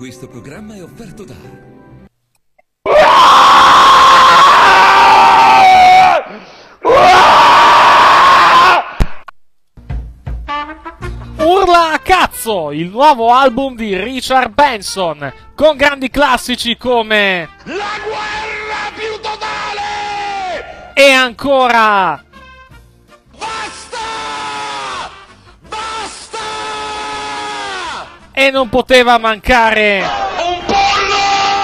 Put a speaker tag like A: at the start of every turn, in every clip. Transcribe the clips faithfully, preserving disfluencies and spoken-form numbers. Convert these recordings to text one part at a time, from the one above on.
A: Questo programma è offerto da...
B: Urla a cazzo, il nuovo album di Richard Benson, con grandi classici come
C: La guerra più totale!
B: E ancora
C: Basta! Basta!
B: E non poteva mancare
C: Un pollo!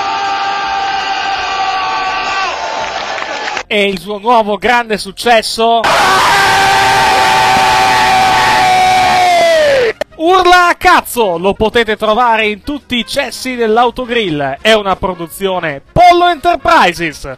B: E il suo nuovo grande successo Urla a cazzo! Lo potete trovare in tutti i cessi dell'autogrill. È una produzione Pollo Enterprises.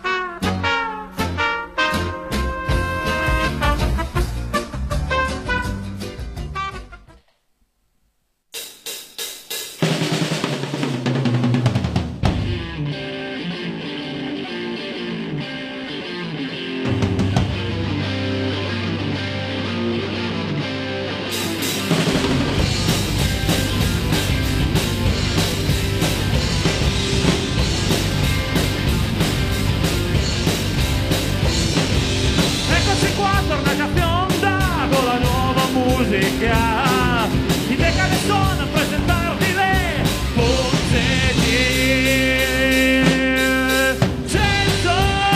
D: I decade sono a presentarti le forze di senso.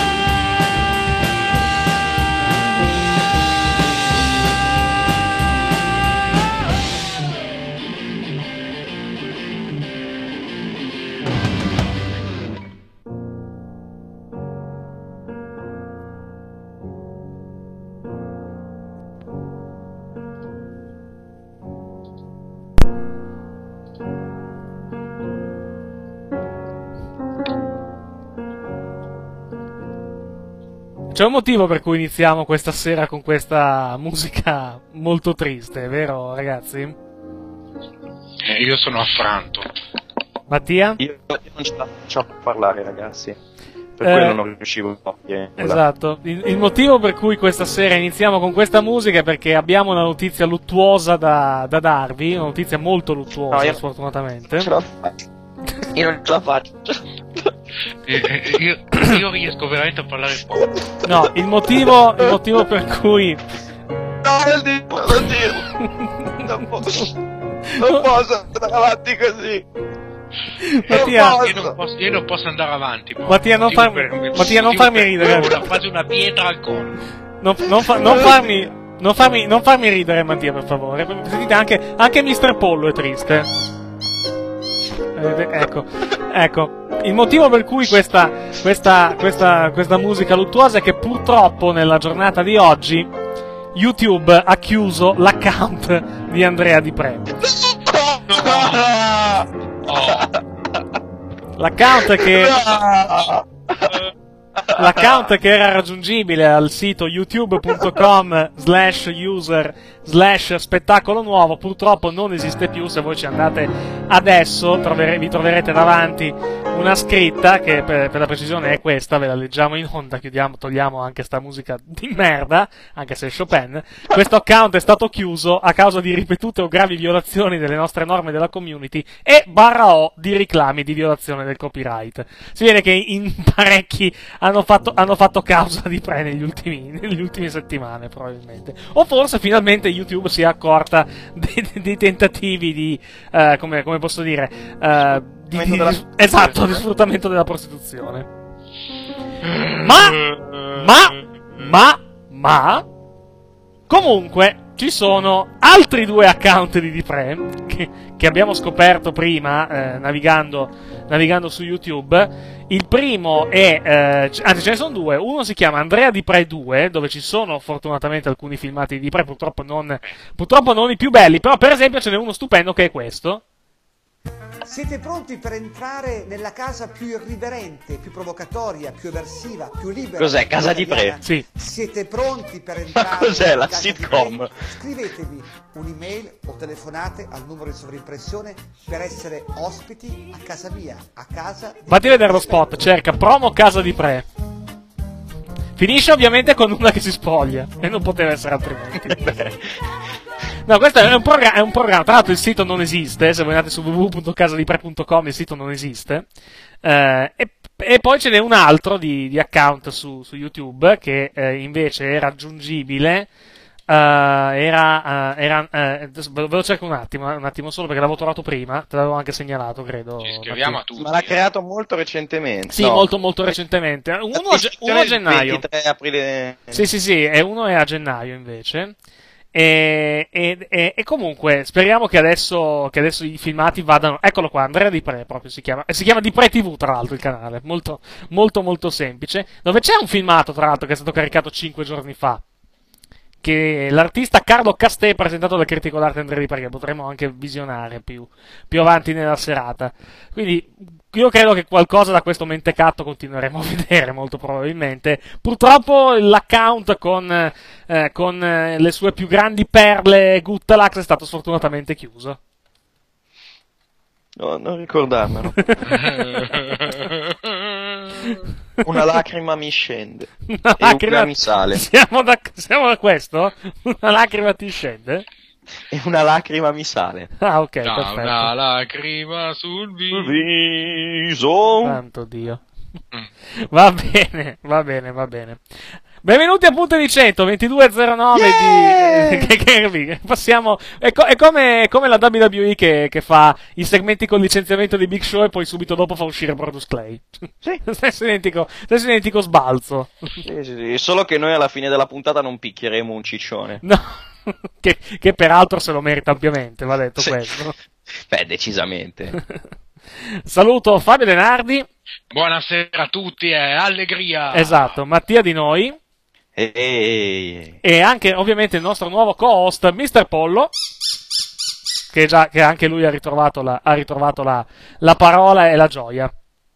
B: C'è un motivo per cui iniziamo questa sera con questa musica molto triste, vero ragazzi?
E: Eh, io sono affranto.
B: Mattia?
F: Io, io non ce la faccio a parlare, ragazzi. Per
B: Eh,
F: quello non riuscivo a dire.
B: Esatto. Il, il motivo per cui questa sera iniziamo con questa musica è perché abbiamo una notizia luttuosa da, da darvi, una notizia molto luttuosa,
F: No, io-
B: sfortunatamente.
F: Ce la faccio. Io non ce la faccio.
E: Eh, eh, io, io riesco veramente a parlare poco.
B: No, il motivo, il motivo per cui...
F: No, non dirlo, non dirlo. Non posso. Non posso andare avanti così.
B: Mattia,
F: Non
E: Io non posso, io non posso andare avanti. proprio.
B: Mattia, non
E: Motivo
B: farmi-
E: per-
B: Mattia, non
E: motivo
B: farmi
E: per-
B: ridere.
E: Ho una- quasi una pietra al collo.
B: non, non, fa- non farmi... Non farmi, non farmi ridere, Mattia, per favore. Sentite, anche, anche mister Pollo è triste. Vedete? Ecco, ecco. Il motivo per cui questa, questa, questa, questa musica luttuosa è che purtroppo nella giornata di oggi YouTube ha chiuso l'account di Andrea Di Pre.
E: Oh.
B: L'account che... L'account che era raggiungibile al sito youtube.com slash user slash spettacolo nuovo purtroppo non esiste più. Se voi ci andate adesso trovere, vi troverete davanti una scritta che per, per la precisione è questa, ve la leggiamo in onda, chiudiamo, togliamo anche sta musica di merda, anche se è Chopin. Questo account è stato chiuso a causa di ripetute o gravi violazioni delle nostre norme della community e barra O di reclami di violazione del copyright. Si vede che in parecchi hanno fatto, hanno fatto causa di Pre negli ultimi, negli ultime settimane, probabilmente. O forse finalmente YouTube si è accorta dei, dei tentativi di, eh, come, come posso dire, eh, di, di,
F: Della-
B: di- esatto, di sfruttamento della prostituzione. Ma, ma, ma, ma, comunque, ci sono altri due account di Di Pre che, che abbiamo scoperto prima eh, navigando, navigando su YouTube. Il primo è, eh, c- anzi ce ne sono due, uno si chiama Andrea Di Pre due, dove ci sono fortunatamente alcuni filmati di Di Pre, purtroppo non, purtroppo non i più belli, però per esempio ce n'è uno stupendo che è questo.
G: Siete pronti per entrare nella casa più irriverente, più provocatoria, più eversiva, più libera?
F: Cos'è, Casa di
G: italiana?
F: Pre?
B: Sì.
G: Siete pronti per entrare
F: cos'è,
G: nella
F: la
G: casa di
F: sitcom?
G: Pre? Scrivetevi un'email o telefonate al numero di sovrimpressione per essere ospiti a casa mia, a casa di
B: Fatti vedere lo spot, cerca promo Casa Di Pre. Finisce ovviamente con una che si spoglia, e non poteva essere altrimenti. No, questo è un, programma, è un programma, tra l'altro il sito non esiste, se voi andate su w w w punto casadipre punto com il sito non esiste, eh, e, e poi ce n'è un altro di, di account su, su YouTube che eh, invece è raggiungibile, uh, era, uh, era uh, ve lo cerco un attimo, un attimo solo perché l'avevo trovato prima, te l'avevo anche segnalato, credo.
E: Ci scriviamo a tutti.
F: Ma l'ha creato molto recentemente.
B: Sì,
F: no.
B: molto molto recentemente. Uno, uno a gennaio.
F: ventitré aprile.
B: Sì, sì, sì, e uno è a gennaio invece. E, e, e, e comunque speriamo che adesso, che adesso i filmati vadano. Eccolo qua, Andrea Di Pre proprio si chiama. Si chiama Di Pre T V, tra l'altro, il canale. Molto, molto, molto semplice. Dove c'è un filmato, tra l'altro, che è stato caricato cinque giorni fa. Che l'artista Carlo Castè, presentato dal critico d'arte Andrea Di Pre, che potremo anche visionare più, più avanti nella serata. Quindi io credo che qualcosa da questo mentecatto continueremo a vedere, molto probabilmente. Purtroppo l'account con, eh, con eh, le sue più grandi perle Guttalax è stato sfortunatamente chiuso.
F: No, non ricordarmelo. Una lacrima mi scende.
B: Una
F: e
B: lacrima
F: una mi sale.
B: Siamo da, siamo da questo? Una lacrima ti scende?
F: E una lacrima mi sale.
B: Ah, ok,
E: Da
B: perfetto.
E: una lacrima sul viso.
F: Viso.
B: Santo Dio. Va bene, va bene, va bene. Benvenuti a Punto di cento, ventidue e zero nove
F: Yeah!
B: di... che, che, che, passiamo... È, co- è come, come la W W E che, che fa i segmenti con licenziamento di Big Show e poi subito dopo fa uscire Brodus Clay.
F: Sì.
B: stesso, identico, stesso identico sbalzo.
F: Sì, sì, sì. Solo che noi alla fine della puntata non picchieremo un ciccione.
B: No, che, che peraltro se lo merita ampiamente, va detto
F: Sì.
B: questo.
F: Beh, decisamente.
B: Saluto Fabio Denardi.
E: Buonasera a tutti e allegria.
B: Esatto, Mattia Di Noi.
F: Ehi.
B: E anche ovviamente il nostro nuovo co-host mister Pollo, che, già, che anche lui ha ritrovato, la, ha ritrovato la, la parola e la gioia.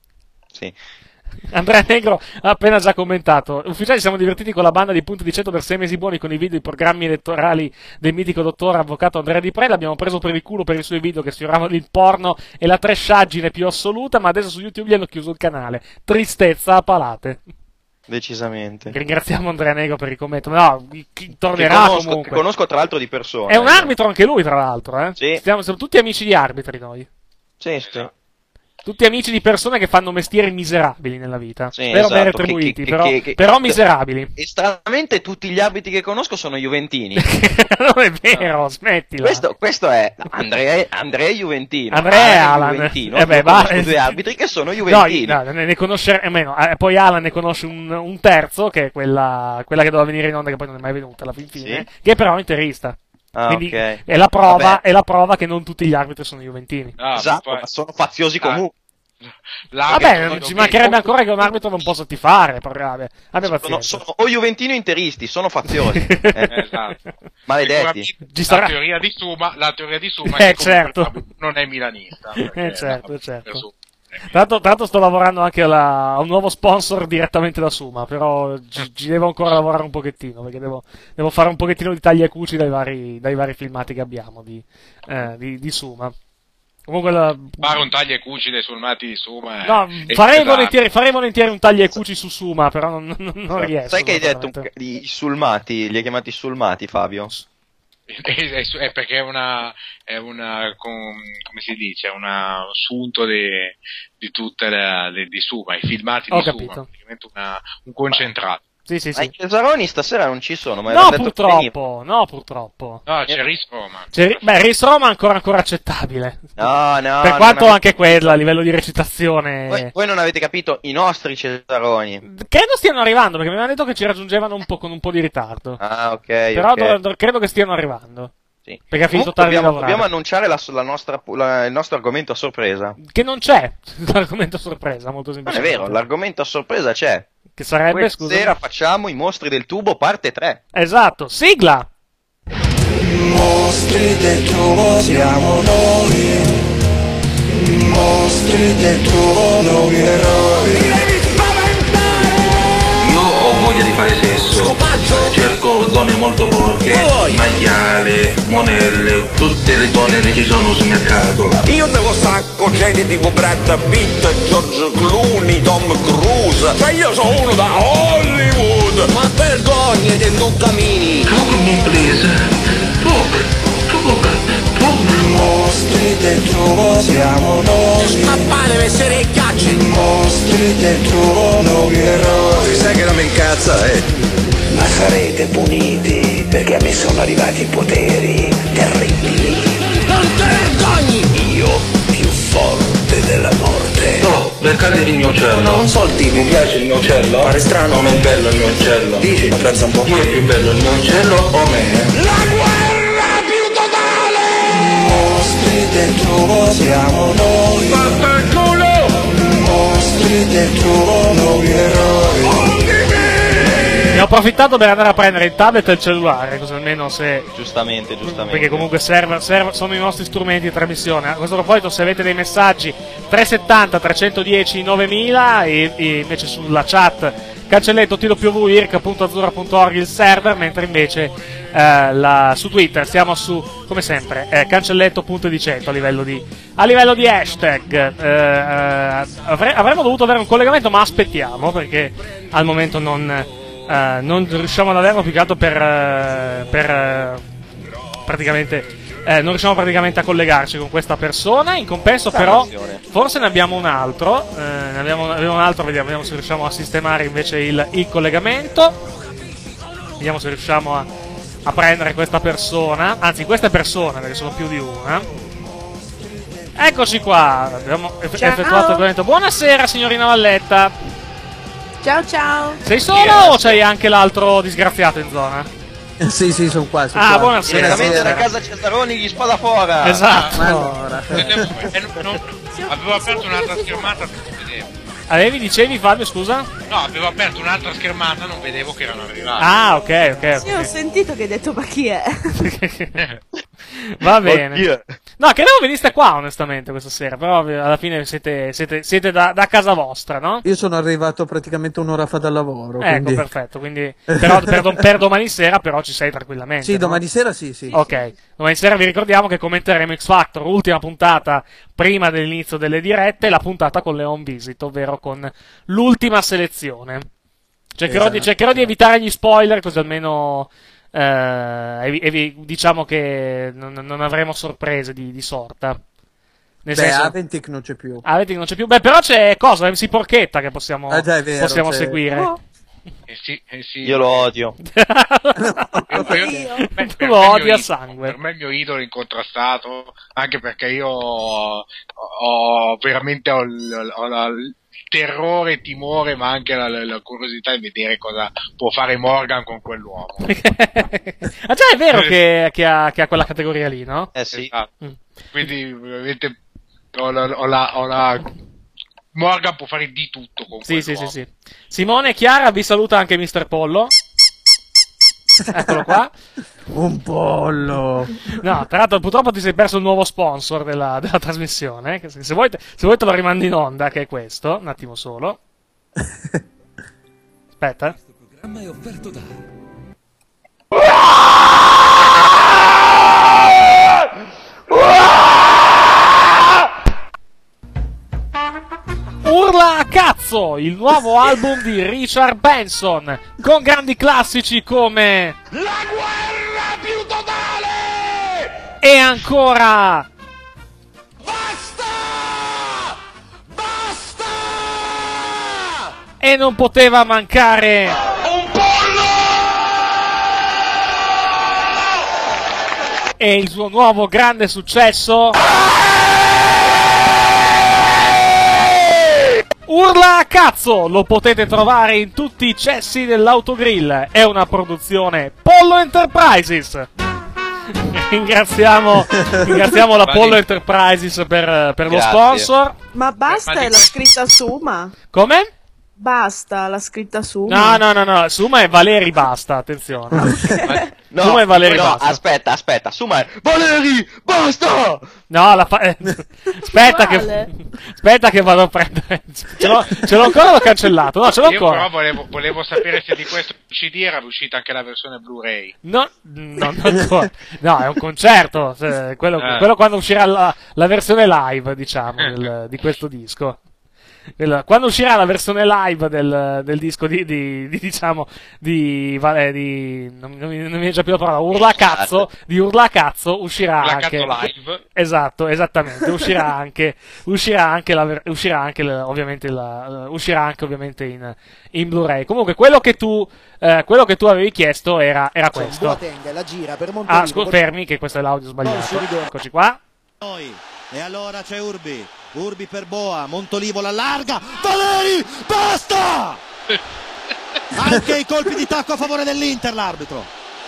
F: Sì.
B: Andrea Negro ha appena già commentato: ufficiali, siamo divertiti con la banda di Punti di cento per sei mesi buoni con i video, i programmi elettorali del mitico dottore avvocato Andrea Di Pre. L'abbiamo preso per il culo per i suoi video che sfioravano il porno e la trashaggine più assoluta, ma adesso su YouTube gli hanno chiuso il canale. Tristezza a palate.
F: Decisamente.
B: Ringraziamo Andrea Negro per il commento. No, chi tornerà
F: che conosco,
B: comunque.
F: che conosco tra l'altro di persona.
B: È un arbitro anche lui, tra l'altro, eh?
F: Sì.
B: Stiamo, siamo tutti amici di arbitri noi.
F: Sì, sì.
B: Tutti amici di persone che fanno mestieri miserabili nella vita.
F: Sì,
B: Spero ben
F: esatto,
B: retribuiti,
F: che- che-
B: però,
F: che- che-
B: però miserabili.
F: E stranamente tutti gli arbitri che conosco sono juventini.
B: Non è vero, smettila.
F: questo, questo è Andrea, Andrea Juventino.
B: Andrea e
F: Alan è
B: Alan.
F: Juventino.
B: Eh beh,
F: Io
B: va-
F: conosco due arbitri che sono
B: No,
F: juventini.
B: no, ne, ne conosce, eh, meno, eh, poi Alan ne conosce un, un terzo, che è quella, quella che doveva venire in onda, che poi non è mai venuta alla fin fine,
F: Sì.
B: che è però interista.
F: Ah,
B: Quindi
F: ok.
B: è, la prova,
F: Vabbè.
B: è la prova che non tutti gli arbitri sono juventini.
E: Ah,
F: Esatto,
E: poi-
F: ma sono faziosi comunque.
E: L'arbitro
B: Vabbè,
E: vedo
B: ci
E: che-
B: mancherebbe ancora che un arbitro non possa tifare, però vabbè, abbia
F: Sono,
B: pazienza.
F: sono o juventino o interisti, sono faziosi. Eh,
E: Esatto.
F: Maledetti.
E: Sicuramente
B: Ci sarà-
E: La teoria di Suma, la teoria di Suma
B: Eh,
E: è che comunque
B: certo.
E: non è milanista. perché-
B: Eh, certo,
E: no,
B: certo.
E: presumo.
B: Tra l'altro, tra l'altro sto lavorando anche alla- a un nuovo sponsor direttamente da Suma, però ci, ci devo ancora lavorare un pochettino, perché devo, devo fare un pochettino di taglia e cuci dai vari, dai vari filmati che abbiamo di, eh, di, di Suma. Comunque la-
E: Fare un taglio e cuci dei sulmati di Suma è-
B: no,
E: è
B: farei
E: pesante.
B: volentieri, farei volentieri un taglia e cuci su Suma, però non, non, non riesco.
F: Sai che hai detto un
B: veramente.
F: ca- di sulmati, li hai chiamati sulmati, Fabio?
E: È, è- è perché è una, è una com- come si dice, un assunto di, di tutte le, le- di Suma, i filmati
B: Ho
E: di
B: capito.
E: Suma, praticamente una- un concentrato.
B: Sì, sì,
F: Ma
B: sì.
F: i Cesaroni stasera non ci sono, ma
B: No,
F: avevano detto che
B: purtroppo, no, purtroppo.
E: No, c'è Ris Roma.
B: Cioè, beh, Ris Roma è ancora, ancora accettabile.
F: venivano. No, no.
B: per
F: non
B: quanto
F: avete-
B: anche quella, a livello di recitazione...
F: Voi, voi non avete capito i nostri Cesaroni.
B: Credo stiano arrivando, perché mi avevano detto che ci raggiungevano un po' con un po' di ritardo.
F: Ah, ok.
B: Però
F: ok.
B: dov- dov- credo che stiano arrivando.
F: Sì.
B: Perché ha finito
F: Comunque
B: tardi di
F: dobbiamo,
B: lavorare.
F: dobbiamo annunciare la, la nostra, la- il nostro argomento a sorpresa.
B: Che non c'è l'argomento sorpresa, molto
F: Non è
B: semplicemente.
F: vero, l'argomento a sorpresa c'è.
B: Che sarebbe,
F: Questa
B: scusa.
F: sera facciamo i mostri del tubo parte tre.
B: Esatto, sigla!
H: Mostri del tubo siamo noi, mostri del tubo noi eroi.
I: Io ho voglia di fare sesso, cerco donne molto porche, maiale, monelle, tutte le donne che ci sono sul mercato.
H: Io devo sacco gente tipo Brad Pitt, George Clooney, Tom Cruise. Cioè io sono uno da Hollywood. Ma vergognate, tu cammini.
I: Talk to me please. Look,
H: sarete puniti, perché a me sono arrivati i poteri terribili. Non te vergogni! Io più forte della morte.
I: No, beccatevi il mio uccello.
H: Non so il tipo.
I: Mi piace il mio uccello?
H: Pare strano.
I: Non è bello il mio uccello.
H: Dici, ma pensa un po'.
I: Chi è più bello, il mio uccello o me?
C: La guerra più totale!
H: Mostri dentro siamo noi.
C: Vaffanculo!
H: Mostri dentro noi eroi.
B: Ne ho approfittato per andare a prendere il tablet e il cellulare, così almeno se...
F: Giustamente, giustamente.
B: Perché comunque serve, serve, sono i nostri strumenti di trasmissione. A questo proposito, se avete dei messaggi trecentosettanta trecentodieci novemila e, e invece sulla chat cancelletto tilo più v irc punto azzurra punto org il server, mentre invece eh, la, su Twitter siamo su, come sempre, eh, cancelletto punto di cento a livello di, a livello di hashtag. Eh, eh, avre, avremmo dovuto avere un collegamento, ma aspettiamo, perché al momento non... Uh, non riusciamo ad averlo più che altro per, uh, per uh, praticamente uh, non riusciamo praticamente a collegarci con questa persona. In compenso però forse ne abbiamo un altro uh, ne abbiamo, abbiamo un altro, vediamo, vediamo se riusciamo a sistemare invece il, il collegamento, vediamo se riusciamo a, a prendere questa persona, anzi queste persone, perché sono più di una. Eccoci qua, abbiamo eff- effettuato il collegamento. Buonasera signorina Valletta.
J: Ciao ciao.
B: Sei solo o c'hai anche l'altro disgraziato in zona?
K: Sì, sì, sono qua. Sono
B: ah,
K: qua.
B: buonasera.
F: Direttamente da casa Cesaroni gli spadafora.
B: Esatto.
K: Allora.
E: Eh, non- non- avevo aperto un'altra schermata, non vedevo.
B: Avevi, dicevi Fabio, scusa?
E: No, avevo aperto un'altra schermata, non vedevo che erano arrivati.
B: Ah, ok, ok,
J: Sì, ho
B: ok.
J: sentito che hai detto ma chi è?
B: Va bene.
F: Oddio.
B: No, credevo veniste qua onestamente questa sera, però alla fine siete, siete, siete da, da casa vostra, no?
K: Io sono arrivato praticamente un'ora fa dal lavoro.
B: Ecco,
K: quindi...
B: perfetto, quindi però per, dom- per domani sera però ci sei tranquillamente.
K: Sì,
B: no?
K: domani sera sì, sì.
B: Ok, domani sera vi ricordiamo che commenteremo X Factor, ultima puntata prima dell'inizio delle dirette, la puntata con le home visit, ovvero con l'ultima selezione. Cercherò,
K: Esatto.
B: di, cercherò di evitare gli spoiler, così almeno eh, evi- evi- diciamo che non, non avremo sorprese di, di sorta. Nel
K: Beh,
B: senso,
K: Aventic non c'è più.
B: ah, vedi che non c'è più. Beh, però c'è cosa? M C Porchetta che possiamo,
K: Ah, già, è vero,
B: possiamo
K: c'è-
B: seguire.
J: Oh,
E: Eh sì, eh sì.
F: Io lo odio.
J: anche
E: Io-
J: io.
E: per-
B: Tu
E: per
B: lo
E: me il
B: odi
E: mio
B: a
E: idolo-
B: sangue.
E: Per me il mio idolo incontrastato, anche perché io ho, ho veramente ho, il- ho la- il terrore, il timore, ma anche la, la- la curiosità di vedere cosa può fare Morgan con quell'uomo.
B: ah già, è vero che, che ha, che ha quella categoria lì, no?
F: Eh sì.
E: Esatto.
B: Mm.
E: Quindi veramente ho la, ho la, ho la- Morgan può fare di tutto con
B: Sì, sì,
E: quell'uomo.
B: sì, sì. Simone e Chiara, vi saluta anche mister Pollo. Eccolo qua.
K: Un pollo.
B: No, tra l'altro purtroppo ti sei perso il nuovo sponsor della, della trasmissione, eh, che se, se, vuoi te, se vuoi te lo rimando in onda, che è questo, un attimo solo. Aspetta.
A: Questo programma è offerto da
B: Urla a cazzo, il nuovo album di Richard Benson, con grandi classici come...
C: La guerra più totale!
B: E ancora...
C: Basta! Basta!
B: E non poteva mancare...
C: Un pollo!
B: E il suo nuovo grande successo... Urla a cazzo! Lo potete trovare in tutti i cessi dell'autogrill. È una produzione Pollo Enterprises. Ringraziamo, ringraziamo la Pollo Enterprises per, per lo
F: Grazie.
B: sponsor.
J: Ma basta
E: Ma di-
J: è la scritta Suma?
B: Come?
J: Basta la scritta
B: No,
J: Suma?
B: no, no, no. Suma è Valeri basta, attenzione.
F: No,
B: Suma e Valeri
F: no,
B: basta.
F: aspetta, aspetta. Suma è Valeri, basta!
B: No, la fa... eh, aspetta che...
J: Quale?
B: Aspetta che vado a prendere... Ce l'ho, ce l'ho ancora, l'ho cancellato. No, ce l'ho
E: Io però
B: ancora.
E: volevo, volevo sapere se di questo C D era uscita anche la versione Blu-ray.
B: No, no, non ancora. No, è un concerto. se- Quello,
E: Eh.
B: quello quando uscirà la, la versione live, diciamo, del- di questo disco. del- quando uscirà la versione live del, del disco di, di, di, diciamo, di, vale, di non, non mi non mi viene già più la parola, Urlacazzo, di Urlacazzo uscirà
E: Urlacazzo
B: anche,
E: live.
B: esatto, esattamente, uscirà anche, uscirà anche la, ver- uscirà anche la- ovviamente la, uscirà anche ovviamente in, in Blu-ray. Comunque quello che tu, eh, quello che tu avevi chiesto era, era questo.
L: Boateng la gira per Montolivo.
B: Ah, scusa, fermi, che questo è l'audio sbagliato. Eccoci qua.
L: Noi. E allora c'è Urbi, Urbi per Boa, Montolivo l'allarga, Valeri, basta! Anche i colpi di tacco a favore dell'Inter l'arbitro.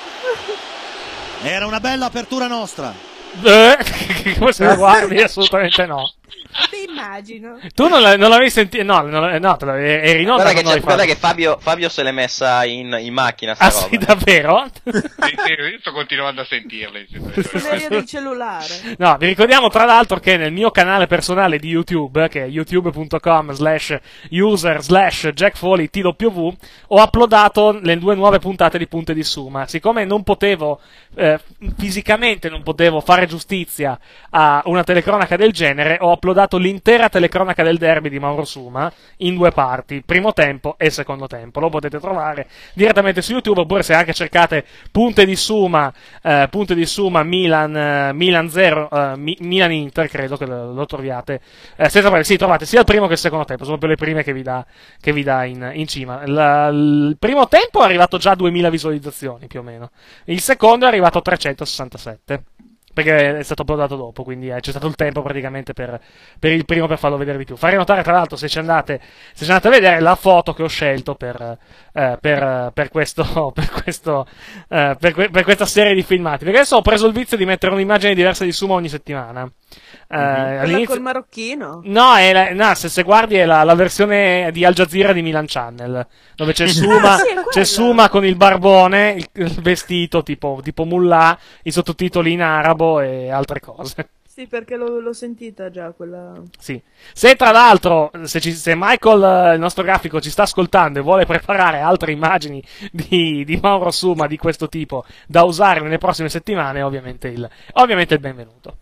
L: Era una bella apertura nostra.
B: Eh, come se lo guardi? Assolutamente no.
J: Ti immagino.
B: Tu non, la- non l'avevi sentito? No, non, no, te la- eri in onda
F: Guarda che,
B: con noi,
F: c'è- guarda
B: Fabio.
F: che Fabio, Fabio se l'è messa in, in macchina sta
B: Ah
F: roba.
B: sì, davvero?
E: Sì, sì, io sto continuando a sentirle.
J: Serio del cellulare.
B: No, vi ricordiamo tra l'altro che nel mio canale personale di YouTube, che è youtube.com slash user slash jackfoley tw, ho uploadato le due nuove puntate di Punte di Suma. Siccome non potevo, eh, fisicamente non potevo fare giustizia a una telecronaca del genere, ho uploadato l'intera telecronaca del derby di Mauro Suma in due parti, primo tempo e secondo tempo. Lo potete trovare direttamente su YouTube, oppure se anche cercate Punte di Suma, eh, Punte di Suma Milan, eh, Milan zero, eh, Mi- Milan Inter, credo che lo, lo troviate. Eh, senza problemi, sì, trovate sia il primo che il secondo tempo, sono proprio le prime che vi dà, che vi dà in, in cima. La- il primo tempo è arrivato già a duemila visualizzazioni più o meno, il secondo è arrivato a trecentosessantasette. Perché è stato uploadato dopo, quindi eh, c'è stato il tempo praticamente per, per il primo per farlo vedere di più. Farei notare tra l'altro, se ci andate, se ci andate a vedere, la foto che ho scelto per, eh, per, per questo, per, questo eh, per, que- per questa serie di filmati. Perché adesso ho preso il vizio di mettere un'immagine diversa di Suma ogni settimana. Eh,
J: Quella
B: all'inizio...
J: col marocchino.
B: No, è la- no, se, se guardi è la, la versione di Al Jazeera di Milan Channel, dove c'è Suma,
J: Ah, sì, è quella.
B: c'è Suma con il barbone, il, il vestito tipo, tipo mullah, i sottotitoli in arabo e altre cose.
J: Sì, perché l'ho, l'ho sentita già quella.
B: Sì. Se tra l'altro, se, ci- se Michael, eh, il nostro grafico, ci sta ascoltando e vuole preparare altre immagini di, di Mauro Suma di questo tipo da usare nelle prossime settimane, ovviamente il, ovviamente il benvenuto.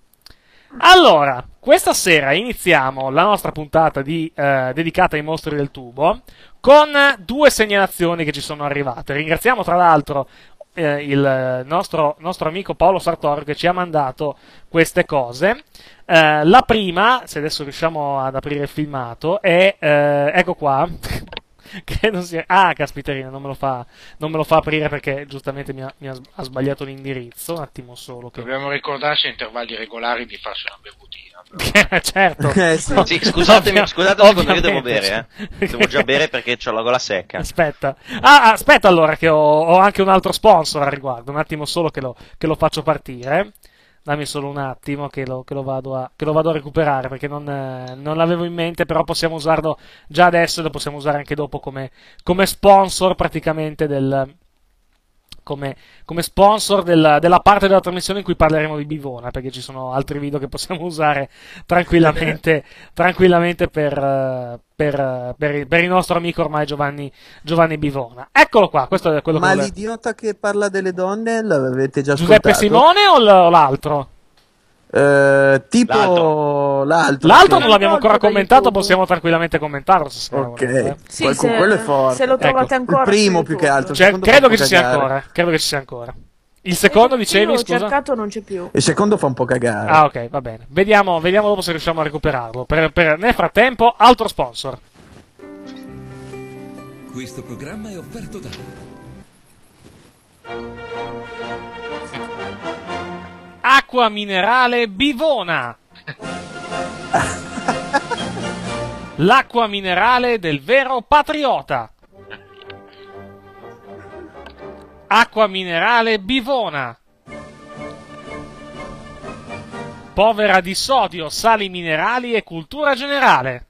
B: Allora, questa sera iniziamo la nostra puntata di, eh, dedicata ai mostri del tubo con due segnalazioni che ci sono arrivate. Ringraziamo tra l'altro eh, il nostro, nostro amico Paolo Sartorio che ci ha mandato queste cose. Eh, la prima, se adesso riusciamo ad aprire il filmato, è, eh, ecco qua. Che non sia... Ah, caspiterina, non me lo fa, non me lo fa aprire perché giustamente mi ha, mi ha s- ha sbagliato l'indirizzo. Un attimo solo. Che...
E: Dobbiamo ricordarci a intervalli regolari di farci una bevutina.
B: certo.
K: Eh, sì.
F: Sì, scusatemi,
B: Ovvia-
F: scusate un secondo, io devo
B: ovviamente,
F: bere, eh.
B: sì.
F: Devo già bere perché ho la gola secca.
B: Aspetta. Ah, aspetta allora che ho, ho anche un altro sponsor al riguardo. Un attimo solo che lo, che lo faccio partire. Dammi solo un attimo che lo, che lo, vado, a, che lo vado a recuperare perché non, eh, non l'avevo in mente, però possiamo usarlo già adesso e lo possiamo usare anche dopo come, come sponsor praticamente del... Come, come sponsor del- della parte della trasmissione in cui parleremo di Bivona, perché ci sono altri video che possiamo usare tranquillamente, tranquillamente per, eh, per, eh, per, il, per il nostro amico ormai Giovanni, Giovanni Bivona. Eccolo qua, questo è quello
K: Ma
B: che volevo-
K: l'idiota che parla delle donne l'avete già
B: Giuseppe
K: ascoltato?
B: Simone o l- o l'altro?
K: Eh, tipo l'altro.
B: L'altro
K: sì.
B: non l'abbiamo ancora
J: da
B: commentato,
J: YouTube.
B: possiamo tranquillamente commentarlo. Se siamo
K: Ok,
B: volete.
J: Sì,
K: Quel-
J: se,
K: quello è forte.
J: se lo trovate
B: Ecco.
J: ancora.
K: Il primo
J: su
K: più che
J: YouTube.
K: altro. il
B: Cioè,
K: secondo
B: credo
K: fa
B: che
K: un
B: ci
K: po'
B: sia
K: cagare.
B: ancora. Credo che ci sia ancora. Il secondo,
J: Io
B: dicevi,
J: l'ho
B: scusa?
J: cercato, non c'è più.
K: Il secondo fa un po' cagare.
B: Ah, ok, va bene. Vediamo, vediamo dopo se riusciamo a recuperarlo. Per, per- nel frattempo, altro sponsor.
A: Questo programma è offerto da
B: Acqua minerale Bivona. L'acqua minerale del vero patriota. Acqua minerale Bivona. Povera di sodio, sali minerali e cultura generale.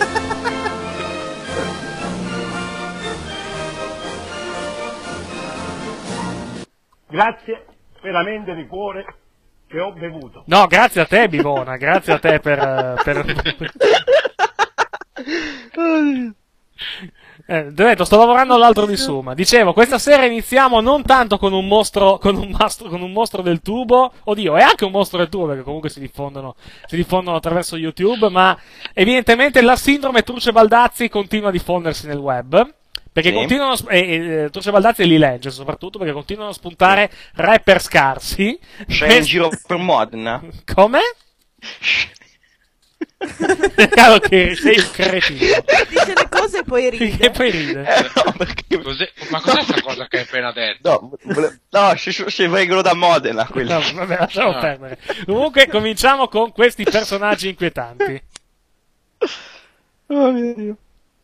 M: Grazie veramente di cuore che ho bevuto.
B: No, grazie a te, Bivona, grazie a te per... eh, per... Eh, detto, sto lavorando all'altro di Suma. Dicevo, questa sera iniziamo non tanto con un mostro, con un mastro, con un mostro del tubo. Oddio, è anche un mostro del tubo, perché comunque si diffondono, si diffondono attraverso YouTube, ma evidentemente la sindrome Truce Baldazzi continua a diffondersi nel web. Perché
N: Sì.
B: continuano, e eh, eh, Truce Baldazzi li legge soprattutto, perché continuano a spuntare rapper scarsi.
N: Sei in giro per Modena?
B: Come? Caro che sei un cretino.
J: Dice le cose e poi ride.
B: E poi ride.
N: Eh, no, perché...
E: Cos'è? Ma cos'è questa cosa che hai appena detto?
N: No, vole... no se, se vengono da Modena quelli.
B: No, vabbè, lasciamo
E: Ah.
B: perdere. Comunque cominciamo con questi personaggi inquietanti.
N: Oh mio Dio.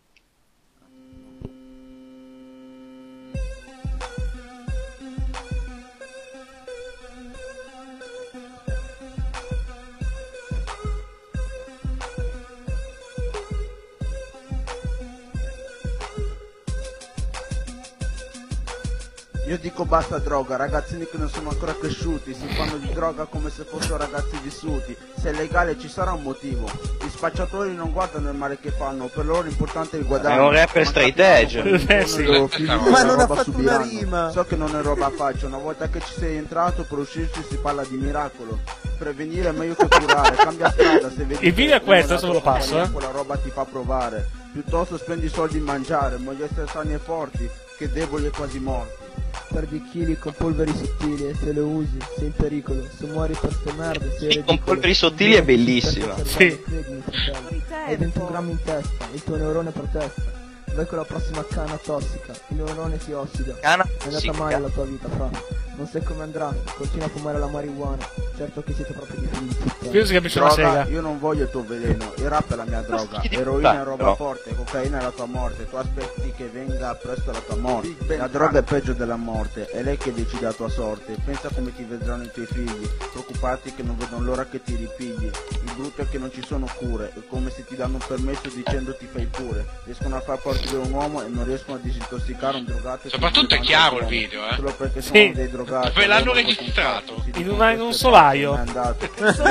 O: Io dico basta droga, ragazzini che non sono ancora cresciuti, si fanno di droga come se fossero ragazzi vissuti. Se è legale ci sarà un motivo. Gli spacciatori non guardano il male che fanno, per loro l'importante è il guadagno.
N: È un rapper straight edge.
B: Eh, sì.
K: Ma non ha fatto una rima.
O: So che non è roba facile, una volta che ci sei entrato per uscirci si parla di miracolo. Prevenire è meglio che curare, cambia strada se vedi.
B: Il video
O: che
B: è questo,
O: una
B: adesso ve lo
O: tua
B: passo,
O: compagnia
B: eh.
O: Quella roba ti fa provare. Piuttosto spendi soldi in mangiare, meglio essere sani e forti che deboli e quasi morti.
P: Perdi chili con polveri sottili e se le usi sei in pericolo. Se muori per ste merde sei
N: Sì,
P: ridicolo.
N: con polveri sottili è bellissima.
B: Sì.
P: Credimi, fratello. Hai ventun grammi in testa, il tuo neurone protesta. Vai con la prossima canna tossica, il neurone si ossida.
N: Canna
P: È andata
N: tossica.
P: male la tua vita, fra. Non sai come andrà, continua a fumare la marijuana. Certo che siete proprio di figli di puttana.
B: Qui non si capisce una
O: Droga,
B: sega.
O: io non voglio il tuo veleno, il rap è la mia droga,
N: Schifo di
O: eroina è
N: puttana,
O: roba
N: però.
O: forte, cocaina è la tua morte, tu aspetti che venga presto la tua morte, la droga è peggio della morte, è lei che decide la tua sorte, pensa come ti vedranno i tuoi figli, preoccupati che non vedono l'ora che ti ripigli, il brutto è che non ci sono cure, è come se ti danno un permesso dicendo ti fai pure, riescono a far partire un uomo e non riescono a disintossicare un drogato.
E: Soprattutto è chiaro il video, eh.
O: Solo perché
B: Sì.
O: sono dei drogati.
E: Dove l'hanno
O: Loro
E: registrato?
B: In, una- in un solaio.
O: è andato.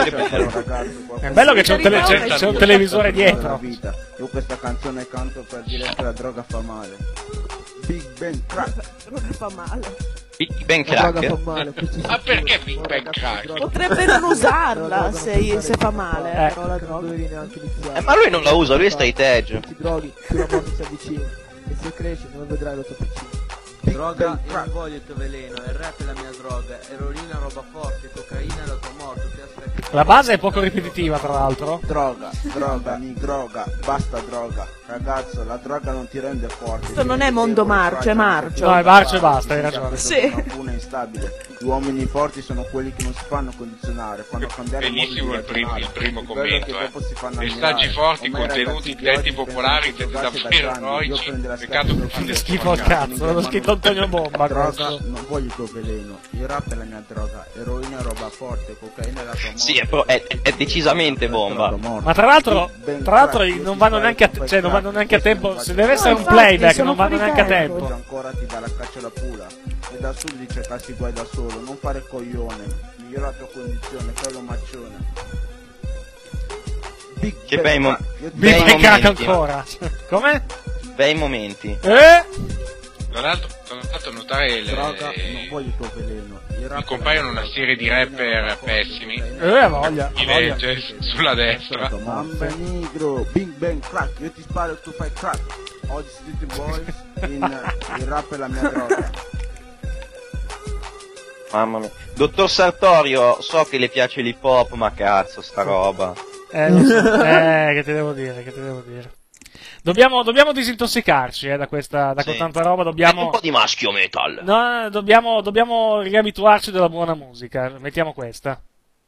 B: È bello che c'è un, tele- c'è- c'è un televisore dietro.
O: Vita. Io questa canzone canto per dire che la droga fa male. Big Bang Crack.
J: Droga fa male.
N: Big Bang
P: La droga
N: Cracker.
P: fa male, questi
E: Ma perché Big Bang Crack?
J: Potrebbe non usarla se, se fa male.
B: Eh.
P: Però la non devi neanche iniziare.
N: Eh, ma lui non la usa, lui è straight edge.
P: Ti droghi, più la morte si avvicina. E se cresci non vedrai la tua piccina.
O: Droga,
Q: Io non voglio il tuo veleno, il rap è la mia droga, eroina roba forte, cocaina è la tua morte, ti aspetti.
B: La base è poco ripetitiva, tra l'altro.
O: droga, droga, mi droga, basta droga. Ragazzo, la droga non ti rende forte.
J: Questo non è Mondo Marcio, è Marcio.
B: No, è Marcio e basta, hai ragione.
J: Sì.
O: Una instabile. Gli uomini forti sono quelli che non si fanno condizionare, fanno cambiare il modo di
E: Bellissimo il primo, il
O: ragionare.
E: primo
O: Il bello è che
E: commento,
O: dopo si fanno
E: eh.
O: ammirare.
E: Messaggi forti,
O: Ormai i
E: contenuti,
O: ragazzi di
E: intenti
O: oggi
E: popolari,
O: prendono
E: intenti
O: drogate da
E: davvero
O: grandi. Io
E: eroici.
O: prendo la
E: Peccato
O: scarpa
E: che
O: sul
E: fanno
B: Schifo al cazzo, l'ho scritto Antonio Bomba
O: Droga,
B: questo.
O: non voglio il tuo veleno. Il rap è la mia droga, eroina è roba forte, cocaina è la tua morte.
N: Sì, è, pro- è, è decisamente bomba.
B: Ma tra l'altro, tra l'altro non vanno neanche a, te- cioè, non vanno neanche a tempo. Se deve essere un playback, non vanno neanche a tempo.
O: Ancora ti dà la caccia alla pula e da solo di cercarsi guai da solo, non fare coglione, migliora la tua condizione, quello maccione. Big
N: Che
O: Bang
N: bei, mo-
O: Crack. Io ti
N: bei
B: Big
O: parlo-
B: Crack
N: momenti.
B: ancora. Come?
N: Bei momenti.
B: Eh?
E: Tra l'altro, tra l'altro notare le,
O: Droga, non voglio il tuo veleno. Il rap
E: mi compaiono una serie di rapper pessimi.
B: Eh, voglia,
E: I
B: voglia.
E: Legends sulla destra.
O: Mamma negro, Big Bang Crack, io ti sparo e tu fai crack. Oggi Street Boys, in, il rap è la mia droga.
N: Mamma mia. Dottor Sartorio, so che le piace l'hip hop, ma cazzo, sta roba.
B: Eh, lo so. Eh, che te devo dire, che te devo dire. Dobbiamo, dobbiamo disintossicarci eh, da questa da
N: Sì.
B: tanta roba, dobbiamo.
N: Un po' di maschio metal.
B: No, dobbiamo, dobbiamo riabituarci della buona musica. Mettiamo questa.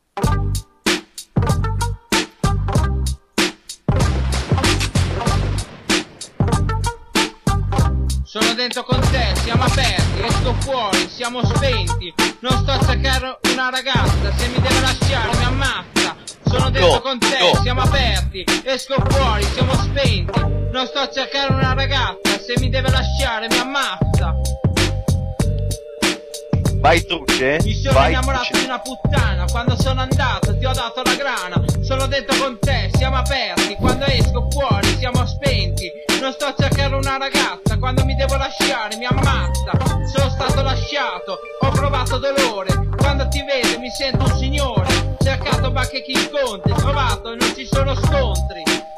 R: Sono dentro con te, siamo aperti, esco fuori, siamo spenti. Non sto a cercare una ragazza, se mi deve lasciare mi ammazza. Sono dentro
N: No,
R: con te,
N: no.
R: siamo aperti, esco fuori, siamo spenti. Non sto a cercare una ragazza, se mi deve lasciare mi ammazza.
N: Vai Truce?
R: Mi sono
N: Vai,
R: innamorato
N: Truce.
R: di una puttana. Quando sono andato ti ho dato la grana. Sono dentro con te, siamo aperti. Quando esco fuori siamo spenti. Non sto a cercare una ragazza. Quando mi devo lasciare mi ammazza. Sono stato lasciato, ho provato dolore. Quando ti vedo mi sento un signore. Cercato bacche chi incontri, trovato e non ci sono scontri.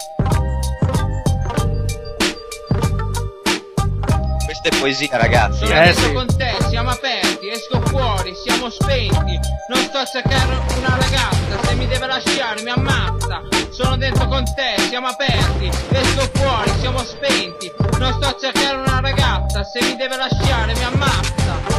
N: Questa è poesia, ragazzi.
R: Sono
N: Eh,
R: dentro
N: sì.
R: con te, siamo aperti, esco fuori, siamo spenti. Non sto a cercare una ragazza, se mi deve lasciare mi ammazza. Sono dentro con te, siamo aperti, esco fuori, siamo spenti. Non sto a cercare una ragazza, se mi deve lasciare mi ammazza.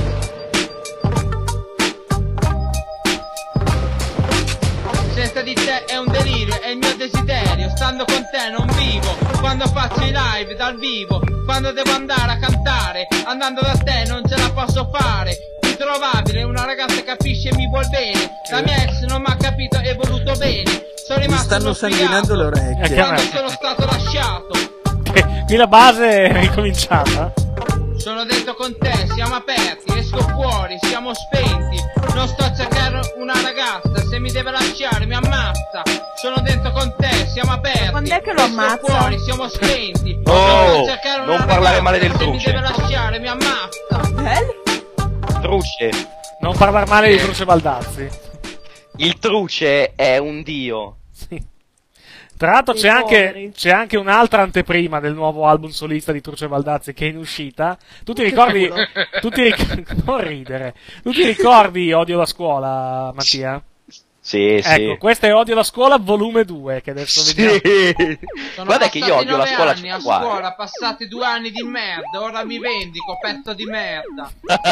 R: Senza di te è un delirio, è il mio desiderio. Stando con te non vivo, quando faccio i live dal vivo. Quando devo andare a cantare, andando da te non ce la posso fare. Introvabile, una ragazza capisce e mi vuol bene. La mia ex non mi ha capito e voluto bene. Sono
K: Mi
R: rimasto
K: stanno
R: uno
K: sanguinando le
R: sfigato
K: orecchie.
R: quando sono stato lasciato.
B: Qui la base è ricominciata.
R: Sono dentro con te, siamo aperti, esco fuori, siamo spenti. Non sto a cercare una ragazza, se mi deve lasciare mi ammazza. Sono dentro con te, siamo aperti.
J: Quando è che lo
R: esco
J: ammazza?
R: fuori, siamo spenti.
N: Oh,
R: non sto a cercare una
N: non parlare
R: ragazza,
N: male del
R: se mi
N: Truce.
R: deve lasciare mi ammazza.
N: Truce.
B: Non parlare male di Truce Baldazzi.
N: Il Truce è un dio.
B: Sì. Tra l'altro c'è anche, c'è anche un'altra anteprima del nuovo album solista di Truce Baldazzi che è in uscita. Tu ti ricordi? tu ti ric- non ridere. Tu ti ricordi Odio la scuola, Mattia?
N: Sì, sì.
B: Ecco, questa è Odio la scuola volume due, che adesso vediamo.
R: Sono
N: Guarda che io
R: passati
N: odio la
R: nove
N: scuola
R: anni a
N: uguale.
R: scuola, passati due anni di merda, ora mi vendico, pezzo di merda.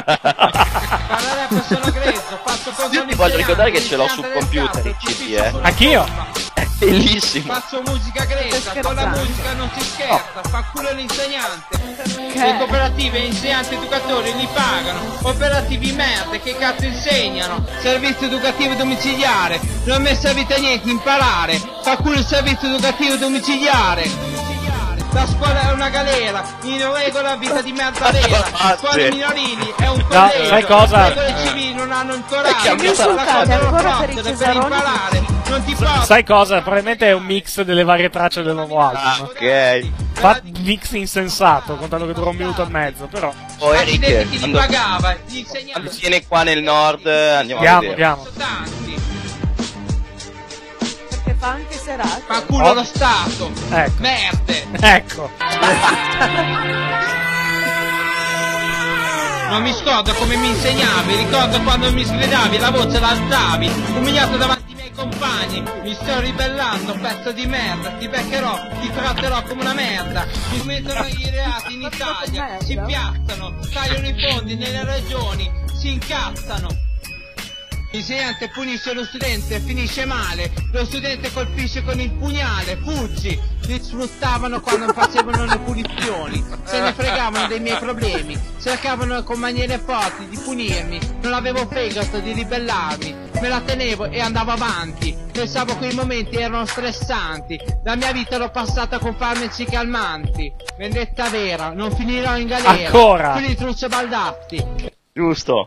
R: Parla rap sono grezzo, faccio cose
N: Io ti voglio ricordare che ce l'ho sul computer il C D, eh.
B: Anch'io.
N: È bellissimo.
R: Faccio musica grezza, con la musica non si scherza, fa culo l'insegnante. Le cooperative insegnanti educatori li pagano, operativi merda, che cazzo insegnano? Servizio educativo domiciliare, non mi servite a niente imparare, fa culo il servizio educativo domiciliare. La scuola è una galera, in regola vita di merda vera. Scuole minorili è un collegio.
B: No, sai cosa?
R: Le regole civili non hanno il coraggio.
B: È cambiata
R: La
B: la
R: cosa
J: cosa.
R: non
J: Ancora per i
R: per
J: Cesaroni.
R: imparare. Non ti posso.
B: Sai cosa? Probabilmente è un mix delle varie tracce del nuovo album.
N: Ah, ok.
B: Fa mix insensato, contando che dura un minuto e mezzo, però.
N: Oh, Eric,
R: Accidenti chi li
N: quando,
R: pagava, gli
N: quando
R: insegnanti.
N: viene qua nel nord andiamo,
B: Andiamo,
N: a vedere.
B: andiamo.
R: Tanti.
J: Perché fa anche serate.
R: Fa culo lo Stato.
B: Ecco.
R: Merde.
B: Ecco.
R: Non mi scordo come mi insegnavi, ricordo quando mi sgridavi, la voce la alzavi, umiliato davanti ai miei compagni, mi sto ribellando, pezzo di merda, ti beccherò, ti tratterò come una merda, mi mettono i reati in Italia, si piazzano, tagliano i fondi nelle regioni, si incazzano. L'insegnante punisce lo studente, finisce male, lo studente colpisce con il pugnale, fuggi, li sfruttavano quando facevano le punizioni, se ne fregavano dei miei problemi, cercavano con maniere forti di punirmi, non avevo fegato di ribellarmi, me la tenevo e andavo avanti, pensavo che i momenti erano stressanti, la mia vita l'ho passata con farmaci calmanti, vendetta vera, non finirò in galera,
B: Ancora?
R: quindi Truce Baldazzi.
N: Giusto.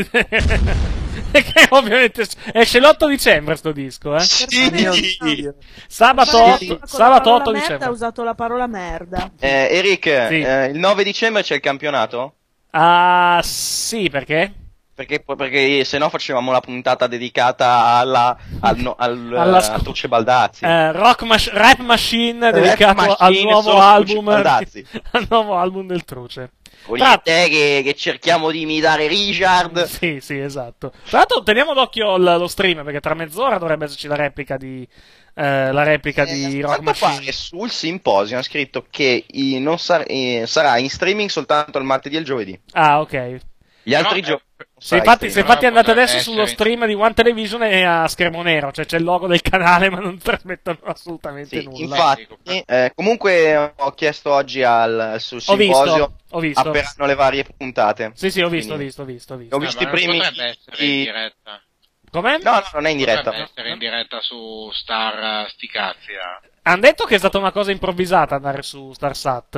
B: Che ovviamente esce l'otto dicembre sto disco, eh?
N: Sì.
B: Sabato
J: Con
B: otto,
J: la
B: sabato
J: parola
B: otto
J: merda
B: dicembre.
J: ha usato la parola merda.
N: Eh, Eric,
B: Sì.
N: eh, il nove dicembre c'è il campionato?
B: Ah, sì, perché?
N: Perché, perché se no facevamo la puntata dedicata alla, al, no, al,
B: Alla
N: eh,
B: scu-
N: a Truce Baldazzi.
B: Eh, Rock Mach- Rap Machine
N: Rap
B: dedicato
N: Machine
B: al nuovo
N: solo
B: album
N: Truce Baldazzi.
B: al nuovo album del Truce.
N: Con
B: Tra-
N: te che, che cerchiamo di imitare Richard.
B: Sì, sì, esatto. Tra l'altro teniamo d'occhio l- lo stream perché tra mezz'ora dovrebbe esserci la replica di eh, la replica di Rock
N: Quanto
B: Machine.
N: pare sul simposio hanno scritto che i- non sar- eh, sarà in streaming soltanto il martedì e il giovedì.
B: Ah, ok.
N: Gli altri
E: No,
N: giorni.
E: eh,
B: Se infatti, se infatti andate adesso sullo stream di One Television è a schermo nero, cioè c'è il logo del canale ma non trasmettono assolutamente
N: Sì,
B: nulla.
N: infatti, eh, comunque ho chiesto oggi al, sul
B: Ho visto,
N: simposio
B: ho visto.
N: apperanno le varie puntate.
B: Sì, sì, ho visto, ho
N: Quindi,
B: visto, ho visto, ho visto.
N: Ho visto
E: Eh,
N: i
E: ma non
N: primi.
E: potrebbe essere in diretta.
B: Com'è?
N: No, no, non è in diretta.
E: Potrebbe essere in diretta su Star eh, sti cazzi, eh.
B: Hanno detto che è stata una cosa improvvisata andare su StarSat.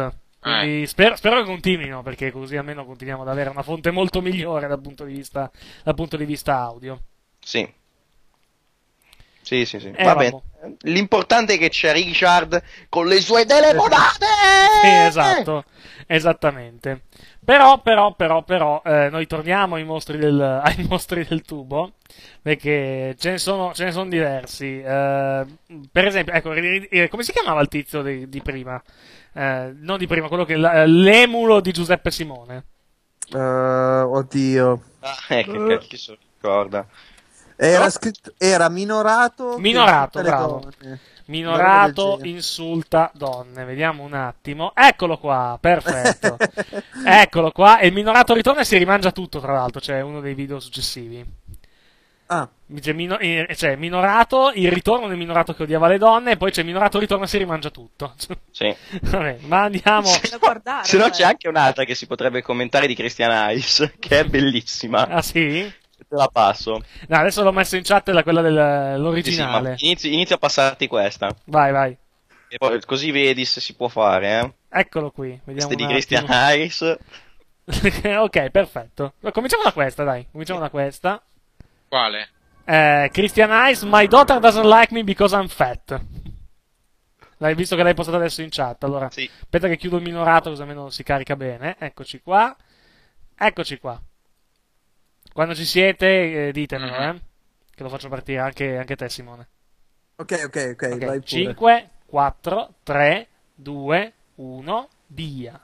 B: Quindi
E: Eh.
B: spero, spero che continuino, perché così almeno continuiamo ad avere una fonte molto migliore dal punto di vista, dal punto di vista audio.
N: Sì. Sì, sì, sì.
B: Eh,
N: Va
B: vabbè.
N: bene. L'importante è che c'è Richard con le sue telefonate!
B: Sì, esatto, esattamente. Però, però, però, però, eh, noi torniamo ai mostri del, ai mostri del tubo, perché ce ne sono, ce ne sono diversi. Eh, per esempio, ecco, ri- ri- come si chiamava il tizio di, di prima? Eh, non di prima, quello che l'emulo di Giuseppe Simone.
K: Eh, oddio.
N: Ah, eh, che cacchio chi se lo ricorda.
K: Era
N: No?
K: scritto, era minorato.
B: Minorato,
K: che insulta le
B: bravo.
K: donne. Una roba
B: Minorato
K: del genere.
B: insulta donne. Vediamo un attimo. Eccolo qua, perfetto. Eccolo qua. E il minorato ritorna e si rimangia tutto, tra l'altro. C'è uno dei video successivi.
K: Ah.
B: C'è, mino- eh, c'è minorato, il ritorno del minorato che odiava le donne, e poi c'è minorato ritorna e si rimangia tutto.
N: Sì.
B: Vabbè, ma andiamo.
J: Da guardare.
N: Se no
J: eh.
N: c'è anche un'altra che si potrebbe commentare di Christian Ice, che è bellissima.
B: Ah, sì?
N: Te la passo.
B: No, adesso l'ho messo in chat la- quella
N: Sì, sì, ma
B: dell'originale.
N: inizi- inizio a passarti questa.
B: Vai, vai.
N: E poi così vedi se si può fare, eh.
B: Eccolo qui. Vediamo
N: Queste di
B: un
N: Christian
B: attimo.
N: Ice.
B: Ok, perfetto. Cominciamo da questa, dai. Cominciamo da questa.
E: Quale?
B: Eh, Christian Ice, my daughter doesn't like me because I'm fat. L'hai visto che l'hai postato adesso in chat. Allora,
N: Sì.
B: aspetta che chiudo il minorato così almeno si carica bene. Eccoci qua. Eccoci qua. Quando ci siete, eh, ditemelo, eh. Che lo faccio partire anche, anche te, Simone.
K: Ok, ok, ok, vai pure.
B: cinque, quattro, tre, due, uno, via.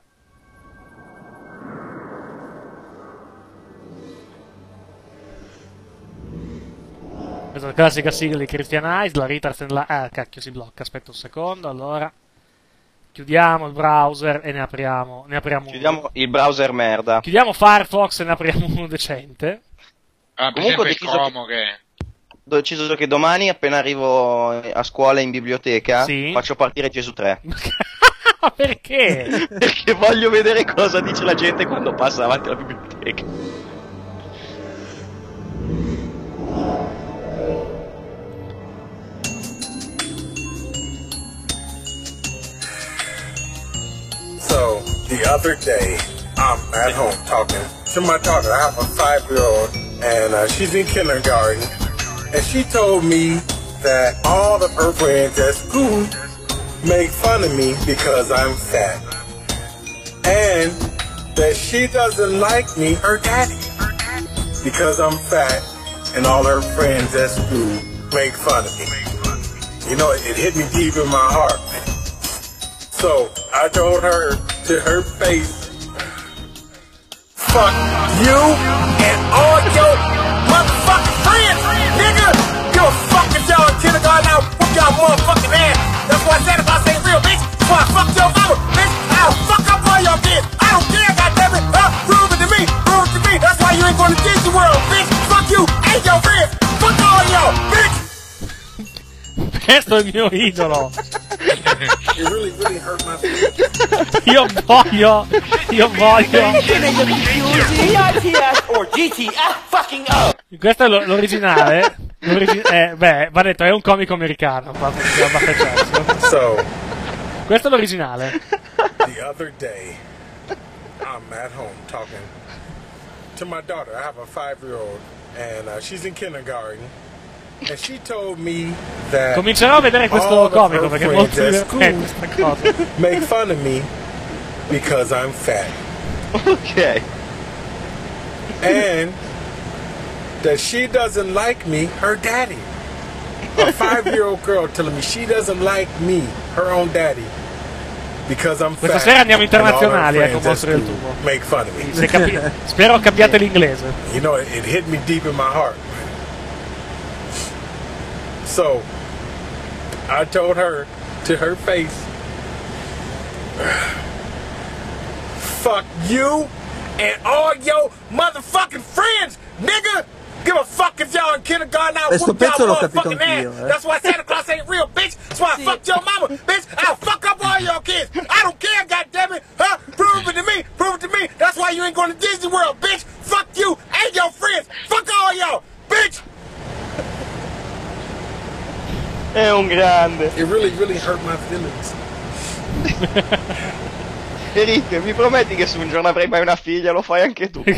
B: Questa è la classica sigla di Christian Ice, la Retards and la... Ah, cacchio, si blocca, aspetta un secondo, allora... Chiudiamo il browser e ne apriamo, ne apriamo uno.
N: Chiudiamo il browser merda.
B: Chiudiamo Firefox e ne apriamo uno decente.
E: Ah, per
N: Comunque ho
E: esempio il
N: deciso
E: Cromo che...
N: Ho deciso che domani, appena arrivo a scuola in biblioteca,
B: Sì.
N: faccio partire Gesù tre.
B: Ma perché?
N: Perché voglio vedere cosa dice la gente quando passa davanti alla biblioteca.
S: So, the other day, I'm at home talking to my daughter. I have a five-year-old, and uh, she's in kindergarten. And she told me that all of her friends at school make fun of me because I'm fat. And that she doesn't like me, her daddy, because I'm fat, and all her friends at school make fun of me. You know, it hit me deep in my heart. So I told her to her face, fuck you and all your motherfucking friends, nigga. Give a fuck if y'all in kindergarten, I'll whoop y'all motherfucking ass. That's why Santa Claus ain't real, bitch. That's why I fuck your mama, bitch. I'll fuck up all your kids. I don't care, goddammit. Huh? Prove it to me, prove it to me. That's why you ain't going to Disney World, bitch. Fuck you and your friends. Fuck all y'all, bitch.
B: Questo è il mio idolo.
S: It really, really hurt my feelings.
B: Io voglio, io voglio. Questo è lo- l'originale. L'origi- eh, beh, va detto, è un comico americano. Qua, quindi va facendo.
S: So,
B: Questo è l'originale.
S: the other day, I'm at home talking to my daughter. I have a five-year-old, and uh, she's in kindergarten. And she told me that
B: Comincerò a vedere questo
S: all of
B: comico
S: her
B: perché è
S: friends
B: molto
S: at
B: divertente
S: school
B: questa cosa.
S: make fun of me because I'm fat.
N: Ok.
S: And that she doesn't like me, her daddy. A five-year-old girl telling me she doesn't like me, her own daddy, because I'm
B: Questa
S: fat.
B: sera andiamo
S: and all her
B: internazionali, eh, con
S: friends at
B: Mostri del
S: school
B: Tubo.
S: make fun of me.
B: Se capi- Spero capiate l'inglese.
S: You know, it, it hit me deep in my heart. So, I told her to her face, fuck you and all your motherfucking friends, nigga. Give a fuck if y'all in kindergarten, I'll
K: Questo
S: whoop y'all
K: pezzo l'ho capito
S: motherfucking ass.
K: anch'io, eh.
S: That's why Santa Claus ain't real, bitch. That's why I fucked your mama, bitch. I'll fuck up all your kids. I don't care, goddammit. Huh? Prove it to me. Prove it to me. That's why you ain't going to Disney World, bitch. Fuck you and your friends. Fuck all y'all, bitch.
N: È un grande.
S: It really, really hurt my feelings.
N: Eric, mi prometti che se un giorno avrai mai una figlia lo fai anche tu?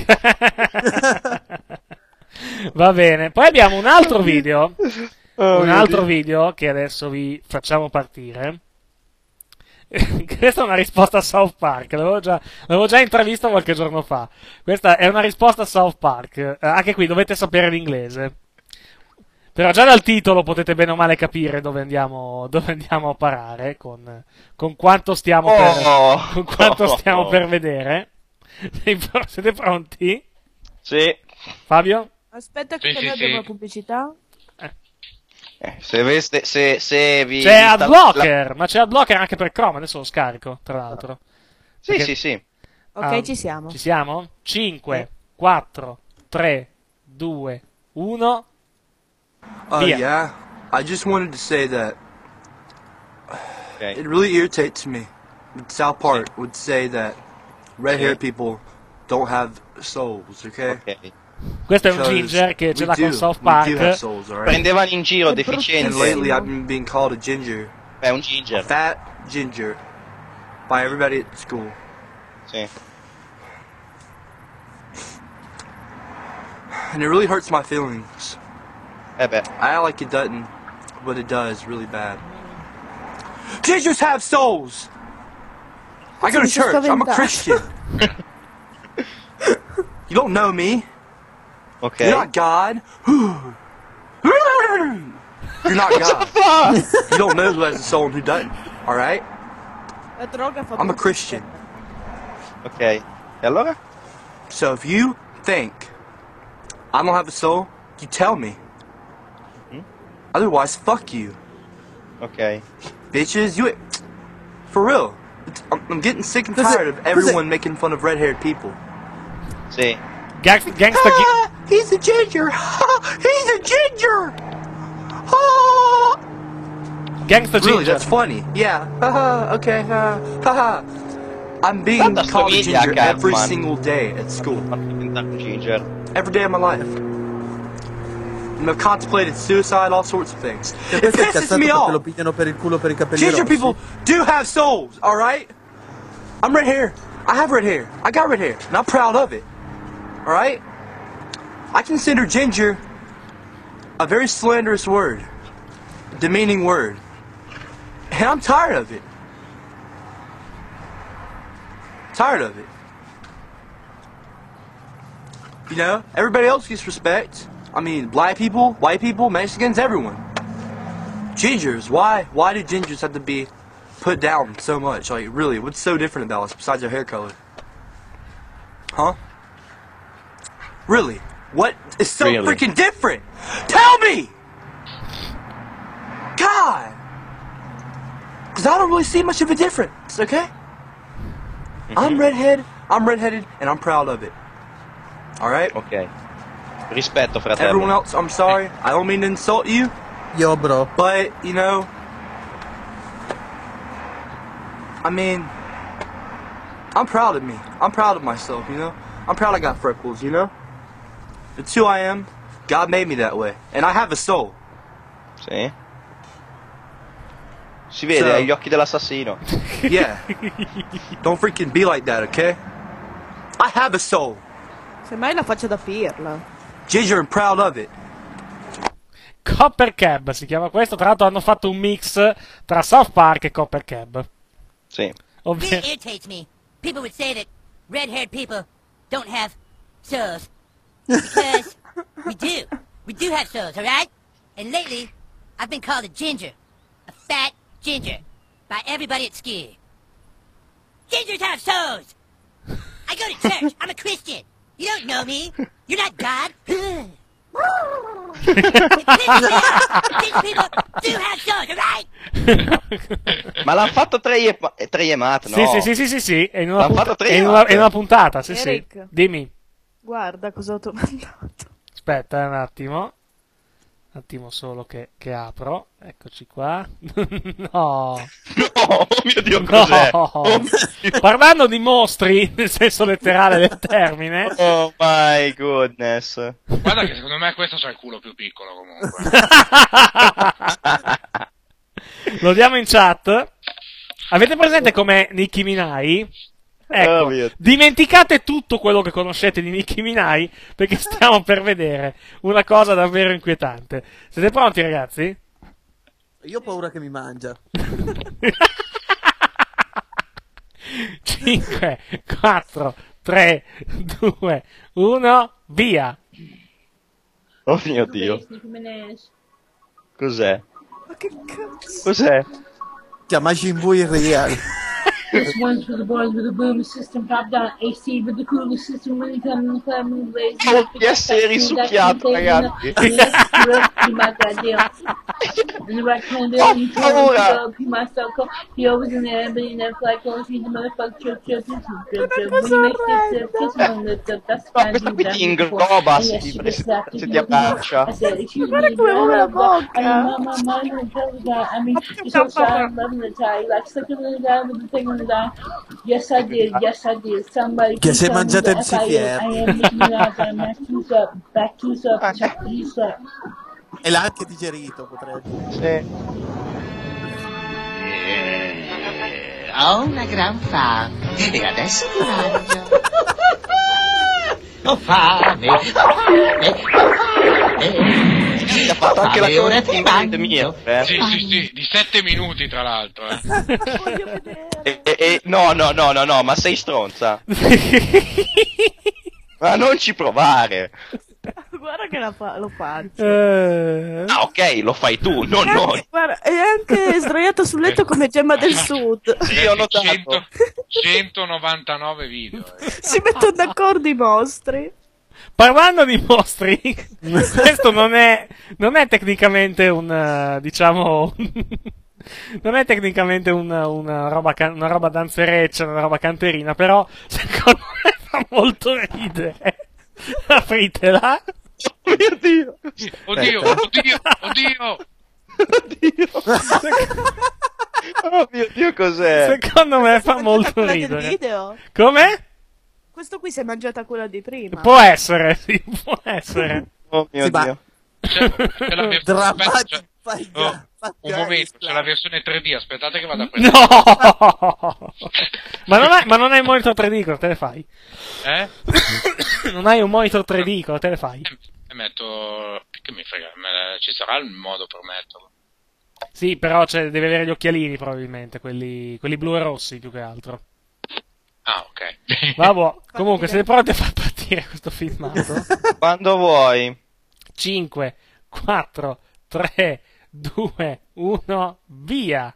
B: Va bene, poi abbiamo un altro video,
N: Oh,
B: un
N: mio
B: altro
N: Dio.
B: video che adesso vi facciamo partire. Questa è una risposta a South Park, l'avevo già, l'avevo già intravisto qualche giorno fa. Questa è una risposta a South Park, eh, anche qui dovete sapere l'inglese. Però già dal titolo potete bene o male capire dove andiamo, dove andiamo a parare, con, con quanto stiamo
N: Oh,
B: per,
N: no.
B: con quanto
N: Oh.
B: stiamo per vedere. Siete pronti?
N: Sì.
B: Fabio?
J: Aspetta che
N: Sì, sì,
J: noi
N: sì.
J: abbiamo la pubblicità.
N: Eh, se, aveste, se, se vi...
B: C'è
N: vi sta-
B: AdBlocker,
N: la-
B: ma c'è AdBlocker anche per Chrome, adesso lo scarico, tra l'altro.
N: Sì,
B: Perché-
N: sì, sì.
J: Ok,
B: Ah,
J: ci siamo.
B: Ci siamo? cinque, quattro, tre, due, uno.
T: Uh,
B: Via.
T: yeah, I just wanted to say that
N: Okay.
T: it really irritates me that South Park would say that red-haired people don't have souls, okay?
B: Questo è un
T: Because
B: ginger che ce
T: we
B: l'ha con
T: do.
B: South
T: We do have
B: Park.
T: souls, all right?
N: Prendevano in giro
T: And
N: deficienze.
T: lately I've been being called a ginger.
N: È un ginger.
T: A fat ginger. By everybody at school.
N: Sì.
T: And it really hurts my feelings.
N: Eh beh.
T: I act like it doesn't, but it does really bad. Gingers have souls! I go to
J: Mi sto
T: church. I'm a
J: spaventando.
T: Christian. You don't know me.
N: Ok.
T: You're not God. You're not God. You don't know who has a soul and who doesn't. All right?
J: La droga fa
T: I'm a
J: tutto.
T: Christian.
N: Ok. E allora?
T: So if you think I don't have a soul, you tell me. Otherwise, fuck you.
N: Ok.
T: Bitches, you... For real. It's, I'm, I'm getting sick and
K: Cos'è-
T: tired of everyone making fun of red-haired people.
N: Sì.
B: Gang- gangsta Gi-
T: Ah, he's a ginger! He's a ginger! Ah.
B: Gangsta
T: Really,
B: Ginger.
T: that's funny. Yeah. Haha, okay. Uh, haha. I'm being
N: Tanta
T: called a
N: somiglia a
T: ginger every
N: Cartman.
T: single day at school.
N: Diventare un ginger.
T: Every day of my life. And I've contemplated suicide, all sorts of things. It
K: Questo è
T: pisses
K: incazzato
T: me
K: perché
T: off.
K: lo pigliano per il culo per i capelli
T: Ginger
K: rossi.
T: people do have souls, alright? I'm red hair. I have red hair. I got red hair. And I'm proud of it. Alright? I consider ginger a very slanderous word. Demeaning word. And I'm tired of it. Tired of it. You know, everybody else gets respect. I mean, black people, white people, Mexicans, everyone. Gingers, why? Why do gingers have to be put down so much? Like, really, what's so different about us besides their hair color? Huh? Really? What is so
N: Really?
T: freaking different? Tell me! God! Because I don't really see much of a difference, okay? I'm redhead, I'm redheaded, and I'm proud of it. Alright?
N: Ok. Rispetto, fratello.
T: Everyone else, I'm sorry. I don't mean to insult you.
K: Yo, bro.
T: But, you know, I mean, I'm proud of me. I'm proud of myself, you know? I'm proud I got freckles, you know? It's who I am. God made me that way. And I have a soul.
N: Sì. Si vede,
T: So-
N: hai gli occhi dell'assassino.
T: Yeah. Don't freaking be like that, okay? I have a soul.
J: Semmai la faccio da pirla.
T: Ginger and proud of it.
B: Copper Cab si chiama questo. Tra l'altro hanno fatto un mix tra South Park e Copper Cab.
N: Sì.
B: Ovvio.
U: Really irritates me. People would say that red-haired people don't have souls. Because we do. We do have souls, alright? And lately, I've been called a ginger. A fat ginger. By everybody at school. Gingers have souls! I go to church. I'm a Christian. You don't know me. You're not God. Ginger people do have souls, alright?
N: Ma l'hanno fatto tre Yemat, no?
B: Sì, sì, sì, sì, sì, sì. È in una,
N: L'hanno
B: punta-
N: fatto tre
B: è in una,
N: Yemat.
B: è in una puntata, sì,
J: Eric.
B: sì. Dimmi.
J: Guarda cosa ho tu mandato.
B: Aspetta eh, un attimo. Un attimo solo che, che apro. Eccoci qua. No.
N: Oh mio Dio, cos'è?
B: No. Parlando di mostri, nel senso letterale del termine.
N: Oh my goodness.
E: Guarda che secondo me questo c'ha il culo più piccolo comunque.
B: Lo diamo in chat. Avete presente com'è Nicki Minaj? Ecco,
N: Oh, mio Dio.
B: dimenticate tutto quello che conoscete di Nicki Minaj, perché stiamo per vedere una cosa davvero inquietante. Siete pronti, ragazzi?
K: Io ho paura che mi mangia.
B: cinque, quattro, tre, due, uno, via!
N: Oh mio Dio. Cos'è?
J: Ma che cazzo?
N: Cos'è?
K: Chiama Jimbo in real.
D: This one's for the boys with the boom system, top down A C with the cooler system, when you come in the club and blaze.
N: Oh, che essere risucchiato, ragazzi.
D: He always in there, but he never like going to the motherfucker church, church, church,
N: No, questa qui ti ingloba se ti, se, se ti abbraccia.
J: Guarda come muove la bocca.
D: I mean, you're so shy, I'm loving the tie. Like, sucking the guy with the thing on the guy. Yes, I did. Yes, I did. Somebody.
K: Che si è mangiato il
D: F I A. I am looking at I'm back keys up. Back keys up. Back keys up.
K: E l'ha anche digerito, potrebbe.
N: Sì.
V: Eh, ho una gran fame. E adesso ti mangio. Ho fame, ho fame, ho fame.
N: Ha fatto anche la
V: ora
N: cosa
V: ti
N: in
V: mangio.
N: mia. Eh.
E: Sì, sì, sì, di sette minuti tra l'altro. Eh.
N: E, e, e, no, no, no, no, no, ma sei stronza. Ma non ci provare.
J: Guarda che la fa- lo faccio.
B: Eh...
N: Ah, ok, lo fai tu, non
J: È
N: noi.
J: anche, guarda, è anche sdraiato sul letto come Gemma del Sud.
N: Sì, ho notato.
E: cento centonovantanove video. Eh.
J: Si mettono d'accordo i mostri.
B: Parlando di mostri, questo non è, non è tecnicamente un, uh, diciamo, non è tecnicamente una, una, roba, can- una roba danzereccia, una roba canterina, però secondo me fa molto ridere. Apritela.
N: Oh mio Dio.
E: Oddio, oddio, oddio.
N: Oddio. Oh mio Dio, cos'è?
B: Secondo me fa
J: Si è mangiata
B: molto
J: quella del
B: ridere.
J: video?
B: Come?
J: Questo qui si è mangiata quella di prima.
B: Può essere, sì, può essere.
N: Oh mio
K: Sì, ma-
N: Dio.
E: C'è, c'è la versione,
K: Drammatico,
E: c'è-
K: fai
E: oh,
K: già, fai
E: un
K: già
E: momento,
K: il
E: c'è la versione tre D, aspettate che vado a prendere.
B: No! ma, non hai, ma non hai un monitor tre D, cosa te le fai?
E: Eh?
B: Non hai un monitor tre D, cosa te le fai?
E: E, e metto... che mi frega, me- ci sarà il modo per metterlo.
B: Sì, però cioè, devi avere gli occhialini probabilmente, quelli, quelli blu e rossi più che altro.
E: Ah, ok.
B: Vabbè, comunque siete pronti a far partire questo filmato?
N: Quando vuoi.
B: cinque, quattro, tre, due, uno, via!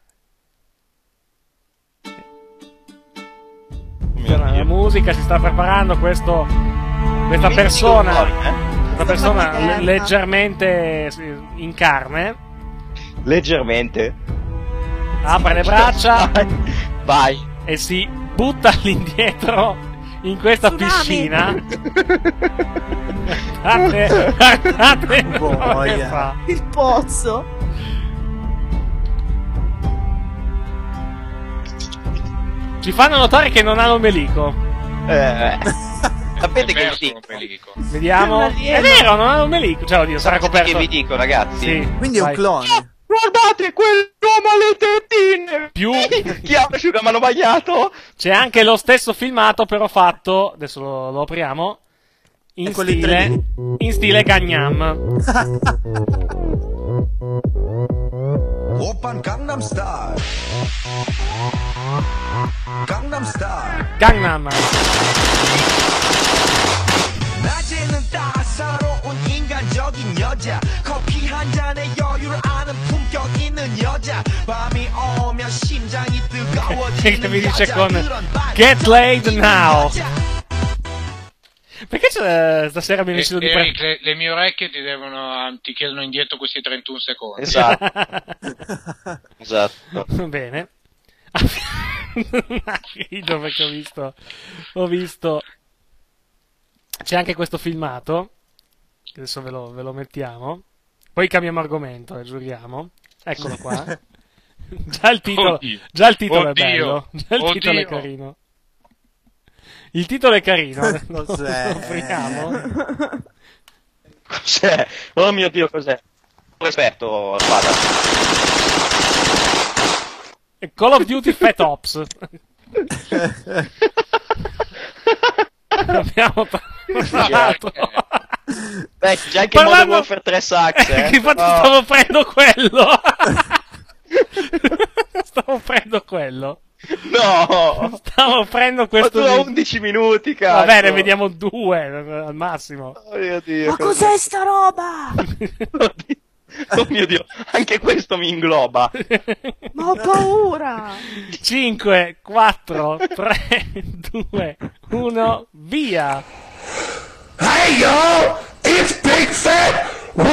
B: La musica si sta preparando, questo, questa persona, questa persona le- leggermente sì, in carne,
N: Leggermente.
B: apre le braccia
N: Vai.
B: e si butta all'indietro in questa
J: Tsunami.
B: piscina. Guardate, guardate quello che
K: Boia.
B: fa.
J: Il pozzo.
B: Ci fanno notare che non ha l'ombelico.
N: Eh. Sapete che vi
E: Perso
N: dico?
E: un pelico.
B: Vediamo.
J: È un
B: È
J: alieno.
B: vero, non ha l'ombelico. Cioè, oddio, sarà
N: Sapete
B: coperto.
N: che vi dico, ragazzi?
B: Sì,
K: Quindi è un
B: vai.
K: clone.
N: Guardate quell'uomo alle tettine!
B: Più
N: Chi ha l'asciugamano bagnato?
B: c'è anche lo stesso filmato, però fatto. Adesso lo, lo apriamo. In
K: E quelli
B: stile.
K: tre D.
B: In stile Gangnam.
H: Oppan Gangnam Style. Gangnam Style.
B: Gangnam.
H: 낮에는 따사로운 인간적인 여자 커피 한 잔에 여유를 아는 품격 있는 여자 밤이 오면 심장이
B: Che
H: 뜨거워지는
B: mi dice
H: 여자
B: con
H: 그런
B: Get Laid
H: 반짝이는
B: Now.
H: 여자.
B: Perché c'è, stasera abbiamo
E: E-
B: deciso di
E: Eric,
B: prendere.
E: le, le mie orecchie ti devono ti chiedono indietro questi trentuno secondi.
N: Esatto. Esatto.
B: Bene. Rido perché ho visto. Ho visto. C'è anche questo filmato. Che adesso ve lo, ve lo mettiamo. Poi cambiamo argomento, eh, giuriamo. Eccolo qua. Già il titolo,
E: Oddio.
B: già il titolo
E: Oddio.
B: è bello. Già il
E: Oddio.
B: titolo è carino. Il titolo è carino.
K: Cos'è?
B: Lo apriamo.
N: Cos'è? Oh mio Dio, cos'è? Rispetto, spada.
B: Call of Duty Fat Ops. Abbiamo parlato.
N: Beh, c'è anche
B: Parlando...
N: Modern Warfare tre Sax, eh.
B: Infatti
N: oh.
B: stavo prendendo quello. Stavo prendendo quello.
N: No!
B: Stavo prendendo questo.
N: Ma dura undici minuti, cazzo.
B: Va bene, vediamo due al massimo.
N: Oh mio Dio,
J: Ma cos'è sta roba?
N: Oh mio Dio, anche questo mi ingloba.
J: Ma ho paura.
B: cinque, quattro, tre, due, uno, via.
C: Hey y'all, it's Big Fat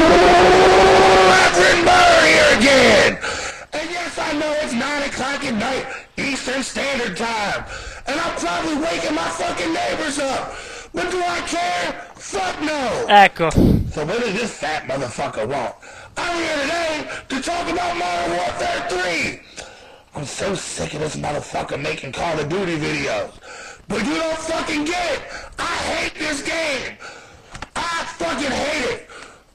C: Reverend Murray here again. And yes, I know it's nine o'clock at night, Eastern Standard Time. And I'm probably waking my fucking neighbors up. But do I care? Fuck no.
B: Ecco.
C: So what does this fat motherfucker want? I'm here today to talk about Modern Warfare three. I'm so sick of this motherfucker making Call of Duty videos. But you don't fucking get it. I hate this game. I fucking hate it.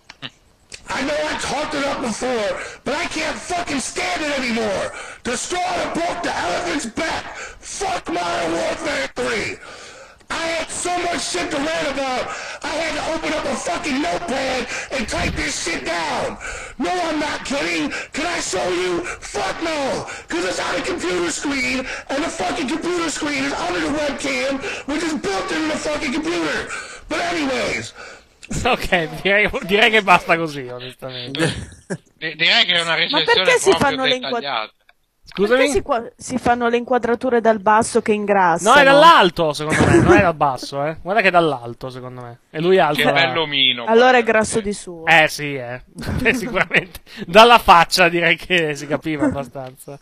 C: I know I talked it up before, but I can't fucking stand it anymore. The straw that broke the elephant's back. Fuck Modern Warfare three. I had so much shit to rant about, I had to open up a fucking notepad and type this shit down. No, I'm not kidding. Can I show you? Fuck no. Because it's on a computer screen, and the fucking computer screen is under the webcam, which is built into the fucking computer. But anyways...
B: Ok, direi, direi che basta così, onestamente.
E: Direi che è una recensione
J: Ma perché si
E: proprio
J: fanno le
E: dettagliata.
B: Scusami?
J: Perché si, qua- si fanno le inquadrature dal basso che ingrassano?
B: No, è dall'alto, secondo me, non è dal basso, eh. Guarda che è dall'alto, secondo me. E lui alto.
E: Che bello omino.
J: Allora è grasso di suo.
B: Eh sì, eh. Beh, sicuramente. Dalla faccia direi che si capiva abbastanza.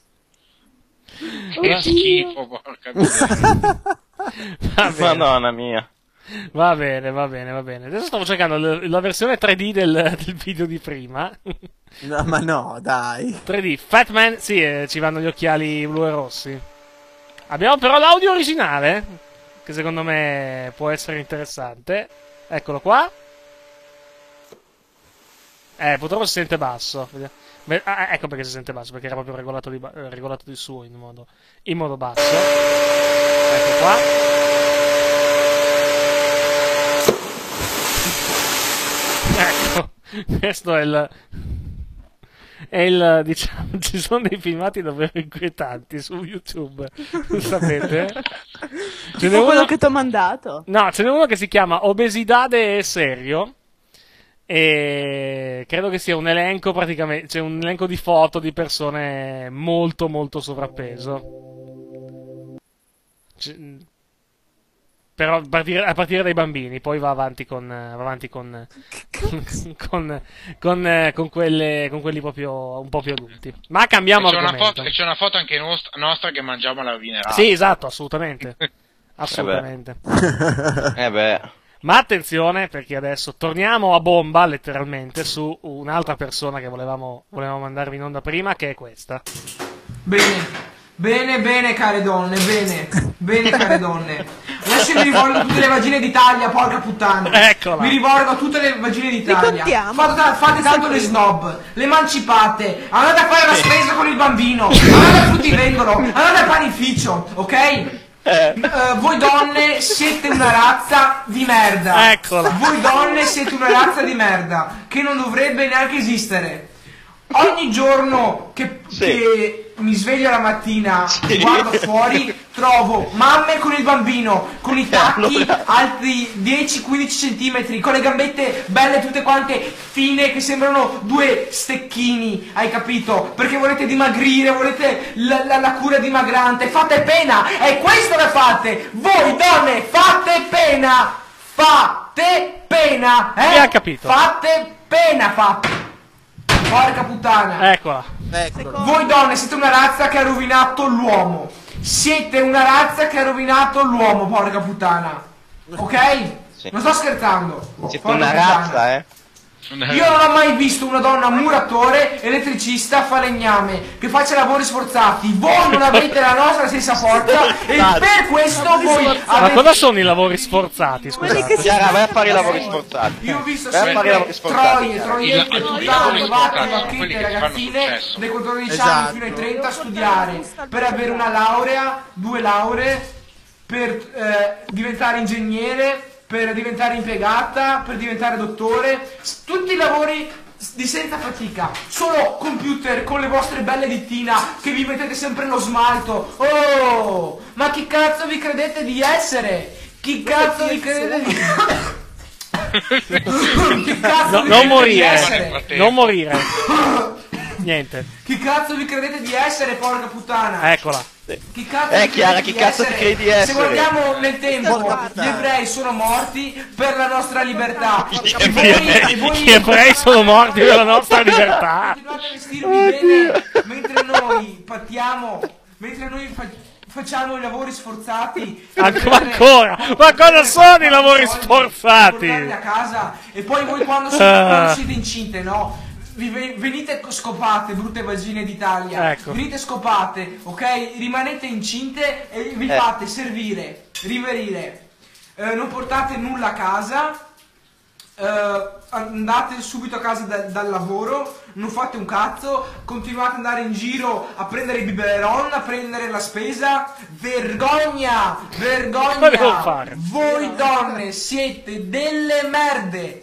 E: Che schifo, porca miseria.
N: Madonna mia.
B: Va bene, va bene, va bene. Adesso stavo cercando l- la versione tre D del, del video di prima.
K: No, ma no, dai.
B: tre D. Fatman, sì, eh, ci vanno gli occhiali blu e rossi. Abbiamo però l'audio originale, che secondo me può essere interessante. Eccolo qua. Eh, purtroppo si sente basso. Beh, ah, ecco perché si sente basso, perché era proprio regolato di, ba- regolato di suo in modo, in modo basso. Ecco qua. Ecco, questo è il, è il, diciamo, ci sono dei filmati davvero inquietanti su YouTube, sapete? Ce n'è
J: Tipo quello
B: uno
J: che ti ho mandato.
B: No, ce n'è uno che si chiama Obesidade e Serio, e credo che sia un elenco praticamente, c'è un elenco di foto di persone molto molto sovrappeso. C- Però a partire, a partire dai bambini, poi va avanti con va avanti con con, con, con, quelle, con quelli proprio un po' più adulti. Ma cambiamo
E: e c'è
B: argomento.
E: Una foto, e c'è una foto anche nostra, nostra che mangiamo la vinerata.
B: Sì, esatto, assolutamente. Assolutamente.
N: Eh beh.
B: Ma attenzione, perché adesso torniamo a bomba, letteralmente, su un'altra persona che volevamo, volevamo mandarvi in onda prima, che è questa.
R: Bene. Bene, bene, care donne, bene, bene, care donne. Adesso mi rivolgo a tutte le vagine d'Italia, porca puttana.
B: Eccola.
R: Mi rivolgo a tutte le vagine d'Italia.
J: contiamo.
R: Fate, fate tanto le snob, le emancipate, andate a fare la spesa con il bambino, andate al fruttivendolo, andate al panificio, ok?
N: Eh.
R: Uh, voi donne siete una razza di merda.
B: Eccola.
R: Voi donne siete una razza di merda che non dovrebbe neanche esistere. Ogni giorno che,
N: Sì.
R: che mi sveglio la mattina,
N: Sì.
R: guardo fuori, trovo mamme con il bambino, con i tacchi
N: Allora.
R: alti dieci quindici centimetri, con le gambette belle tutte quante fine che sembrano due stecchini, hai capito? Perché volete dimagrire, volete la, la, la cura dimagrante, fate pena, è questo che fate! Voi donne fate pena! Fate pena! Eh?
B: Chi ha capito?
R: Fate pena, fate! Porca puttana!
B: Eccola.
K: Eccolo.
R: Voi donne siete una razza che ha rovinato l'uomo. Siete una razza che ha rovinato l'uomo, porca puttana. Ok?
N: Sì.
R: Non sto scherzando.
N: Siete
R: Porca
N: una
R: puttana.
N: razza, eh?
R: Io non ho mai visto una donna muratore, elettricista, falegname, che faccia lavori sforzati. Voi non avete la nostra stessa forza e per questo voi
B: Ma
R: avete...
B: cosa sono i lavori sforzati, scusate?
N: Chiara, vai a fare i lavori sforzati.
R: Io ho visto
N: Vai a fare i lavori
R: sempre
N: sforzati.
R: troie, troiette,
E: I- i
R: puttane,
E: lavori
R: trovate,
E: sforzati sono quelli
R: bacchette,
E: che ti fanno
R: ragazzine
E: successo.
R: dai quattordici
K: Esatto.
R: anni fino ai trenta a studiare per avere una laurea, due lauree
G: per eh, diventare ingegnere, per diventare impiegata, per diventare dottore, tutti i lavori di senza fatica, solo computer con le vostre belle dittina che vi mettete sempre lo smalto. Oh, ma chi cazzo vi credete di essere? Chi cazzo vi credete di Chi cazzo
B: no,
G: vi
B: non
G: credete
B: morire,
G: di essere?
B: non morire. Niente.
G: Chi cazzo vi credete di essere, porca puttana?
B: Eccola.
G: Chi cazzo
N: Eh,
G: vi
N: Chiara,
G: credi
N: chi
G: di
N: cazzo ti
G: essere?
N: credi di essere?
G: Se guardiamo nel tempo, gli ebrei sono morti per la nostra libertà.
B: Gli ebrei sono morti per la nostra libertà.
G: Continuate a vestirvi bene mentre noi patiamo, mentre noi fa- facciamo i lavori sforzati.
B: Ancora, ancora. Ma cosa sono i lavori sforzati?
G: A casa e poi voi quando siete,
B: Ah.
G: quando siete incinte, no? Vi ve- venite scopate, brutte vagine d'Italia.
B: Ecco.
G: Venite scopate, ok? Rimanete incinte e vi
N: Eh.
G: fate servire, riverire. Eh, non portate nulla a casa. eh, andate subito a casa da- dal lavoro, non fate un cazzo, continuate ad andare in giro a prendere i biberon, a prendere la spesa. Vergogna,
B: Cosa devo
G: vergogna.
B: fare?
G: Voi donne siete delle merde.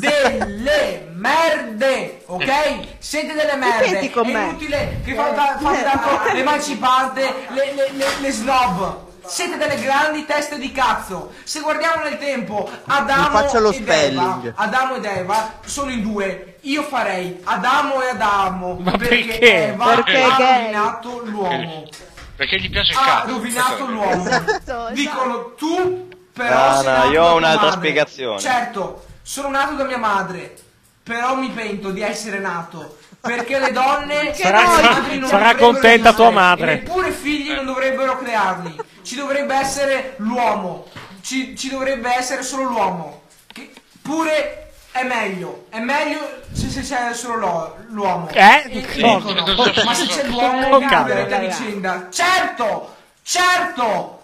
G: Delle merde, ok? Siete delle merde.
J: Ripeti con
G: È
J: me.
G: inutile che fate fate tanto l'emancipante, le, le, le, le snob. Siete delle grandi teste di cazzo. Se guardiamo nel tempo, Adamo
K: Mi faccia lo
G: ed
K: spelling.
G: Eva, Adamo ed Eva sono in due. Io farei Adamo e Adamo.
B: Ma
G: perché?
B: perché?
G: Eva
J: Perché
G: ha
J: gay.
G: rovinato l'uomo.
E: Perché gli piace il
G: Ha
E: cazzo.
G: rovinato l'uomo. Dicono tu però
N: No,
G: sei
N: no,
G: nato
N: io
G: da
N: ho
G: tua
N: un'altra
G: madre.
N: spiegazione.
G: Certo, sono nato da mia madre, però mi pento di essere nato. Perché le donne
B: Sarà-
G: le madri non
B: sarà
G: dovrebbero
B: contenta tua
G: esistere,
B: madre.
G: e neppure figli non dovrebbero crearli. Ci dovrebbe essere l'uomo. Ci, ci dovrebbe essere solo l'uomo. Che pure è meglio. È meglio se, se c'è solo lo- l'uomo.
B: Eh?
G: E- e
B: No.
G: dicono, ma se c'è l'uomo
B: Non
G: che
B: cambia.
G: avete a vicenda. Certo! Certo!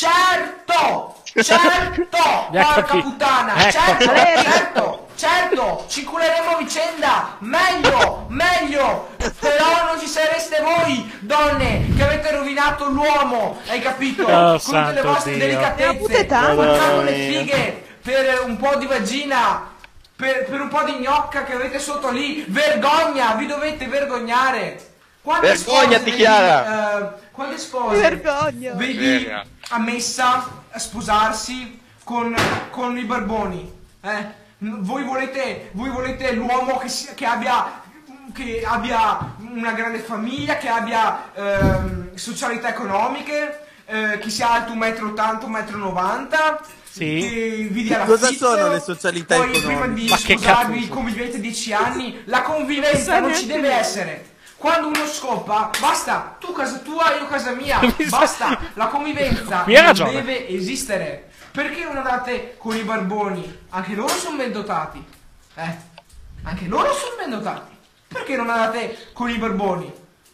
G: Certo! Certo!
B: Mi ha
G: Porca
B: capito.
G: puttana!
B: Ecco.
G: Certo! Certo! Certo! Ci culeremo a vicenda! Meglio! Meglio! Però non ci sareste voi, donne, che avete rovinato l'uomo! Hai capito?
B: Oh,
G: Con tutte le
B: santo
G: vostre
B: Dio.
G: delicatezze!
J: Madonna
G: Portando le
N: mia.
G: fighe per un po' di vagina! Per, per un po' di gnocca che avete sotto lì! Vergogna! Vi dovete vergognare! Quante
N: Vergognati,
G: spose vedi,
N: Chiara.
G: eh, quante spose
J: Vergogna.
G: vedi
E: Verga.
G: a messa a sposarsi con, con i barboni? Eh? N- Voi volete, voi volete l'uomo che, sia- che abbia che abbia una grande famiglia, che abbia ehm, socialità economiche, eh, che sia alto un metro e ottanta, un metro e novanta.
B: Sì.
G: Che vi dia la
K: Cosa
G: pizza,
K: sono le socialità
G: poi
K: economiche?
G: prima di
B: Ma che
G: sposarvi
B: cazzo?
G: convivete dieci anni. La convivenza non ci deve essere. Quando uno scopa, basta, tu casa tua, io casa mia, basta, la convivenza
B: Mi ha
G: non
B: ragione.
G: deve esistere. Perché non andate con i barboni? Anche loro sono ben dotati. Eh, anche loro sono ben dotati. Perché non andate con i barboni?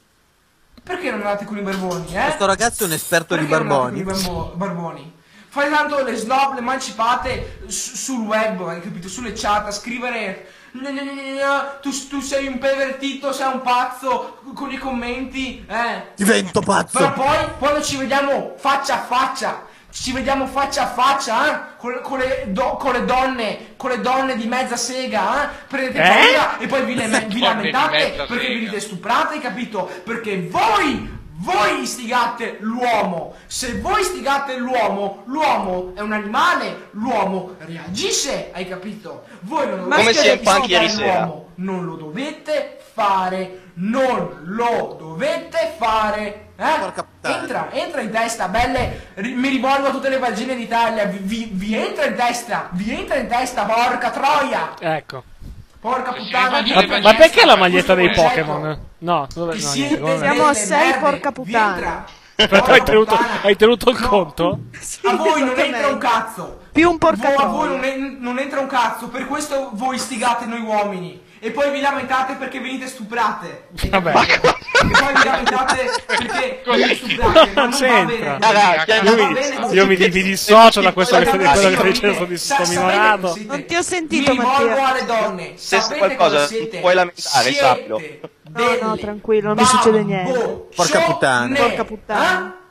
G: Perché non andate con i barboni, eh?
K: Questo ragazzo è un esperto di
G: Perché non
K: barboni.
G: andate con i barbo- barboni? Fai tanto le snob, le emancipate su- sul web, hai capito? Sulle chat, a scrivere "Gna gna gna gna gna, tu, tu sei un pervertito, sei un pazzo", con i commenti, eh.
K: Divento
G: Però
K: pazzo.
G: poi, quando ci vediamo faccia a faccia, ci vediamo faccia a faccia, eh? Con, con le, do- con le donne, con le donne di mezza sega, eh? Prendete
B: Eh?
G: paura e poi vi, le- vi
E: Donne di
G: lamentate
E: mezza
G: perché
E: sega.
G: vi dite stuprate, hai capito? Perché voi, voi istigate l'uomo. Se voi istigate l'uomo, l'uomo è un animale, l'uomo reagisce, hai capito? Voi non
N: Come
G: dovete
N: si è in punk
G: istigare
N: ieri sera.
G: l'uomo, non lo dovete fare, non lo dovete fare. Eh?
K: Porca puttana.
G: Entra, entra in testa, belle, ri- mi rivolgo a tutte le vagine d'Italia, vi, vi, vi entra in testa, vi entra in testa, porca troia,
B: Ecco.
G: porca
E: Se
G: puttana.
E: si
B: Ma,
E: immagina-
B: ma perché la maglietta dei
G: Questo concetto
B: Pokémon? No, dove, no,
G: siete
B: niente, come-
J: Siamo a
G: delle
J: sei,
G: merde,
J: porca
G: vi
J: puttana.
G: entra.
B: Però hai tenuto, hai tenuto il conto?
G: A voi non entra
J: esattamente.
G: un cazzo.
J: Più un porca
G: Vo- a voi
J: troia.
G: non, en- non entra un cazzo, per questo voi istigate noi uomini. E poi vi lamentate perché venite stuprate.
B: Vabbè.
G: E poi vi lamentate perché venite stuprate. Ma
B: Non
G: non va
B: c'entra.
G: bene.
N: Raga,
G: Non va
B: io,
G: bene così.
B: io mi, mi dissocio da questo che
G: Sapete
B: da quello che
G: cosa
B: stai dicendo
G: siete?
B: di
G: Sa-
B: sto
G: sapete
B: minorato.
G: cosa siete?
J: Non ti ho sentito,
G: Mi rivolgo
J: Mattia.
G: alle donne.
N: Se
G: Sapete
N: qualcosa
G: cosa
N: non
G: siete?
N: puoi lamentare,
G: Siete
N: sappilo.
G: delle
J: No, no, tranquillo, non mi succede niente.
G: bamboccione.
K: Porca puttana.
J: Porca puttana.
G: Eh?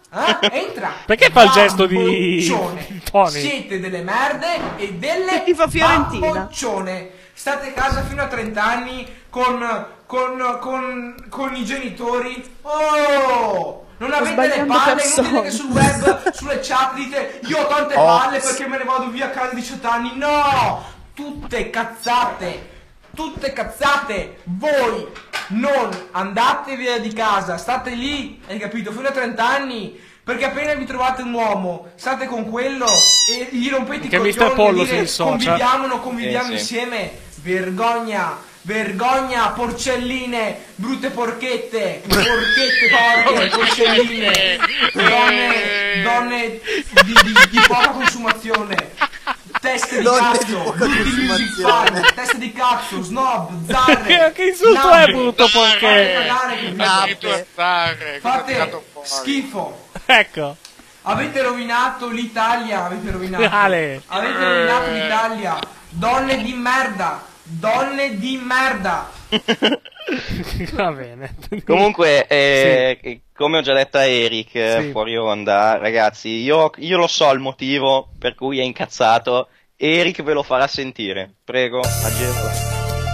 G: Eh? Entra.
B: Perché fa il gesto di
G: Bamboccione.
B: Tony?
G: Siete delle merde e delle
J: Ti fa Fiorentina.
G: bamboccione. State a casa fino a trenta anni con, con, con, con i genitori. Oh! Non avete le
J: sbagliando
G: palle,
J: persone.
G: inutile che sul web, sulle chat dite io ho tante
O: Oh.
G: palle perché me ne vado via a casa a diciotto anni. No! Tutte cazzate. Tutte cazzate. Voi non andate via di casa, state lì, hai capito, fino a trenta anni. Perché appena vi trovate un uomo, state con quello e gli rompete i
B: Che
G: coglioni
B: mister Pollo
G: e
B: si
G: dire
B: dissocia.
G: conviviamo, non conviviamo
N: Eh, sì.
G: insieme. Vergogna, vergogna, porcelline, brutte porchette, porchette porche, porcelline, donne, donne di, di, di poca consumazione, teste di
K: Donne di
G: cazzo,
K: poca
G: brutti music
K: consumazione.
G: fan, teste di cazzo, snob, zarre.
B: Che- che insulto
G: nabbe,
B: è brutto,
G: fate
B: porche?
G: cagare che
E: Addirittura Zarre, cosa ha
G: fate
E: tirato fuori?
G: schifo.
B: Ecco.
G: Avete rovinato l'Italia, avete rovinato.
B: Ale.
G: Avete rovinato l'Italia. Donne di merda. Donne di merda.
B: Va bene.
N: Comunque, eh, come ho già detto a Eric eh,
B: Sì.
N: fuori onda, ragazzi, io, io lo so il motivo per cui è incazzato. Eric ve lo farà sentire. Prego, agevola.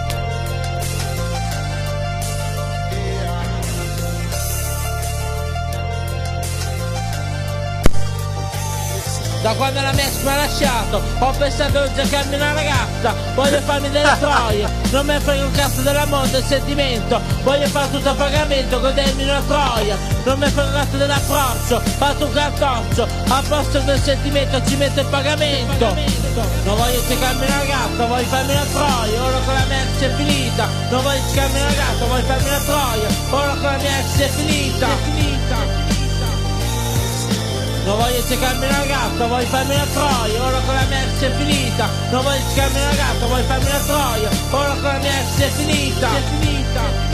R: Da quando la mia ex mi ha lasciato ho pensato di cercarmi una ragazza. Voglio farmi delle troie, non me frega un cazzo dell'amore, del sentimento. Voglio fare tutto a pagamento, godermi una troia. Non me frega un cazzo dell'approccio, fatto un cartoccio. A posto del sentimento ci metto il pagamento. Non voglio cercarmi una ragazza, voglio farmi una troia. Ora con la mia ex è finita. Non voglio cercarmi una ragazza, voglio farmi una troia. Ora con la mia ex è finita. È finita. Non voglio cercarmi una ragazza, voglio farmi una troia. Ora con la mia ex è finita. Non voglio cercarmi una ragazza, voglio farmi una troia. Ora con la mia ex è finita. È finita.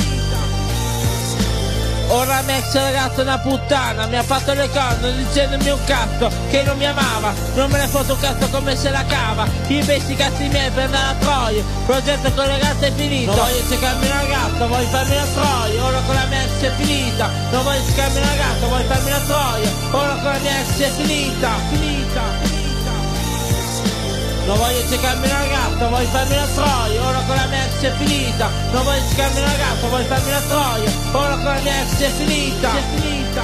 R: Ora la mia ex ragazza è una puttana, mi ha fatto le corna dicendomi un cazzo che non mi amava. Non me ne foto un cazzo come se la cava. Investi i cazzi miei per andare a troia. Progetto con le ragazze è finito. Non voglio cercarmi una ragazza, voglio farmi una troia. Ora con la mia ex è finita. Non voglio cercarmi una ragazza, voglio farmi una troia. Ora con la mia ex è finita. Finita. Non voglio cercarmi una ragazza, voglio farmi una troia. Ora con la mia ex è finita. Non voglio cercarmi una ragazza, voglio farmi una troia. Ora con la mia ex è finita. È finita.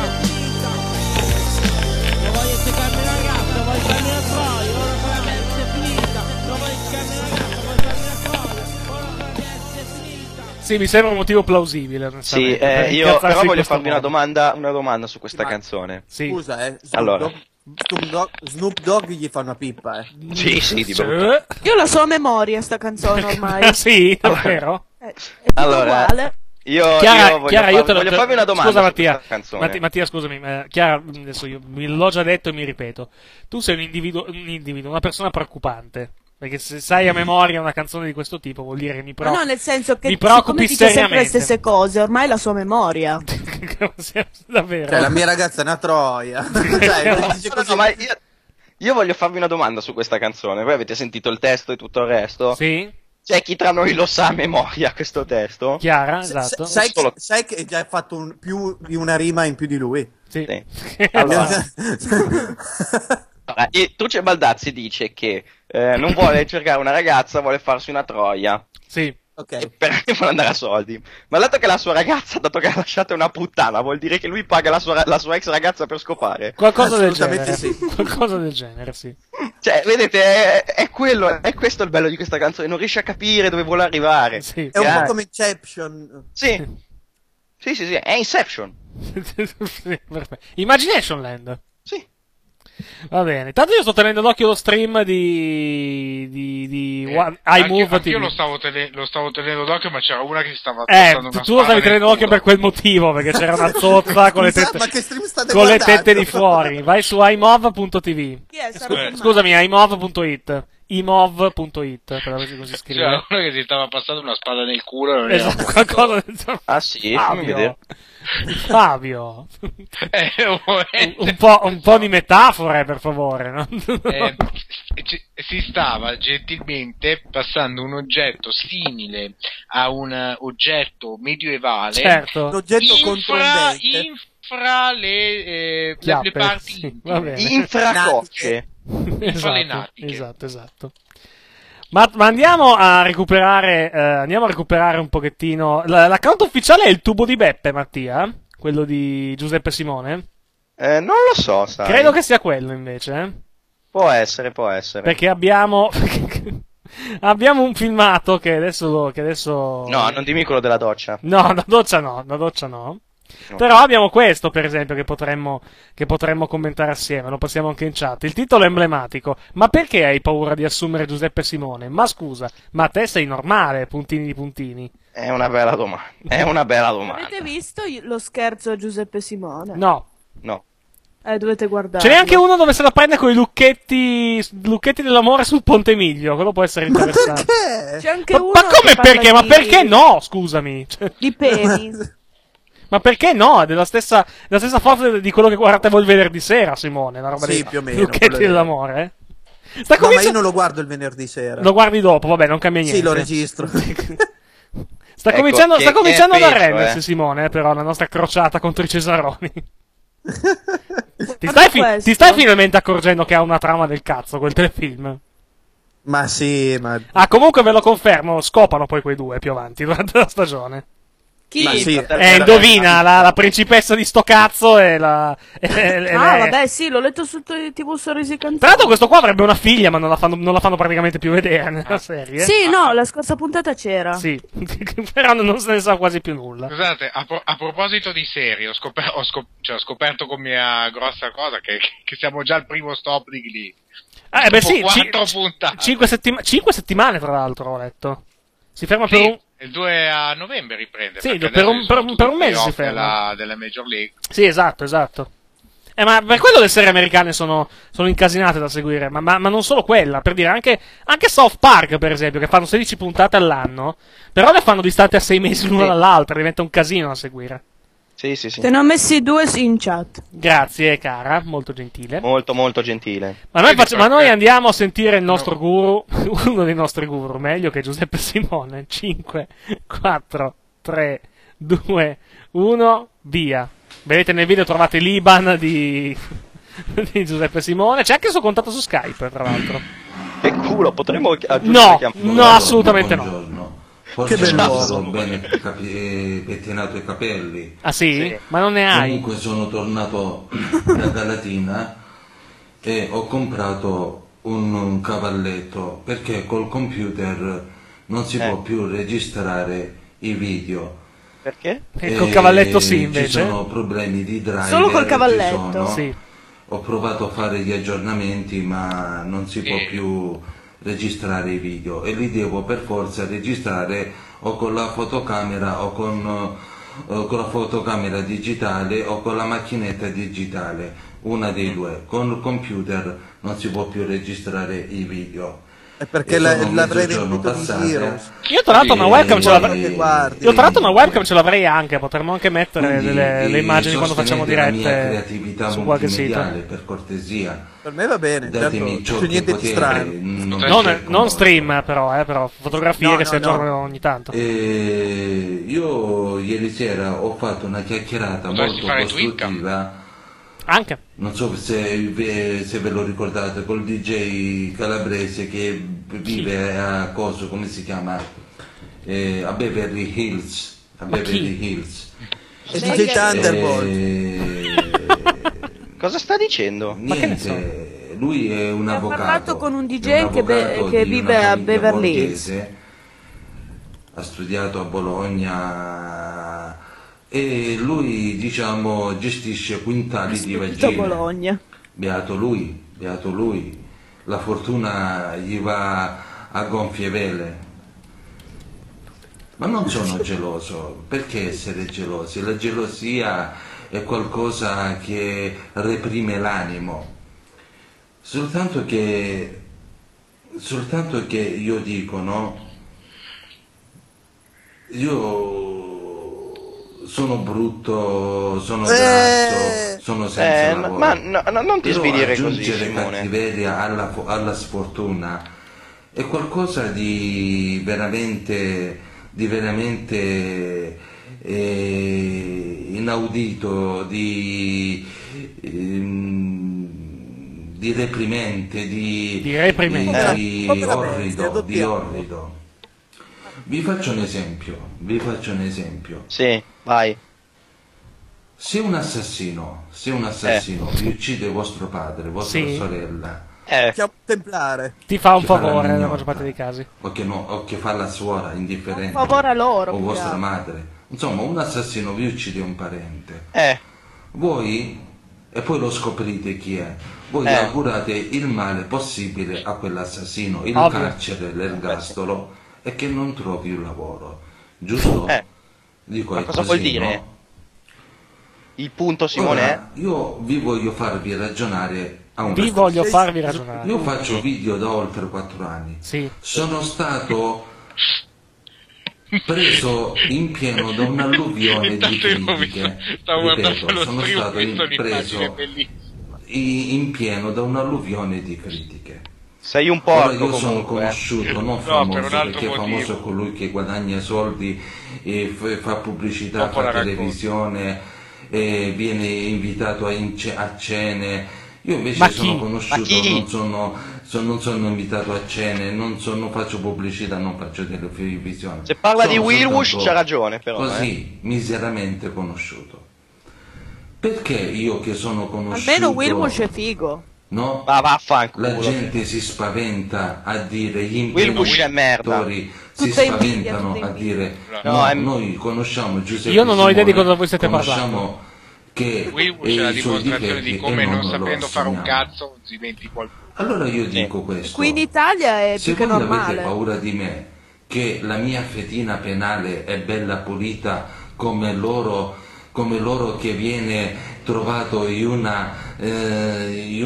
R: Non voglio cercarmi una ragazza, voglio farmi una troia. Ora con la mia ex è finita. Non voglio cercarmi una ragazza, voglio farmi una troia. Ora con la mia ex è finita.
B: Sì, mi sembra un motivo plausibile.
N: Sì,
B: onestamente,
N: eh,
B: per
N: io
B: incazzarsi
N: però
B: in
N: voglio
B: questo
N: farvi una
B: modo.
N: domanda, una domanda su questa canzone.
B: Sì.
K: Scusa, eh. Snoop
N: Allora.
K: Dogg, Snoop Dogg, Snoop Dogg gli fa una pippa, eh.
N: Sì, sì, di
B: Sì.
N: brutto.
J: Io la so a memoria sta canzone ormai.
B: Ah, sì, davvero?
J: È tutto
N: Allora,
J: uguale.
N: io,
B: Chiara,
N: io voglio,
B: Chiara,
N: far-
B: io te lo
N: voglio
B: te-
N: farvi una domanda
B: Scusa
N: su
B: Mattia,
N: questa canzone.
B: Matti- Mattia, scusami, eh, Chiara, adesso io mi- l'ho già detto e mi ripeto. Tu sei un individuo, un individuo, una persona preoccupante. Perché se sai a memoria una canzone di questo tipo vuol dire che mi
J: Ma
B: preoccupi.
J: no, nel senso che
B: mi
J: siccome
B: preoccupi
J: dice sempre le
B: seriamente.
J: stesse cose, ormai la sua memoria.
B: Davvero?
K: Cioè, la mia ragazza è una troia. Cioè, dice
N: No,
K: così.
N: no, ma io, io voglio farvi una domanda su questa canzone. Voi avete sentito il testo e tutto il resto?
B: Sì.
N: C'è chi tra noi lo sa a memoria questo testo?
B: Chiara,
K: S-
B: esatto.
K: s- sai,
N: Solo-
K: che, sai che hai già fatto un- più di una rima in più di lui?
B: Sì.
N: Sì. Allora, allora, e Truce Baldazzi dice che eh, non vuole cercare una ragazza, vuole farsi una troia.
B: Sì.
K: Ok.
N: Per per andare a soldi. Ma dato che la sua ragazza, dato che ha lasciato una puttana, vuol dire che lui paga la sua, la sua ex ragazza per scopare?
B: Qualcosa del
K: Assolutamente
B: genere.
K: sì.
B: Qualcosa del genere, sì.
N: Cioè, vedete, è, è quello, è questo il bello di questa canzone, non riesce a capire dove vuole arrivare.
B: Sì.
K: È un
N: Eh,
K: po' come Inception.
N: Sì. Sì, sì, sì, è Inception.
B: Sì, perfetto. Imagination Land.
N: Sì.
B: Va bene. Tanto io sto tenendo d'occhio lo stream di di, di
E: Eh,
B: One-
E: anche-
B: iMove
E: anch'io
B: T V.
E: lo stavo, tene- lo stavo tenendo d'occhio, ma c'era una che si stava
B: Eh,
E: passando
B: tu,
E: una
B: tu lo
E: spada
B: stavi
E: nel
B: tenendo d'occhio
E: culo.
B: per quel motivo, perché c'era una zozza con le
K: Scusa,
B: tette,
K: ma che stream state
B: con le
K: guardando?
B: tette di fuori. Vai su imov punto tv.
J: Chi è?
B: Scu-
J: Sarà
B: scusami, imov punto it. imov punto it, per così così scrive.
E: C'era una che si stava passando una spada nel culo e non
B: Esatto,
E: era-
B: qualcosa del
N: Ah sì, fammi vedere.
B: Fabio.
E: Eh, un momento.
B: un, po', un po' di metafore, per favore. No?
E: Eh, ci- si stava gentilmente passando un oggetto simile a un oggetto medioevale
B: Certo.
K: Un oggetto
E: infra,
K: contundente.
E: in- infra le, eh, le,
B: Chiappe,
E: le parti
B: sì, va bene.
N: Infracocce.
E: Infra le
B: Esatto,
E: natiche.
B: esatto, esatto. Ma, ma andiamo a recuperare, eh, andiamo a recuperare un pochettino. L- l'account ufficiale è il tubo di Beppe, Mattia? Quello di Giuseppe Simone?
N: Eh, non lo so, sai.
B: Credo che sia quello invece, eh?
N: Può essere, può essere.
B: Perché abbiamo. abbiamo un filmato che adesso. lo- Che adesso...
N: No, non dimmi quello della doccia.
B: No, una doccia no, una doccia no.
N: No.
B: Però abbiamo questo, per esempio, che potremmo, che potremmo commentare assieme, lo passiamo anche in chat. Il titolo è emblematico. Ma perché hai paura di assumere Giuseppe Simone? Ma scusa, ma te sei normale, puntini di puntini.
N: È una bella domanda. È una bella domanda.
J: Avete visto lo scherzo a Giuseppe Simone?
B: No.
N: No.
J: Eh, dovete guardare.
B: Ce n'è anche uno dove se la prende con i lucchetti, lucchetti dell'amore sul Ponte Miglio. Quello può essere interessante.
J: C'è anche
B: Ma,
J: uno
B: ma come
J: che parla
B: perché? Ma
J: di-
B: perché no? Scusami. Cioè,
J: Di peni.
B: ma perché no? È della stessa, della stessa forza di quello che guardate voi il venerdì sera, Simone. La roba
K: Sì,
B: dei
K: più o meno,
B: lucchetti
K: quello è-
B: dell'amore. eh? Sta
K: No, ma
B: cominci-
K: io non lo guardo il venerdì sera.
B: Lo guardi dopo, vabbè, non cambia niente.
K: Sì, lo registro.
B: Sta
K: Ecco,
B: cominciando,
K: che-
B: sta
K: che
B: cominciando
K: è
B: ad
K: peggio,
B: arrendersi,
K: eh.
B: Simone, eh, però, la nostra crociata contro i Cesaroni. ti,
K: Ma
B: stai
K: che
B: fi-
K: questo?
B: ti stai finalmente accorgendo che ha una trama del cazzo quel telefilm?
K: Ma sì, ma...
B: Ah, comunque ve lo confermo, scopano poi quei due più avanti durante la stagione.
J: Chi?
K: Ma sì.
B: Eh, indovina, la, la principessa di sto cazzo e la... e- e-
J: Ah,
B: e-
J: vabbè, sì, l'ho letto su t- tivù Sorrisi Canzoni.
B: Tra l'altro questo qua avrebbe una figlia, ma non la fanno, non la fanno praticamente più vedere nella serie.
J: Sì, no, la scorsa puntata c'era.
B: Sì, però non se ne sa quasi più nulla.
E: Scusate, a, pro- a proposito di serie, ho, scoper- ho, scop- cioè, ho scoperto con mia grossa cosa che, che siamo già al primo stop di Glee.
B: Eh, beh,
E: Dopo
B: sì,
E: quattro
B: ci-
E: puntate.
B: Cinque, settima- cinque settimane, tra l'altro, ho letto. Si ferma per
E: Sì,
B: un...
E: il due a novembre riprende.
B: Sì,
E: perché
B: per
E: adesso
B: un-
E: ci sono
B: per un-
E: tutti
B: per un
E: i
B: mese si
E: playoff
B: ferma.
E: Della, della Major League.
B: Sì, esatto, esatto. Eh, ma per quello le serie americane sono, sono incasinate da seguire, ma, ma- ma non solo quella, per dire, anche, anche South Park, per esempio, che fanno sedici puntate all'anno, però le fanno distate a sei mesi l'una
N: Sì.
B: dall'altra, diventa un casino da seguire.
N: Sì, sì, sì.
J: Te ne ho messi due in chat.
B: Grazie, cara, molto gentile.
N: Molto, molto gentile.
B: Ma noi, faccia- ma noi andiamo a sentire il nostro guru, uno dei nostri guru, meglio che Giuseppe Simone. cinque, quattro, tre, due, uno, via. Vedete nel video trovate l'I B A N di, di Giuseppe Simone. C'è anche il suo contatto su Skype, tra l'altro.
N: Che culo, potremmo aggiungere
B: No,
N: chiam-
B: no, assolutamente no.
I: Forse
B: Che
I: non
B: bello.
I: sono bene capi- eh, pettinato i capelli.
B: Ah sì? Ma non ne hai?
I: Comunque sono tornato da Galatina e ho comprato un, un cavalletto perché col computer non si
N: Eh.
I: può più registrare i video.
N: Perché?
B: E col cavalletto sì,
I: Ci
B: invece.
I: sono problemi di driver.
J: Solo col
I: ci
J: cavalletto.
I: sono.
B: Sì.
I: Ho provato a fare gli aggiornamenti ma non si può più registrare i video e li devo per forza registrare o con la fotocamera o con, eh, con la fotocamera digitale o con la macchinetta digitale, una dei due. Con il computer non si può più registrare i video.
K: È perché
I: E
K: la-
I: sono
K: l'avrei
I: mezzogiorno
K: venduto di
I: passate.
K: Heroes.
B: Io tra l'altro una
I: E-
B: webcam ce
I: e-
B: l'avrei.
K: Che guardi.
B: Io tra l'altro una webcam ce l'avrei anche, potremmo anche mettere
I: Quindi,
B: delle,
I: eh,
B: le immagini quando facciamo
I: sostenete la mia
B: dirette
I: creatività
B: su qualche sito.
I: multimediale, per cortesia.
K: Per me va bene,
I: Datemi
K: certo, non
I: ciò
K: c'è
I: che
K: niente di
I: potere,
K: strano.
I: non
B: Non,
I: cerco
B: non
I: modo.
B: stream però, eh, però fotografie
K: No,
B: che
K: no,
B: si aggiornano
K: no.
B: ogni tanto.
I: Eh, io ieri sera ho fatto una chiacchierata
E: Potresti
I: molto
E: fare
I: costruttiva.
B: Anche.
I: Non so se ve, se ve lo ricordate, col D J calabrese che vive a Coso, come si chiama? Eh, a Beverly Hills. A
B: Ma
I: Beverly
B: chi?
I: Hills.
K: E D J Thunderbolt.
I: Eh,
N: Cosa sta dicendo?
B: Ma che ne so?
I: niente, lui è un
J: Ha
I: avvocato.
J: parlato con un D J
I: è un
J: che be-
I: avvocato
J: che
I: di
J: vive
I: una
J: a
I: famiglia
J: Beverly Hills.
I: borghese, ha studiato a Bologna e lui, diciamo, gestisce quintali di
J: Tutto a
I: vagine.
J: Bologna.
I: Beato lui, beato lui. La fortuna gli va a gonfie vele. Ma non sono geloso. Perché essere gelosi? La gelosia è qualcosa che reprime l'animo. Soltanto che, soltanto che io dico, no? Io sono brutto, sono grasso, sono senza
N: Eh, no,
I: lavoro.
N: ma no, no, non ti
I: Però
N: svilire così,
I: aggiungere
N: Simone.
I: cattiveria alla, fo- alla sfortuna è qualcosa di veramente, di veramente eh, inaudito, di, ehm, di reprimente, di,
B: Di reprimente.
I: di, di orrido, di orrido. Vi faccio un esempio, vi faccio un esempio.
N: Sì, vai.
I: Se un assassino, se un assassino
N: Eh.
I: vi uccide vostro padre, vostra
B: Sì.
I: sorella,
N: Eh.
K: Chiamo templare.
B: Ti fa un
I: Che fa la
B: favore nella
I: mignota.
B: maggior parte dei casi.
I: o che, no, o che fa la suora indifferente,
J: Un favore a loro,
I: o
J: più
I: vostra
J: che altro.
I: madre, insomma un assassino vi uccide un parente,
N: Eh.
I: voi, e poi lo scoprite chi è, voi
N: Eh.
I: augurate il male possibile a quell'assassino, il
B: Ovvio.
I: carcere, l'ergastolo, e che non trovi un lavoro, giusto?
N: Eh.
I: Dico,
N: Ma
I: è
N: cosa
I: così,
N: vuol dire?
I: no?
N: Il punto, Simone, è?
I: Ora, io vi voglio farvi ragionare a un
B: Vi voglio farvi ragionare.
I: Io faccio video da oltre quattro anni.
B: Sì.
I: Sono stato preso in pieno da un'alluvione di critiche.
E: Stavo guardando
I: Ripeto,
E: lo
I: sono
E: stream, ho
I: stato in-
E: visto un'immagine
I: preso
E: bellissima.
I: in, in pieno da un'alluvione di critiche.
N: Sei un
I: Ora
N: porco
I: io sono
N: comunque.
I: conosciuto, non
E: No,
I: famoso,
E: per un altro
I: perché
E: motivo.
I: famoso è colui che guadagna soldi e f- fa pubblicità,
E: Dopo la
I: fa
E: racconto.
I: televisione, e viene invitato a, in ce- a cene. Io invece
B: Ma
I: sono
B: chi?
I: conosciuto,
N: Ma chi?
I: non sono, so- non sono invitato a cene, non, so- non faccio pubblicità, non faccio televisione.
N: Se parla
I: Sono
N: di Wilbush
I: soltanto
N: c'ha ragione, però. eh.
I: Così, miseramente conosciuto. Perché io che sono conosciuto...
J: Almeno Wilbush è figo.
I: No?
N: Ma vaffanculo.
I: La gente si spaventa a dire, gli
N: Wilbush è merda.
I: imprenditori si
J: Tutta invidia,
I: spaventano
J: tutta
I: a dire
N: No,
I: no,
N: è-
I: noi conosciamo Giuseppe
B: Io non ho idea di
I: Simone,
B: cosa voi stiate
I: conosciamo che
E: Wilbush
I: eh,
E: è la
I: i suoi
E: dimostrazione di
I: difetti
E: come
I: e
E: non
I: lo
E: sapendo fare un
I: assumiamo.
E: cazzo diventi qualcuno.
I: Allora io dico questo,
J: Qui in Italia è
I: se
J: più che
I: voi avete
J: normale.
I: paura di me che la mia fedina penale è bella pulita come loro, come loro che viene trovato in una, eh, in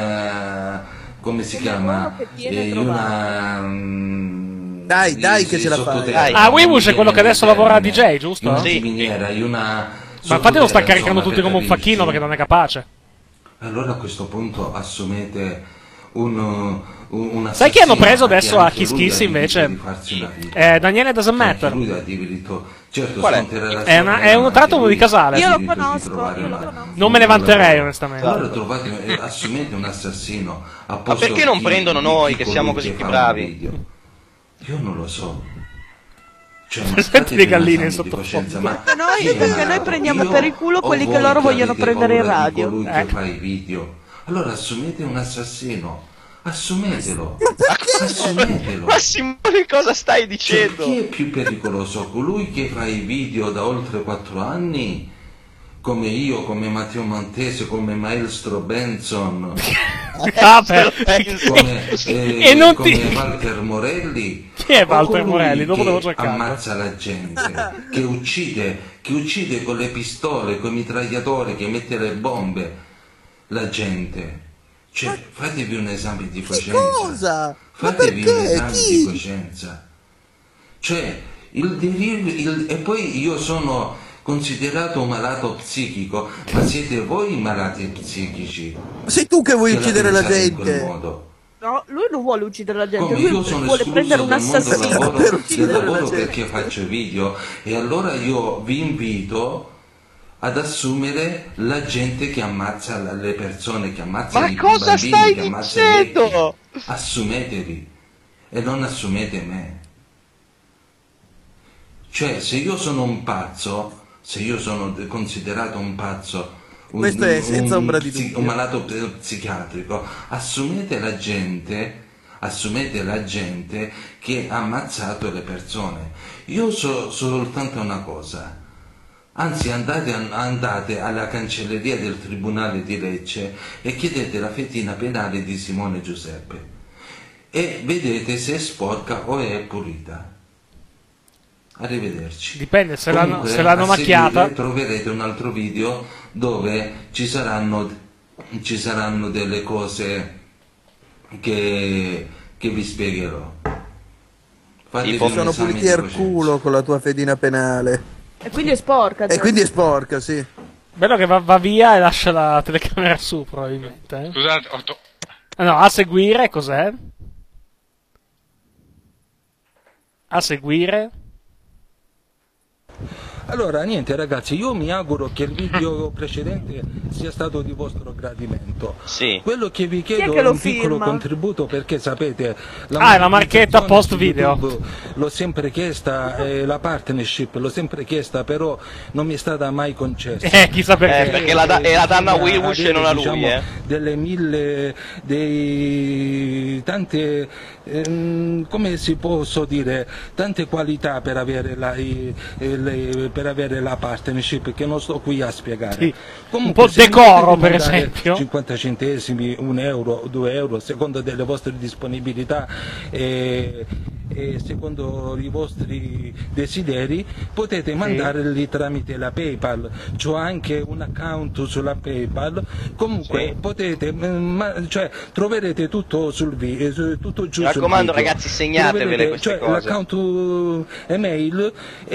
I: una come si chiama?
J: che viene
I: Eh, in
J: trovato.
I: una mm,
K: Dai, dai che ce la fai.
I: sottoterra,
B: Ah, Wilbush è quello che adesso lavora a D J,
I: in
B: giusto?
I: una
N: Sì.
I: miniera, in una
B: Ma infatti lo sta
I: sottoterra,
B: caricando
I: insomma,
B: tutti come un
I: per
B: facchino
I: capirci.
B: perché non è capace.
I: Allora a questo punto assumete un, un, un
B: Sai chi hanno
I: assassino
B: preso
I: che
B: adesso a
I: anche
B: Kiss
I: lui
B: Kiss
I: ha diritto
B: invece?
I: di farsi una vita.
B: Eh, Daniele Doesn't
I: Che anche
B: Matter.
I: lui ha diritto, certo,
N: Qual è?
I: sconterà la
B: È
I: sua
B: una-
I: pena,
B: è un
I: ma
B: tratto
I: anche lui
B: di Casale.
I: ha
J: Io lo
I: diritto di
J: conosco,
I: trovare
J: io lo
I: una-
J: conosco.
B: Non me ne
I: un
B: vanterei,
I: lavoro.
B: onestamente.
I: Allora trovate, eh, assumete un assassino a posto
N: perché non
I: di-
N: prendono
I: di
N: noi
I: chi
N: che
I: colui
N: siamo così
I: che
N: più
I: fa un
N: bravi?
I: video. Io non lo so. Cioè, ma
B: Senti
I: fatevi
B: le
I: un
B: galline
I: esame
B: in
I: di
B: sottofondo.
I: coscienza, ma
J: Perché noi,
I: chi è
J: perché noi
I: nato?
J: prendiamo
I: Io
J: per il culo
I: o
J: quelli che
I: voi
J: loro
I: che
J: vogliono
I: avete
J: prendere in
I: paura di
J: radio.
I: colui
B: Eh.
I: che fa i video. Allora assumete un assassino, assumetelo, assumetelo.
N: Ma Simone, cosa stai
I: Cioè,
N: dicendo?
I: chi è più pericoloso? Colui che fa i video da oltre quattro anni? Come io, come Matteo Montese, come Maestro Benson,
B: Ah, beh.
I: come, eh,
B: E non
I: come
B: ti-
I: Walter Morelli?
B: Chi è
I: O
B: Walter
I: colui
B: Morelli? Non
I: che
B: volevo giocare.
I: ammazza la gente, che uccide, che uccide con le pistole, con i mitragliatori, che mette le bombe la gente. Cioè, fatevi un esame di coscienza.
K: Cosa? Ma
I: Fatevi un
K: perché?
I: esame
K: Chi?
I: di coscienza. Cioè, il delirio, il- e poi io sono considerato un malato psichico, ma siete voi i malati psichici.
K: Sei tu che vuoi
I: che la
K: uccidere la
I: pensate in quel
K: gente.
I: modo.
J: No, lui non vuole uccidere la gente,
I: Come
J: lui
I: io sono
J: vuole
I: escluso
J: prendere un
I: dal mondo del
J: assassino
I: lavoro,
J: per
I: del
J: uccidere la
I: lavoro
J: gente.
I: perché faccio video, e allora io vi invito ad assumere la gente che ammazza la- le persone, che ammazza
N: Ma
I: i
N: cosa
I: bambini,
N: stai
I: che ammazza i vecchi.
N: dicendo?
I: Assumetevi e non assumete me. Cioè, se io sono un pazzo, se io sono considerato un pazzo, un,
K: Questo è senza
I: un
K: ombra di
I: psi-
K: dubbio.
I: un malato p- psichiatrico, assumete la gente, assumete la gente che ha ammazzato le persone. Io so soltanto una cosa. Anzi, andate, andate alla cancelleria del Tribunale di Lecce e chiedete la fettina penale di Simone Giuseppe e vedete se è sporca o è pulita. Arrivederci.
B: Dipende, se l'hanno,
I: Comunque,
B: se l'hanno
I: a seguire
B: macchiata.
I: troverete un altro video dove ci saranno, ci saranno delle cose che, che vi spiegherò. Fatevi un
K: Sono
I: esame
K: puliti
I: di
K: al
I: coscienza.
K: culo con la tua fedina penale.
J: E quindi è sporca.
K: E quindi è sporca, sì.
B: Bello che va, va via e lascia la telecamera su, probabilmente. eh.
E: Scusate, ho to-
B: Ah, no, a seguire cos'è? A seguire.
I: Allora, niente ragazzi, io mi auguro che il video precedente sia stato di vostro gradimento.
N: Sì.
I: Quello che vi
J: Chi è
I: chiedo
J: che
I: è
J: lo
I: un piccolo
J: filma?
I: contributo, perché sapete...
B: Ah, è la marchetta post video.
I: YouTube l'ho sempre chiesta, eh, la partnership l'ho sempre chiesta, però non mi è stata mai concessa.
B: Eh, chissà perché.
N: Eh, perché la, da- è la danna Wilbush e non a lui,
I: diciamo,
N: eh.
I: delle mille, dei tante, ehm, come si posso dire, tante qualità per avere la, i- eh, le- per avere la partnership, che non sto qui a spiegare.
B: Sì.
I: Comunque,
B: Un po'
I: se mi
B: decoro,
I: potete
B: per
I: mandare
B: esempio.
I: cinquanta centesimi, un euro, due euro, secondo delle vostre disponibilità e, e secondo i vostri desideri, potete mandarli tramite la PayPal. C'ho anche un account sulla PayPal. Comunque
N: Sì.
I: potete, mm, ma, cioè, troverete tutto sul video, tutto giù
N: Mi raccomando,
I: sul video.
N: ragazzi, segnatevele
I: Troverete,
N: queste
I: cioè,
N: cose.
I: L'account email,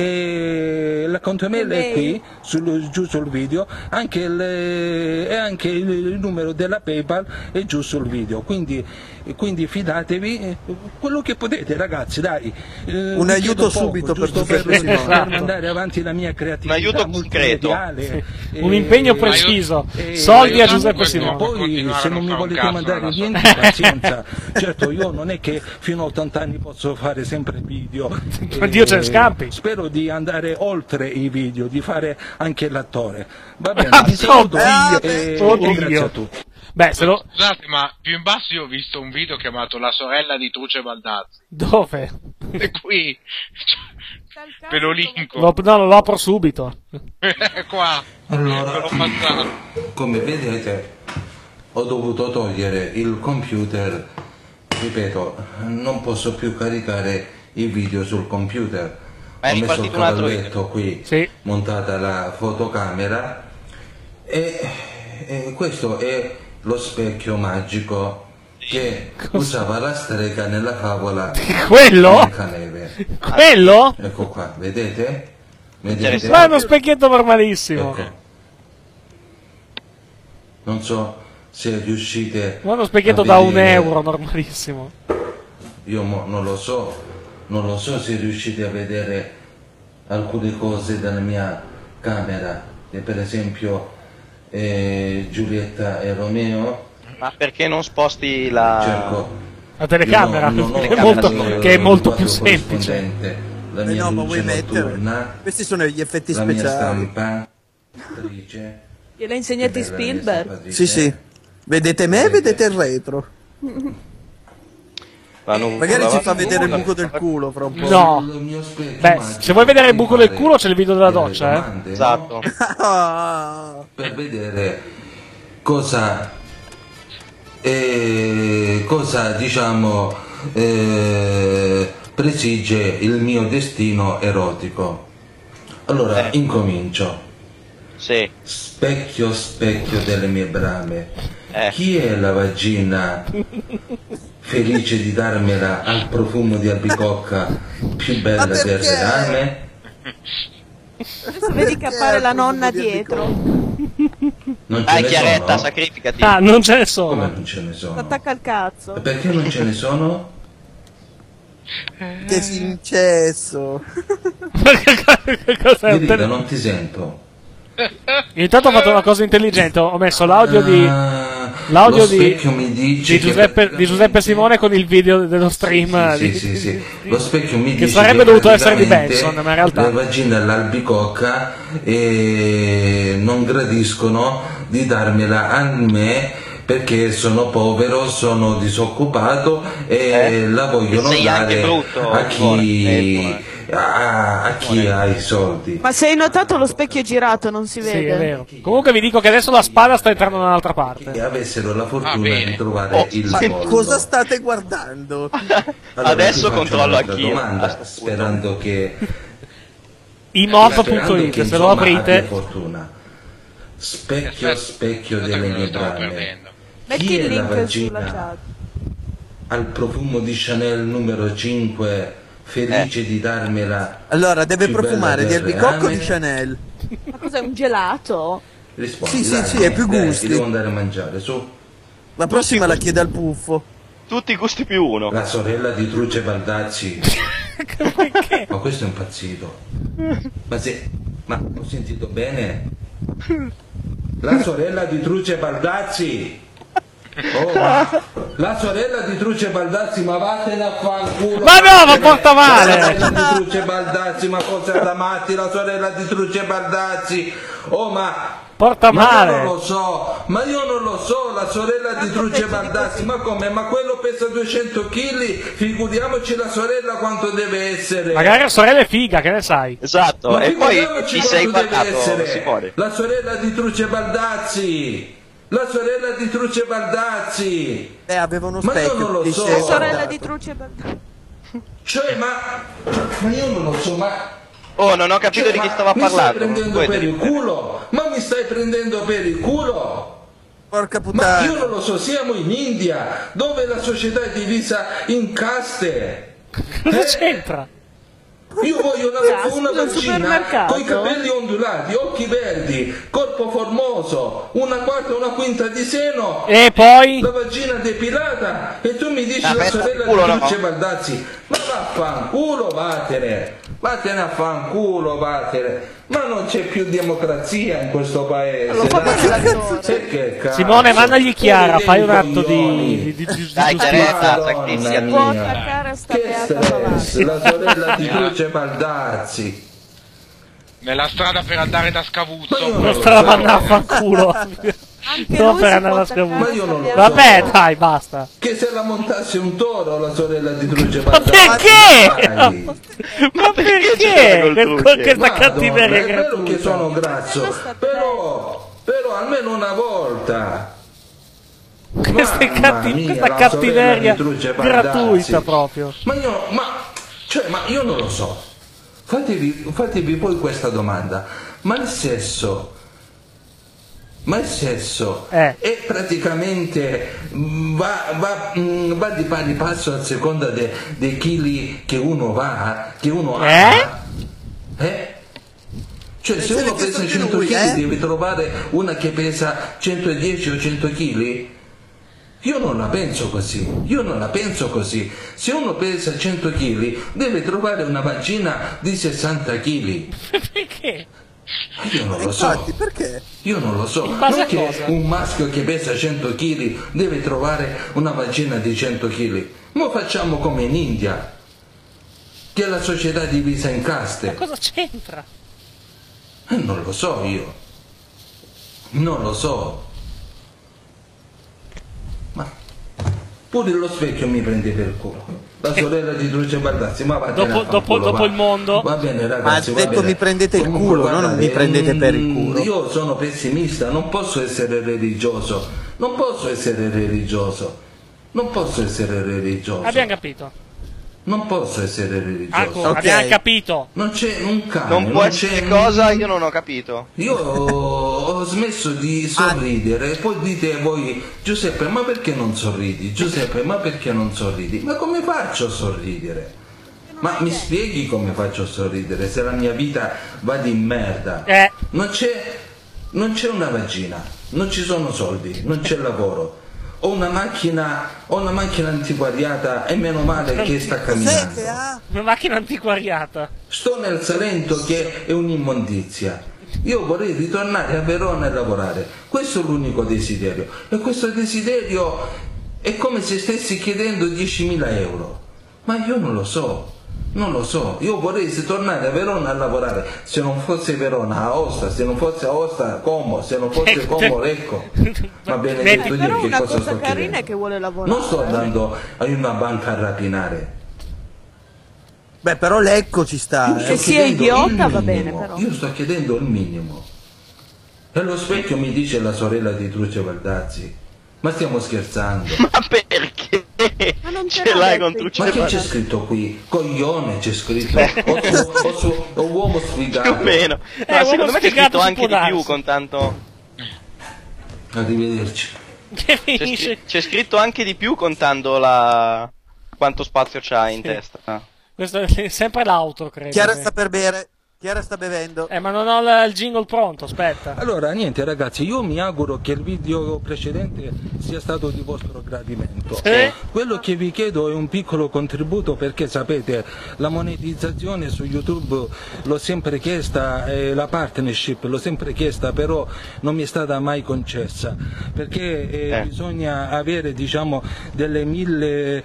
I: e l'account email è qui sul- giù sul video, anche il, e anche il, il numero della PayPal è giù sul video, quindi, quindi fidatevi, eh, quello che potete ragazzi, dai. Eh,
K: Un
I: vi
K: aiuto
I: chiedo poco,
K: subito per
I: giusto per,
K: Giuseppe
I: per
K: Simone.
I: mandare avanti la mia creatività
N: Un aiuto concreto.
I: multimediale.
B: Sì. Un impegno preciso.
I: e-
B: Soldi a
I: e-
B: Giuseppe
I: e-
B: Simone.
I: Poi se non mi
E: fare un
I: volete
E: cazzo
I: mandare
E: nella sua
I: niente, pazienza. Certo, io non è che fino a ottanta anni posso fare sempre video.
B: Ma Dio ce ne scampi.
I: Spero di andare oltre i video, di fare anche l'attore. Va bene,
B: Ah,
I: vi saluto
B: oddio.
I: e
B: Oddio.
I: grazie a tutti.
B: Beh, se lo...
E: Scusate, ma più in basso io ho visto un video chiamato La sorella di Truce Baldazzi.
B: Dove?
E: E qui ve lo linko.
B: Lo, no, lo apro subito.
E: Qua.
I: Allora,
E: Ve l'ho passato.
I: come vedete, ho dovuto togliere il computer, ripeto, non posso più caricare i video sul computer.
N: Ma è
I: Ho messo il
N: ripartito un altro
I: cavalletto qui,
B: Sì.
I: montata la fotocamera, e, e questo è lo specchio magico che usava la strega nella favola
B: Quello?
I: Biancaneve.
B: Quello?
I: Ecco qua, vedete? Vedete?
B: Ma è uno specchietto normalissimo.
I: Ecco. Non so se riuscite
B: Ma è uno specchietto
I: a
B: da un
I: vedere.
B: euro normalissimo.
I: Io mo- non lo so, non lo so se riuscite a vedere alcune cose dalla mia camera, che per esempio eh, Giulietta e Romeo.
N: Ma perché non sposti la...
I: Cerco.
B: La telecamera,
I: Io non- non ho
B: che è molto,
I: il
B: che è molto più
I: quadro
B: semplice.
I: corrispondente, La
K: Eh
I: mia
K: no, ma
I: luce
K: vuoi mettere?
I: notturna,
K: Questi sono gli effetti
I: la mia
K: speciali.
I: stampa, attrice.
J: Gliel'ha insegnati
I: Che bella la mia
J: Spielberg.
I: stampatrice.
K: Sì, sì. Vedete me, vedete il retro. Magari ci fa vedere il buco del culo fra un po'.
B: No. Beh, se vuoi vedere il buco del culo c'è il video della doccia, eh.
I: Domande, no?
N: Esatto.
I: Per vedere cosa eh, cosa diciamo eh, presige il mio destino erotico. Allora incomincio.
N: Sì.
I: Specchio, specchio delle mie brame,
N: Eh.
I: chi è la vagina felice di darmela al profumo di albicocca più bella del rame?
J: Adesso vedi che appare la nonna dietro.
I: Non ce
N: Dai,
I: ne
N: Chiaretta,
I: sono?
N: sacrificati.
B: Ah, non ce ne sono.
I: Come non ce ne sono?
J: Attacca al cazzo.
I: Perché non ce ne sono?
K: Che sincesso.
B: Cos'è un
I: Irina,
B: tele-
I: non ti sento.
B: Intanto ho fatto una cosa intelligente, ho messo l'audio di l'audio
I: Lo
B: di,
I: specchio mi dice
B: di
I: che-
B: Giuseppe, di Giuseppe Simone con il video dello stream
I: Sì,
B: di-
I: sì, sì. Lo specchio mi
B: che
I: dice
B: sarebbe dovuto essere di
I: praticamente
B: Benson, ma in realtà
I: le vagine all'albicocca eh, non gradiscono di darmela a me perché sono povero, sono disoccupato e la vogliono
N: sei anche
I: dare
N: brutto,
I: a chi,
N: eh,
I: a, a chi ha i soldi.
J: Ma se hai notato lo specchio è girato, non si
B: sì,
J: vede.
B: è vero. Comunque vi dico che adesso la spada sta entrando da un'altra parte.
I: Che avessero la fortuna
E: bene.
I: di trovare
N: Oh,
I: il
K: Ma
I: pollo.
K: cosa state guardando?
I: Allora,
N: Adesso
I: ti faccio
N: controllo
I: un'altra
N: anch'io.
I: domanda, sperando che
B: imov
I: sperando
B: punto it,
I: che,
B: se lo
I: insomma, abbia
B: aprite.
I: fortuna. Specchio, specchio delle mie
E: stavo
I: brame,
E: perdendo.
J: Metti
I: chi
J: il
I: è la
J: link sulla
I: vagina
J: chat.
I: al profumo di Chanel numero cinque felice di darmela?
K: Allora, deve
I: più bella
K: profumare di
I: del
K: albicocco o
I: reame?
K: di Chanel?
J: Ma cos'è, un gelato?
I: Rispondi,
K: Sì, sì,
I: dai,
K: sì, è più
I: dai,
K: gusti.
I: ti devo andare a mangiare, su.
K: La prossima la chiede al puffo.
N: Tutti i gusti più uno.
I: La sorella di Truce Baldazzi. Ma questo è impazzito. Ma se Ma ho sentito bene? La sorella di Truce Baldazzi. Oh, ma la sorella di Truce Baldazzi, ma vattene a fanculo.
B: Ma no, ma porta male.
I: La sorella di Truce Baldazzi, ma cosa da matti, la sorella di Truce Baldazzi. Oh, ma
B: porta
I: ma
B: male.
I: io non lo so, ma io non lo so, la sorella di Truce Baldazzi, ma come? Ma quello pesa duecento chili, figuriamoci la sorella quanto deve essere.
B: Magari la sorella è figa, che ne sai?
N: Esatto,
I: Ma
N: e poi
I: figuriamoci
N: ti sei
I: quanto deve
N: guardato
I: essere.
N: Simone.
I: La sorella di Truce Baldazzi. La sorella di Truce Baldazzi.
K: Eh, aveva uno
I: Ma io
K: specchio.
I: non lo
K: dice-
I: so.
J: La sorella di Truce Baldazzi.
I: Cioè, ma ma io non lo so, ma
N: Oh, non ho capito
I: cioè,
N: di chi
I: ma
N: stava
I: mi
N: parlando.
I: stai prendendo
N: Puoi
I: per il
N: ripetere.
I: culo? Ma mi stai prendendo per il culo?
K: Porca
I: Ma
K: puttana.
I: io non lo so, siamo in India, dove la società è divisa in caste.
B: Cosa
I: Eh?
B: c'entra?
I: Io voglio una,
J: Caste
I: una
J: al
I: vagina
J: supermercato?
I: con i capelli ondulati, occhi verdi, corpo formoso, una quarta e una quinta di seno,
B: E poi?
I: la vagina depilata, e tu mi dici
N: Ah,
I: la
N: pensa
I: sorella
N: al culo,
I: di
N: no?
I: Truce Baldazzi. Ma vaffanculo, vattene, vattene a fanculo, vattene. Ma non c'è più democrazia in questo paese.
J: Lo fa
I: dai.
J: per l'attore.
I: E che cazzo?
B: Simone, mandagli Chiara,
I: Pure
B: fai un
I: dei
B: atto di,
I: coglioni.
B: di, di, di
N: Dai,
B: giustizia.
N: Teresa,
I: Madonna
N: sacrificia.
J: Può
I: mia.
J: attaccare a sta
I: Che
J: beata
I: stress,
J: Baldazzi.
I: la sorella di Truce Baldazzi.
E: Nella strada per andare da
I: Ma
E: Scavuzzo.
I: io non
B: Non
I: lo
B: sta la
I: so.
B: manna a fanculo.
J: Anche
B: Non
J: lui
B: per
J: si
B: andare
J: può
B: a scavuto.
I: Ma io non lo so.
B: Vabbè, dai, basta.
I: Che se la montasse un toro la sorella di Truce
B: Ma
I: Baldazzi.
B: perché?
I: Dai.
B: Ma
N: perché
B: perché?
N: c'era col
B: Per-
N: truce?
B: con questa
I: Madonna,
B: cattiveria
I: è vero che
B: gratuita.
I: sono grasso, però, però almeno una volta.
B: Questa è
I: Mamma
B: catti-
I: mia,
B: questa
I: la
B: cattiveria
I: sorella di Truce Baldazzi.
B: gratuita proprio.
I: Ma io, ma, cioè, ma io non lo so. Fatevi, fatevi poi questa domanda. Ma il sesso, ma il sesso
B: Eh.
I: è praticamente mm, va, va, mm, va di pari passo a seconda de- dei chili che uno va, che uno
B: Eh?
I: ha. Eh? Cioè, se
K: se
I: uno
K: l'ha chiesto
I: pesa
K: anche
I: cento
K: lui,
I: chili
K: eh?
I: deve trovare una che pesa centodieci o cento chili? Io non la penso così, io non la penso così. Se uno pesa cento chili deve trovare una vagina di sessanta chili.
B: Perché?
I: Io non lo so.
K: Infatti, perché?
I: Io non lo so.
B: In base
I: Non
B: a
I: che
B: cosa?
I: un maschio che pesa cento chili deve trovare una vagina di cento chili. Ma facciamo come in India, che è la società è divisa in caste.
B: Ma cosa c'entra?
I: Eh, non lo so io. Non lo so. Ma pure lo specchio mi prende per culo. La sorella di Truce Baldazzi, ma vattene
B: Dopo-
I: a
B: dopo-
I: fanculo,
B: dopo
I: va.
B: il mondo?
I: Va bene
K: Ma ha
I: ragazzi, va
K: detto
I: bene.
K: mi prendete il
I: Comunque,
K: culo, no? Non
I: guardate,
K: mi prendete per il
I: mm,
K: culo.
I: Io sono pessimista, non posso essere religioso. Non posso essere religioso. Non posso essere religioso.
B: Abbiamo capito.
I: Non posso essere religioso.
B: Ancora,
K: Ok.
B: abbiamo capito.
I: Non c'è un cane.
N: Non può
I: c'è
N: essere
I: un-
N: cosa, io non ho capito.
I: Io ho smesso di sorridere e poi dite voi, Giuseppe, ma perché non sorridi? Giuseppe, ma perché non sorridi? Ma come faccio a sorridere? Ma mi spieghi come faccio a sorridere se la mia vita va di merda?
B: Eh.
I: Non c'è, non c'è una vagina, non ci sono soldi, non c'è lavoro. Ho una macchina, ho una macchina antiquariata e meno male che sta camminando.
B: Una macchina antiquariata.
I: Sto nel Salento che è un'immondizia. Io vorrei ritornare a Verona e lavorare. Questo è l'unico desiderio. E questo desiderio è come se stessi chiedendo diecimila euro. Ma io non lo so. Non lo so. Io vorrei tornare a Verona a lavorare. Se non fosse Verona, Aosta. Se non fosse Aosta, Como. Se non fosse Como, Lecco. Va bene,
J: Vedi,
I: detto
J: però
I: io che
J: una
I: cosa
J: cosa
I: sto
J: carina
I: chiedendo.
J: è che vuole lavorare.
I: Non sto andando a una banca a rapinare.
K: Beh, però l'ecco ci sta.
J: Che
K: eh.
J: sia
I: chiedendo
J: idiota
I: il
J: va bene,
I: minimo.
J: però.
I: Io sto chiedendo il minimo. E allo specchio mi dice la sorella di Truce Baldazzi. Ma stiamo scherzando?
N: Ma perché?
J: Ma non te
N: Ce
J: l'ha
N: l'hai
J: detto
N: con
J: il
N: Truce
I: Ma che
N: Baldazzi?
I: c'è scritto qui? Coglione c'è scritto. O, su, o, su, o uomo sfigato.
N: Più o meno.
B: Eh,
N: No,
B: uomo
N: secondo me c'è
B: sfigato
N: scritto
B: si
N: anche
B: può
N: di più
B: darsi.
N: con tanto.
I: Arrivederci.
B: Che
N: C'è,
B: finisce.
N: scri- c'è scritto anche di più contando la. Quanto spazio c'ha in
B: Sì.
N: testa. Ah.
B: Questo è sempre l'auto, credo.
K: Chiara
B: sì.
K: sta per bere. Chiara sta bevendo.
B: Eh, ma non ho l- il jingle pronto, aspetta.
I: Allora, niente ragazzi, io mi auguro che il video precedente sia stato di vostro gradimento.
B: Sì.
I: Quello che vi chiedo è un piccolo contributo, perché sapete, la monetizzazione su YouTube l'ho sempre chiesta, e la partnership l'ho sempre chiesta, però non mi è stata mai concessa, perché eh,
N: Eh.
I: bisogna avere, diciamo, delle mille,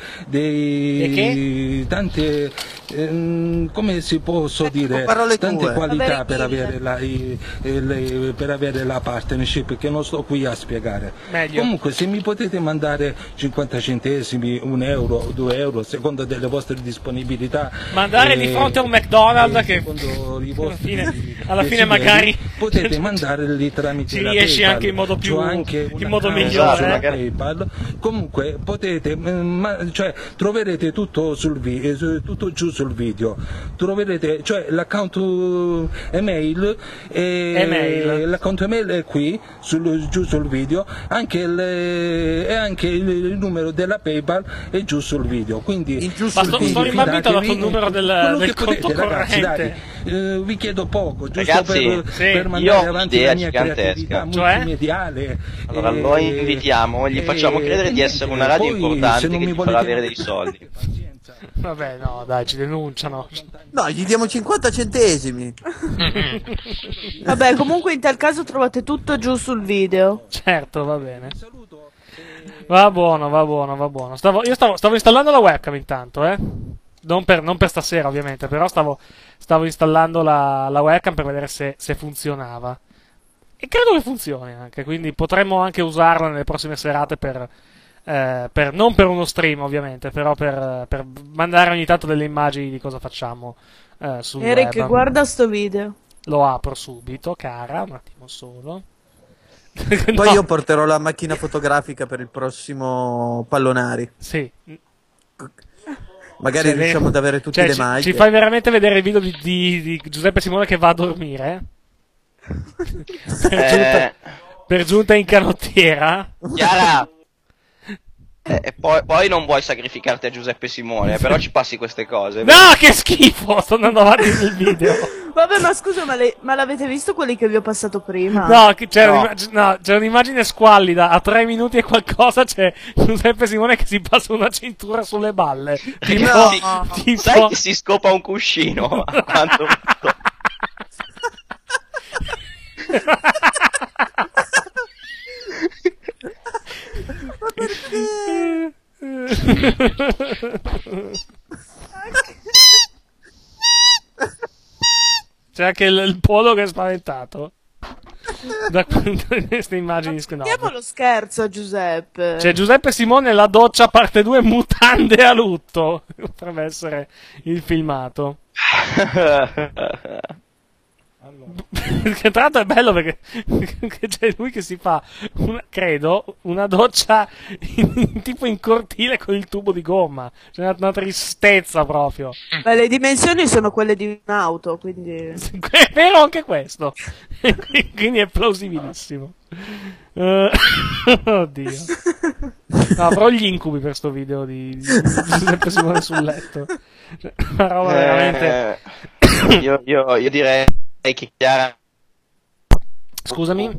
I: dei tante, ehm, come si posso dire,
K: parole
I: tante
K: tue.
I: qualità
K: Avere
I: per
K: mille.
I: avere la, i- eh, le- per avere la partnership, che non sto qui a spiegare.
B: Meglio.
I: Comunque, se mi potete mandare cinquanta centesimi, un euro, due euro, secondo delle vostre disponibilità,
B: Mandare
I: eh,
B: di fronte a un McDonald's
I: eh,
B: che
I: secondo i
B: alla
I: vostri
B: fine, alla fine
I: desideri,
B: magari
I: potete mandarli tramite
B: ci
I: la
B: riesci
I: PayPal.
B: anche in modo più-
I: C'ho anche
B: in
I: un
B: modo
I: account
B: migliore,
I: sulla
B: eh.
I: PayPal. Comunque potete, mm, ma- cioè, troverete tutto sul vi- eh, su- tutto giù sul video. Troverete, cioè, l'account eh, email, e
B: Email.
I: l'account email è qui sul- giù sul video, anche il, e anche il, il numero della PayPal è giù sul video. Quindi
B: Ma sto, sto rimbambito ha dato il numero del,
I: quello
B: del
I: che potete,
B: conto
I: ragazzi,
B: corrente.
I: dai, eh, vi chiedo poco, giusto
N: Ragazzi,
I: per,
N: sì,
I: per
N: io
I: mandare
N: ho
I: avanti
N: un'idea
I: la mia
N: gigantesca.
I: creatività
N: Cioè?
I: multimediale.
N: Allora,
I: e-
N: lo invitiamo, gli facciamo
I: e-
N: credere di
I: e
N: essere
I: niente,
N: una radio
I: poi, se
N: importante
I: non
N: che
I: mi
N: ti farà
I: volete-
N: avere dei soldi.
B: Vabbè, no, dai, ci denunciano.
K: No, gli diamo cinquanta centesimi.
J: Vabbè, comunque in tal caso trovate tutto giù sul video.
B: Certo, va bene. Va buono, va buono, va buono. Stavo, io stavo, stavo installando la webcam intanto, eh. Non per, non per stasera, ovviamente, però stavo, stavo installando la, la webcam per vedere se, se funzionava. E credo che funzioni anche, quindi potremmo anche usarla nelle prossime serate per, eh, per non per uno stream, ovviamente, però per, per mandare ogni tanto delle immagini di cosa facciamo eh, sul
J: Eric,
B: web.
J: guarda sto video.
B: Lo apro subito, cara, un attimo solo.
K: Poi
B: No.
K: io porterò la macchina fotografica per il prossimo Pallonari.
B: Sì.
K: Magari
B: Cioè,
K: riusciamo
B: le-
K: ad avere tutte
B: cioè,
K: le
B: ci-
K: maglie.
B: Ci fai veramente vedere il video di, di- di Giuseppe Simone che va a dormire? per,
N: Eh.
B: giunta, per giunta in canottiera?
N: Chiara! Eh, e poi, poi non vuoi sacrificarti a Giuseppe Simone, però ci passi queste cose.
B: No, che schifo! Sto andando avanti nel video.
J: Vabbè, ma scusa, ma, le- ma l'avete visto quelli che vi ho passato prima?
B: No, che c'è, un'immag- no, c'è un'immagine squallida. A tre minuti e qualcosa c'è Giuseppe Simone che si passa una cintura sulle balle. Tipo,
N: Ragazzi,
B: tipo...
N: sai che si scopa un cuscino? Quanto...
B: C'è anche il, il polo che è spaventato da queste immagini. No.
J: Vediamo lo scherzo, Giuseppe.
B: C'è Giuseppe Simone la doccia parte due mutande a lutto. Potrebbe essere il filmato. Che tra l'altro è bello perché che c'è lui che si fa una, credo una doccia in, tipo in cortile con il tubo di gomma. C'è una, una tristezza proprio.
J: Beh, le dimensioni sono quelle di un'auto, quindi...
B: È vero anche questo. Quindi è plausibilissimo. Uh, oddio. No, avrò gli incubi per sto video di, di Giuseppe Simone sul letto. Cioè, una roba veramente.
N: Eh, io, io, io direi che Chiara.
B: Scusami.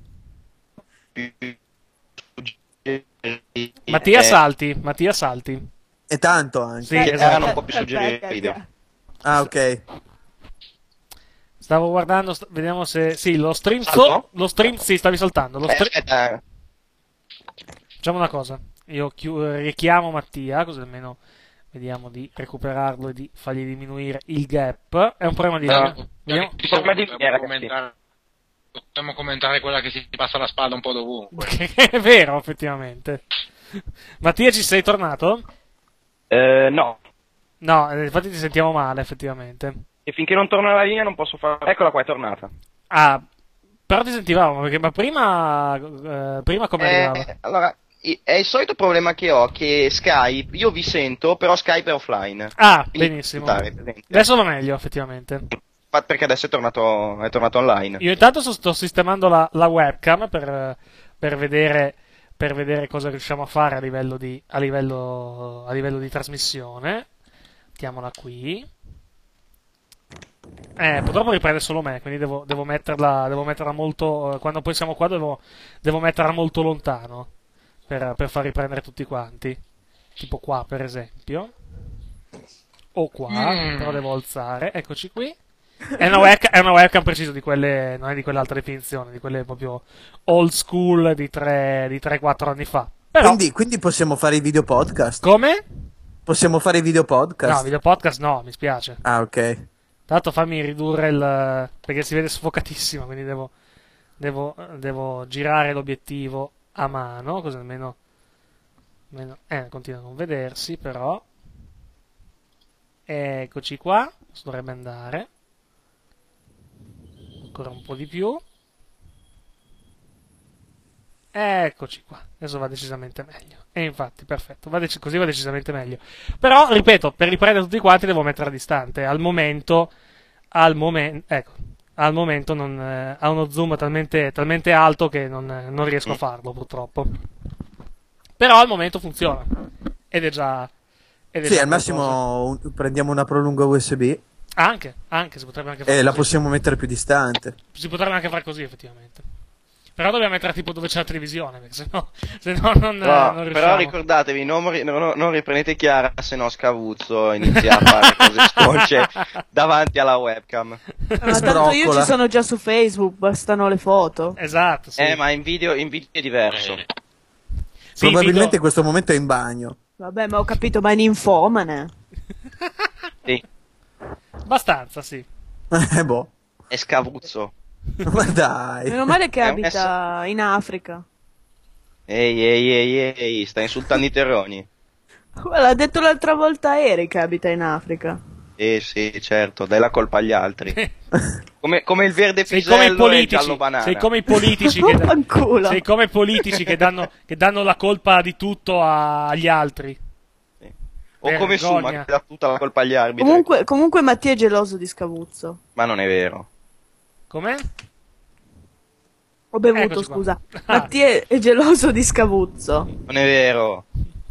B: Mattia Salti. Mattia Salti.
K: E tanto anche.
B: Sì,
N: Chiara
B: esatto.
N: non può più suggerire il video.
K: Ah, ok.
B: Stavo guardando, st- vediamo se. Sì, lo stream.
N: Salto?
B: So, lo stream. Sì, stavi saltando. Lo
N: Eh,
B: stre-
N: aspetta.
B: Facciamo una cosa. Io chiu- richiamo Mattia, così almeno vediamo di recuperarlo e di fargli diminuire il gap. È un problema di.
E: No.
B: Vediamo.
N: Problema di-
E: Possiamo commentare, possiamo commentare quella che si passa la spada un po' dovunque.
B: È vero, effettivamente. Mattia, ci sei tornato?
N: Eh, no.
B: No, eh, infatti ti sentiamo male, effettivamente.
N: E finché non torna la linea non posso fare. Eccola qua, è tornata.
B: Ah, però ti sentivamo, perché ma prima. Eh, prima come arrivava?
N: Eh, allora, i- è il solito problema che ho, che Skype, io vi sento, però Skype è offline.
B: Ah,
N: Quindi
B: benissimo.
N: ascoltare, presente.
B: Adesso va meglio, effettivamente.
N: Ma perché adesso è tornato, è tornato online.
B: Io intanto sto, sto sistemando la, la webcam per, per vedere. Per vedere cosa riusciamo a fare a livello di, a livello, a livello di trasmissione. Mettiamola qui. Eh, purtroppo riprende solo me, quindi devo, devo metterla, devo metterla molto, eh, quando poi siamo qua devo, devo metterla molto lontano per, per far riprendere tutti quanti. Tipo qua, per esempio. O qua,
E: Mm.
B: però devo alzare, eccoci qui. È una, webcam, è una webcam preciso di quelle, non è di quell'altra definizione, di quelle proprio old school di tre quattro anni fa. Però,
K: Quindi, quindi possiamo fare i video podcast?
B: come?
K: Possiamo fare i video podcast?
B: No, video podcast no, mi spiace.
K: Ah, ok.
B: Tanto fammi ridurre il... perché si vede sfocatissimo, quindi devo, devo, devo girare l'obiettivo a mano, così almeno... almeno eh, continua a non vedersi, però... Eccoci qua, questo dovrebbe andare. Ancora un po' di più. Eccoci qua, adesso va decisamente meglio. E infatti, perfetto, va dec- così va decisamente meglio. Però, ripeto, per riprendere tutti quanti devo metterla distante. Al momento, al momento, ecco, al momento non, eh, ha uno zoom talmente, talmente alto che non, eh, non riesco a farlo, purtroppo. Però al momento funziona. Ed è già... Ed è
K: Sì,
B: già
K: al
B: qualcosa.
K: massimo un- prendiamo una prolunga U S B
B: Anche, anche, si potrebbe anche fare
K: e la
B: così.
K: possiamo mettere più distante.
B: Si potrebbe anche fare così, effettivamente. Però dobbiamo mettere tipo dove c'è la televisione, perché sennò, sennò non,
N: No,
B: eh, non riusciamo.
N: però ricordatevi, non, ri- non- non riprendete Chiara, se no Scavuzzo inizia a fare cose sconce davanti alla webcam.
J: Ma tanto io ci sono già su Facebook, bastano le foto.
B: Esatto, sì.
N: Eh, ma in video, in video è diverso.
K: Probabilmente in questo momento è in bagno.
J: Vabbè, ma ho capito, ma è ninfomane.
N: Sì.
B: Abbastanza, sì.
K: Eh, boh.
N: È Scavuzzo.
K: Ma dai.
J: Meno male che
N: È un
J: abita in Africa.
N: Ehi, ehi, ehi, ehi, stai insultando i terroni.
J: L'ha detto l'altra volta Eric che abita in Africa.
N: Eh sì, certo, dai la colpa agli altri. Come, come il verde
B: Sei come i
N: pisello e il
B: politici,
N: giallo banana.
B: sei come i politici che,
J: Fanculo.
B: sei come i politici che danno, che danno la colpa di tutto a- agli altri.
N: O come Suma
B: Vergogna.
N: che dà tutta la colpa agli arbitri.
J: Comunque, comunque Mattia è geloso di Scavuzzo.
N: Ma non è vero.
B: Com'è?
J: Ho bevuto,
B: Eccoci qua.
J: scusa.
B: Ah.
J: Mattia è geloso di Scavuzzo.
N: Non è vero.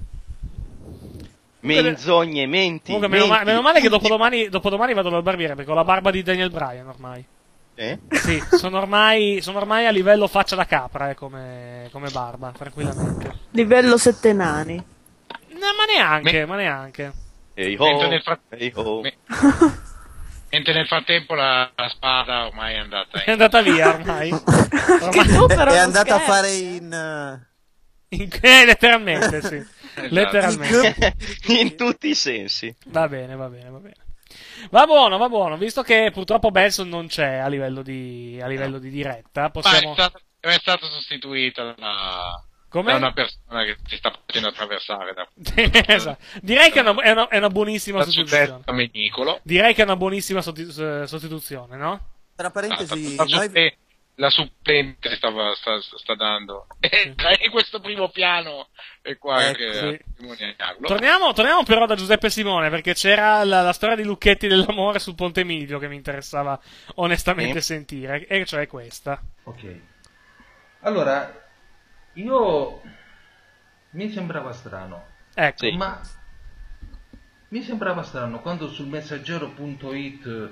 N: Menzogne, menti.
B: Comunque, meno, ma-
N: menti.
B: meno male che dopodomani, dopodomani vado dal barbiere, perché ho la barba di Daniel Bryan ormai.
N: Eh?
B: Sì, sono ormai, sono ormai a livello faccia da capra, eh, come, come barba, tranquillamente.
J: Livello sette nani.
B: No, ma neanche, ma neanche.
N: Ehi
E: Mentre
N: ho,
E: nel, fra-
N: ehi ho.
E: me- mentre nel frattempo la, la spada ormai è andata
B: È andata via ormai.
J: Che tu però
K: È
J: non
K: andata a
J: scherzi.
K: fare in... eh,
B: In- eh, letteralmente, sì.
E: Esatto.
B: Letteralmente.
N: In tutti i sensi.
B: Va bene, va bene, va bene. Va buono, va buono. Visto che purtroppo Benson non c'è a livello di, a livello di diretta,
E: Ma
B: possiamo...
E: è stato, è stato sostituito da,
B: Come?
E: da una persona che si sta facendo attraversare da
B: Esatto. Direi che è una, è una- è una buonissima
E: da
B: sostituzione.
E: suddetto menicolo.
B: Direi che è una buonissima sotti- s- sostituzione, no?
K: Tra parentesi,
E: la,
K: noi...
E: supple- la supplente stava, sta, sta dando. E in questo primo piano è qua
K: Ecco,
E: che
B: sì.
E: testimoniarlo.
B: Torniamo, torniamo però da Giuseppe Simone, perché c'era la, la storia di Lucchetti dell'amore sul Ponte Milvio che mi interessava onestamente
I: Sì.
B: sentire, e cioè questa.
I: Ok. Allora, io mi sembrava strano.
B: Ecco.
N: Sì.
I: Ma mi sembrava strano quando sul messaggero punto it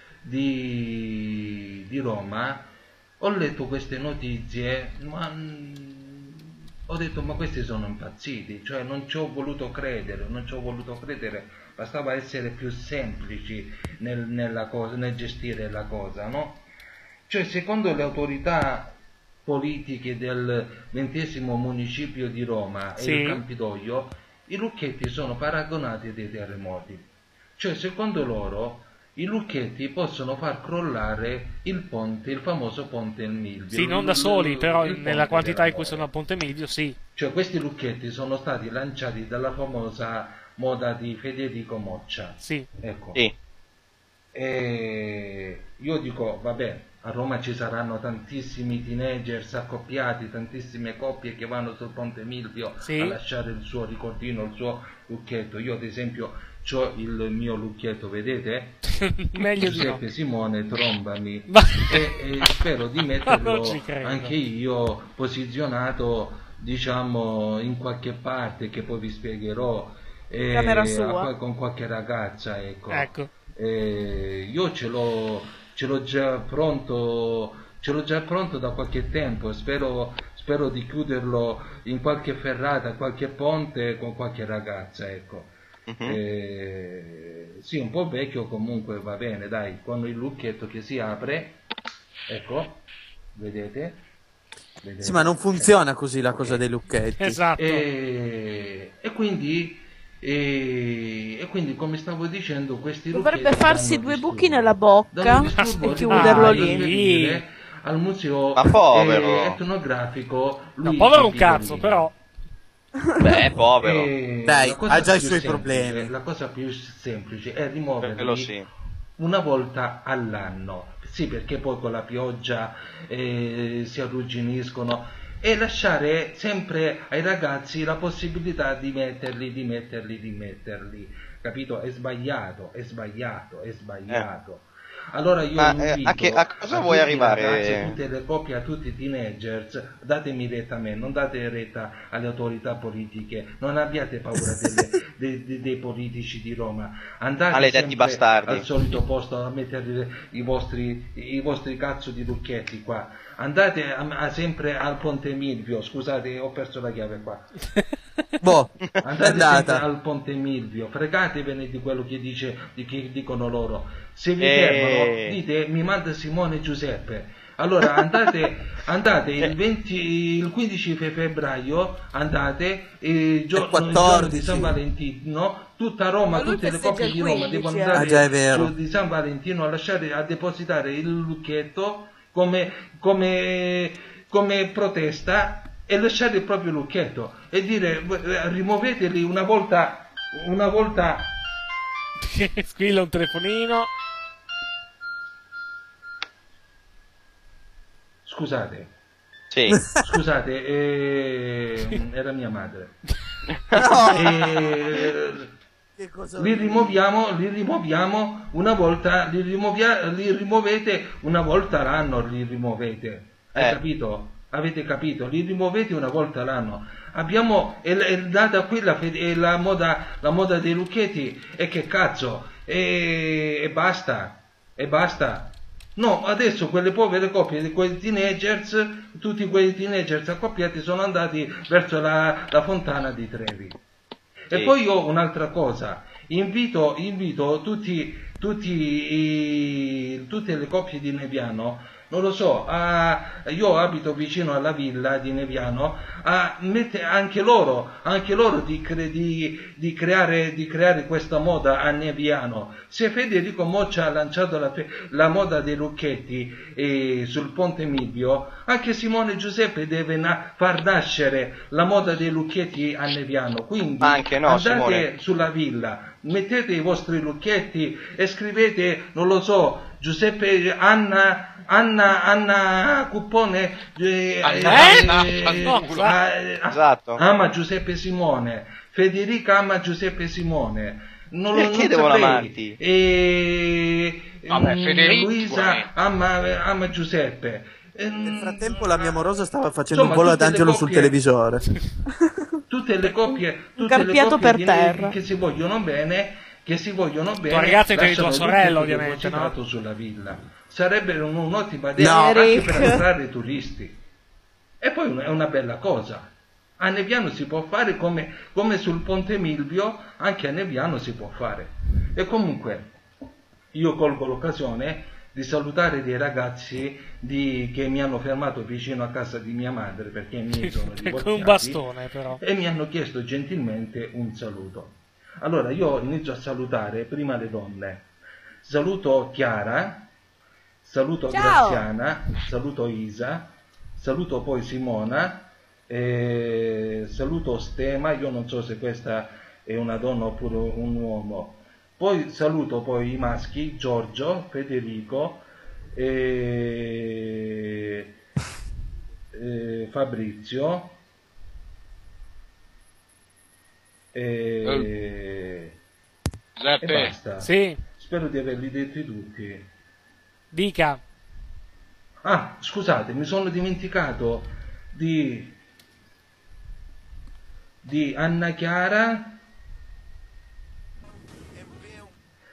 I: di, di Roma ho letto queste notizie, ma mm, ho detto ma questi sono impazziti, cioè non ci ho voluto credere, non ci ho voluto credere, bastava essere più semplici nel, nella cosa, nel gestire la cosa, no? Cioè secondo le autorità politiche del ventesimo municipio di Roma
B: Sì.
I: e il Campidoglio, i lucchetti sono paragonati a dei terremoti. Cioè secondo loro i lucchetti possono far crollare il ponte, il famoso ponte Il Milvio.
B: Sì, non da
I: il-
B: soli, però
I: il
B: nella
I: ponte
B: quantità in cui
I: dell'amore.
B: sono a Ponte Milvio, sì.
I: Cioè questi lucchetti sono stati lanciati dalla famosa moda di Federico Moccia.
B: Sì.
I: Ecco.
N: Sì.
I: E io dico, vabbè, a Roma ci saranno tantissimi teenagers accoppiati, tantissime coppie che vanno sul Ponte Milvio
B: Sì.
I: a lasciare il suo ricordino, il suo lucchetto. Io ad esempio ho il mio lucchetto, vedete?
B: Meglio di no.
I: Giuseppe Simone, trombami.
B: Ma-
I: e, e spero di metterlo
B: Non ci credo.
I: anche io posizionato, diciamo, in qualche parte che poi vi spiegherò. eh,
J: Camera
I: a-
J: sua.
I: con qualche ragazza, ecco.
B: Ecco.
I: Eh, io ce l'ho ce l'ho già pronto ce l'ho già pronto da qualche tempo, spero, spero di chiuderlo in qualche ferrata, qualche ponte con qualche ragazza, ecco. Uh-huh. Eh, sì, un po' vecchio, comunque va bene, dai, con il lucchetto che si apre, ecco, vedete? vedete?
K: Sì, ma non funziona così la cosa dei lucchetti.
B: Esatto.
I: E, e quindi E, e quindi, come stavo dicendo, questi
J: dovrebbe
I: lucchetti
J: farsi
I: danno
J: due
I: disturbo.
J: buchi nella bocca
I: Danno
J: e
I: disturbo
J: chiuderlo
I: di
J: lì.
I: dire al museo
N: Ma povero.
I: eh, etnografico
B: No,
I: Luigi
B: povero un
I: Pigolini.
B: cazzo, però.
N: Beh, è povero.
I: E
K: Dai,
I: la cosa
K: ha già i
I: più
K: suoi
I: semplice-
K: problemi.
I: La cosa più semplice è
N: Quello
I: rimuoverli
N: sì.
I: una volta all'anno. Sì, perché poi con la pioggia eh, si arrugginiscono, e lasciare sempre ai ragazzi la possibilità di metterli, di metterli, di metterli. Capito? È sbagliato, è sbagliato, è sbagliato. Allora io
N: Ma,
I: invito
N: eh, a che- a cosa
I: a
N: vuoi
I: tutti i
N: arrivare?
I: ragazzi, a tutte le coppie, a tutti i teenagers, datemi retta a me, non date retta alle autorità politiche, non abbiate paura delle, dei, dei- dei politici di Roma, andate
N: Maledetti
I: sempre
N: bastardi.
I: al solito posto a mettere i vostri, i vostri cazzo di lucchetti qua, andate a, a sempre al Ponte Milvio, scusate, ho perso la chiave qua.
K: Boh,
I: Andate
K: andata.
I: sempre al Ponte Milvio, fregatevene di quello che dice, di che dicono loro. Se vi
N: Eh.
I: fermano, dite mi manda Simone Giuseppe. Allora andate, andate il venti, il quindici fe- febbraio, andate il giorno, il giorno di San Valentino, tutta Roma,
J: Ma lui
I: tutte le
J: festeggia
I: coppie
J: il
I: di Roma
J: quindici,
I: devono
J: eh.
I: andare
K: Ah, già, è vero.
I: su- di San Valentino a lasciare, a depositare il lucchetto come, come, come protesta, e lasciare il proprio lucchetto e dire eh, rimuoveteli una volta, una volta.
B: Squilla un telefonino.
I: Scusate,
N: Sì.
I: scusate, eh, era mia madre. Eh,
K: Che cosa
I: li rimuoviamo, li rimuoviamo una volta, li, rimovia, li rimuovete una volta l'anno, li rimuovete. Hai
N: Eh.
I: capito? Avete capito? Li rimuovete una volta l'anno. Abbiamo, è, è data qui la, fe- è la moda, la moda dei lucchetti, e che cazzo? E, e basta, e basta. No, adesso quelle povere coppie di quei teenagers, tutti quei teenagers accoppiati sono andati verso la, la fontana di Trevi. E
N: Sì.
I: poi io un'altra cosa, invito, invito tutti, tutti i- tutte le coppie di Neviano, non lo so, a, io abito vicino alla villa di Neviano, a mettere anche loro, anche loro di, cre- di, di, creare, di creare questa moda a Neviano. Se Federico Moccia ha lanciato la, fe- la moda dei lucchetti eh, sul Ponte Milvio, anche Simone Giuseppe deve na- far nascere la moda dei lucchetti a Neviano. Quindi
N: Anche no,
I: andate
N: Simone.
I: sulla villa, mettete i vostri lucchetti e scrivete, non lo so, Giuseppe Anna Anna Anna Cuppone eh,
N: Anna,
I: eh,
N: Anna,
I: eh,
N: Anna.
I: eh,
N: Esatto.
I: ama Giuseppe Simone, Federica ama Giuseppe Simone, non, lo-
N: Perché
I: non
N: devono
I: saprei.
N: amarti?
I: E,
E: Vabbè,
I: mm,
E: Federico
I: Luisa
E: sicuramente.
I: ama, ama Giuseppe.
K: Nel frattempo la mia amorosa stava facendo
I: Insomma,
K: un volo ad
I: tutte le
K: angelo sul
I: coppie-
K: televisore.
I: Tutte le coppie, tutte
J: carpiato
I: le coppie
J: per
I: di-
J: terra.
I: che si vogliono bene, che si vogliono bene,
B: Tua ragazza intendi
I: lasciano
B: tua
I: il
B: sorella,
I: lucchetto
B: ovviamente, no?
I: depositato sulla villa. Sarebbe un- un'ottima idea
K: No.
I: anche
J: Eric.
I: per attrarre i turisti. E poi un- è una bella cosa. A Neviano si può fare come, come sul Ponte Milvio, anche a Neviano si può fare. E comunque io colgo l'occasione di salutare dei ragazzi di- che mi hanno fermato vicino a casa di mia madre, perché i miei sono
B: Con
I: divorziati,
B: un bastone, però.
I: e mi hanno chiesto gentilmente un saluto. Allora io inizio a salutare prima le donne. Saluto Chiara, saluto
J: Ciao.
I: Graziana, saluto Isa, saluto poi Simona, eh, saluto Stema, io non so se questa è una donna oppure un uomo. Poi saluto poi i maschi, Giorgio, Federico, eh, eh, Fabrizio, e, e
E: Giuseppe,
I: basta.
B: Sì,
I: Spero di averli detti tutti.
B: dica.
I: Ah, scusate, mi sono dimenticato di di Anna Chiara,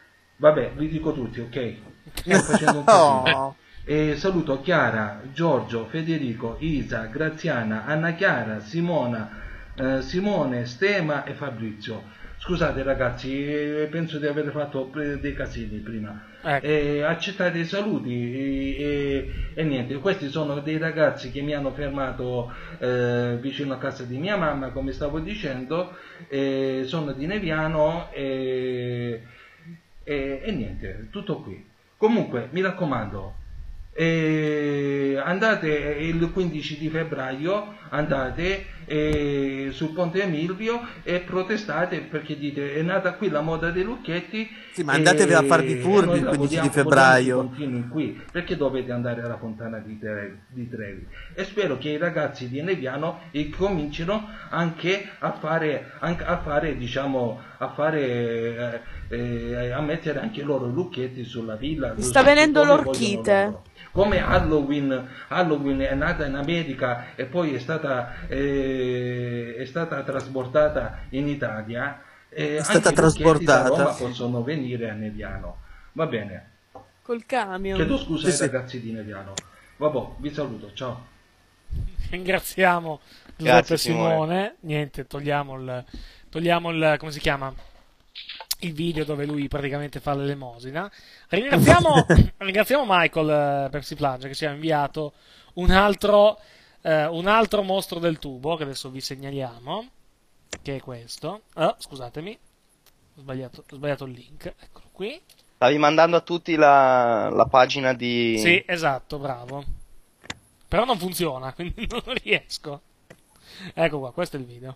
I: Vabbè, vi dico tutti, ok? Sto facendo un casino. E saluto Chiara, Giorgio, Federico, Isa, Graziana, Anna Chiara, Simona, eh, Simone, Stema e Fabrizio. Scusate ragazzi, eh, penso di aver fatto eh, dei casini prima.
B: Ecco.
I: Eh, accettate i saluti e, e, e niente, questi sono dei ragazzi che mi hanno fermato eh, vicino a casa di mia mamma, come stavo dicendo, eh, sono di Neviano e, e, e niente, tutto qui. Comunque mi raccomando, eh, andate il quindici di febbraio, andate eh, sul Ponte Milvio e protestate, perché dite è nata qui la moda dei lucchetti.
K: Sì, ma andatevi a farvi furbi il quindici di febbraio.
I: Continui qui, perché dovete andare alla Fontana di Trevi, di Trevi. E spero che i ragazzi di Neviano comincino anche a fare, anche a fare diciamo, a fare eh, eh, a mettere anche loro i lucchetti sulla villa.
J: Mi sta venendo l'orchite.
I: Come Halloween, Halloween è nata in America e poi è stata, eh, è stata trasportata in Italia, eh,
K: è stata
I: anche
K: trasportata.
I: da Roma possono venire a Neviano. Va bene.
J: Col camion.
I: Chiedo scusa ai
K: Sì, sì.
I: ragazzi di Neviano. Vabbè, vi saluto, ciao.
B: Ringraziamo Giuseppe
N: Grazie,
B: Simone.
N: Simone.
B: Niente, togliamo il, togliamo il, come si chiama? Il video dove lui praticamente fa l'elemosina. Ringraziamo, ringraziamo Michael eh, Persiflage che ci ha inviato un altro, eh, un altro mostro del tubo che adesso vi segnaliamo, che è questo. Oh, scusatemi, ho sbagliato, ho sbagliato il link. Eccolo qui.
N: Stavi mandando a tutti la, la pagina di...
B: Sì, esatto, bravo. Però non funziona, quindi non riesco. Ecco qua, questo è il video.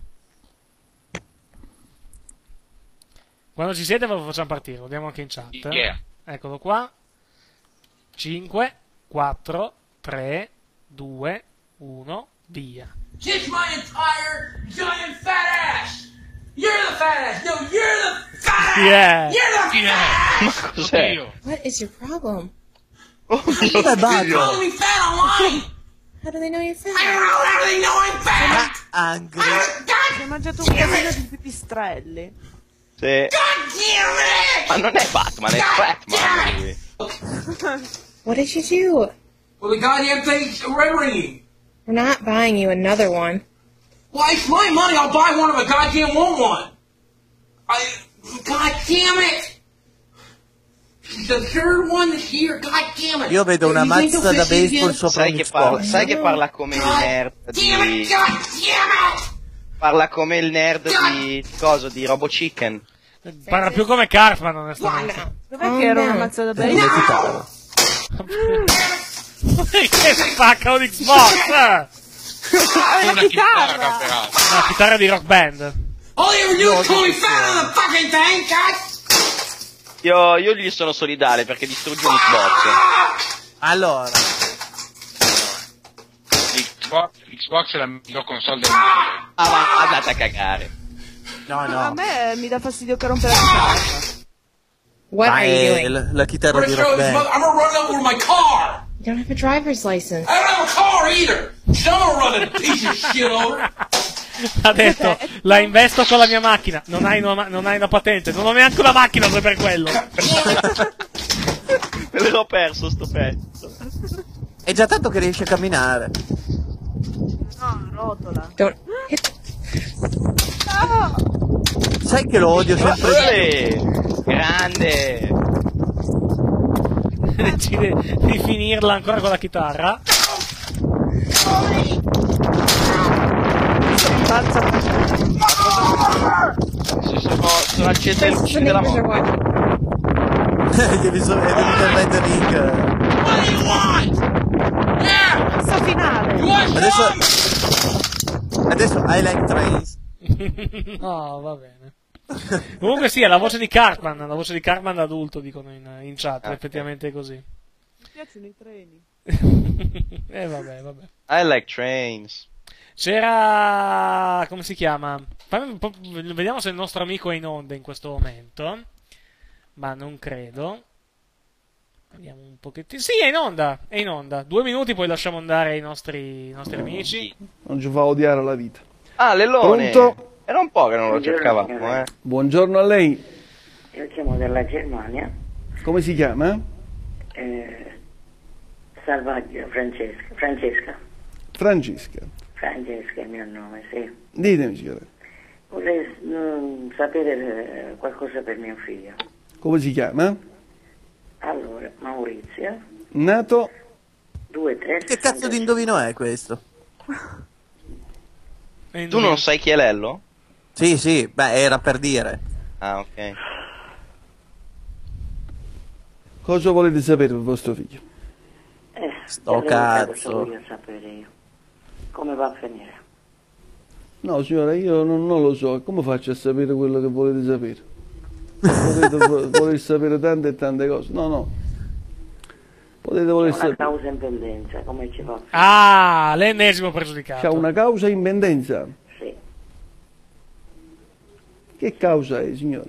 B: Quando ci siete ve lo facciamo partire, lo vediamo anche in chat.
E: Yeah.
B: Eccolo qua. cinque, quattro, tre, due, uno, via.
G: Kiss my entire giant fat ass! You're the fat ass! No, you're the fat ass!
B: Yeah.
G: You're the fat ass!
N: Cos'è?
F: What is your problem?
G: They're calling me fat online!
F: How do they know you're fat?
G: I don't know how they know I'm fat!
K: Angry.
J: Si è mangiato un casino di pipistrelli.
N: Sì. Ma non è Batman, è Batman lui.
F: What did you do?
G: Well, the goddamn thing's red ringing!
F: We're not buying you another one.
G: Well, it's my money, I'll buy one if I goddamn want one! I... God damn it! The third one this year, god damn it!
K: Io vedo una
G: You think
K: mazza
G: they'll
K: da
G: fix it
K: baseball
G: again?
K: sopra
N: Sai
K: un
N: che, parla,
K: Xbox.
N: sai che parla come il nerd
G: Damn
N: di...
G: it, god damn it!
N: Parla come il nerd di... Coso, di Robo Chicken.
B: Parla più come Cartman, onestamente.
J: Dov'è che era una mazza da baseball?
B: Che spaccano di Xbox!
J: È una chitarra!
B: Una chitarra di Rock Band.
G: All you ever do is call me fat on the fucking thing, god!
N: Io, io gli sono solidale perché distrugge un Xbox.
K: Allora,
E: Xbox, Xbox è la miglior console del
N: Ah, ma andate a cagare.
K: no,
J: A
K: no.
J: me mi dà fastidio che rompe la chitarra.
F: What
K: Ma
F: are you
K: è
F: doing?
K: la, la chitarra
G: I'm
K: di
G: gonna,
K: Rock
G: show this mother-
K: Band.
G: I'm gonna run over my car!
F: You don't have a driver's license.
G: I don't have a car either! So I'm gonna run a piece of shit over!
B: Ha detto, la investo con la mia macchina. Non hai una, non hai una patente. Non ho neanche una macchina se per quello.
N: Me l'ho perso sto pezzo.
K: È già tanto che riesce a camminare.
J: No, rotola.
F: Don't.
K: Sai che lo odio sempre
N: Olè! Grande!
B: Decide di finirla ancora con la chitarra.
N: Si sono, sono accese le luci della morte.
K: devi, so- è venuto il Red Ring.
G: What do you want? Yeah!
J: Sta finale.
G: You want
K: Adesso,
G: some?
K: adesso I like trains.
B: No, va bene. Comunque sì, è la voce di Cartman, la voce di Cartman da adulto, dicono in, in chat,
N: Ah,
B: effettivamente è così.
J: Mi piacciono i treni.
B: Eh vabbè, vabbè.
N: I like trains.
B: C'era... come si chiama? Fammi un po'... Vediamo se il nostro amico è in onda in questo momento. Ma non credo. Vediamo un pochettino. Sì, è in onda, è in onda. Due minuti poi lasciamo andare i nostri, i nostri amici.
L: Non ci fa odiare la vita.
N: Ah, Lellone!
L: Pronto?
N: Era un po' che non lo cercavamo, eh.
L: Buongiorno a lei.
W: Io chiamo dalla Germania
L: Come si chiama?
A: Eh, Salvaggio, Francesca. Francesca.
L: Francesca.
A: Francesca è il mio nome, sì.
L: Ditemi, signora.
A: Vorrei mm, sapere eh, qualcosa per mio figlio.
L: Come si chiama?
A: Allora, Maurizio,
L: Nato?
A: due tre.
K: Che cazzo di indovino è questo?
N: Tu non sai chi è Lello?
K: Sì, sì, beh, era per dire.
N: Ah, ok.
L: Cosa volete sapere per vostro figlio?
A: Eh,
K: Sto cazzo.
A: Voglio sapere io. Come va a finire?
L: No, signora, io non, non lo so. Come faccio a sapere quello che volete sapere? Potete voler sapere tante e tante cose. No, no. Potete voler
A: C'è una
L: sapere.
A: causa in pendenza, come ci va?
B: Ah, l'ennesimo pregiudicato.
L: C'ha una causa in pendenza?
A: Sì.
L: Che causa è, signora?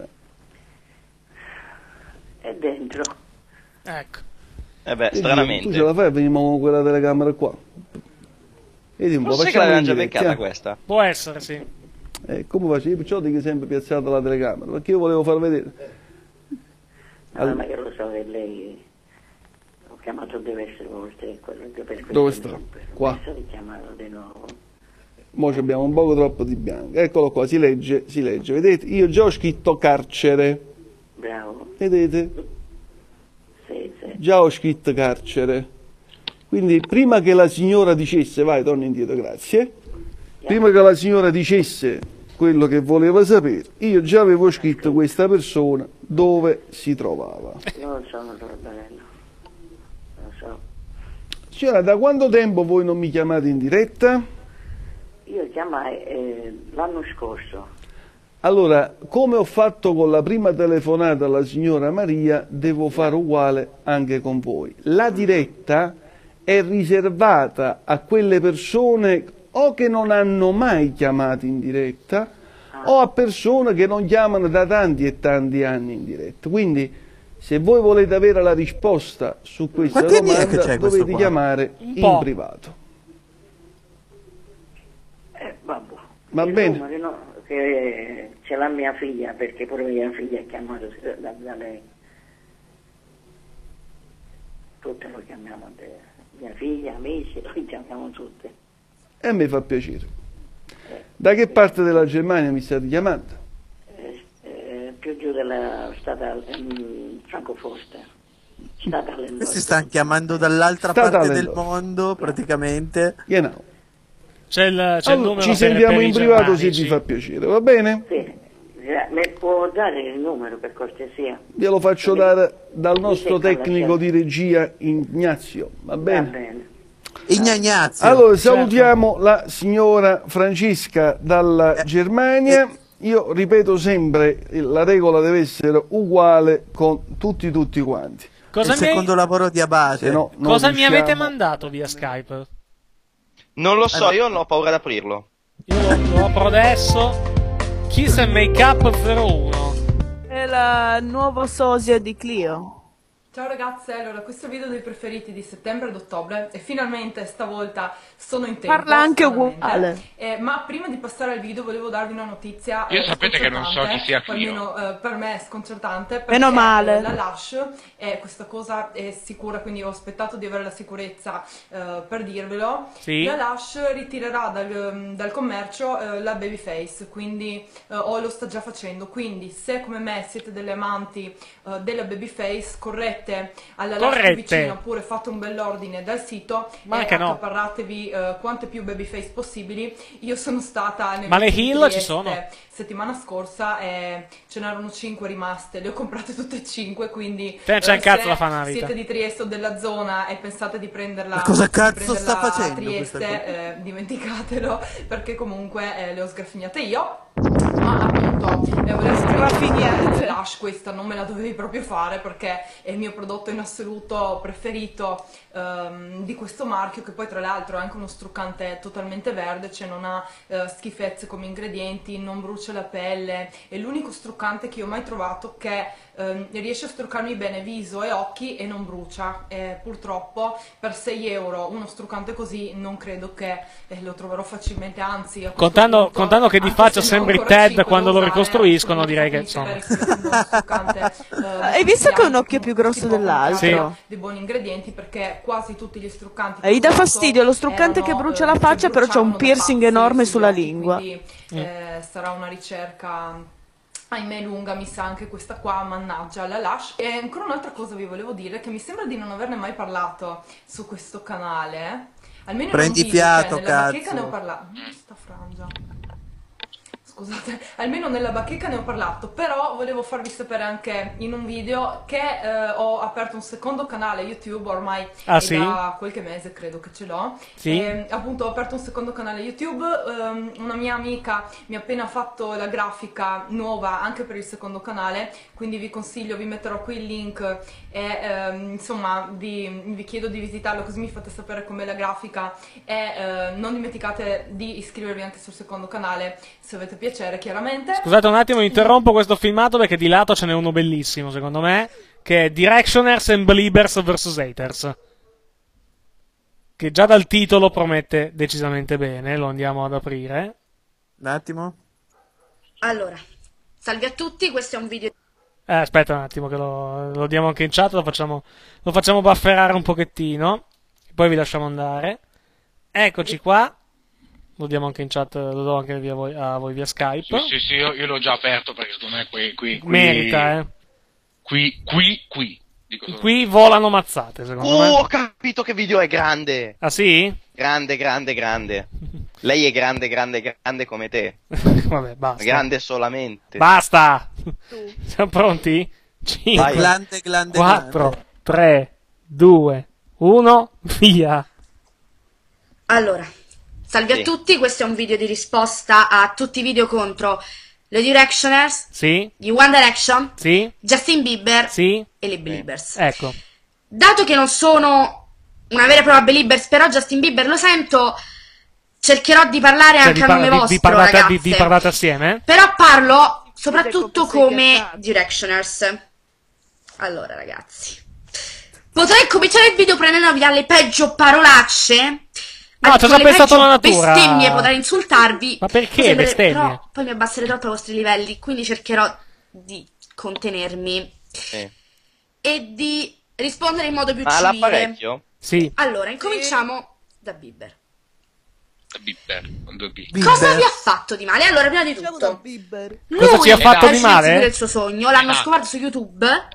A: È dentro.
B: Ecco.
N: Eh beh,
L: Che
N: stranamente.
L: Tu ce la fai? Veniamo con quella telecamera qua. Vedi un po',
N: Forse che
L: facciamo
N: l'avevamo
L: in
N: già
L: diretta,
N: beccata
L: eh.
N: questa.
B: Può essere, sì.
L: Eh, come faccio? Io perciò dico sempre piazzata la telecamera, perché io volevo far vedere.
A: No, ma io lo so che lei... Ho chiamato diverse volte, quello che per questo
L: Dove
A: mi
L: sta?
A: sono
L: Qua.
A: permesso di chiamarlo di nuovo.
L: Mo' ci abbiamo un poco troppo di bianco. Eccolo qua, si legge, si legge. Vedete? Io già ho scritto carcere.
A: Bravo.
L: Vedete?
A: Sì, sì.
L: Già ho scritto carcere. Quindi prima che la signora dicesse, vai, torna indietro, grazie. Prima che la signora dicesse quello che voleva sapere, io già avevo scritto questa persona dove si trovava.
A: Non sono Torbarello. Lo so.
L: Signora, da quanto tempo voi non mi chiamate in diretta?
A: Io chiamai eh, l'anno scorso.
L: Allora, come ho fatto con la prima telefonata alla signora Maria, devo fare uguale anche con voi. La diretta è riservata a quelle persone o che non hanno mai chiamato in diretta o a persone che non chiamano da tanti e tanti anni in diretta. Quindi, se voi volete avere la risposta su questa
K: Ma che dire che
L: domanda,
K: c'è questo
L: dovete
K: qua?
L: chiamare
B: Un
L: in
B: po'.
L: privato.
A: Eh, vabbè.
L: Va
A: Il
L: bene?
A: numero, no, che c'è la mia figlia, perché pure mia figlia è chiamata da, da lei. Tutte lo chiamiamo, de, mia figlia, amici, lo chiamiamo tutte.
L: E mi fa piacere. Da che parte della Germania mi state chiamando?
A: Eh, eh, più giù della statale, um, Francoforte. Statale.
K: Questi stanno chiamando dall'altra
L: Statale
K: parte del
L: Nord.
K: mondo, praticamente.
L: Genau.
B: C'è il, c'è il
L: Allora,
B: numero
L: ci
B: per-
L: sentiamo
B: per
L: in
B: i
L: privato se
B: germanici.
L: vi fa piacere, va bene?
A: Sì. Eh, Mi può dare il numero per cortesia?
L: Glielo faccio dare dal nostro
A: Mi secca la
L: tecnico di regia Ignazio, va bene?
A: Va bene.
K: Ignazio.
L: Allora,
B: Certo.
L: salutiamo la signora Francesca dalla Germania. Io ripeto sempre, la regola deve essere uguale con tutti tutti quanti.
B: Cosa
K: il
B: mi, hai-
K: secondo lavoro di Abate.
L: Se no, non
B: cosa mi
L: riusciamo-
B: avete mandato via Skype?
N: Non lo so, io non ho paura di aprirlo.
B: Io lo, lo apro adesso. Kiss and Make Up zero uno.
J: È la nuova sosia di Clio.
M: Ciao ragazze, allora questo video dei preferiti di settembre ed ottobre e finalmente stavolta sono in tempo.
J: Parla anche
M: finalmente.
J: uguale.
M: Eh, ma prima di passare al video volevo darvi una notizia.
E: Io
M: eh,
E: sapete che non so chi sia
M: o almeno eh, per me è sconcertante. Perché
J: Meno male.
M: eh, la Lush, eh, questa cosa è sicura, quindi ho aspettato di avere la sicurezza eh, per dirvelo.
B: Sì.
M: La Lush ritirerà dal, dal commercio eh, la Babyface, quindi eh, o lo sta già facendo. Quindi se come me siete delle amanti eh, della Babyface, correte alla Lush
B: Corrette.
M: vicino oppure fate un bell'ordine dal sito
B: Ma
M: e
B: anche no.
M: accaparratevi eh, quante più Babyface possibili. Io sono stata nel
B: Ma le
M: weekend di
B: Hill ci
M: Trieste
B: sono?
M: settimana scorsa e ce n'erano cinque rimaste, le ho comprate tutte e cinque, quindi
B: Te c'è un
M: eh,
B: cazzo
M: se
B: da fare una vita.
M: siete di Trieste o della zona e pensate di prenderla,
K: Ma cosa
M: di
K: cazzo sta
M: prenderla a
K: facendo
M: Trieste,
K: questa
M: eh, dimenticatelo perché comunque eh, le ho sgraffignate io. Ma appunto eh, volevo
J: Sgraffignate.
M: dire Lush questa non me la dovevi proprio fare perché è il mio prodotto in assoluto preferito ehm, di questo marchio, che poi tra l'altro è anche uno struccante totalmente verde, cioè non ha eh, schifezze come ingredienti, non brucia la pelle, è l'unico struccante che io ho mai trovato che ehm, riesce a struccarmi bene viso e occhi e non brucia. E purtroppo per sei euro uno struccante così non credo che eh, lo troverò facilmente, anzi a questo
B: Contando,
M: punto,
B: contando che di
M: anche
B: faccia
M: se
B: sembra membri TED quando lo ricostruiscono, direi che insomma.
J: Hai visto che ha un occhio più grosso dell'altro?
B: Sì.
M: Dei buoni ingredienti, perché quasi tutti gli struccanti
J: E gli dà fastidio lo struccante che brucia la faccia, però c'ha un piercing enorme sulla lingua.
M: quindi eh, sarà una ricerca, ahimè, lunga, mi sa anche questa qua, mannaggia la Lush. E ancora un'altra cosa vi volevo dire, che mi sembra di non averne mai parlato su questo canale, almeno
K: Prendi
M: in un video,
K: fiato,
M: cioè, nella bacheca
K: cazzo.
M: ne ho parlato. Sta frangia. Scusate, almeno nella bacheca ne ho parlato, però volevo farvi sapere anche in un video che eh, ho aperto un secondo canale YouTube, ormai
B: Ah,
M: è
B: sì?
M: da qualche mese credo che ce l'ho.
B: Sì.
M: E, appunto ho aperto un secondo canale YouTube, ehm, una mia amica mi ha appena fatto la grafica nuova anche per il secondo canale, quindi vi consiglio, vi metterò qui il link e ehm, insomma vi, vi chiedo di visitarlo, così mi fate sapere com'è la grafica e eh, non dimenticate di iscrivervi anche sul secondo canale se avete piacere, chiaramente.
B: Scusate un attimo, interrompo questo filmato perché di lato ce n'è uno bellissimo, secondo me, che è Directioners and Beliebers versus Haters. Che già dal titolo promette decisamente bene, lo andiamo ad aprire.
K: Un attimo.
P: Allora, salve a tutti, questo è un video...
B: Eh, aspetta un attimo che lo, lo diamo anche in chat, lo facciamo, lo facciamo bufferare un pochettino, poi vi lasciamo andare. Eccoci qua. Lo diamo anche in chat, lo do anche via voi, a voi via Skype.
E: Sì, sì, sì, io, io l'ho già aperto perché secondo me qui... qui, qui
B: Merita, eh.
E: Qui, qui, qui. Dico solo.
B: Qui volano mazzate, secondo
N: Uh,
B: me.
N: ho capito che video è grande.
B: Ah, sì?
N: Grande, grande, grande. Lei è grande, grande, grande come te.
B: Vabbè, basta.
N: Grande solamente.
B: Basta! Siamo pronti? cinque,
K: Glande, glande,
B: quattro, tre, due, uno, via!
P: Allora, salve
B: Sì.
P: a tutti, questo è un video di risposta a tutti i video contro le Directioners,
B: Sì?
P: gli One Direction,
B: Sì?
P: Justin Bieber
B: Sì?
P: e le Beliebers.
B: Ecco.
P: Dato che non sono una vera e propria Beliebers, però Justin Bieber lo sento, cercherò di parlare
B: Cioè,
P: anche
B: vi,
P: a
B: par-
P: nome
B: vi-
P: vostro,
B: vi parlate,
P: ragazze.
B: vi- vi parlate assieme?
P: Però parlo soprattutto come Directioners. Allora, ragazzi, potrei cominciare il video prendendovi alle peggio parolacce.
B: No,
P: Anche
B: ci ho
P: con
B: già
P: le
B: pensato
P: peggio
B: la natura.
P: bestemmie potrei insultarvi.
B: Ma perché
P: Sembre-
B: bestemmie?
P: Però poi mi abbasserei troppo ai vostri livelli, quindi cercherò di contenermi
N: Sì.
P: e di rispondere in modo più
N: Ma
P: civile.
N: l'apparecchio?
B: Sì.
P: Allora, incominciamo da Bieber.
E: Bieber, quando B.
P: Cosa vi ha fatto di male? Allora, prima di tutto,
B: Cosa ci ha fatto
P: è
B: di
P: riuscito a
B: male?
P: seguire il suo sogno, l'hanno
B: Esatto.
P: scoperto su YouTube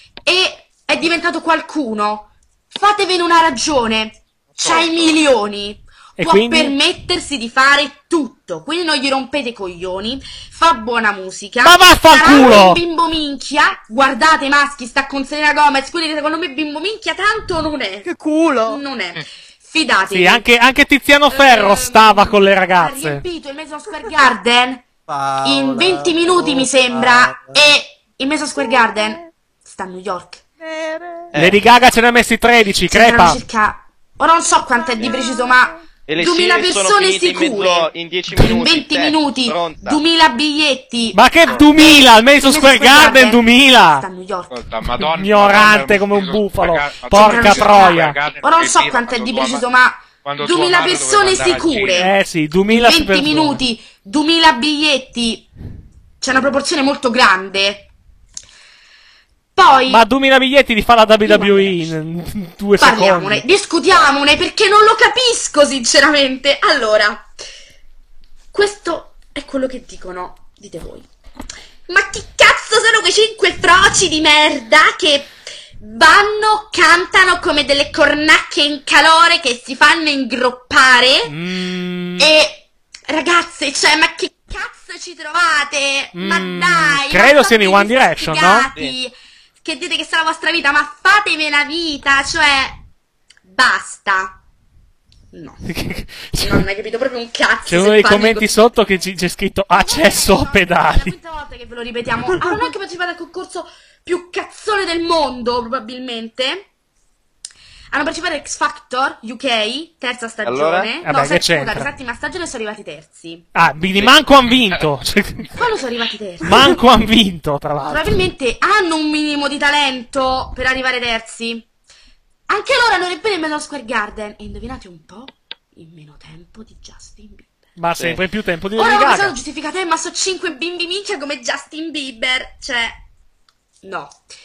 P: e è diventato qualcuno. Fatevene una ragione. C'ha i milioni.
B: E
P: Può
B: quindi?
P: permettersi di fare tutto, quindi non gli rompete i coglioni, fa buona musica.
B: Ma vaffanculo!
P: Sarà un bimbo minchia, guardate i maschi, sta con Selena Gomez, quindi secondo me bimbo minchia tanto non è. Che culo! Non è. Fidatevi.
B: Sì, anche, anche Tiziano Ferro stava con le ragazze.
P: Ha riempito il Madison Square Garden in venti minuti mi sembra, e il Madison Square Garden sta a New York.
B: Lady Gaga ce ne ha messi tredici,
P: C'erano
B: crepa.
P: circa, ora non so quanto è di preciso, ma
N: E le
P: duemila
N: serie sono
P: persone
N: finite in
P: sicure,
N: mezzo in dieci minuti.
P: in venti
N: Te,
P: minuti,
N: pronta.
P: duemila biglietti.
B: Ma che duemila? Al Madison
P: Il
B: Square Garden duemila!
P: sta a New York.
E: Ascolta, Madonna,
B: Ignorante come un bufalo.
E: Madonna,
B: Porca
P: C'erano
B: troia.
P: circa- ora non so quanto è di preciso, ma
E: quando tua
P: duemila
E: madre
P: persone
E: doveva andare al
P: sicure.
B: Eh sì, duemila
P: venti
B: persone.
P: minuti, duemila biglietti. C'è una proporzione molto grande. Poi
B: Ma duemila biglietti li fa la W W E in due
P: parliamone,
B: secondi.
P: discutiamone, perché non lo capisco sinceramente. Allora, questo è quello che dicono, dite voi. Ma chi cazzo sono quei cinque froci di merda che vanno, cantano come delle cornacchie in calore che si fanno ingroppare?
B: Mm.
P: E ragazze, cioè, ma che cazzo ci trovate? Ma
B: Mm,
P: dai,
B: credo
P: ma
B: siano i
P: fatevi
B: One Direction, no?
P: sfigati, che dite che sarà la vostra vita, ma fatevi una vita, cioè basta. No, non hai capito proprio un cazzo.
B: C'è uno
P: se
B: dei
P: parli
B: commenti
P: così.
B: sotto che ci- c'è scritto accesso a pedali.
P: Quinta volta che ve lo ripetiamo. Hanno anche partecipato al concorso più cazzone del mondo, probabilmente. Hanno partecipato a X Factor U K, terza stagione.
B: Allora?
P: No,
B: Vabbè,
P: sai,
B: che c'entra?
P: scusate, settima stagione sono arrivati terzi.
B: Ah, quindi manco han vinto. Cioè,
P: Quando sono arrivati terzi?
B: manco han vinto, tra l'altro.
P: Probabilmente hanno un minimo di talento per arrivare terzi. Anche loro hanno ebbene il Madison Square Garden. E indovinate un po', in meno tempo di Justin Bieber.
B: Ma sempre più tempo di
P: Ora
B: Lady
P: non mi
B: Gaga.
P: sono giustificata, eh, ma so cinque bimbi minchia come Justin Bieber. Cioè, no.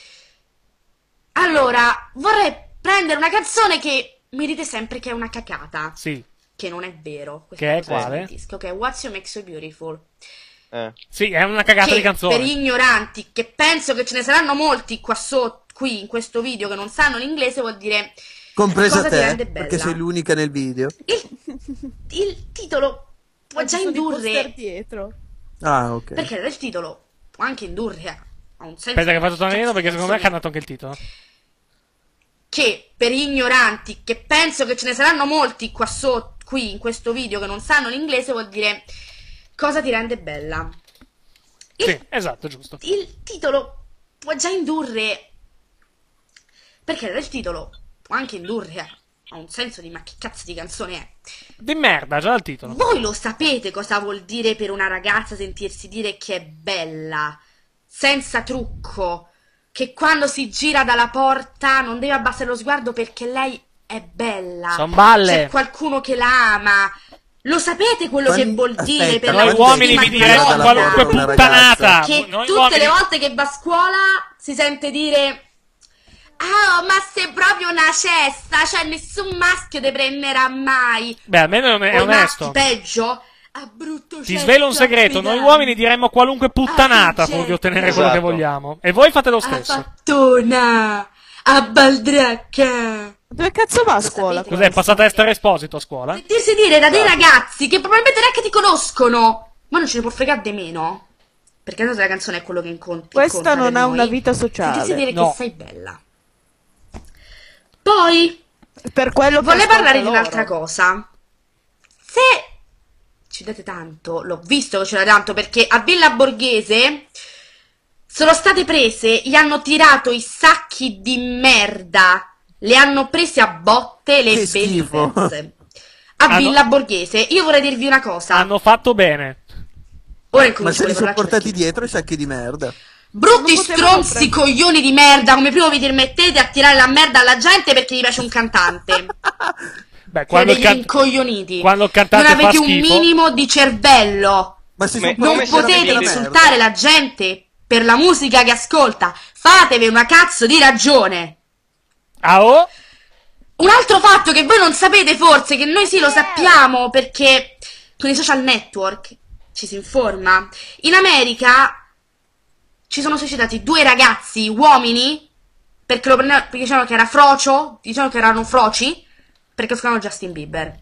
P: Allora, vorrei prendere una canzone che mi dite sempre che è una cacata.
B: Sì.
P: Che non è vero. Questa
B: Che è
P: cosa
B: quale?
P: smentisco, che è What's You Make So Beautiful.
N: Eh.
B: Sì, è una cagata
P: Che
B: di canzone.
P: per ignoranti, che penso che ce ne saranno molti qua sotto, qui in questo video, che non sanno l'inglese, vuol dire
K: Compresa
P: cosa ti
K: te,
P: rende bella.
K: perché sei l'unica nel video.
P: Il titolo può già indurre,
J: dietro.
K: Ah, ok.
P: perché il titolo può anche indurre a a un senso.
B: Aspetta che faccio tornare indietro perché secondo me è
P: canzone
B: cantato anche il titolo.
P: che per ignoranti, che penso che ce ne saranno molti qua sotto, qui in questo video, che non sanno l'inglese, vuol dire cosa ti rende bella.
B: Sì, esatto, giusto.
P: Il titolo può già indurre, perché il titolo può anche indurre a, a un senso di ma che cazzo di canzone è.
B: Di merda, già dal titolo.
P: Voi lo sapete cosa vuol dire per una ragazza sentirsi dire che è bella, senza trucco, che quando si gira dalla porta non deve abbassare lo sguardo perché lei è bella.
B: Son balle.
P: C'è qualcuno che la ama. Lo sapete quello
K: Quando-
P: che vuol dire
K: aspetta,
P: per
B: noi
P: la
B: uomini
P: vittima
B: vi
P: di
B: diremmo
P: donna?
B: qualunque
K: una
B: puttanata.
K: ragazza.
P: Che
B: Noi
P: tutte
B: uomini-
P: le volte che va a scuola si sente dire ah, ma sei proprio una cesta, cioè nessun maschio ti prenderà mai.
B: Beh, almeno è on- è
P: O i
B: onesto.
P: maschi peggio. Ah, brutto
B: Ti
P: cesto,
B: svelo un segreto, noi
P: affidante.
B: uomini diremmo qualunque puttanata
P: Ah,
B: pur di ottenere
N: esatto.
B: quello che vogliamo. E voi fate lo
P: Ah,
B: stesso.
P: fattona, a baldracca.
J: Dove cazzo va a scuola?
B: Cos'è, passata a Esther Esposito a scuola?
P: Sentirsi dire da dei ragazzi che probabilmente neanche ti conoscono, ma non ce ne può fregare di meno. Perché tanto la canzone è quello che incontri.
J: Questa non ha una vita
P: Sentirsi
J: sociale.
P: dire
B: No.
P: che sei bella. Poi
J: Per quello che
P: vorrei
J: ascolta
P: parlare di
J: loro.
P: un'altra cosa. Se ci date tanto, l'ho visto che ce l'ha tanto, perché a Villa Borghese sono state prese, gli hanno tirato i sacchi di merda, le hanno prese a botte le
K: Che schifo.
P: bellezze. A
B: Hanno-
P: Villa Borghese, io vorrei dirvi una cosa.
B: Hanno fatto bene.
P: Ora
K: Ma
P: incomincio
K: se
P: con
K: li
P: le
K: sono
P: parolacce
K: portati
P: perché-
K: dietro i sacchi di merda.
P: Brutti
J: Non potevano
P: stronzi coglioni di merda, come prima vi permettete a tirare la merda alla gente perché gli piace un cantante.
B: Beh,
P: Siete
B: quando il,
P: degli
B: can-
P: incoglioniti.
B: quando il cantante
P: Non
B: fa
P: avete un
B: schifo,
P: minimo di cervello.
K: Ma se
N: Come-
K: sono
P: Non
N: come se
P: potete
N: non
P: insultare la gente per la musica che ascolta. Fatevi una cazzo di ragione.
B: ah oh,
P: Un altro fatto che voi non sapete forse, che noi sì lo sappiamo perché con i social network ci si informa. In America ci sono suicidati due ragazzi uomini perché lo prendevano, perché dicevano che era frocio, dicevano che erano froci perché ascoltavano Justin Bieber.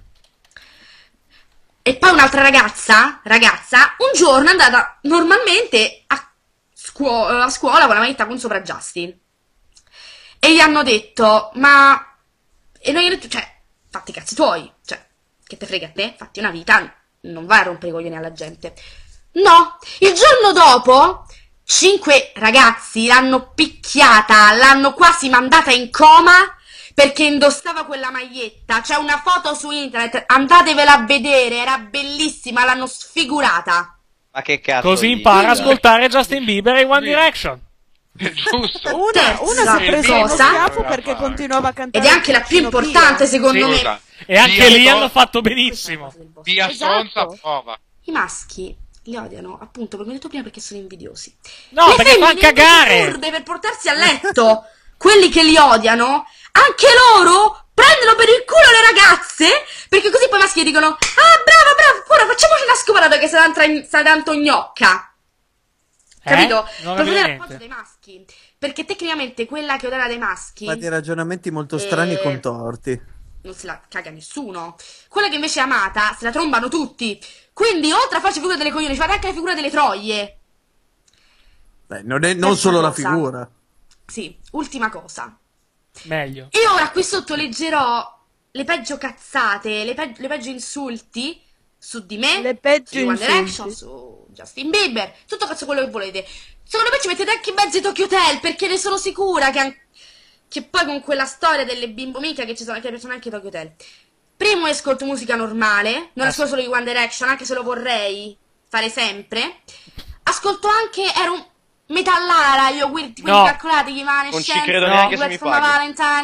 P: E poi un'altra ragazza, ragazza, un giorno è andata normalmente a, scuo- a scuola con la maglietta con sopra Justin. E gli hanno detto, ma... E noi gli hanno detto, cioè, fatti i cazzi tuoi. Cioè, che te frega a te? Fatti una vita, non vai a rompere i coglioni alla gente. No, il giorno dopo, cinque ragazzi l'hanno picchiata, l'hanno quasi mandata in coma perché indossava quella maglietta. C'è una foto su internet, andatevela a vedere, era bellissima, l'hanno sfigurata.
N: Ma che cazzo
B: così
N: dici?
B: impara a ascoltare Justin Bieber e One Direction.
E: Giusto.
J: Una, una si è
P: Terza
J: presa uno
P: cosa.
J: schiaffo perché continuava a
P: Ed
J: cantare.
P: è anche la più
J: Pino
P: importante
J: Pia.
P: secondo me.
E: Scusa,
B: E anche
E: Via
B: lì
E: Stronza-
B: hanno fatto benissimo.
E: Via
J: Esatto.
E: stronza prova.
P: I maschi li odiano, appunto, come ho detto prima, perché sono invidiosi.
B: No,
P: Le
B: perché
P: femmine
B: fan cagare.
P: invece furbe per portarsi a letto. Quelli che li odiano, anche loro prendono per il culo le ragazze, perché così poi i maschi dicono: ah, brava, brava, ora facciamoci una scoparata che sarà tanto- sarà tanto gnocca. Capito?
B: Eh? Non
P: Per
B: capisco
P: vedere
B: niente.
P: l'appoggio dei maschi. Perché tecnicamente quella che odia dei maschi
K: Ma dei ragionamenti molto strani
P: Eh.
K: e contorti.
P: non se la caga nessuno. Quella che invece è amata se la trombano tutti. Quindi, oltre a farci figura delle coglioni, ci fate anche la figura delle troie.
K: Beh, non è non
P: Terza
K: solo la
P: cosa.
K: figura.
P: Sì, ultima cosa.
B: Meglio.
P: E ora qui sotto leggerò le peggio cazzate, le, pe- le peggio insulti su di me,
J: Le peggio
P: su One
J: insulti.
P: Direction, su Justin Bieber, tutto cazzo quello che volete. Secondo me ci mettete anche in mezzo i Tokyo Hotel, perché ne sono sicura che, an- che poi con quella storia delle bimbo mica che ci sono, che piacciono anche i Tokyo Hotel. Primo, io ascolto musica normale, non
B: Ah,
P: ascolto solo di One Direction, anche se lo vorrei fare sempre. Ascolto anche, ero un metallara, io quelli, quelli
B: No.
P: calcolati, gli
N: Non ci credo neanche se mi
P: from a
N: paghi.
P: Valentine.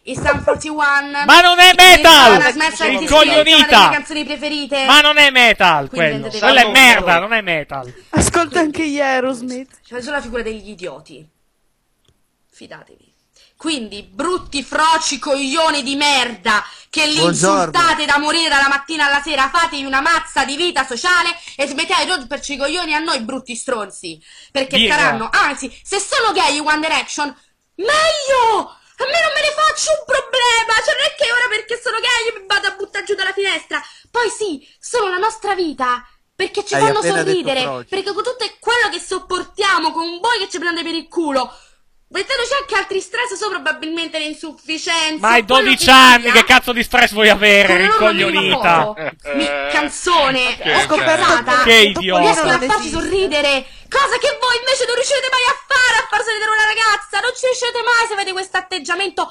P: i Sum quarantuno.
B: Ma non è metal!
P: Rincoglionita! Le canzoni preferite.
B: Ma non è metal quello. Quello è merda, non è metal.
J: Ascolta anche gli Aerosmith.
P: C'è solo la figura degli idioti. Fidatevi. Quindi, brutti froci coglioni di merda che li
K: Buongiorno.
P: insultate da morire dalla mattina alla sera, fatevi una mazza di vita sociale e smettete di romperci i coglioni a noi brutti stronzi. Perché
B: Birra.
P: saranno, anzi, se sono gay i One Direction, meglio! A me non me ne faccio un problema, cioè non è che ora perché sono gay io mi vado a buttare giù dalla finestra. Poi sì, sono la nostra vita, perché ci
K: Hai
P: fanno
K: appena detto
P: sorridere,
K: froci.
P: perché con tutto quello che sopportiamo, con voi che ci prendete per il culo, mettendoci anche altri stress sopra, probabilmente le insufficienze.
B: Ma hai
P: quello
B: dodici
P: che
B: anni,
P: sia.
B: che cazzo di stress vuoi avere,
P: Con loro non mi
B: rincoglionita?
P: rapporto. Mi canzone,
B: Che
P: ho scoperta,
B: Che idiota.
P: riescono a farci sorridere, cosa che voi invece non riuscite mai a fare, a far sorridere una ragazza, non ci riuscite mai se avete questo atteggiamento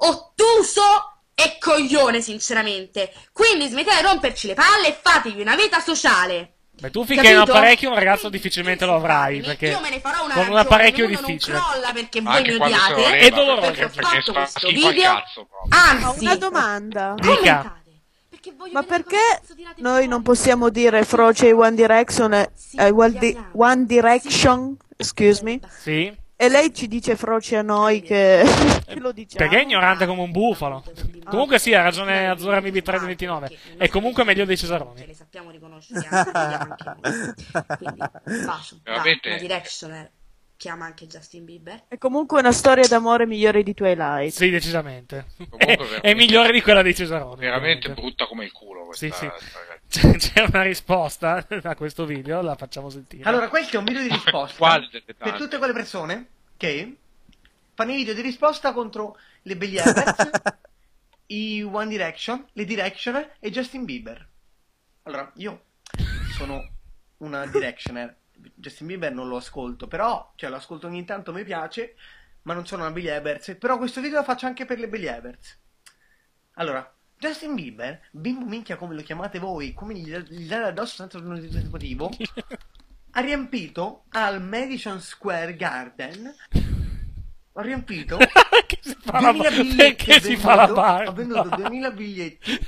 P: ottuso e coglione, sinceramente. Quindi smettete di romperci le palle e fatevi una vita sociale.
B: Beh, tu finché hai un
P: Capito?
B: apparecchio un ragazzo difficilmente lo avrai, perché
P: Io me ne farò una
B: con un
P: ragione,
B: apparecchio è
P: il mondo
B: difficile.
P: non crolla perché voi
E: Anche
P: mi
E: quando
P: odiate.
E: sono
B: È
E: leva,
B: doloroso.
E: perché, perché
P: fatto
E: fa
P: questo
E: schifo al
P: video.
E: cazzo proprio.
P: Anzi,
J: Una domanda.
B: Dica.
J: Ma perché noi non possiamo dire froce ai One Direction e ai One, Di- One Direction, excuse me,
B: Sì.
J: e lei ci dice froce a noi che, che lo diciamo?
B: Perché è ignorante come un bufalo. Comunque sì, ha ragione Azzurra M B tre ventinove. È comunque meglio dei Cesaroni.
P: le sappiamo riconoscere anche, vediamo anche noi. Quindi, bacio da
E: Veramente.
P: una Directioner, chiama anche Justin Bieber.
J: È comunque una storia d'amore migliore di Twilight.
B: Sì, decisamente.
E: Comunque,
B: È,
E: veramente-
B: è migliore di quella dei Cesaroni.
E: Veramente
B: ovviamente.
E: brutta come il culo questa,
B: Sì, sì.
E: sta ragazza.
B: C'è, c'è una risposta a questo video, la facciamo sentire.
Q: Allora, questo è un video di risposta
E: Quale delle
Q: per
E: tante?
Q: tutte quelle persone che fanno i video di risposta contro le Belly Evans, i One Direction, le Directioner e Justin Bieber. Allora, io sono una Directioner, Justin Bieber non lo ascolto, però, cioè lo ascolto ogni tanto, mi piace, ma non sono una Belly Evans, però questo video lo faccio anche per le Belly Evans. Allora, Justin Bieber, bimbo minchia come lo chiamate voi, come gli, gli date addosso senza un motivo, ha riempito al Madison Square Garden, ha riempito
B: Perché si fa la,
Q: duemila biglietti,
B: perché
Q: ha
B: si fa la
Q: venduto-
B: barba?
Q: ha venduto duemila biglietti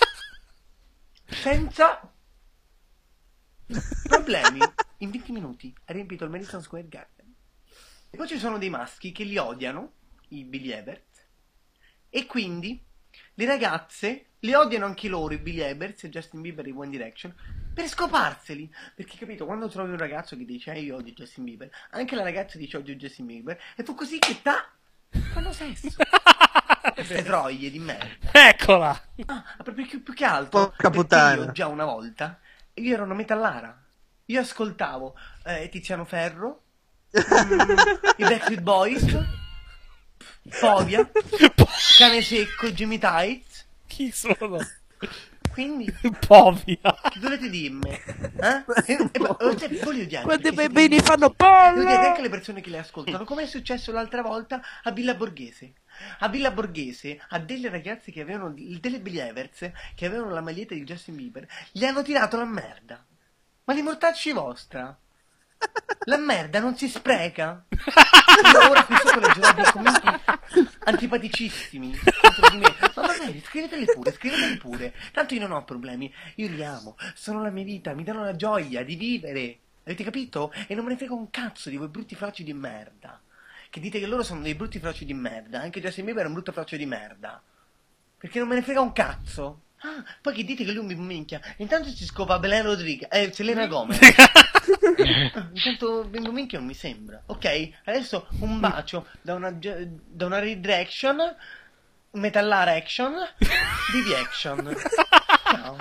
Q: senza problemi. In venti minuti ha riempito il Madison Square Garden. E poi ci sono dei maschi che li odiano, i Billy Everts, e quindi le ragazze li odiano anche loro, i Billy Everts, Justin Bieber e One Direction, per scoparseli. Perché, capito, quando trovi un ragazzo che dice eh, io odio Justin Bieber, anche la ragazza dice odio Justin Bieber, e fu così che ta fanno sesso. Queste troie di merda.
B: Eccola!
Q: Ah, proprio più, più che altro,
K: Porca
Q: perché
K: puttana.
Q: io già una volta, io ero una metallara. Io ascoltavo eh, Tiziano Ferro, mm, i Backstreet Boys, Povia, Cane Secco, Jimmy Tights.
B: Chi sono?
Q: Quindi,
B: Povia.
Q: che dovete dirmi? Eh? E, e, e, cioè, voi li odiate,
J: Quando i
Q: perché
J: bambini
Q: siete-
J: fanno
Q: Lo odiate
J: pollo!
Q: anche le persone che le ascoltano, come è successo l'altra volta a Villa Borghese. A Villa Borghese, a delle ragazze che avevano, delle Billy Evers, che avevano la maglietta di Justin Bieber, gli hanno tirato la merda. Ma li mortacci vostra? La merda non si spreca. Io ora qui sotto leggerò dei commenti antipaticissimi contro di me. Ma va bene, scriveteli pure, scriveteli pure. Tanto io non ho problemi, io li amo, sono la mia vita, mi danno la gioia di vivere. Avete capito? E non me ne frega un cazzo di voi brutti froci di merda. Che dite che loro sono dei brutti froci di merda. Anche Justin Bieber è un brutto frocio di merda. Perché non me ne frega un cazzo. Ah, poi che dite che lui mi minchia. Intanto si scopa Belen Rodriguez, eh, Selena Gomez. Ah, intanto bimbo minchia non mi sembra. Ok, adesso un bacio da una, da una Redirection, Metallar Action, D V Action. Ciao.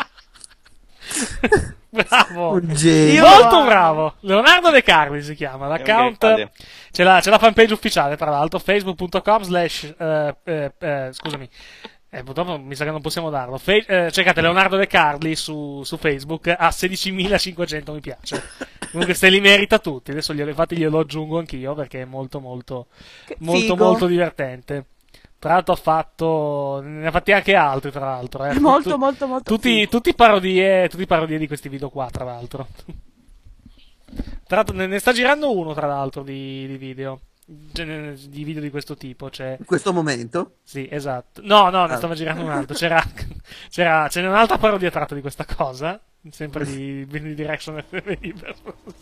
B: Bravo.
K: Un genio.
B: Molto bravo. Leonardo De Carli si chiama. L'account.
N: grande.
B: C'è la, c'è la fanpage ufficiale, tra l'altro. Facebook punto com slash. eh, eh, eh, Scusami. Eh, purtroppo mi sa che non possiamo darlo. Fe- eh, cercate Leonardo De Carli su, su Facebook, ha sedicimilacinquecento mi piace. Comunque se li merita tutti. Adesso glielo, infatti glielo aggiungo anch'io perché è molto molto molto
J: figo.
B: molto divertente. Tra l'altro ha fatto, ne ha fatti anche altri tra l'altro. Eh.
J: Molto,
B: Tu-
J: molto, molto
B: tutti,
J: figo.
B: tutti parodie, tutti parodie di questi video qua, tra l'altro. Tra l'altro ne, ne sta girando uno tra l'altro di, di video. di video di questo tipo. C'è...
K: In questo momento?
B: Sì, esatto. No, no, ne
K: Ah.
B: stava girando un altro. C'era, c'era, ce n'è un'altra parodia tratta di questa cosa, sempre di One Direction e Believer.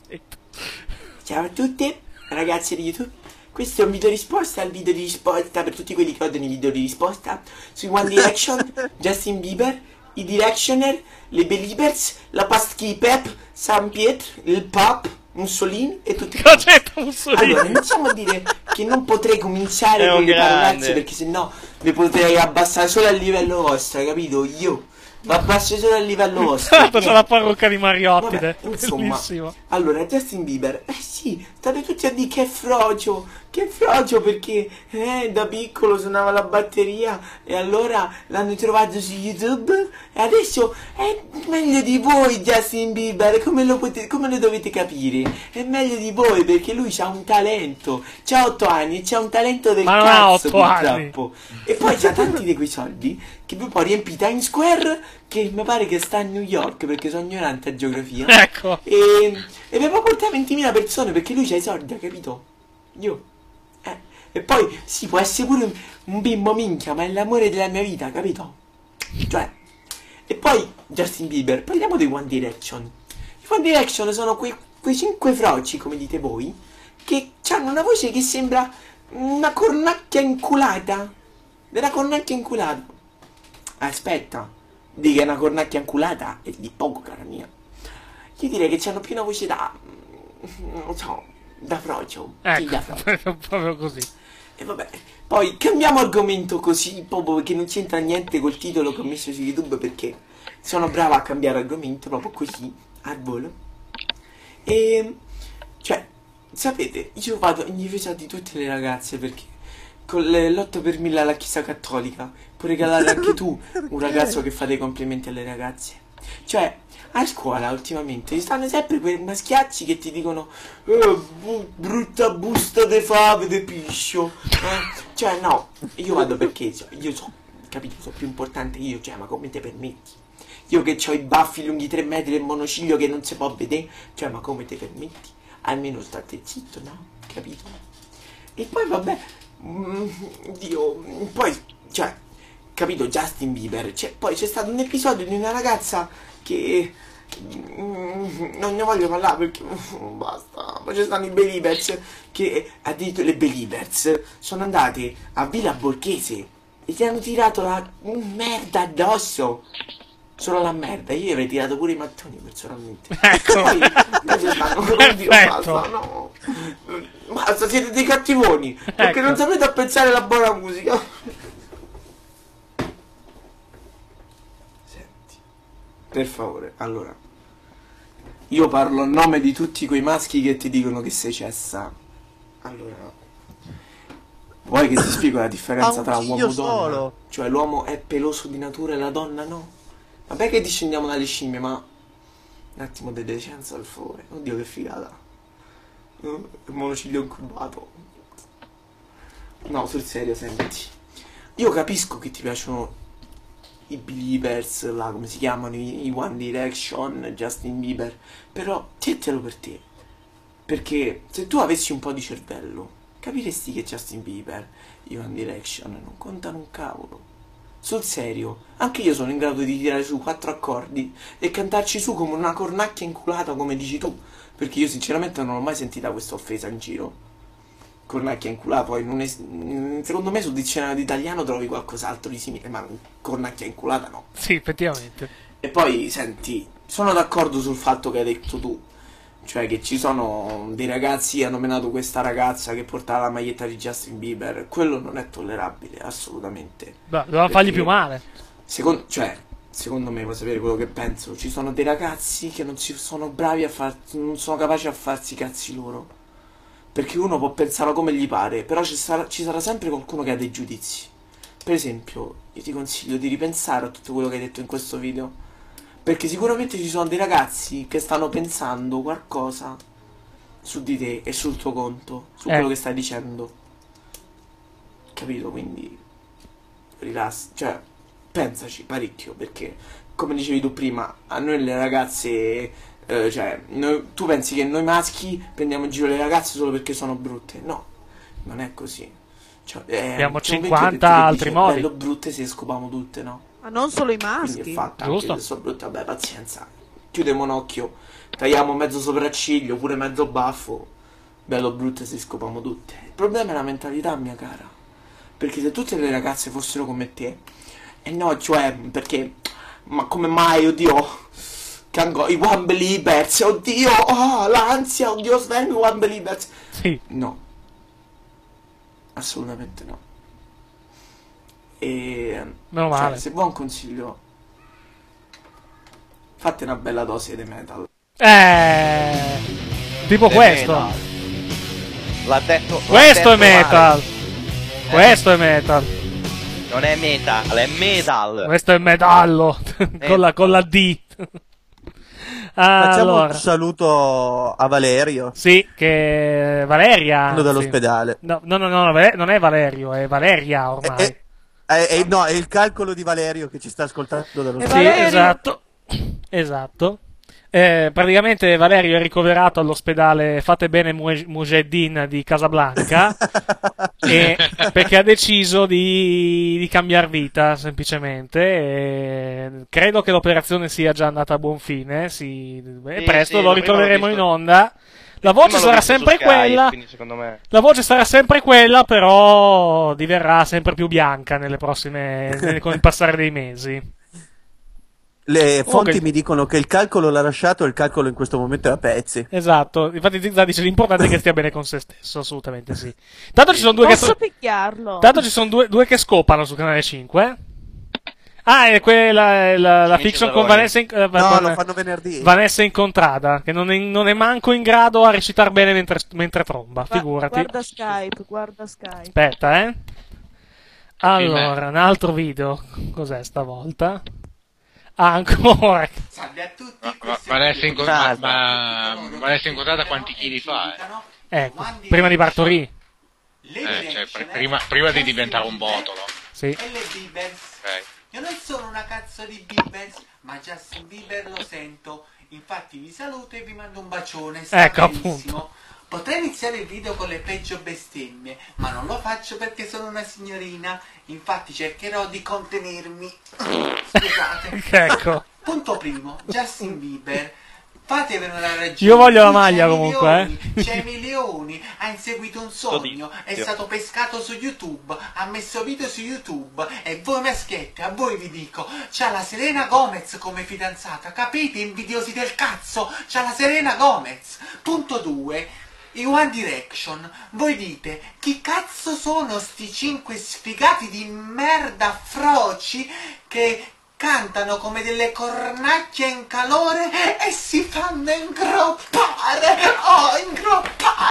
S: Ciao a tutti, ragazzi di YouTube. Questo è un video risposta al video di risposta per tutti quelli che odiano i video di risposta su One Direction, Justin Bieber, i Directioner, le Beliebers, la Paschi Pep, San Pietro, il Pop, Mussolini e tutti quanti. Allora, iniziamo a dire che non potrei cominciare
N: È
S: con
N: un
S: le
N: grande.
S: parolacce perché sennò vi potrei abbassare solo a livello vostro, capito? Io mi abbasso solo a livello vostro.
B: Tanto c'è la parrucca di Mariotti.
S: Vabbè,
B: ed è
S: insomma,
B: bellissimo.
S: allora Justin Bieber, eh sì, state tutti a dire che è frocio, che è frocio perché eh, da piccolo suonava la batteria e allora l'hanno trovato su YouTube e adesso è meglio di voi Justin Bieber, come lo, potete, come lo dovete capire? È meglio di voi perché lui ha un talento, c'ha otto anni, c'ha un talento del
B: Ma non ha
S: cazzo
B: otto anni.
S: purtroppo e poi c'ha tanti di quei soldi che poi poi riempì Times Square che mi pare che sta a New York perché sono ignorante a geografia.
B: Ecco.
S: E, e mi può portare ventimila persone perché lui c'ha i soldi, ha capito? Io. Eh. E poi sì, può essere pure un, un bimbo minchia, ma è l'amore della mia vita, capito? Cioè. E poi Justin Bieber, parliamo dei One Direction. I One Direction sono quei, quei cinque froci, come dite voi, che hanno una voce che sembra una cornacchia inculata. Della cornacchia inculata. Aspetta, di che è una cornacchia inculata è di poco, cara mia. Io direi che c'hanno più una voce da... non so, da frocio. Sì, da frocio.
B: Ecco, proprio così.
S: E vabbè, poi cambiamo argomento così, proprio perché non c'entra niente col titolo che ho messo su YouTube, perché sono brava a cambiare argomento, proprio così, al volo. E... cioè, sapete, io vado in difesa di tutte le ragazze, perché con l'otto per mille alla Chiesa Cattolica puoi regalare anche tu un ragazzo che fa dei complimenti alle ragazze. Cioè, a scuola ultimamente ci stanno sempre quei maschiacci che ti dicono eh, bu- brutta busta de fave de piscio. Eh? Cioè, no, io vado perché so- io so, capito, sono più importante io, cioè, ma come te permetti? Io che ho i baffi lunghi tre metri e il monociglio che non si può vedere, cioè, ma come te permetti? Almeno state zitto, no? Capito? E poi vabbè, mm, Dio, poi, cioè, capito, Justin Bieber, cioè, poi c'è stato un episodio di una ragazza che mm, non ne voglio parlare perché mm, basta, poi ci stanno i Beliebers che addirittura le Beliebers sono andate a Villa Borghese e ti hanno tirato la merda addosso. Solo la merda, io avrei tirato pure i mattoni personalmente.
B: Ecco.
S: Poi, poi ci stanno, oddio, basta, no. Basta, siete dei cattivoni, perché
B: Ecco.
S: non sapete apprezzare la buona musica. Senti, per favore, allora, io parlo a nome di tutti quei maschi che ti dicono che sei cessa. Allora, vuoi che ti spiego la differenza
K: un
S: tra
K: figlio
S: uomo e donna?
K: solo.
S: Cioè l'uomo è peloso di natura e la donna no? Vabbè che discendiamo dalle scimmie, ma un attimo di decenza per favore. Oddio che figata. Eh, Il monociglio incubato. No, sul serio, senti. Io capisco che ti piacciono i Beliebers, là, come si chiamano, i, i One Direction, Justin Bieber, però tientelo per te. Perché se tu avessi un po' di cervello, capiresti che Justin Bieber, i One Direction, non contano un cavolo. Sul serio, anche io sono in grado di tirare su quattro accordi e cantarci su come una cornacchia inculata, come dici tu. Perché io sinceramente non ho mai sentita questa offesa in giro. Cornacchia inculata, poi non è, secondo me sul dizionario d'italiano trovi qualcos'altro di simile, ma cornacchia inculata no.
B: Sì, effettivamente.
S: E poi, senti, sono d'accordo sul fatto che hai detto tu. Cioè che ci sono dei ragazzi che hanno menato questa ragazza che portava la maglietta di Justin Bieber. Quello non è tollerabile, assolutamente.
B: Beh, doveva fargli più male.
S: Secondo, cioè, secondo me, vuoi sapere quello che penso? Ci sono dei ragazzi che non si sono bravi a far, non sono capaci a farsi i cazzi loro. Perché uno può pensare come gli pare, però ci sarà, ci sarà sempre qualcuno che ha dei giudizi. Per esempio, io ti consiglio di ripensare a tutto quello che hai detto in questo video. Perché sicuramente ci sono dei ragazzi che stanno pensando qualcosa su di te e sul tuo conto, su
B: Eh.
S: quello che stai dicendo. Capito? Quindi rilassa, cioè pensaci parecchio, perché come dicevi tu prima, a noi le ragazze, eh, cioè noi- tu pensi che noi maschi prendiamo in giro le ragazze solo perché sono brutte? No, non è così. Cioè, eh,
B: Abbiamo
S: c'è un vecchio
B: cinquanta
S: detto che
B: altri
S: dice,
B: modi.
S: bello brutte si scopano tutte, no?
J: Ma non solo i
S: Quindi
J: maschi.
S: è fatta
B: Giusto.
S: anche se sono brutte, vabbè, pazienza. Chiudiamo un occhio, tagliamo mezzo sopracciglio, pure mezzo baffo. Bello brutte si scopano tutte. Il problema è la mentalità, mia cara. Perché se tutte le ragazze fossero come te, e no, cioè, perché, ma come mai, oddio, Cango, i One Believers, oddio, oh, l'ansia, oddio, Sven, i One Believers.
B: Sì.
S: No. Assolutamente no. E
B: Meno
S: cioè,
B: male.
S: se vuoi un consiglio, fate una bella dose di metal.
B: Eh, tipo
N: The
B: questo.
N: metal. L'ha detto. l'ha
B: Questo è
N: detto
B: metal.
N: male.
B: Questo è metal.
N: Non è metal, è metal.
B: Questo è metallo. con, la, con la D.
K: Facciamo
B: Allora.
K: un saluto a Valerio.
B: Sì, che Valeria.
K: Quello
B: anzi.
K: dall'ospedale.
B: No, no, no, no, Vale- non è Valerio, è Valeria ormai.
K: Eh, eh, eh, no, è il calcolo di Valerio che ci sta ascoltando dall'ospedale.
B: Sì, esatto. Esatto. Eh, praticamente Valerio è ricoverato all'ospedale Fate Bene Muje- Mujeddin di Casablanca e, perché ha deciso di, di cambiare vita semplicemente. E credo che l'operazione sia già andata a buon fine. Sì, e
N: Sì,
B: presto
N: sì,
B: lo
N: prima
B: ritroveremo
N: l'ho
B: in
N: visto-
B: onda. La voce
N: Prima l'ho
B: sarà
N: visto su
B: sempre
N: Skype,
B: quella.
N: quindi secondo me.
B: La voce sarà sempre quella, però diverrà sempre più bianca nelle prossime, nel- con il passare dei mesi.
K: Le fonti
B: Ok.
K: mi dicono che il calcolo l'ha lasciato e il calcolo in questo momento è a pezzi.
B: Esatto, infatti Zigzag dice l'importante è che stia bene con se stesso, assolutamente sì. Tanto ci sono due
J: Posso
B: che
J: picchiarlo?
B: Tanto ci sono due, due che scopano su canale cinque. Ah, è quella la, la
K: Amici
B: fiction con
K: Zaroni.
B: Vanessa in, eh,
K: No,
B: con-
K: lo fanno venerdì.
B: Vanessa Incontrada, che non è, non è manco in grado a recitare bene mentre, mentre tromba,
J: Gua-
B: figurati.
J: Guarda Skype, guarda Skype.
B: Aspetta, eh. Allora, un altro video. Cos'è stavolta? Ah, ancora.
E: Ma, ma, Vanessa incontrata, ma, ma Vanessa incontrata quanti chili fa? Eh?
B: Ecco, prima di partorì.
E: Eh, cioè, pr- prima, prima di diventare un botolo.
B: Sì.
T: E le Bieber's?
E: Ok.
T: Io non sono una cazzo di Bieber's, ma Justin Bieber lo sento. Infatti vi saluto e vi mando un bacione. Sta
B: Ecco,
T: benissimo.
B: appunto.
T: Potrei iniziare il video con le peggio bestemmie, ma non lo faccio perché sono una signorina. Infatti cercherò di contenermi. Scusate.
B: Ecco.
T: Punto primo, Justin Bieber. Fatevene una ragione.
B: Io voglio la
T: Lui
B: maglia
T: c'ha i
B: comunque,
T: milioni,
B: eh.
T: c'ha i milioni, ha inseguito un sogno, è stato pescato su YouTube, ha messo video su YouTube e voi maschietti, a voi vi dico, c'ha la Selena Gomez come fidanzata, capite? Invidiosi del cazzo, c'ha la Selena Gomez. Punto due. I One Direction, voi dite, chi cazzo sono sti cinque sfigati di merda froci che cantano come delle cornacchie in calore e si fanno ingroppare, oh ingroppare.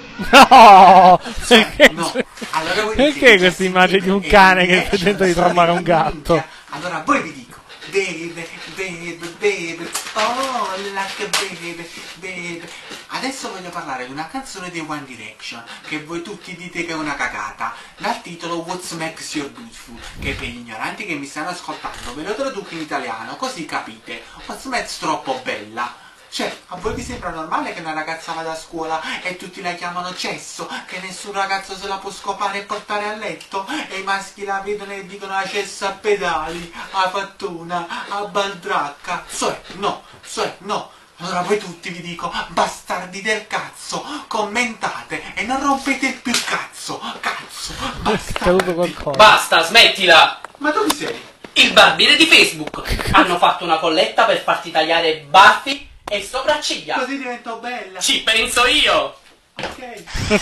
B: No! Perché,
T: No, allora voi
B: perché
T: dite,
B: questa immagine di un cane che tenta di trombare un gatto?
T: allora voi vi dico, baby, baby, baby, oh like baby, baby. Adesso voglio parlare di una canzone dei One Direction che voi tutti dite che è una cagata, dal titolo What Makes You Beautiful, che per gli ignoranti che mi stanno ascoltando ve lo traduco in italiano così capite. What Makes troppo bella. Cioè, a voi vi sembra normale che una ragazza vada a scuola e tutti la chiamano cesso, che nessun ragazzo se la può scopare e portare a letto, e i maschi la vedono e dicono a cesso a pedali, a fattuna, a baldracca? So, no, so, no. Allora voi tutti vi dico, bastardi del cazzo, commentate e non rompete più il cazzo, cazzo,
B: È caduto qualcosa.
U: Basta, smettila!
T: Ma dove sei?
U: Il barbiere di Facebook! Hanno fatto una colletta per farti tagliare baffi e sopracciglia!
T: Così divento bella!
U: Ci penso io!
T: Ok.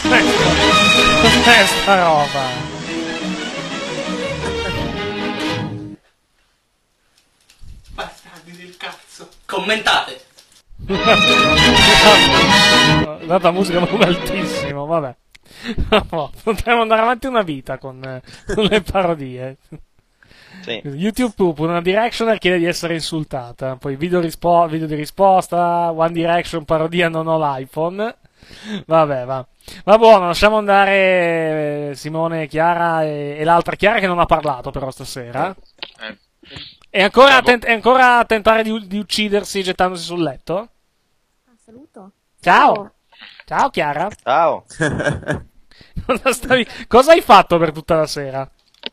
B: Cos'è sta roba?
T: Bastardi del cazzo!
U: Commentate!
B: Data musica proprio altissimo, vabbè. No, potremmo andare avanti una vita con, eh, con le parodie.
N: Sì.
B: YouTube Poop, una Directioner chiede di essere insultata. Poi video, rispo- video di risposta, One Direction parodia non ho l'iPhone. Vabbè, va. Va buono, lasciamo andare eh, Simone, Chiara e, e l'altra Chiara che non ha parlato però stasera.
E: Eh.
B: È ancora, a tent- è ancora a tentare di, di uccidersi gettandosi sul letto?
F: Saluto.
B: Ciao. Ciao Chiara.
N: Ciao.
B: Cosa, stavi... Cosa hai fatto per tutta la sera?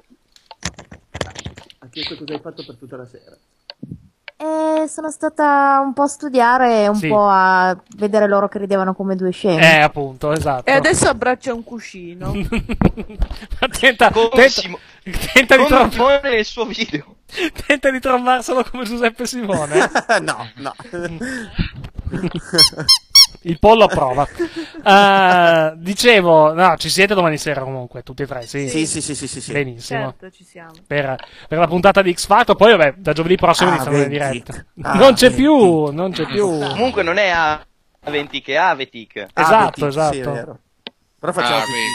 K: Ha chiesto cosa hai fatto per tutta la sera.
D: E sono stata un po' a studiare e un
B: Sì.
D: po' a vedere loro che ridevano come due scemi.
B: Eh, appunto, esatto.
J: E adesso abbraccia un cuscino.
B: Tenta, tenta, tenta di
N: Come
B: trovare
N: pone il suo video.
B: Tenta di trovarselo come Giuseppe Simone.
K: No, no.
B: Il pollo approva. Uh, dicevo, no, ci siete domani sera comunque, tutti e tre, sì?
K: Sì, sì, sì, sì, sì, sì.
B: Benissimo.
J: Certo, ci siamo.
B: Per, per la puntata di X Factor, poi vabbè, da giovedì prossimo
K: Ah,
B: iniziano le
K: venti.
B: dirette.
K: Ah,
B: non c'è
K: venti.
B: più, non c'è più.
N: Comunque non è A venti che è Avetic.
B: Esatto,
K: Avetic,
B: esatto.
K: Sì, è vero. Però facciamo
E: Ah,
K: più
E: vedi.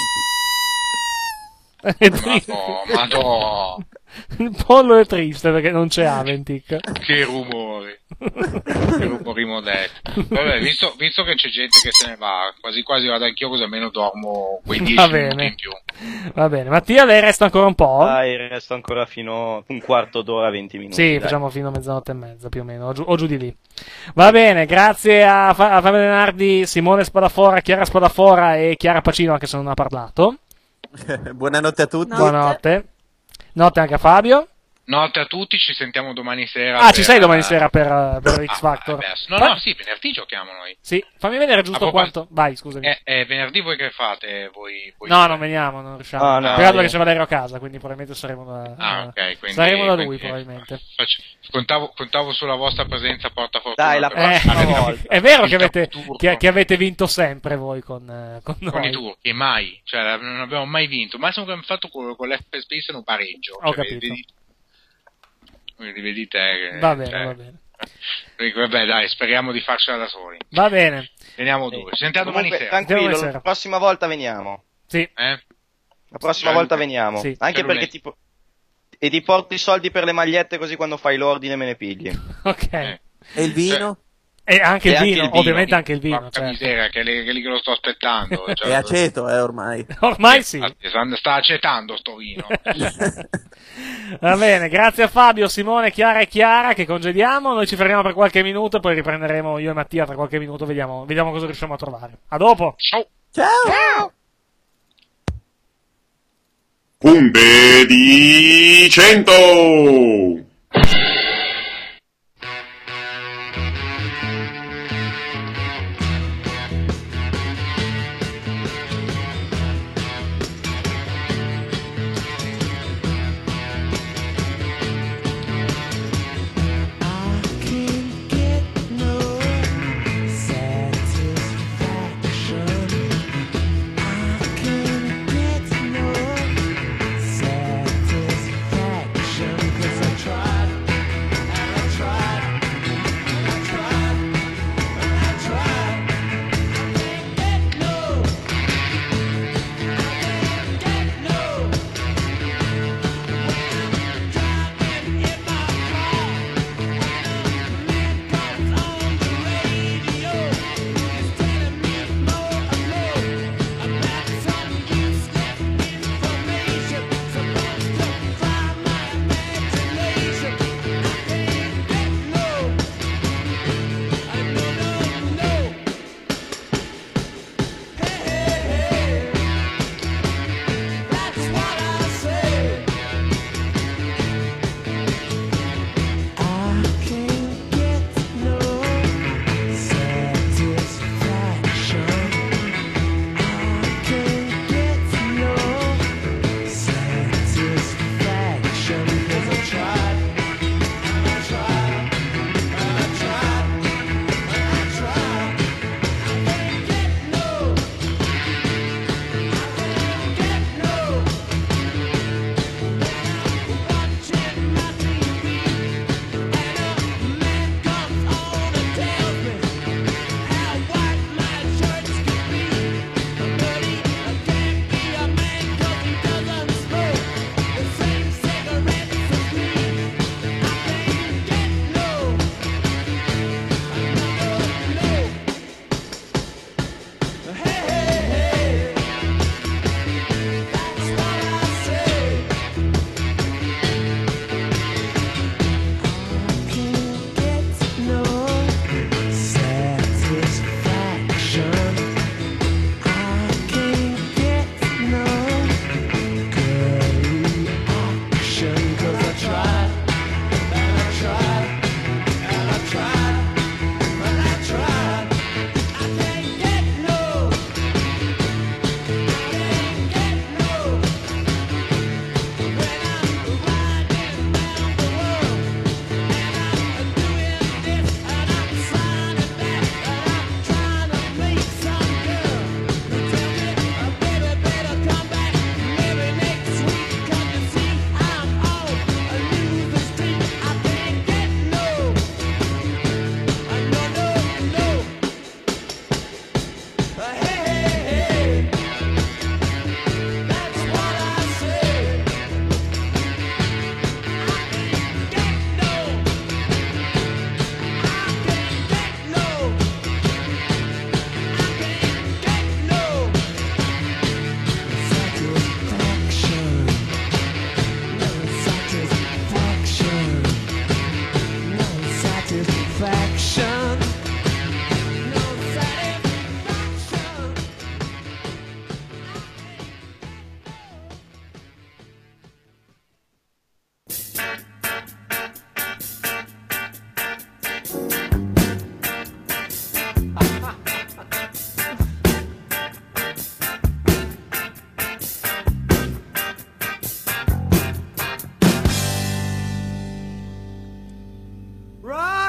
K: figo, Avetic.
E: Madò, madò.
B: Il pollo è triste perché non c'è Aventic.
E: Che rumori. Che rumori modesti. Vabbè, visto, visto che c'è gente che se ne va, quasi quasi vado anch'io, così almeno dormo quei dieci
B: Va
E: minuti
B: bene.
E: in più.
B: Va bene, Mattia, lei resta ancora un po'?
N: Dai, resto ancora fino a un quarto d'ora, venti minuti.
B: Sì,
N: dai.
B: facciamo fino a mezzanotte e mezza più o meno, o giù, o giù di lì. Va bene, grazie a, Fa- a Fabio Denardi, Simone Spadafora, Chiara Spadafora e Chiara Pacino, anche se non ha parlato.
K: Buonanotte a tutti.
B: Buonanotte. Notte anche a Fabio.
E: Notte a tutti, ci sentiamo domani sera.
B: Ah,
E: per-
B: ci sei domani sera per, uh, per X
E: Ah,
B: Factor?
E: vabbè, no,
B: Fa-
E: no, sì, venerdì giochiamo noi.
B: Sì, fammi vedere giusto
E: A proposito-
B: quanto. Vai, scusami.
E: Eh, eh, venerdì voi che fate? Voi, voi
B: No, non veniamo, non riusciamo.
E: Ah, no,
B: Peccato
E: io-
B: che c'è Valerio a casa, quindi probabilmente saremo da,
E: Ah, ok, quindi-
B: saremo da lui
E: quindi-
B: probabilmente.
E: Faccio- Contavo, contavo sulla vostra presenza porta fortuna.
N: Dai, la
E: però-
N: prossima
B: Eh,
N: volta.
B: è vero
E: Il
B: che avete,
E: turco.
B: che, che avete vinto sempre voi con, eh, con
E: Con i
B: noi.
E: turchi, mai, cioè non abbiamo mai vinto. Il massimo che abbiamo fatto con, con l'F P S è un pareggio.
B: Ho
E: Cioè,
B: capito.
E: Vedi, vedi, vedi te che,
B: Va bene,
E: cioè,
B: va bene.
E: quindi, vabbè, dai, speriamo di farcela da soli.
B: Va bene.
E: Veniamo due. Ci sentiamo domani
N: Comunque,
E: sera.
N: tranquillo,
B: Domani
N: la
B: sera.
N: prossima volta veniamo.
B: Sì.
E: Eh?
N: La prossima
E: Ciao,
N: volta
E: Luca.
N: veniamo.
B: Sì.
N: Anche
E: Ciao,
N: perché
E: Luca.
N: tipo... E ti porti i soldi per le magliette così quando fai l'ordine me ne pigli.
B: Ok.
E: Eh.
K: E il vino?
B: E anche
N: E
B: il
N: anche
B: vino,
N: il vino.
B: ovviamente anche il vino.
E: Porca
B: certo.
E: miseria, che è lì che, lì che lo sto aspettando. Cioè,
K: È aceto, eh, ormai.
B: Ormai sì.
E: sta- Sta acetando sto vino.
B: Va bene, grazie a Fabio, Simone, Chiara e Chiara che congediamo. Noi ci fermiamo per qualche minuto e poi riprenderemo io e Mattia tra qualche minuto. Vediamo, vediamo cosa riusciamo a trovare. A dopo.
E: Ciao.
K: Ciao.
V: Punte di cento!
H: Satisfaction, 'cause I try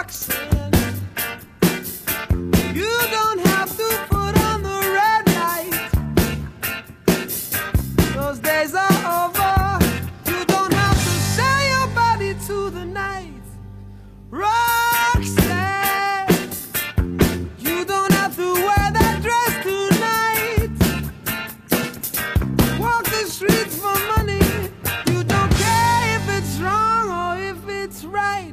H: Roxanne, you don't have to put on the red light. Those days are over. You don't have to sell your body to the night. Roxanne, you don't have to wear that dress tonight. Walk the streets for money. You don't care if it's wrong or if it's right.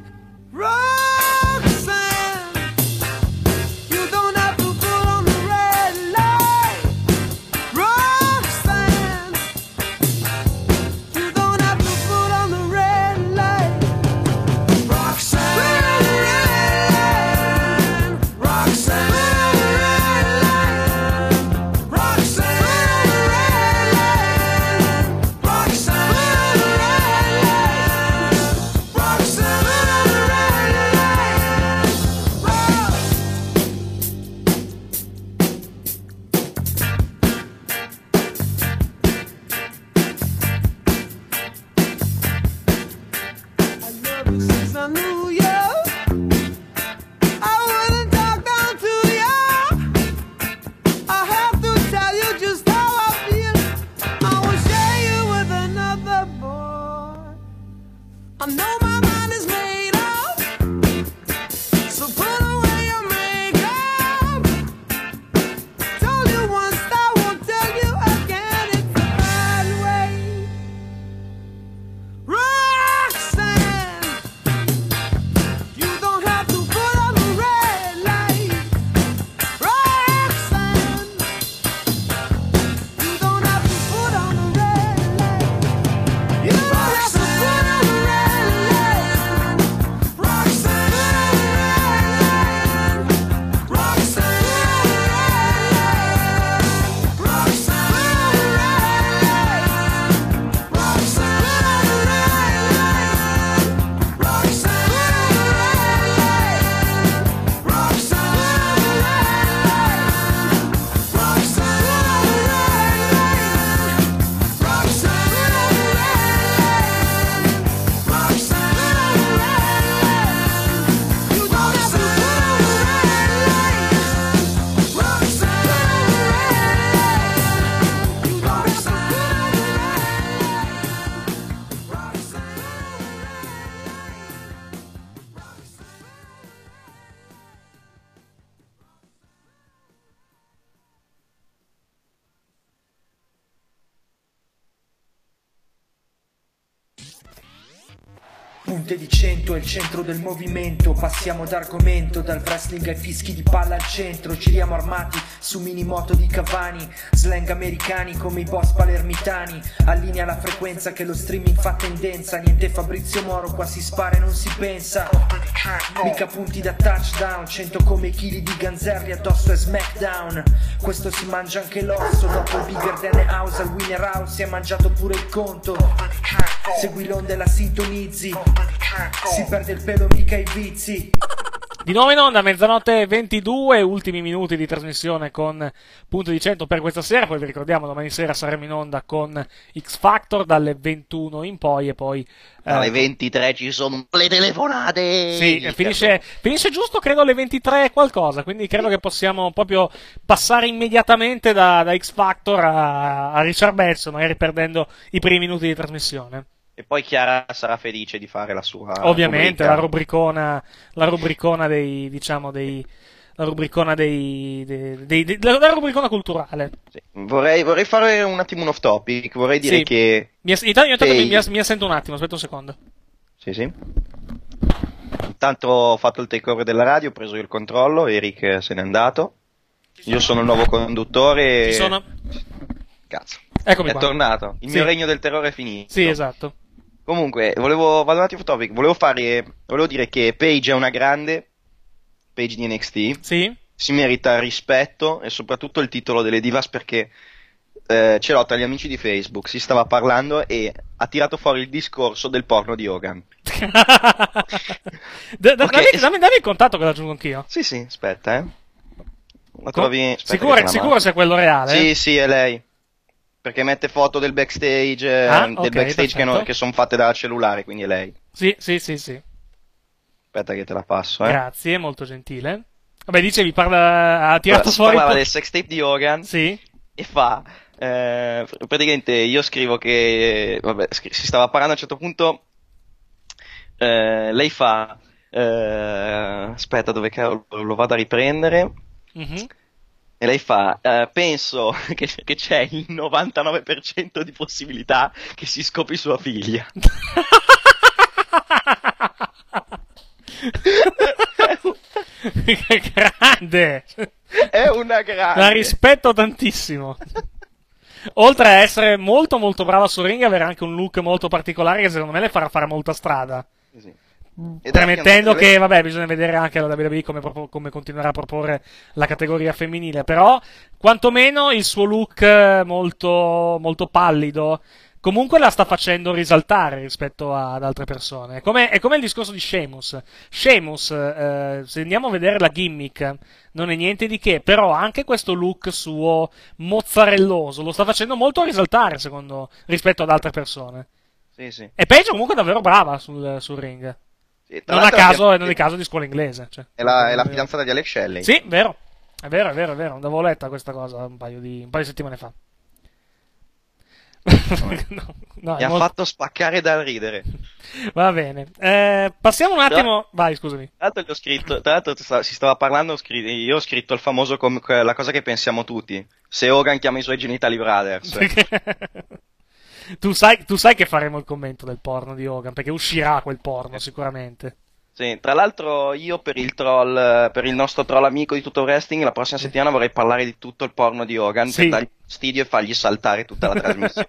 H: Roxanne, you don't have to put on the red light. Roxanne, you don't have to put on the red light. Roxanne, Roxanne, Roxanne, Roxanne, since I knew you, I wouldn't talk down to you. I have to tell you just how I feel. I will share you with another boy. I know my mind is made up, so put away your makeup. Told you once, I won't tell you again. It's a bad way. Roxanne, you don't have to put on the red light. Roxanne, you don't have to put on the red light. You don't have to put on the red light. Roxanne, Roxanne,
C: Punte di cento è il centro del movimento. Passiamo d'argomento, dal wrestling ai fischi di palla al centro. Giriamo armati su mini moto di Cavani, slang americani come i boss palermitani. Allinea la frequenza che lo streaming fa tendenza. Niente Fabrizio Moro, qua si spara e non si pensa. Mica punti da touchdown, cento come i chili di Ganzerli addosso e SmackDown. Questo si mangia anche l'osso, dopo il Bigger Than House al Winner House si è mangiato pure il conto. Segui l'onda e la sintonizzi, si perde il pelo mica i vizi.
B: Di nuovo in onda, mezzanotte ventidue, ultimi minuti di trasmissione con Punto di cento per questa sera, poi vi ricordiamo domani sera saremo in onda con X Factor dalle ventuno in poi e poi...
N: Alle
B: eh,
N: ventitré ci sono le telefonate!
B: Sì, finisce, finisce giusto credo alle ventitré qualcosa, quindi credo che possiamo proprio passare immediatamente da, da X Factor a, a Richard Benson, magari perdendo i primi minuti di trasmissione.
N: E poi Chiara sarà felice di fare la sua
B: Ovviamente,
N: rubrica.
B: la rubricona, la rubricona dei, diciamo, dei, la rubricona dei, dei, dei, dei la rubricona culturale.
N: Sì. Vorrei, vorrei fare un attimo un off topic, vorrei dire
B: Sì.
N: che...
B: Mi, ass- intanto, intanto
N: Sei-
B: mi, mi, ass- mi assento un attimo, aspetta un secondo.
N: Sì, sì. Intanto ho fatto il takeover della radio, ho preso il controllo, Eric se n'è andato. Io sono il nuovo conduttore.
B: Ci sono?
N: Cazzo.
B: Eccomi
N: è
B: qua.
N: tornato. Il
B: Sì.
N: mio regno del terrore è finito.
B: Sì, esatto.
N: Comunque, volevo, vado un attimo off topic, volevo fare, volevo dire che Paige è una grande, Paige di N X T.
B: Sì.
N: Si merita rispetto e soprattutto il titolo delle Divas perché eh, ce l'ho tra gli amici di Facebook, si stava parlando e ha tirato fuori il discorso del porno di Hogan.
B: D- d-
N: Ok.
B: dammi, dammi, dammi il contatto che lo aggiungo anch'io.
N: Sì, sì, aspetta, eh. La
B: Co-
N: trovi... aspetta
B: sicuro,
N: che te la
B: sicuro
N: mando.
B: sia quello reale?
N: Sì, sì, è lei. Perché mette foto del backstage, eh,
B: Ah,
N: del
B: ok,
N: backstage che, no-
B: perfetto.
N: che sono fatte da cellulare, quindi è lei.
B: Sì, sì, sì, sì.
N: Aspetta che te la passo, eh.
B: Grazie, molto gentile. Vabbè, dicevi, parla, ha tirato
N: Si
B: fuori...
N: parlava
B: po-
N: del sex tape di Hogan.
B: Sì.
N: E fa... eh, praticamente io scrivo che... Vabbè, scri- si stava parlando a un certo punto... eh, lei fa... eh, aspetta, dove cavolo lo vado a riprendere?
B: Mhm.
N: E lei fa, eh, penso che, che c'è il novantanove per cento di possibilità che si scopi sua figlia.
B: Che grande!
N: È una grande!
B: La rispetto tantissimo. Oltre a essere molto molto brava sul ring, avere anche un look molto particolare che secondo me le farà fare molta strada.
N: Sì.
B: Premettendo che, vabbè, bisogna vedere anche la W W E come, propo- come continuerà a proporre la categoria femminile, però quantomeno il suo look molto, molto pallido comunque la sta facendo risaltare rispetto ad altre persone. È come, è come il discorso di Sheamus. Sheamus, eh, se andiamo a vedere la gimmick, non è niente di che, però anche questo look suo mozzarelloso lo sta facendo molto risaltare, secondo, rispetto ad altre persone.
N: Sì, sì.
B: E Paige comunque è davvero brava sul, sul ring.
N: Sì, tra
B: Non a
N: l'altro
B: caso,
N: è-
B: non è caso di scuola inglese. Cioè.
N: È la, è la fidanzata di Alex Shelley.
B: Sì, vero. È vero, è vero, è vero. L'avevo letta questa cosa un paio di, un paio di settimane fa. No, no,
N: Mi
B: è
N: ha
B: molto-
N: fatto spaccare dal ridere.
B: Va bene. Eh, passiamo un attimo.
N: Tra-
B: Vai, scusami.
N: Tra l'altro, gli ho scritto, tra l'altro sta- si stava parlando, ho scritto- io ho scritto il famoso com- la cosa che pensiamo tutti. Se Hogan chiama i suoi genitali brothers.
B: Tu sai, tu sai che faremo il commento del porno di Hogan, perché uscirà quel porno sicuramente.
N: Sì, tra l'altro io per il troll, per il nostro troll amico di Tutto Wrestling, la prossima settimana vorrei parlare di tutto il porno di Hogan
B: Sì.
N: per dargli fastidio e fargli saltare tutta la trasmissione.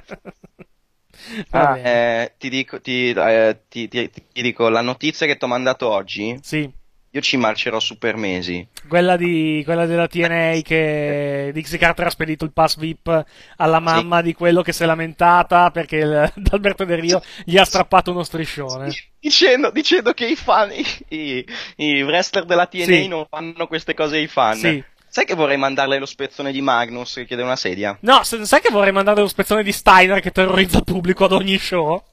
B: Va
N: Ah,
B: bene.
N: eh, ti dico, ti, eh, ti- ti- ti dico, la notizia che ti ho mandato oggi,
B: Sì.
N: io ci marcerò su per mesi.
B: Quella, di, quella della T N A che Dixie Carter ha spedito il pass V I P alla mamma di quello che si è lamentata perché il, Alberto Del Rio gli ha strappato uno striscione.
N: Dicendo, dicendo che i fan, i, i- i wrestler della T N A
B: Sì.
N: non fanno queste cose ai fan.
B: Sì.
N: Sai che vorrei mandarle lo spezzone di Magnus che chiede una sedia?
B: No, se- sai che vorrei mandare lo spezzone di Steiner che terrorizza il pubblico ad ogni show?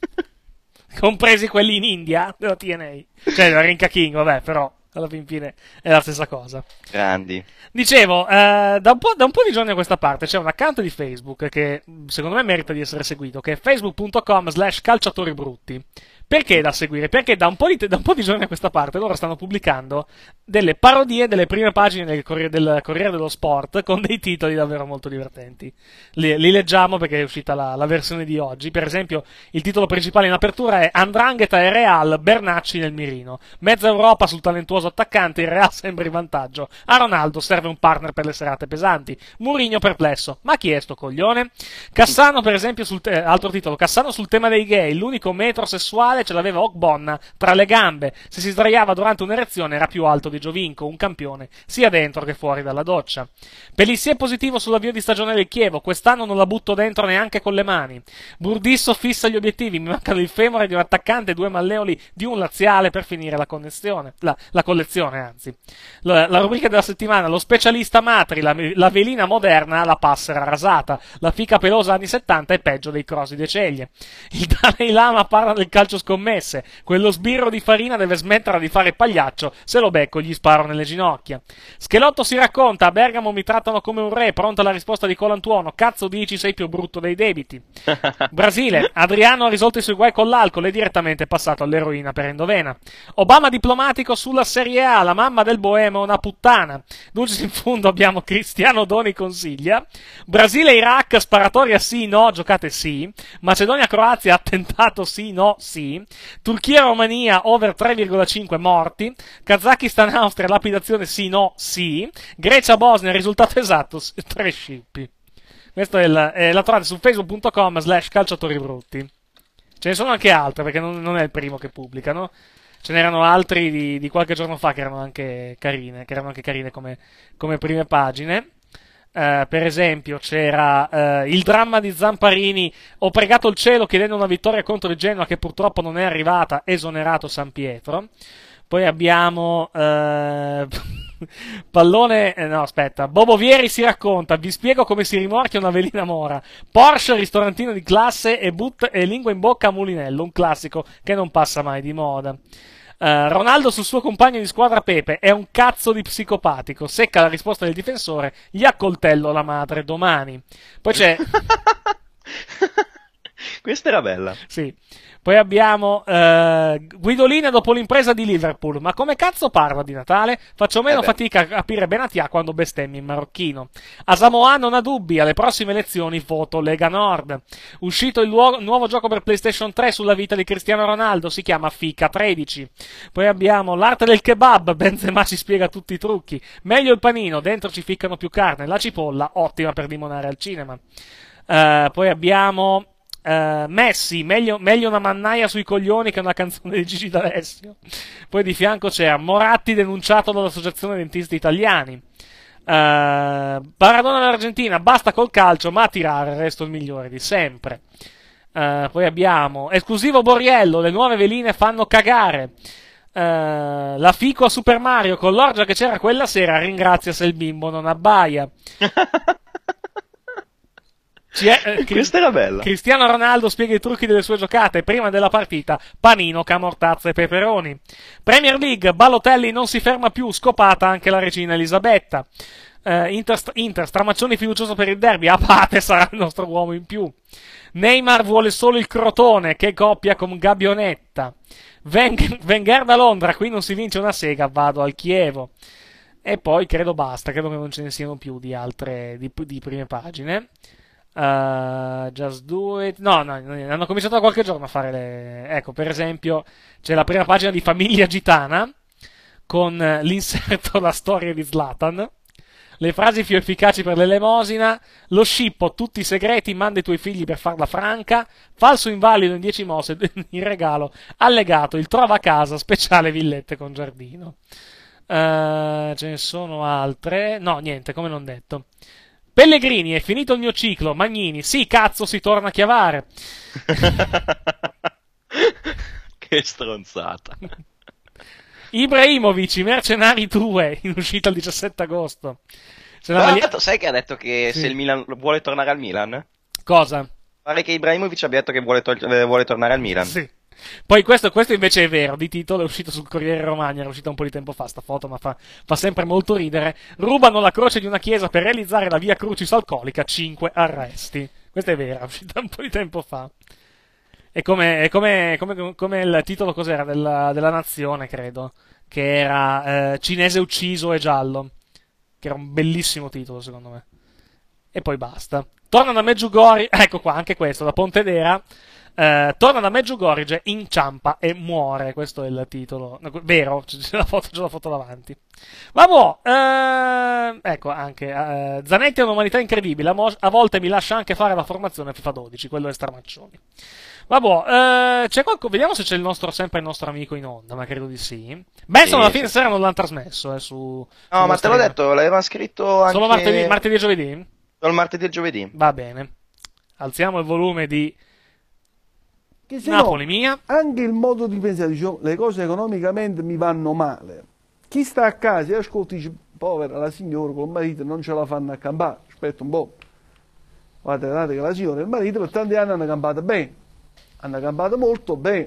B: Compresi quelli in India della T N A. Cioè, della Rinca King, vabbè, però alla fin fine è la stessa cosa.
N: Grandi.
B: Dicevo, eh, da, un po', da un po' di giorni a questa parte c'è un account di Facebook che mh, secondo me merita di essere seguito, che è facebook.com slash calciatori brutti. Perché da seguire? Perché da un, po' di, te- da un po' di giorni a questa parte loro stanno pubblicando delle parodie delle prime pagine del Corriere, del Corriere dello Sport con dei titoli davvero molto divertenti. Li, li leggiamo perché è uscita la, la versione di oggi. Per esempio, il titolo principale in apertura è Andrangheta e Real, Bernacci nel mirino. Mezza Europa sul talentuoso attaccante, il Real sembra in vantaggio. A Ronaldo serve un partner per le serate pesanti. Mourinho perplesso. Ma chi è sto coglione? Cassano, per esempio, sul te- altro titolo. Cassano sul tema dei gay. L'unico metrosessuale ce l'aveva Ogbonna tra le gambe. Se si sdraiava durante un'erezione era più alto di Giovinco, un campione, sia dentro che fuori dalla doccia. Pellissier positivo sull'avvio di stagione del Chievo. Quest'anno non la butto dentro neanche con le mani. Burdisso fissa gli obiettivi. Mi mancano il femore di un attaccante e due malleoli di un laziale per finire la connessione. La, la collezione, anzi. La, la rubrica della settimana. Lo specialista Matri. La, la velina moderna. La passera rasata. La fica pelosa anni settanta è peggio dei crossi de ceglie. Il Dalai Lama parla del calcio scommesse. Quello sbirro di Farina deve smettere di fare pagliaccio. Se lo becco gli sparo nelle ginocchia. Schelotto si racconta. A Bergamo mi trattano come un re. Pronta la risposta di Colantuono. Cazzo dici, sei più brutto dei debiti. Brasile. Adriano ha risolto i suoi guai con l'alcol e direttamente passato all'eroina per endovena. Obama diplomatico sulla Serie A. La mamma del boemo è una puttana. Dulcis in fondo abbiamo Cristiano Doni consiglia. Brasile-Iraq. Sparatoria sì, no, giocate sì. Macedonia-Croazia. Attentato sì, no, sì. Turchia-Romania. Over tre virgola cinque morti. Kazakistan-Austria. Lapidazione sì, no, sì. Grecia-Bosnia. Risultato esatto, tre scippi. Questo è, il, è la trovate su facebook.com slash calciatori brutti. Ce ne sono anche altre, perché non, non è il primo che pubblicano. Ce n'erano altri di, di qualche giorno fa che erano anche carine, che erano anche carine come, come prime pagine. Uh, per esempio c'era uh, il dramma di Zamparini. Ho pregato il cielo chiedendo una vittoria contro il Genoa che purtroppo non è arrivata, esonerato San Pietro. Poi abbiamo uh, Pallone, eh, no aspetta, Bobo Vieri si racconta, vi spiego come si rimorchia una velina mora. Porsche, ristorantino di classe e, but- e lingua in bocca a Mulinello, un classico che non passa mai di moda. Uh, Ronaldo sul suo compagno di squadra Pepe è un cazzo di psicopatico. Secca la risposta del difensore, gli accoltello la madre domani. Poi c'è...
N: Questa era bella.
B: Sì. Poi abbiamo uh, Guidolina dopo l'impresa di Liverpool. Ma come cazzo parla di Natale? Faccio meno
N: Eh
B: fatica a capire Benatia quando bestemmi in marocchino. Asamoah non ha dubbi, alle prossime elezioni voto Lega Nord. Uscito il luogo, nuovo gioco per PlayStation tre sulla vita di Cristiano Ronaldo, si chiama FIFA tredici. Poi abbiamo l'arte del kebab, Benzema ci spiega tutti i trucchi. Meglio il panino, dentro ci ficcano più carne. La cipolla, ottima per limonare al cinema. Uh, poi abbiamo... Uh, Messi, meglio, meglio una mannaia sui coglioni che una canzone di Gigi D'Alessio. Poi di fianco c'è Moratti denunciato dall'Associazione Dentisti Italiani. uh, Maradona dell'Argentina, basta col calcio ma a tirare il resto il migliore di sempre. Uh, poi abbiamo esclusivo Borriello, le nuove veline fanno cagare. Uh, la fico a Super Mario con l'orgia che c'era quella sera ringrazia se il bimbo non abbaia. È, eh,
N: Questa era bella.
B: Cristiano Ronaldo spiega i trucchi delle sue giocate prima della partita, panino, camortazza e peperoni. Premier League, Balotelli non si ferma più, scopata anche la regina Elisabetta. uh, Inter, Inter Stramaccioni fiducioso per il derby, Abate sarà il nostro uomo in più. Neymar vuole solo il Crotone, che coppia con Gabionetta. Wenger, Wenger da Londra, qui non si vince una sega, vado al Chievo. E poi credo basta, credo che non ce ne siano più di altre, di, di prime pagine. Uh, just do it. No, no, no, hanno cominciato da qualche giorno a fare le... Ecco, per esempio, c'è la prima pagina di Famiglia Gitana con l'inserto La storia di Zlatan, le frasi più efficaci per l'elemosina, lo scippo, tutti i segreti, manda i tuoi figli per farla franca, falso invalido in dieci mosse, in regalo, allegato, il trova a casa, speciale villette con giardino. Uh, ce ne sono altre. No, niente, come non detto. Pellegrini, è finito il mio ciclo. Magnini, sì, cazzo, si torna a chiavare.
N: Che stronzata.
B: Ibrahimovic, i mercenari due, in uscita il diciassette agosto.
N: Tra l'altro, sai che ha detto che
B: Sì.
N: se il Milan vuole tornare al Milan?
B: Cosa?
N: Pare che Ibrahimovic abbia detto che vuole, tol- eh, vuole tornare al Milan.
B: Sì. Poi questo, questo invece è vero, di titolo, è uscito sul Corriere Romagna, era uscita un po' di tempo fa sta foto, ma fa, fa sempre molto ridere. Rubano la croce di una chiesa per realizzare la via Crucis alcolica, cinque arresti. Questa è vera, è uscita un po' di tempo fa. È come, è come, come, come il titolo, cos'era, della, della Nazione, credo, che era eh, Cinese ucciso e giallo, che era un bellissimo titolo, secondo me. E poi basta. Torna da Meggiugorje, ecco qua, anche questo, da Pontedera. Uh, torna da Meggiugorje, inciampa e muore. Questo è il titolo. No, vero, c'è la foto, c'è la foto davanti. Vabbè, uh, ecco anche uh, Zanetti è un'umanità incredibile. A, mo- a volte mi lascia anche fare la formazione FIFA dodici. Quello è Stramaccioni. Vabbè, uh, c'è qualco- vediamo se c'è il nostro, sempre il nostro amico in onda. Ma credo di sì. Beh, insomma, alla
N: Sì,
B: fine
N: sì.
B: sera non l'hanno trasmesso. Eh, su,
N: No,
B: su
N: ma te
B: Nostra
N: l'ho
B: Liga.
N: detto, l'avevano scritto anche...
B: Solo martedì, martedì e giovedì?
N: Solo il martedì e il giovedì.
B: Va bene. Alziamo il volume di
L: Che se
B: Napoli
L: no,
B: mia.
L: anche il modo di pensare, diciamo, le cose economicamente mi vanno male. Chi sta a casa e ascolta dice, povera la signora con il marito non ce la fanno a campare, aspetta un po'. Guardate che la signora e il marito per tanti anni hanno campato bene, hanno campato molto bene,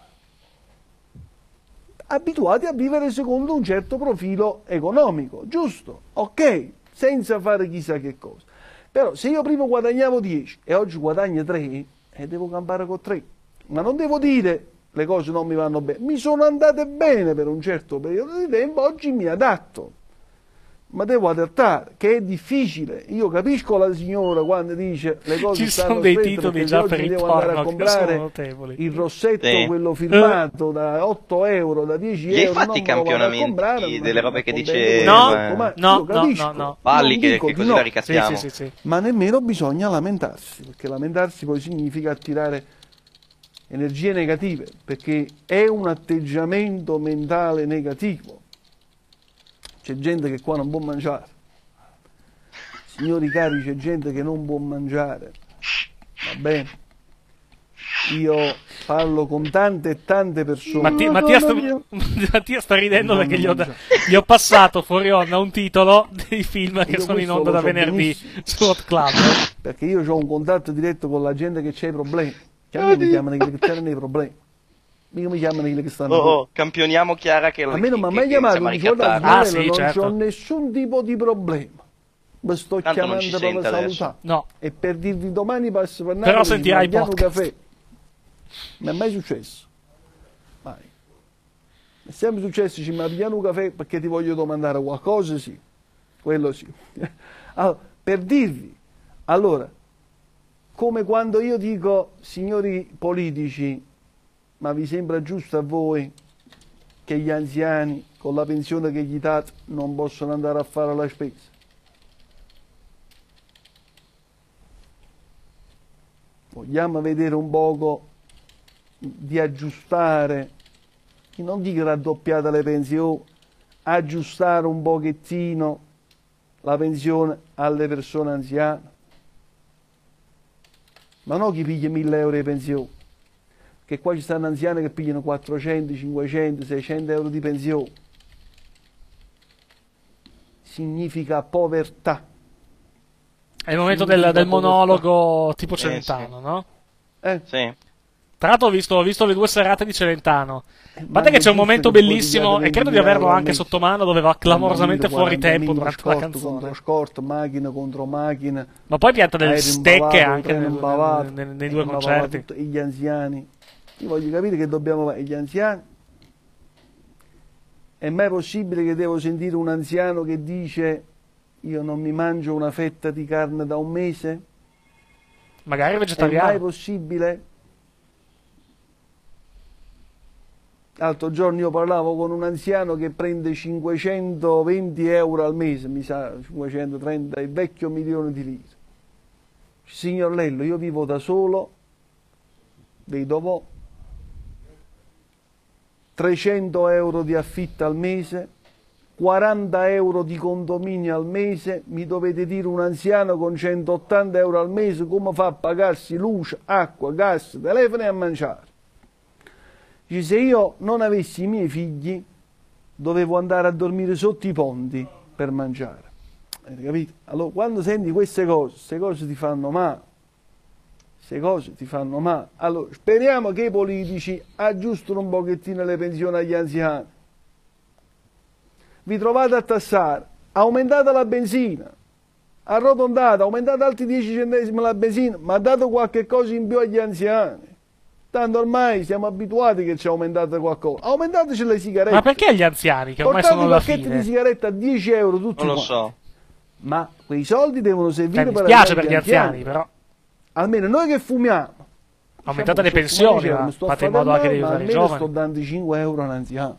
L: abituati a vivere secondo un certo profilo economico, giusto? Ok, senza fare chissà che cosa. Però se io prima guadagnavo dieci e oggi guadagno tre, e devo campare con tre. Ma non devo dire le cose non mi vanno bene, mi sono andate bene per un certo periodo di tempo, oggi mi adatto, ma devo adattare, che è difficile. Io capisco la signora quando dice le cose
B: Ci
L: stanno
B: sono dei
L: strette
B: titoli
L: perché
B: già
L: oggi
B: per
L: mi
B: il
L: devo andare a
B: porno che
L: comprare
B: sono notevoli.
L: il rossetto,
N: Sì.
L: quello firmato da otto euro, da dieci
N: Gli hai
L: euro,
N: fatti i
L: non me lo vado a comprare,
N: campionamenti
L: ma
N: delle
L: mi
N: robe che
L: accontento
N: dice...
L: di
B: No,
L: quello. Ma
B: no,
L: io capisco,
B: no, no.
N: Falli
L: non
N: che,
L: dico
N: che
L: di
N: così
L: no.
N: la ricattiamo.
B: Sì, sì, sì, sì.
L: Ma nemmeno bisogna lamentarsi, perché lamentarsi poi significa attirare energie negative, perché è un atteggiamento mentale negativo. C'è gente che qua non può mangiare. Signori cari, c'è gente che non può mangiare. Va bene. Io parlo con tante e tante persone.
B: Matti- Mattia, sta, Mattia sta ridendo
L: Non
B: perché gli ho, da-
L: mangia.
B: gli ho passato fuori onda un titolo dei film che
L: Io
B: sono in
L: questo
B: onda
L: lo
B: da
L: so
B: venerdì
L: benissimo.
B: su Hot Club.
L: Perché io ho un contatto diretto con la gente che c'ha i problemi. Che a me mi chiamano che c'erano i problemi. Mica mi chiamano quelli che stanno...
N: Oh, oh, campioniamo Chiara che...
L: A me non mi ha mai
N: che- che
L: chiamato,
N: iniziamo a
L: mi dicevo,
N: ricattare.
L: "Dai,
B: Ah, sì,
L: non
B: certo.
L: c'ho nessun tipo di problema. Mi sto
N: Tanto non ci
L: chiamando per
N: sente adesso.
L: salutare.
B: No.
L: E per dirvi domani passo per
B: Però
L: Napoli,
B: sentirai
L: mangiamo un
B: podcast.
L: caffè. Non è mai successo. Mai. È sempre successo, ci mangiamo un caffè perché ti voglio domandare qualcosa, sì. Quello sì. Allora, per dirvi, allora, come quando io dico, signori politici, ma vi sembra giusto a voi che gli anziani con la pensione che gli date non possono andare a fare la spesa? Vogliamo vedere un poco di aggiustare, non dico raddoppiate le pensioni, aggiustare un pochettino la pensione alle persone anziane? Ma no chi piglia mille euro di pensione, che qua ci stanno anziani che pigliano quattrocento, cinquecento, seicento euro di pensione. Significa povertà.
B: È il momento
L: Significa
B: del, del
L: povertà.
B: monologo tipo
N: Eh,
B: Celentano,
N: sì.
B: no?
L: Eh,
N: Sì.
B: Tra l'altro ho visto, ho visto le due serate di Celentano.
L: ma
B: Guarda che
L: è
B: c'è un
L: giusto
B: momento
L: che poi
B: bellissimo,
L: ti
B: e credo di
L: venti
B: averlo
L: euro al
B: anche
L: mese.
B: sotto mano, dove va clamorosamente fuori tempo durante la
L: scorto
B: canzone.
L: contro scorto, macchina contro macchina.
B: Ma poi pianta delle
L: aereo
B: stecche
L: imbavato,
B: anche
L: treno
B: nel-
L: imbavato,
B: nel- nei due
L: imbavato
B: concerti.
L: tutto, e gli anziani. Io voglio capire che dobbiamo fare gli anziani. È mai possibile che devo sentire un anziano che dice io non mi mangio una fetta di carne da un mese?
B: Magari
L: È
B: vegetariano.
L: mai possibile? L'altro giorno io parlavo con un anziano che prende cinquecentoventi euro al mese, mi sa cinquecentotrenta, il vecchio milione di lire. Signor Lello, io vivo da solo, vedo vo', trecento euro di affitto al mese, quaranta euro di condominio al mese, mi dovete dire un anziano con centottanta euro al mese come fa a pagarsi luce, acqua, gas, telefono e a mangiare? Dice, se io non avessi i miei figli, dovevo andare a dormire sotto i ponti per mangiare. Avete capito? Allora, quando senti queste cose, queste cose ti fanno male. Queste cose ti fanno male. Allora, speriamo che i politici aggiustino un pochettino le pensioni agli anziani. Vi trovate a tassare, aumentate la benzina, arrotondate, aumentate altri dieci centesimi la benzina, ma date qualche cosa in più agli anziani. Tanto ormai siamo abituati che ci aumentate qualcosa. Aumentateci le sigarette.
B: Ma perché gli anziani, che ormai
L: Portate
B: sono alla
L: i pacchetti
B: fine?
L: di sigarette a dieci euro tutti
N: Non lo
L: quanti.
N: so.
L: Ma quei soldi devono servire
B: Cioè, mi
L: per
B: spiace
L: aiutare
B: per gli anziani, però.
L: Almeno noi che fumiamo.
B: Aumentate le
L: Diciamo,
B: pensioni,
L: fumare,
B: ma
L: mi sto
B: fate in
L: a fare
B: modo anche
L: male,
B: di
L: ma
B: aiutare i
L: almeno
B: giovani.
L: sto dando cinque euro a un anziano.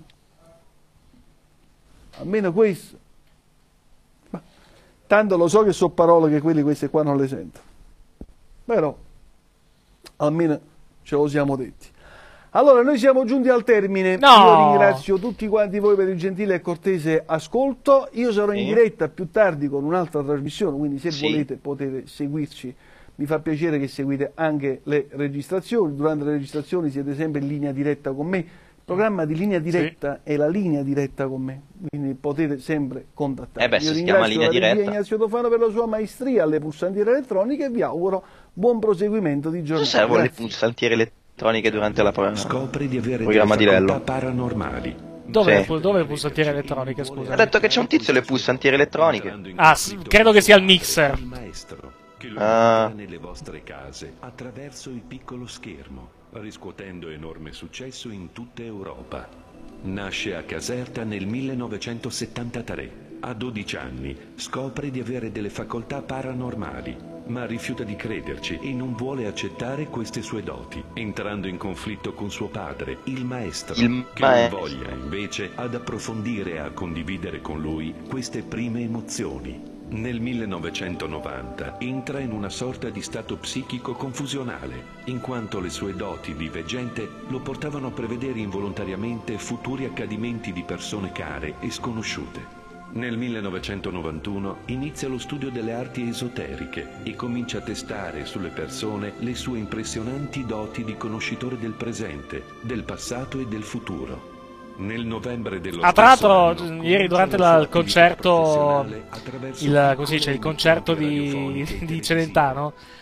L: Almeno questo. Ma, tanto lo so che sono parole che quelli queste qua non le sentono. Però, almeno ce lo siamo detti. Allora, noi siamo giunti al termine.
B: No!
L: Io ringrazio tutti quanti voi per il gentile e cortese ascolto. Io sarò in
N: Sì.
L: diretta più tardi con un'altra trasmissione, quindi se
N: Sì.
L: volete potete seguirci. Mi fa piacere che seguite anche le registrazioni. Durante le registrazioni siete sempre in linea diretta con me. Il programma di linea diretta è la linea diretta con me, quindi potete sempre contattarmi.
N: Eh beh,
L: Io
N: si chiama
L: ringrazio
N: linea
L: la regia
N: diretta.
L: Ignazio Tofano per la sua maestria alle pulsantiere elettroniche e vi auguro buon proseguimento di
N: Cosa
L: giornata.
N: servono le
L: Grazie.
N: pulsantiere elettroniche durante la pro-
O: Scopri di avere delle
N: programma di
O: facoltà
N: Lello?
O: paranormali.
B: Dove,
N: Sì.
B: dove le pulsantiere elettroniche, scusa?
N: Ha detto che c'è un tizio le pulsantiere elettroniche.
B: Ah, sì, credo che sia il mixer.
O: Il maestro che lo
N: Ah.
O: porta nelle vostre case attraverso il piccolo schermo, riscuotendo enorme successo in tutta Europa. Nasce a Caserta nel millenovecentosettantatré. A dodici anni scopre di avere delle facoltà paranormali, ma rifiuta di crederci e non vuole accettare queste sue doti, entrando in conflitto con suo padre, il maestro,
N: Il
O: che
N: maestro.
O: lo invoglia invece ad approfondire e a condividere con lui queste prime emozioni. Nel millenovecentonovanta entra in una sorta di stato psichico confusionale, in quanto le sue doti di veggente lo portavano a prevedere involontariamente futuri accadimenti di persone care e sconosciute. Nel millenovecentonovantuno inizia lo studio delle arti esoteriche e comincia a testare sulle persone le sue impressionanti doti di conoscitore del presente, del passato e del futuro. Nel novembre dello
B: Ah, tra
O: stesso
B: l'altro,
O: anno,
B: ieri durante
O: comincia
B: la-
O: la
B: il
O: sua attività
B: concerto,
O: professionale attraverso
B: il,
O: piccole
B: così dice, il
O: emittenti
B: concerto di,
O: radiofoniche e
B: di
O: televisive.
B: Celentano,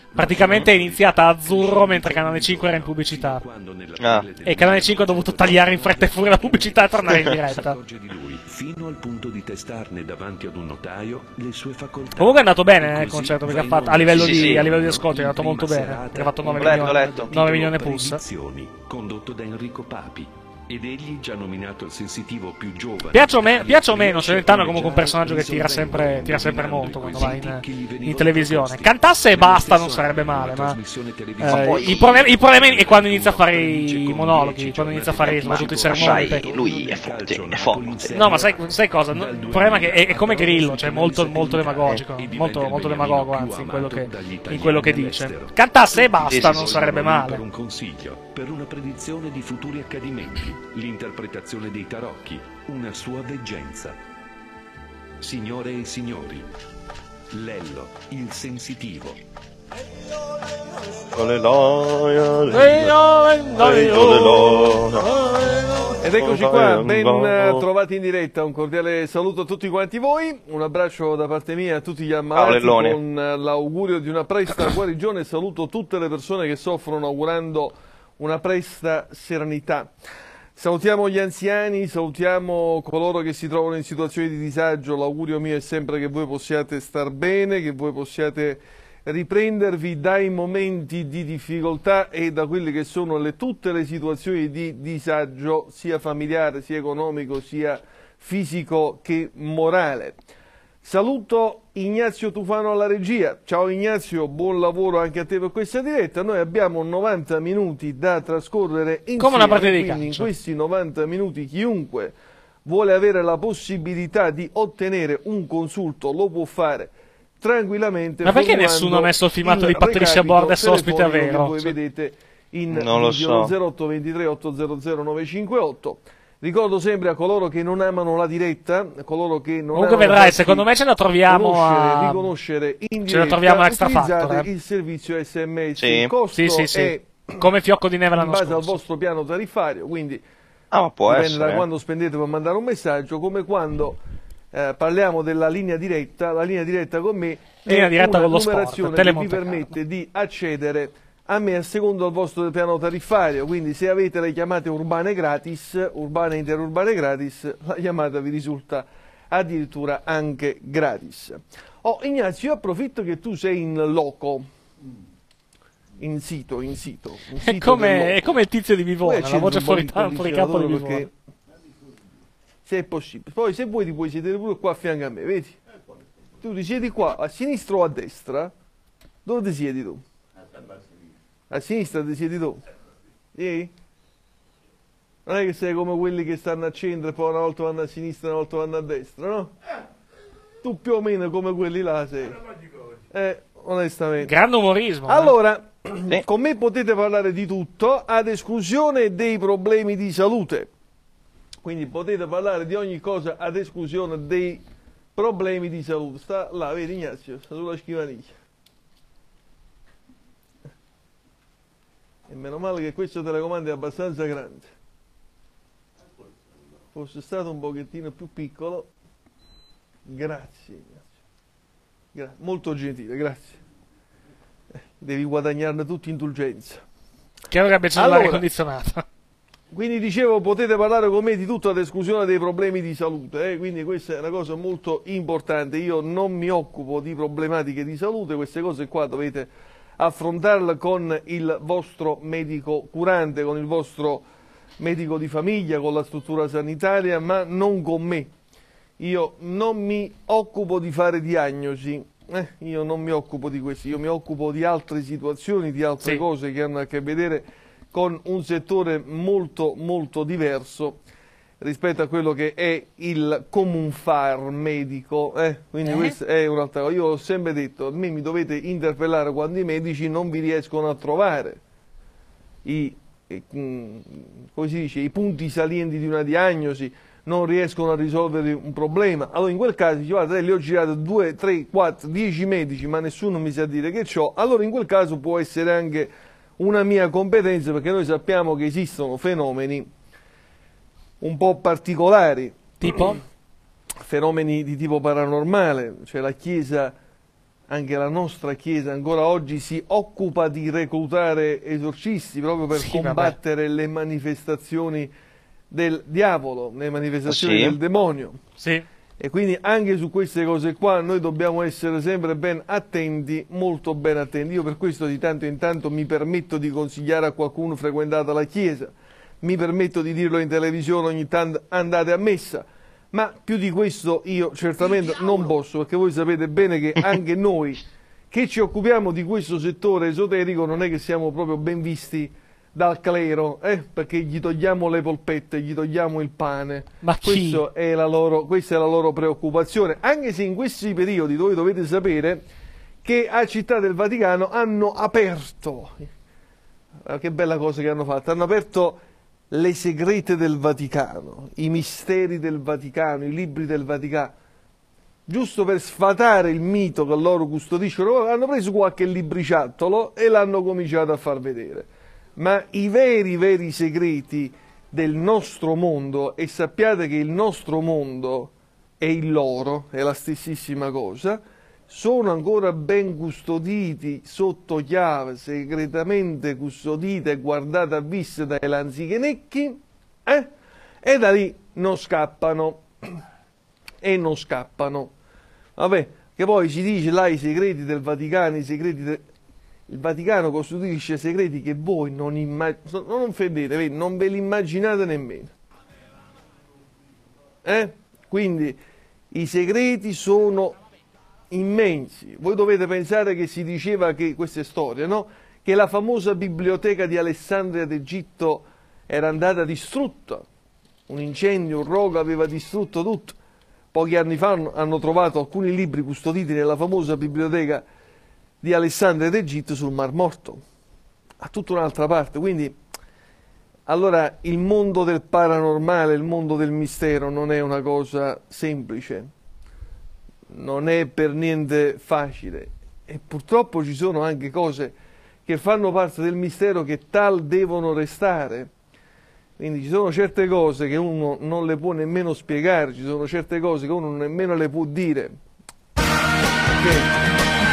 B: praticamente è iniziata a azzurro mentre Canale cinque era in pubblicità.
N: Ah.
B: E Canale cinque ha dovuto tagliare in fretta e furia la pubblicità e tornare in diretta.
O: Fino al punto di testarne davanti ad un notaio le sue facoltà.
B: Comunque è andato bene eh, il concerto, perché ha fatto, a livello,
O: Sì,
B: di,
O: sì.
B: a livello di ascolti è andato molto bene. Ha fatto nove
N: Letto,
B: milioni,
N: letto.
B: nove milioni e plus.
O: Edizioni, condotto da Enrico Papi. Ed egli, già nominato il sensitivo più giovane.
B: Piace o, me, piace o meno, Celentano è comunque un personaggio che tira sempre, tira sempre molto quando va in, in televisione. Cantasse e basta non sarebbe male, ma eh, il, problema, il problema è quando inizia a fare i monologhi, quando inizia a fare soprattutto i sermoni.
N: Sai, lui è forte, è forte.
B: No, ma sai, sai cosa? No, il problema è che è, è come Grillo, cioè molto, molto demagogico, molto, molto demagogo anzi in quello, che, in quello che dice. Cantasse e basta non sarebbe male.
O: Per un consiglio, per una predizione di futuri accadimenti, l'interpretazione dei tarocchi, una sua veggenza. Signore e signori, Lello, il sensitivo.
L: Ed eccoci qua, ben trovati in diretta, un cordiale saluto a tutti quanti voi, un abbraccio da parte mia a tutti gli ammalati con l'augurio di una presta guarigione, saluto tutte le persone che soffrono augurando una presta serenità. Salutiamo gli anziani, salutiamo coloro che si trovano in situazioni di disagio, l'augurio mio è sempre che voi possiate star bene, che voi possiate riprendervi dai momenti di difficoltà e da quelle che sono le, tutte le situazioni di disagio, sia familiare, sia economico, sia fisico che morale. Saluto Ignazio Tufano alla regia. Ciao Ignazio, buon lavoro anche a te per questa diretta. Noi abbiamo novanta minuti da trascorrere insieme,
B: come una partita di
L: quindi
B: calcio.
L: In questi novanta minuti chiunque vuole avere la possibilità di ottenere un consulto lo può fare tranquillamente.
B: Ma perché nessuno ha messo il filmato il di Patricia Bordes ospite a Vero?
L: Voi vedete in
N: non lo so.
L: zero otto due tre otto zero zero nove cinque otto. Ricordo sempre a coloro che non amano la diretta, a coloro che non
B: Comunque
L: amano
B: vedrai, secondo me ce la troviamo
L: conoscere,
B: a...
L: riconoscere in diretta,
B: ce la troviamo a Extra
L: utilizzate
B: Factor, eh.
L: il servizio S M S.
N: Sì.
L: Il costo
B: Sì, sì, sì.
L: è
B: come fiocco di neve
L: in
B: l'anno
L: base
B: scorso.
L: al vostro piano tariffario, quindi
N: Ah, ma può
L: dipende
N: essere.
L: da quando spendete per mandare un messaggio, come quando eh, parliamo della linea diretta. La linea diretta con me
B: Linea
L: è
B: diretta
L: una
B: con lo sport,
L: numerazione che vi
B: Telemonte Carlo.
L: permette di accedere a me a secondo del vostro piano tariffario, quindi se avete le chiamate urbane gratis, urbane e interurbane gratis, la chiamata vi risulta addirittura anche gratis. Oh Ignazio, io approfitto che tu sei in loco, in sito, in sito. In
B: È
L: sito
B: come,
L: del
B: è
L: loco.
B: come il tizio di
L: Poi
B: Vivona, la
L: accendi
B: voce
L: un po'
B: fuori,
L: di
B: fuori capo di
L: condizionatore
B: Vivona.
L: perché se è possibile. Poi se vuoi ti puoi sedere pure qua a fianco a me, vedi? Tu ti siedi qua, a sinistra o a destra? Dove ti siedi tu? A sinistra ti siedi tu? Sì? Non è che sei come quelli che stanno a centro e poi una volta vanno a sinistra e una volta vanno a destra, no? Tu più o meno come quelli là sei. Eh, onestamente.
B: Grande umorismo. eh.
L: Allora, con me potete parlare di tutto, ad esclusione dei problemi di salute. Quindi potete parlare di ogni cosa ad esclusione dei problemi di salute. Sta là, vedi Ignazio, sta sulla scrivania. E meno male che questo telecomando è abbastanza grande. Fosse stato un pochettino più piccolo. Grazie Ignazio. Gra- molto gentile, grazie. Eh, devi guadagnarne tutti indulgenza.
B: Che avrebbe acceso l'aria
L: Allora,
B: condizionata.
L: Quindi dicevo, potete parlare con me di tutto ad esclusione dei problemi di salute, eh? Quindi questa è una cosa molto importante. Io non mi occupo di problematiche di salute, queste cose qua dovete affrontarle con il vostro medico curante, con il vostro medico di famiglia, con la struttura sanitaria, ma non con me. Io non mi occupo di fare diagnosi, eh? Io non mi occupo di questo, io mi occupo di altre situazioni, di altre
B: Sì.
L: cose che hanno a che vedere con un settore molto molto diverso rispetto a quello che è il comun far medico, eh? Quindi
B: Eh?
L: questa è un'altra cosa. Io ho sempre detto, a me mi dovete interpellare quando i medici non vi riescono a trovare i, i, mm, come si dice, i punti salienti di una diagnosi, non riescono a risolvere un problema. Allora in quel caso dice, guarda, li ho girato due, tre, quattro, dieci medici, ma nessuno mi sa dire che c'ho. Allora in quel caso può essere anche una mia competenza, perché noi sappiamo che esistono fenomeni un po' particolari,
B: tipo
L: fenomeni di tipo paranormale, cioè la Chiesa anche la nostra Chiesa ancora oggi si occupa di reclutare esorcisti proprio per
B: Sì,
L: combattere vabbè. le manifestazioni del diavolo, le manifestazioni
N: Sì.
L: del demonio.
B: Sì.
L: E quindi anche su queste cose qua noi dobbiamo essere sempre ben attenti, molto ben attenti. Io per questo di tanto in tanto mi permetto di consigliare a qualcuno frequentata la Chiesa, mi permetto di dirlo in televisione ogni tanto andate a messa, ma più di questo io certamente non posso, perché voi sapete bene che anche noi che ci occupiamo di questo settore esoterico non è che siamo proprio ben visti dal clero, eh? Perché gli togliamo le polpette, gli togliamo il pane.
B: Ma chi?
L: Questo è la loro, questa è la loro preoccupazione, anche se in questi periodi voi dovete sapere che a Città del Vaticano hanno aperto, eh, che bella cosa che hanno fatto, hanno aperto le segrete del Vaticano, i misteri del Vaticano, i libri del Vaticano, giusto per sfatare il mito che loro custodiscono. Hanno preso qualche libriciattolo e l'hanno cominciato a far vedere. Ma i veri, veri segreti del nostro mondo, e sappiate che il nostro mondo è il loro, è la stessissima cosa, sono ancora ben custoditi sotto chiave, segretamente custodite e guardate a vista dai lanzichenecchi, eh? E da lì non scappano, e non scappano. Vabbè, che poi si dice là i segreti del Vaticano, i segreti del... Il Vaticano custodisce segreti che voi non immaginate, non offendete, vedi, non ve li immaginate nemmeno. Eh? Quindi i segreti sono immensi. Voi dovete pensare che si diceva che, questa è storia, no? Che la famosa biblioteca di Alessandria d'Egitto era andata distrutta. Un incendio, un rogo aveva distrutto tutto. Pochi anni fa hanno trovato alcuni libri custoditi nella famosa biblioteca di Alessandria d'Egitto sul Mar Morto, a tutta un'altra parte. Quindi, allora, il mondo del paranormale, il mondo del mistero non è una cosa semplice, non è per niente facile, e purtroppo ci sono anche cose che fanno parte del mistero che tal devono restare. Quindi ci sono certe cose che uno non le può nemmeno spiegare, ci sono certe cose che uno nemmeno le può dire. Perché?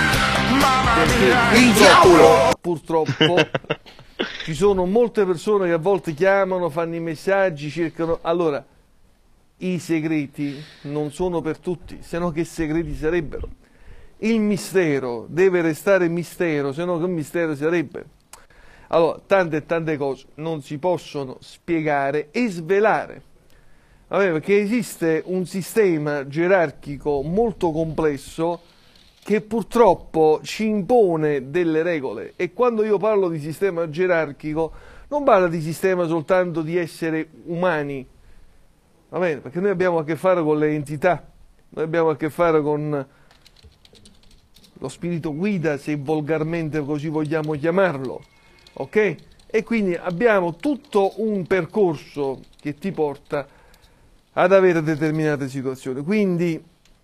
L: Perché purtroppo, purtroppo ci sono molte persone che a volte chiamano, fanno i messaggi, cercano... Allora, i segreti non sono per tutti, se no che segreti sarebbero? Il mistero deve restare mistero, se no che mistero sarebbe? Allora, tante e tante cose non si possono spiegare e svelare. Vabbè, perché esiste un sistema gerarchico molto complesso che purtroppo ci impone delle regole, e quando io parlo di sistema gerarchico non parlo di sistema soltanto di esseri umani, va bene? Perché noi abbiamo a che fare con le entità, noi abbiamo a che fare con lo spirito guida, se volgarmente così vogliamo chiamarlo, ok? E quindi abbiamo tutto un percorso che ti porta ad avere determinate situazioni. Quindi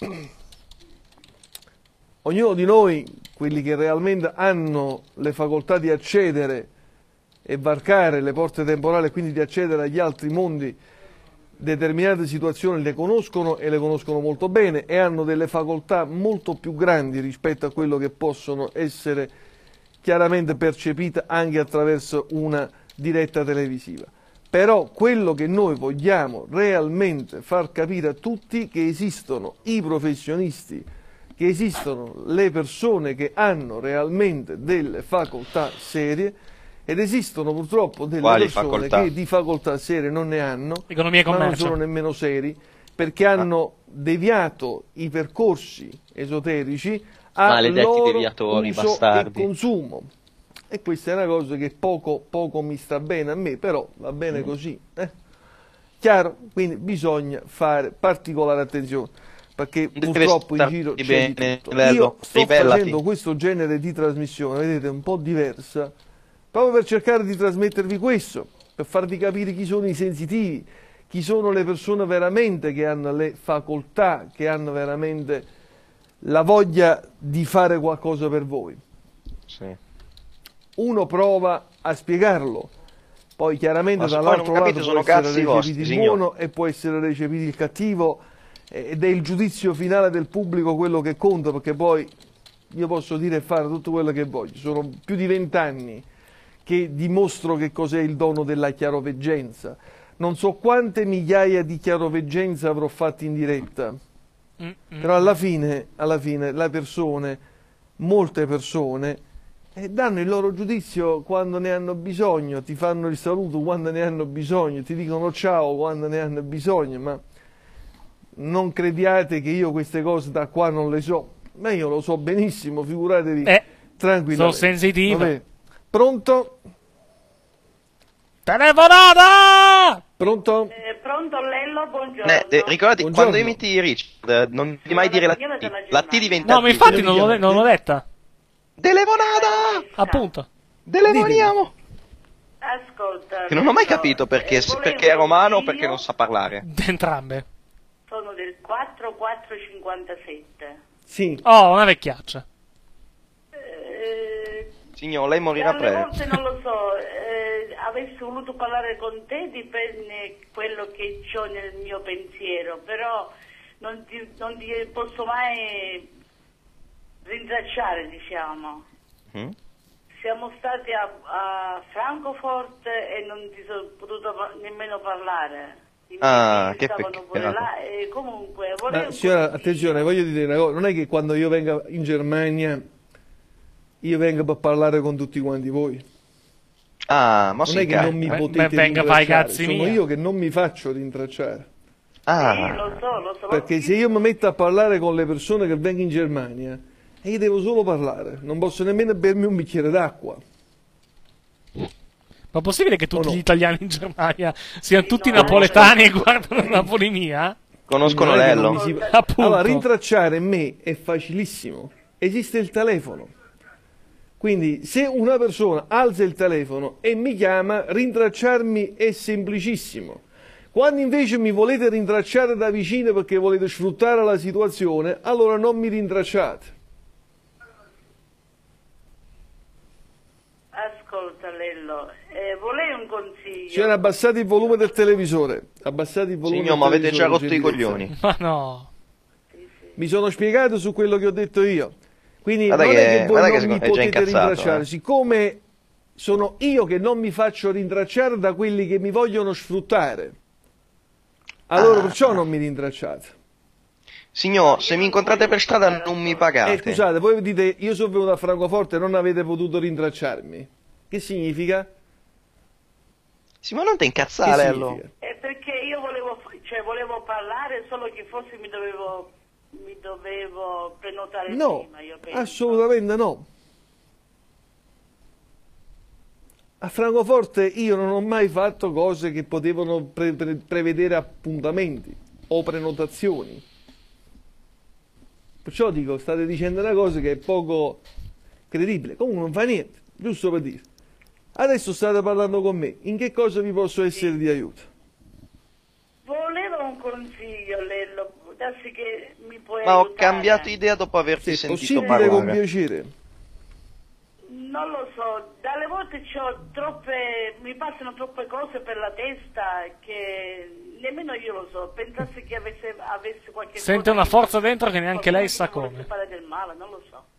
L: ognuno di noi, quelli che realmente hanno le facoltà di accedere e varcare le porte temporali, quindi di accedere agli altri mondi, determinate situazioni le conoscono e le conoscono molto bene e hanno delle facoltà molto più grandi rispetto a quello che possono essere chiaramente percepite anche attraverso una diretta televisiva. Però quello che noi vogliamo realmente far capire a tutti è che esistono i professionisti, che esistono le persone che hanno realmente delle facoltà serie, ed esistono purtroppo delle
N: Quali
L: persone
N: facoltà?
L: che di facoltà serie non ne hanno,
B: Economia e
L: ma non
B: commercio.
L: sono nemmeno seri, perché hanno deviato i percorsi esoterici a
N: Maledetti
L: loro
N: deviatori,
L: uso
N: bastardi.
L: e consumo. E questa è una cosa che poco, poco mi sta bene a me, però va bene
N: Mm.
L: così. Eh? Chiaro? Quindi bisogna fare particolare attenzione, perché
N: Deve
L: purtroppo in
N: starti
L: giro c'è
N: bene,
L: di tutto.
N: bello,
L: Io sto
N: ribellati.
L: facendo questo genere di trasmissione, vedete, un po' diversa, proprio per cercare di trasmettervi questo, per farvi capire chi sono i sensitivi, chi sono le persone veramente che hanno le facoltà, che hanno veramente la voglia di fare qualcosa per voi.
N: Sì.
L: Uno prova a spiegarlo, poi chiaramente
N: Ma se poi
L: dall'altro
N: non
L: lato
N: capite,
L: può
N: sono
L: essere
N: cazzi
L: recepito
N: vostri,
L: il
N: signor.
L: buono e può essere recepito il cattivo, ed è il giudizio finale del pubblico quello che conta, perché poi io posso dire e fare tutto quello che voglio, sono più di vent'anni che dimostro che cos'è il dono della chiaroveggenza. Non so quante migliaia di chiaroveggenze avrò fatto in diretta,
B: Mm-mm.
L: però alla fine, alla fine le persone, molte persone, eh, danno il loro giudizio quando ne hanno bisogno, ti fanno il saluto quando ne hanno bisogno, ti dicono ciao quando ne hanno bisogno, ma non crediate che io queste cose da qua non le so, ma io lo so benissimo, figuratevi,
B: Eh,
L: tranquillamente.
B: sono sensitivo.
L: Vabbè. Pronto?
B: Telefonata!
L: Pronto?
A: Eh, pronto Lello, buongiorno.
N: Eh, eh, ricordati,
L: Buongiorno.
N: quando imiti Richard, non devi mai dire la T. La T diventa
B: No, ma
N: T.
B: infatti non l'ho, non l'ho detta.
N: Telefonata!
B: Appunto.
N: Telefoniamo!
A: Ascolta.
N: Che non ho mai
A: Lello,
N: capito perché,
A: eh, volevo
N: perché è romano o
A: dire
N: perché
A: io
N: non sa parlare.
B: Entrambe.
A: Sono del quattro quattro cinquantasette.
L: Sì.
B: Oh, una vecchiaccia.
A: Eh,
N: Signor, lei morirà
A: alle volte
N: presto.
A: non lo so, eh, avessi voluto parlare con te dipende quello che ho nel mio pensiero, però non ti, non ti posso mai rintracciare, diciamo.
N: Mm?
A: Siamo stati a, a Francoforte e non ti sono potuto pa- nemmeno parlare. I miei
N: Ah,
A: figli
N: che
A: stavano pure
N: peccato.
A: là e comunque volevo...
L: Ma signora, attenzione, voglio dire una cosa, non è che quando io venga in Germania io venga per parlare con tutti quanti voi.
N: Ah, ma
L: Non è che non mi
B: Beh,
L: potete
B: beh, venga, fai i
L: rintracciare,
B: cazzi
L: sono
B: miei.
L: io che non mi faccio rintracciare.
A: Sì,
N: Ah,
A: lo so, lo so.
L: Perché se io mi metto a parlare con le persone che vengono in Germania, io devo solo parlare, non posso nemmeno bermi un bicchiere d'acqua.
B: Ma è possibile che tutti
L: O no?
B: gli italiani in Germania siano tutti
A: no,
B: napoletani e guardano Napoli mia?
N: conoscono
L: Non è che
N: Lello.
L: non mi si-
B: Appunto.
L: Allora, rintracciare me è facilissimo, esiste il telefono. Quindi se una persona alza il telefono e mi chiama, rintracciarmi è semplicissimo. Quando invece mi volete rintracciare da vicino perché volete sfruttare la situazione, allora non mi rintracciate.
A: Ascolta Lello, eh, volevi un consiglio?
L: Signora, abbassate il volume del televisore. Abbassate il volume
N: Signor,
L: del
N: ma avete già
L: televisore,
N: rotto i
L: gentilezza.
N: coglioni.
B: Ma no.
L: Mi sono spiegato su quello che ho detto io. Quindi
N: Guarda
L: non
N: che-
L: è che voi
N: guarda
L: non
N: che
L: mi
N: è già
L: potete
N: incazzato,
L: rintracciare,
N: eh.
L: siccome sono io che non mi faccio rintracciare da quelli che mi vogliono sfruttare. Allora
N: Ah.
L: perciò non mi rintracciate.
N: Signor, se mi incontrate per strada non mi pagate.
L: Eh, scusate, voi dite io sono venuto a Francoforte e non avete potuto rintracciarmi. Che significa?
N: Sì, ma non ti
L: Che
N: incazzare, Lello.
L: significa?
A: È perché io volevo, cioè, volevo parlare, solo che forse mi dovevo, mi dovevo prenotare
L: No,
A: prima, io penso.
L: assolutamente no. A Francoforte io non ho mai fatto cose che potevano pre- pre- prevedere appuntamenti o prenotazioni. Perciò dico, state dicendo una cosa che è poco credibile. Comunque non fa niente, giusto per dire. Adesso state parlando con me, in che cosa vi posso essere di aiuto?
A: Volevo un consiglio, Lello, darsi che mi puoi
N: Ma ho
A: aiutare.
N: cambiato idea dopo averti
L: Se è
N: sentito
L: possibile, con
N: parlare.
L: piacere.
A: Non lo so, dalle volte c'ho troppe, mi passano troppe cose per la testa che nemmeno io lo so. Pensassi che avesse, avesse qualche cosa.
B: Sente una
A: che-
B: forza dentro che neanche lei sa
A: qualcuno che
B: come.
A: volesse fare del male, non lo so.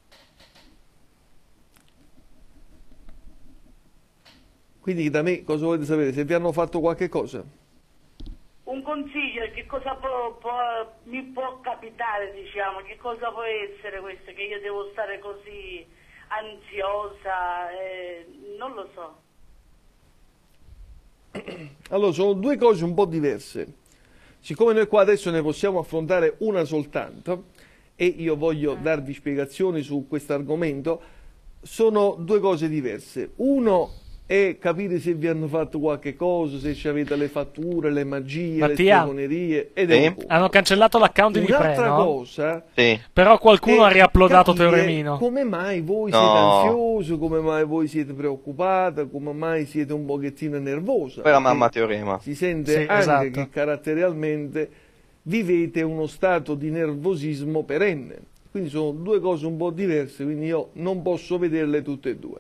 L: Quindi da me cosa volete sapere? Se vi hanno fatto qualche cosa?
A: Un consiglio, che cosa può, può- mi può capitare, diciamo, che cosa può essere questo, che io devo stare così ansiosa, eh, non lo so.
L: Allora, sono due cose un po' diverse. Siccome noi qua adesso ne possiamo affrontare una soltanto e io voglio darvi spiegazioni su questo argomento, sono due cose diverse. Uno è capire se vi hanno fatto qualche cosa, se ci avete le fatture, le magie,
B: Mattia.
L: le stregonerie ed
N: Sì.
L: è un po'.
B: Hanno cancellato l'account di Pre,
L: Un'altra
B: no?
L: cosa
N: Sì.
B: Però qualcuno
L: è
B: ha riuploadato
L: capire
B: Teoremino.
L: come mai voi
N: No.
L: siete ansiosi, come mai voi siete preoccupati, come mai siete un pochettino nervosa.
N: Poi la
L: perché
N: mamma Teorema.
L: si sente
B: Sì,
L: anche
B: esatto.
L: che caratterialmente vivete uno stato di nervosismo perenne. Quindi sono due cose un po' diverse, quindi io non posso vederle tutte e due.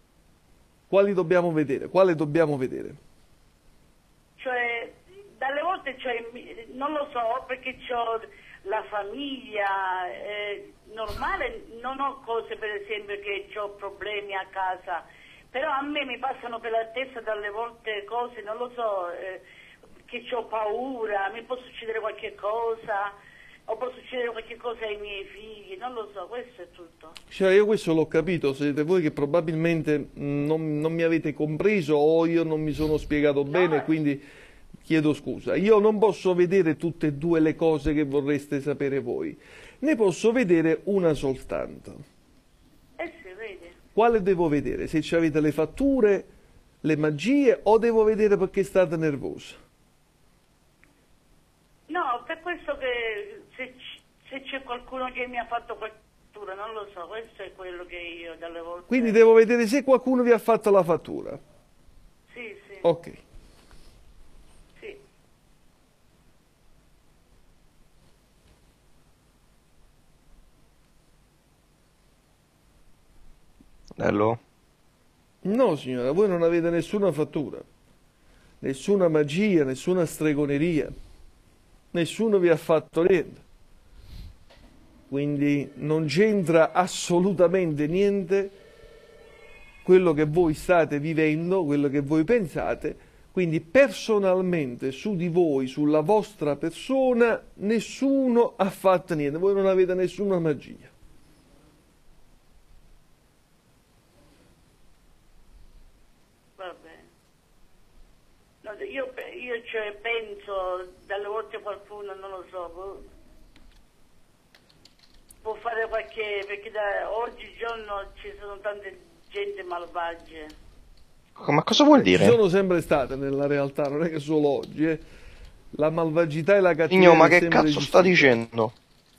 L: Quali dobbiamo vedere? Quale dobbiamo vedere?
A: Cioè, dalle volte volte cioè, mi- non lo so perché ho la famiglia eh, normale, non ho cose per esempio che ho problemi a casa, però a me mi passano per la testa dalle volte cose, non lo so, eh, che ho paura, mi può succedere qualche cosa, o può succedere qualche cosa ai miei figli, non lo so, questo è tutto.
L: Cioè, io questo l'ho capito, siete voi che probabilmente mh, non, non mi avete compreso o io non mi sono spiegato bene, quindi chiedo scusa. Io non posso vedere tutte e due le cose che vorreste sapere voi, ne posso vedere una soltanto.
A: Eh sì, vedi.
L: Quale devo vedere? Se ci avete le fatture, le magie o devo vedere perché state nervosa?
A: No, per questo che se, c- se c'è qualcuno che mi ha fatto fattura, non lo so, questo è quello che io dalle volte...
L: Quindi devo vedere se qualcuno vi ha fatto la fattura.
A: Sì, sì.
L: Ok.
A: Sì.
N: Bello?
L: No signora, voi non avete nessuna fattura, nessuna magia, nessuna stregoneria, nessuno vi ha fatto niente. Quindi non c'entra assolutamente niente quello che voi state vivendo, quello che voi pensate, quindi personalmente su di voi, sulla vostra persona, nessuno ha fatto niente, voi non avete nessuna magia.
A: Va bene. No, io pe- io cioè, penso, dalle volte qualcuno, non lo so, può, può fare qualche... perché da oggigiorno ci sono tante gente malvagie.
N: Ma cosa vuol dire?
L: Ci sono sempre state nella realtà, non è che solo oggi, eh. La malvagità e la cattiveria
N: Igno, ma
L: è
N: che
L: sempre
N: cazzo
L: esistita.
N: sta dicendo?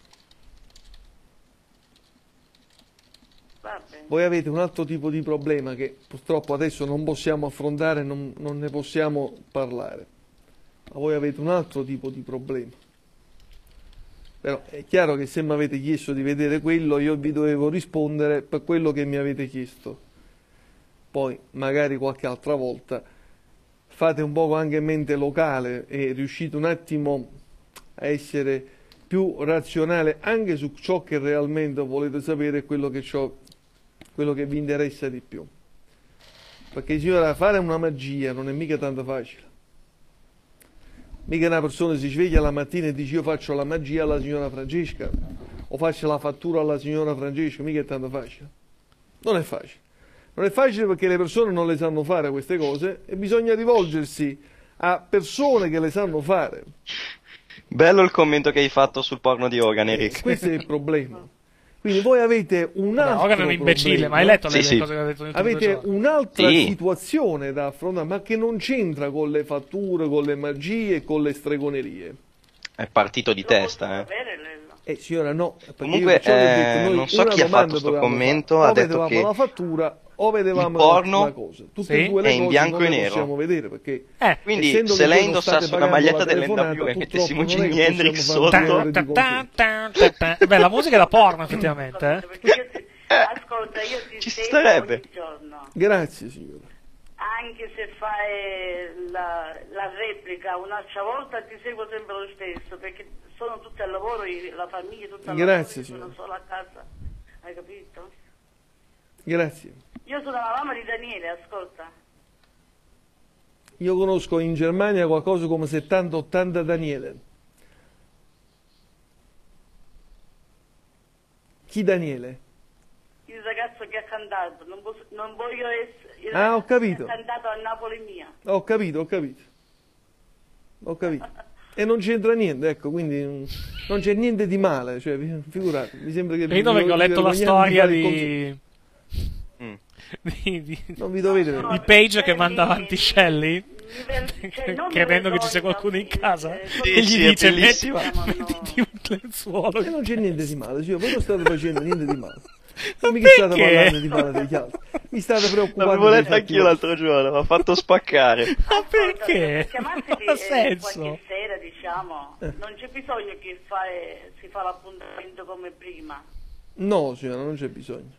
L: Voi avete un altro tipo di problema che purtroppo adesso non possiamo affrontare, non, non ne possiamo parlare. Ma voi avete un altro tipo di problema. Però è chiaro che se mi avete chiesto di vedere quello, io vi dovevo rispondere per quello che mi avete chiesto. Poi magari qualche altra volta fate un poco anche mente locale e riuscite un attimo a essere più razionale anche su ciò che realmente volete sapere e quello che, c'ho, quello che vi interessa di più. Perché signora, fare una magia non è mica tanto facile. Mica una persona si sveglia la mattina e dice io faccio la magia alla signora Francesca o faccio la fattura alla signora Francesca, mica è tanto facile. Non è facile. Non è facile perché le persone non le sanno fare queste cose e bisogna rivolgersi a persone che le sanno fare.
N: Bello il commento che hai fatto sul porno di Hogan, Eric.
L: Questo è il problema. Quindi voi avete un altro
B: Hogan è un imbecille,
L: problema.
B: ma hai letto le,
N: Sì,
B: le
N: sì.
B: cose che ha detto nel
L: Avete un'altra
N: Sì.
L: situazione da affrontare, ma che non c'entra con le fatture, con le magie e con le stregonerie.
N: È partito di testa, eh.
L: Eh signora no, perché
N: Comunque,
L: io perciò vi ho detto,
N: eh,
L: noi
N: non so
L: una
N: chi ha
L: domanda
N: fatto sto
L: dovevamo
N: commento,
L: fare.
N: ha
L: o
N: detto
L: vedevamo
N: che
L: la fattura o vedevamo
N: il porno
L: la cosa. Tutte
N: sì,
L: e due le
N: è in
L: cose
N: bianco
L: non
N: e
L: le
N: nero.
L: possiamo vedere perché
N: Eh, quindi
L: essendo
N: se
L: che
N: lei
L: voi non state
N: indossasse una
L: pagando la
N: maglietta
L: telefonata,
N: dell'N W e
L: purtroppo
N: mettessimo
L: non è
N: Jimi
L: che
N: Hendrix
L: possiamo fare due
N: sotto.
L: ore di conflitto.
B: Beh, la musica è da porno, effettivamente. Eh.
A: Ascolta, io ti
N: Ci
A: seguo
N: starebbe.
A: ogni giorno.
L: Grazie signora.
A: Anche se fai la, la replica un'altra volta ti seguo sempre lo stesso perché sono tutti al lavoro, io- la famiglia tutta al
L: Grazie,
A: lavoro, io sono
L: signora.
A: solo a casa, hai capito?
L: Grazie.
A: Io sono la mamma di Daniele, ascolta.
L: Io conosco in Germania qualcosa come settanta ottanta Daniele. Chi Daniele?
A: Il ragazzo che ha cantato, non, posso- non voglio essere il
L: Ah, ho
A: ragazzo
L: capito.
A: che ha cantato a Napoli mia.
L: Ho capito, ho capito. Ho capito. E non c'entra niente, ecco, quindi mm, non c'è niente di male, cioè, vi- figurate, mi sembra che...
B: Vedo perché ho
L: vi
B: letto la
L: vergognate
B: storia
L: fare il
B: di...
N: Mm.
B: di, di...
L: Non vi dovete
B: di Page che manda avanti Shelley credendo che ci sia qualcuno in casa
L: Sì,
B: e gli
L: sì, è
B: dice
L: bellissima.
B: metti, mettiti un lenzuolo.
L: E non c'è niente di male, signor, voi non state facendo niente di male. Non
B: Ma
L: mica state
B: perché?
L: parlando di male degli altri. Mi state preoccupando.
N: L'avevo
L: dei
N: letto
L: fatti
N: anch'io
L: vostri.
N: l'altro giorno, mi ha fatto spaccare.
B: Ma perché?
A: Chiamarsi
B: Non ha
A: eh,
B: senso.
A: qualche sera, diciamo,
L: Eh.
A: non c'è bisogno che fai- si fa l'appuntamento come prima.
L: No, signora, non c'è bisogno.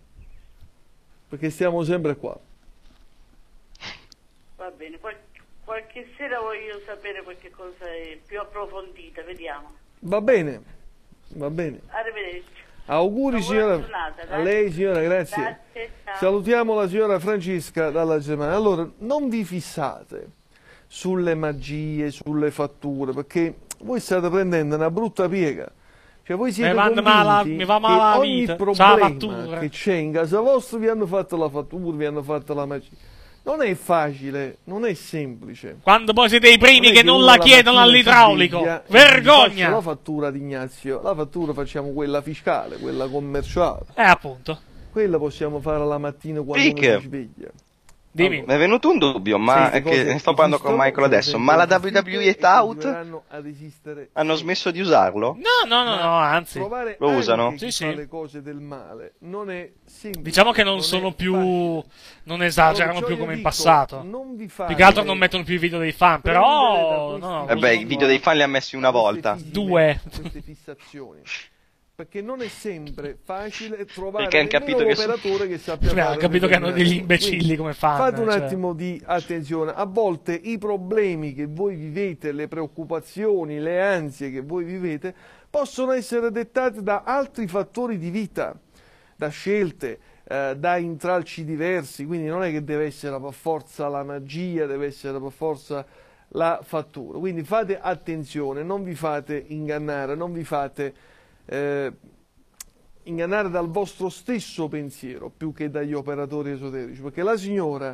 L: Perché stiamo sempre qua.
A: Va bene, qual- qualche sera voglio sapere qualche cosa più approfondita, vediamo.
L: Va bene, va bene.
A: Arrivederci.
L: Auguri
A: Una buona
L: signora,
A: giornata,
L: a
A: dai.
L: lei signora, grazie.
A: Grazie, ciao.
L: Salutiamo la signora Francesca dalla Germania. Allora, non vi fissate sulle magie, sulle fatture, perché voi state prendendo una brutta piega. Cioè voi siete
B: Mi va
L: convinti
B: male- mi va male
L: che
B: la
L: ogni
B: vita, c'ha la
L: problema
B: fattura.
L: che c'è in casa vostra vi hanno fatto la fattura, vi hanno fatto la magia. Non è facile, non è semplice.
B: Quando poi siete i primi
L: è
B: che non
L: uno
B: la
L: alla
B: chiedono
L: mattina si
B: all'idraulico.
L: sveglia e
B: Vergogna!
L: dice, "Faccio la fattura di Ignazio, la fattura facciamo quella fiscale, quella commerciale.
B: Eh, appunto.
L: Quella possiamo fare la mattina quando
N: Rick.
L: uno si sveglia.
B: Dimmi.
N: Mi è venuto un dubbio, ma
L: Sì,
N: è
L: queste
N: che
L: cose
N: ne sto parlando con
L: esistono,
N: Michael
L: sono
N: adesso, ma la
L: sempre
N: W W E è
L: esistite e
N: out?
L: continueranno ad esistere.
N: Hanno smesso di usarlo?
B: No, no, no, no, anzi.
L: Trovare
N: Lo usano?
L: anche chi
B: Sì,
L: fa
B: sì.
L: le cose del male non è semplice.
B: Diciamo che non
L: è
B: sono più.
L: facile.
B: Non esagerano
L: Allora,
B: più
L: io
B: come in
L: dico,
B: passato.
L: non vi
B: Più
L: fate
B: che altro non mettono più i video dei fan,
L: prendere da
B: però.
L: questi
B: No,
N: Eh beh, i video dei fan li ha messi una volta.
B: Due.
L: queste fissazioni. Perché non è sempre facile trovare
N: Perché han
L: nemmeno
N: capito che sono-
L: l'operatore che sappia
B: Beh,
L: fare
B: hanno capito che hanno
L: determinate
B: degli
L: cose.
B: imbecilli
L: Quindi,
B: come fan,
L: fate un
B: cioè.
L: attimo di attenzione. A volte i problemi che voi vivete, le preoccupazioni, le ansie che voi vivete possono essere dettate da altri fattori di vita, da scelte, eh, da intralci diversi. Quindi non è che deve essere per forza la magia, deve essere per forza la fattura. Quindi fate attenzione, non vi fate ingannare, non vi fate eh, ingannare dal vostro stesso pensiero più che dagli operatori esoterici, perché la signora,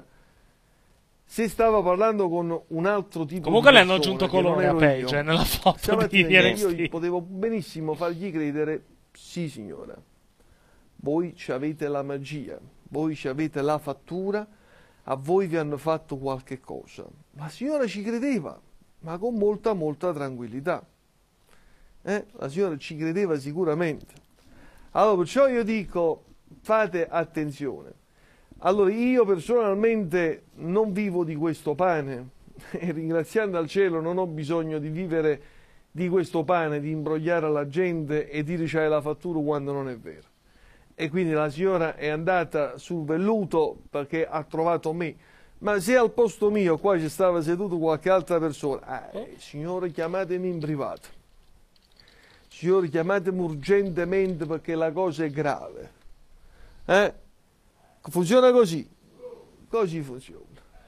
L: se stava parlando con un altro tipo
B: Comunque
L: di
B: le hanno
L: persona
B: aggiunto
L: che non
B: colore a
L: ero
B: Paige,
L: io,
B: eh, nella foto
L: stamattina
B: di
L: io
B: N X T.
L: gli potevo benissimo fargli credere: sì signora, voi ci avete la magia, voi ci avete la fattura, a voi vi hanno fatto qualche cosa. La signora ci credeva, ma con molta molta tranquillità. Eh? La signora ci credeva sicuramente. Allora, perciò io dico, fate attenzione. Allora, io personalmente non vivo di questo pane e ringraziando al cielo non ho bisogno di vivere di questo pane, di imbrogliare la gente e dire c'hai la fattura quando non è vero. E quindi la signora è andata sul velluto perché ha trovato me. Ma se al posto mio qua ci stava seduto qualche altra persona, eh, signore, chiamatemi in privato. Signore, chiamatemi urgentemente perché la cosa è grave. Eh? Funziona così. Così funziona.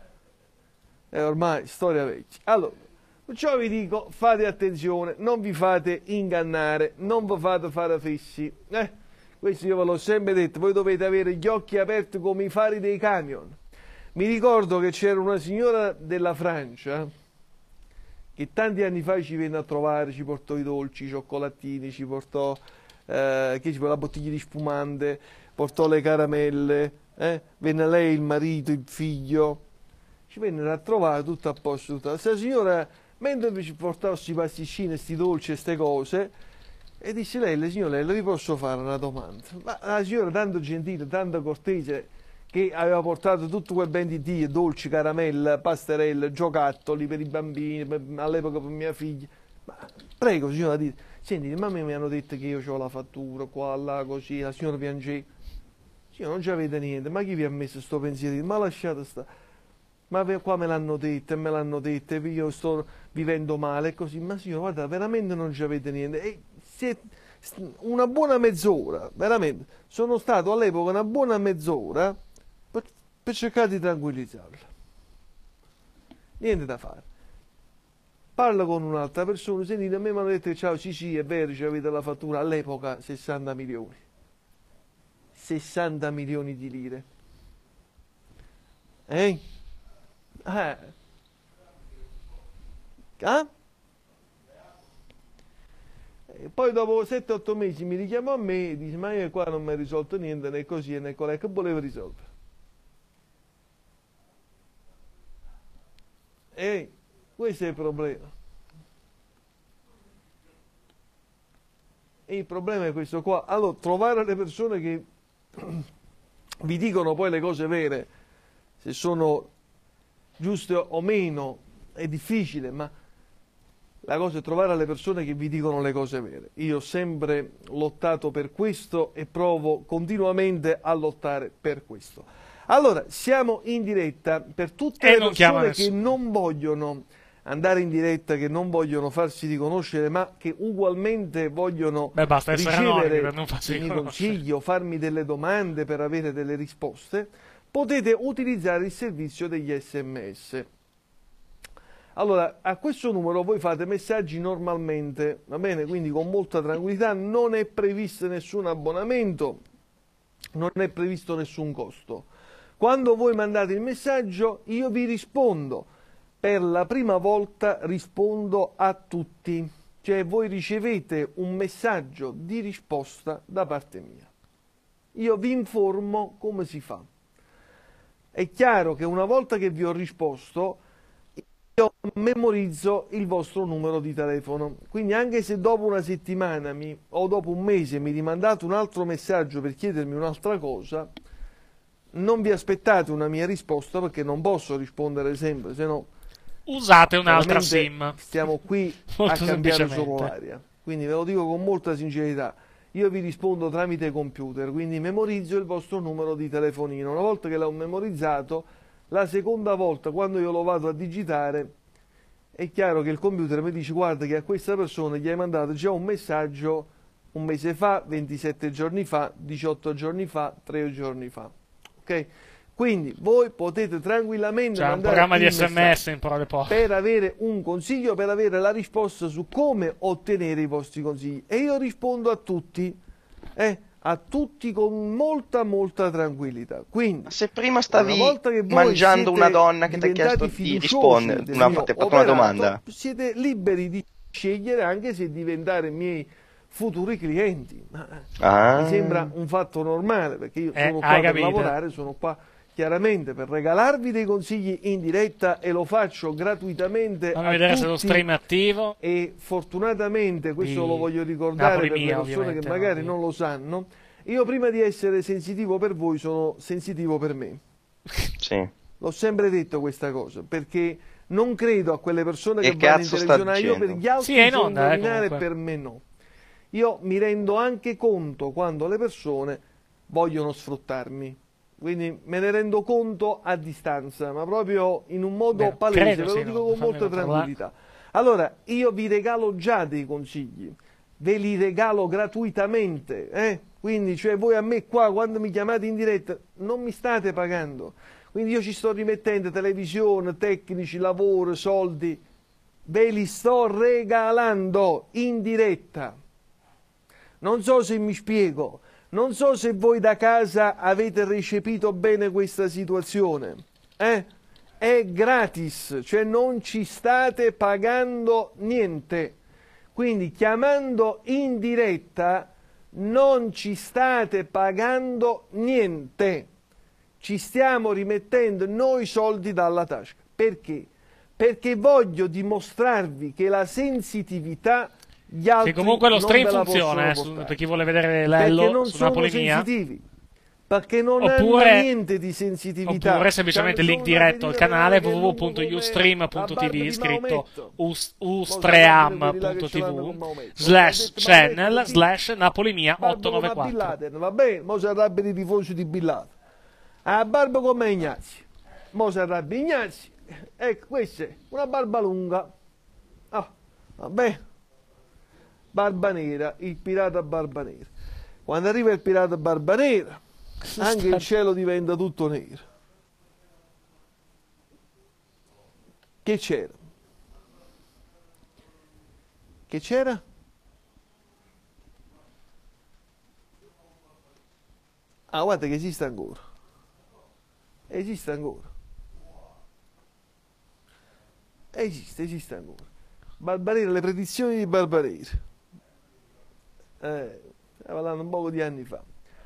L: È ormai storia vecchia. Allora, perciò vi dico, fate attenzione, non vi fate ingannare, non vi fate fare fessi. Eh? Questo io ve l'ho sempre detto, voi dovete avere gli occhi aperti come i fari dei camion. Mi ricordo che c'era una signora della Francia che tanti anni fa ci venne a trovare, ci portò i dolci, i cioccolatini, ci portò eh, che ci la bottiglia di spumante, portò le caramelle, eh? Venne lei, il marito, il figlio, ci vennero a trovare tutto a posto. Tutta. Questa signora, mentre ci portava questi pasticcini, questi dolci e queste cose, e disse lei, le signore, le vi posso fare una domanda? Ma la signora tanto gentile, tanto cortese, che aveva portato tutto quel ben di Dio, dolci, caramelle, pasterelle, giocattoli per i bambini, per, all'epoca per mia figlia. Ma prego signora, dite, senti, mamma mi hanno detto che io ho la fattura, qua, là, così, la signora piangeva. Signora, non ci avete niente, ma chi vi ha messo sto pensiero? Ma lasciate stare. Ma qua me l'hanno detto e me l'hanno detto, e io sto vivendo male, così. Ma signora, guarda, veramente non ci avete niente. E siete una buona mezz'ora, veramente. Sono stato all'epoca una buona mezz'ora per, per cercare di tranquillizzarla. Niente da fare. Parla con un'altra persona, sentite, a me mi hanno detto, ciao, sì sì, è vero, ci avete la fattura, all'epoca sessanta milioni. sessanta milioni di lire. Eh? Eh? Ah? E poi dopo sette otto mesi mi richiamò a me e dice, ma io qua non mi hai risolto niente, né così né colà, che volevo risolvere? E questo è il problema. E il problema è questo qua. Allora, trovare le persone che vi dicono poi le cose vere, se sono giuste o meno, è difficile, ma la cosa è trovare le persone che vi dicono le cose vere. Io ho sempre lottato per questo e provo continuamente a lottare per questo. Allora, siamo in diretta per tutte
B: E
L: le
B: non chiama
L: persone che
B: nessuno.
L: non vogliono andare in diretta, che non vogliono farsi riconoscere, ma che ugualmente vogliono
B: Beh, basta essere anonimi
L: ricevere
B: per non farsi
L: i miei
B: riconoscere.
L: consigli o farmi delle domande per avere delle risposte, potete utilizzare il servizio degli sms. Allora, a questo numero voi fate messaggi normalmente, va bene? Quindi con molta tranquillità, non è previsto nessun abbonamento, non è previsto nessun costo. Quando voi mandate il messaggio, io vi rispondo. Per la prima volta rispondo a tutti, cioè voi ricevete un messaggio di risposta da parte mia. Io vi informo come si fa. È chiaro che una volta che vi ho risposto, io memorizzo il vostro numero di telefono, quindi anche se dopo una settimana mi, o dopo un mese mi rimandate un altro messaggio per chiedermi un'altra cosa, non vi aspettate una mia risposta perché non posso rispondere sempre, se no
B: Usate un'altra
L: veramente
B: SIM.
L: stiamo qui a
B: Molto
L: cambiare
B: semplicemente.
L: solo l'aria. Quindi ve lo dico con molta sincerità. Io vi rispondo tramite computer, quindi memorizzo il vostro numero di telefonino. Una volta che l'ho memorizzato, la seconda volta, quando io lo vado a digitare, è chiaro che il computer mi dice: guarda che a questa persona gli hai mandato già un messaggio un mese fa, ventisette giorni fa, diciotto giorni fa, tre giorni fa. Ok? Quindi voi potete tranquillamente
B: Cioè, un
L: mandare
B: programma di
L: il
B: S M S
L: messaggio
B: in parole povere.
L: per avere un consiglio, per avere la risposta su come ottenere i vostri consigli. E io rispondo a tutti, eh, a tutti con molta molta tranquillità. Quindi,
N: Se prima stavi
L: una volta che voi
N: mangiando
L: siete
N: una donna che ti ha
L: diventati
N: chiesto di
L: fiduciosi
N: rispondere,
L: del
N: una,
L: mio
N: ti ha fatto una
L: operato,
N: domanda.
L: siete liberi di scegliere anche se diventare miei futuri clienti. Ma, eh,
N: Ah.
L: mi sembra un fatto normale, perché io
B: Eh,
L: sono qua
B: hai
L: per
B: capito.
L: lavorare, sono qua chiaramente per regalarvi dei consigli in diretta e lo faccio gratuitamente
B: Fammi
L: a
B: vedere se
L: tutti.
B: lo stream è attivo.
L: E fortunatamente, questo
B: Di
L: lo voglio ricordare
B: Napoli
L: per
B: mia,
L: le persone
B: ovviamente,
L: che magari
B: no,
L: non lo sanno, io prima di essere sensitivo per voi sono sensitivo per me.
N: Sì.
L: L'ho sempre detto questa cosa, perché non credo a quelle persone
N: Che
L: che vanno in
N: cazzo sta
L: televisione, io per
N: dicendo?
L: gli altri
B: Sì, è in
L: so
B: onda, eh,
L: indovinare,
B: comunque.
L: per me no. Io mi rendo anche conto quando le persone vogliono sfruttarmi. Quindi me ne rendo conto a distanza, ma proprio in un modo
B: Beh,
L: palese,
B: credo,
L: ve lo
B: sì,
L: dico
B: no,
L: con
B: fammi
L: molta
B: parlare.
L: tranquillità. Allora, io vi regalo già dei consigli, ve li regalo gratuitamente, eh? Quindi, cioè voi a me qua, quando mi chiamate in diretta, non mi state pagando. Quindi io ci sto rimettendo televisione, tecnici, lavoro, soldi, ve li sto regalando in diretta. Non so se mi spiego, non so se voi da casa avete recepito bene questa situazione. Eh? È gratis, cioè non ci state pagando niente. Quindi chiamando in diretta non ci state pagando niente. Ci stiamo rimettendo noi soldi dalla tasca. Perché? Perché voglio dimostrarvi che la sensitività gli altri
B: Che comunque lo
L: non
B: stream
L: ve la
B: funziona,
L: possono
B: eh, su-
L: portare.
B: per chi vuole vedere
L: Perché
B: Lello
L: non
B: su
L: sono
B: Napoli mia.
L: sensitivi, perché non
B: Oppure-
L: hanno niente di sensitività.
B: Oppure semplicemente il
L: Sono
B: link diretto al
L: una
B: canale
L: deriva che
B: w w w punto
L: lungo come
B: ustream
L: la
B: punto
L: barba
B: t v
L: di
B: scritto
L: Maometto.
B: us-
L: Quelli
B: ustream
L: là che
B: punto
L: ce l'hanno
B: t
L: con
B: v
L: Maometto.
B: slash
L: Ha detto
B: channel
L: Maometto,
B: slash napolimia
L: barba come a Bin
B: ottocentonovantaquattro.
L: Laden, va bene, mo si arrabbiano i tifosi di Bin Laden. Ha barba come Ignazio, mo si arrabbia Ignazio. Ecco, questa è una barba lunga. Ah, va bene. Barba nera, il pirata barba nera. Quando arriva il pirata barba nera, anche il cielo diventa tutto nero. Che c'era? Che c'era? Ah, guarda che esiste ancora. Esiste ancora. Esiste, esiste ancora. Barbanera, le predizioni di Barbanera. Eh, stiamo parlando un poco di anni fa.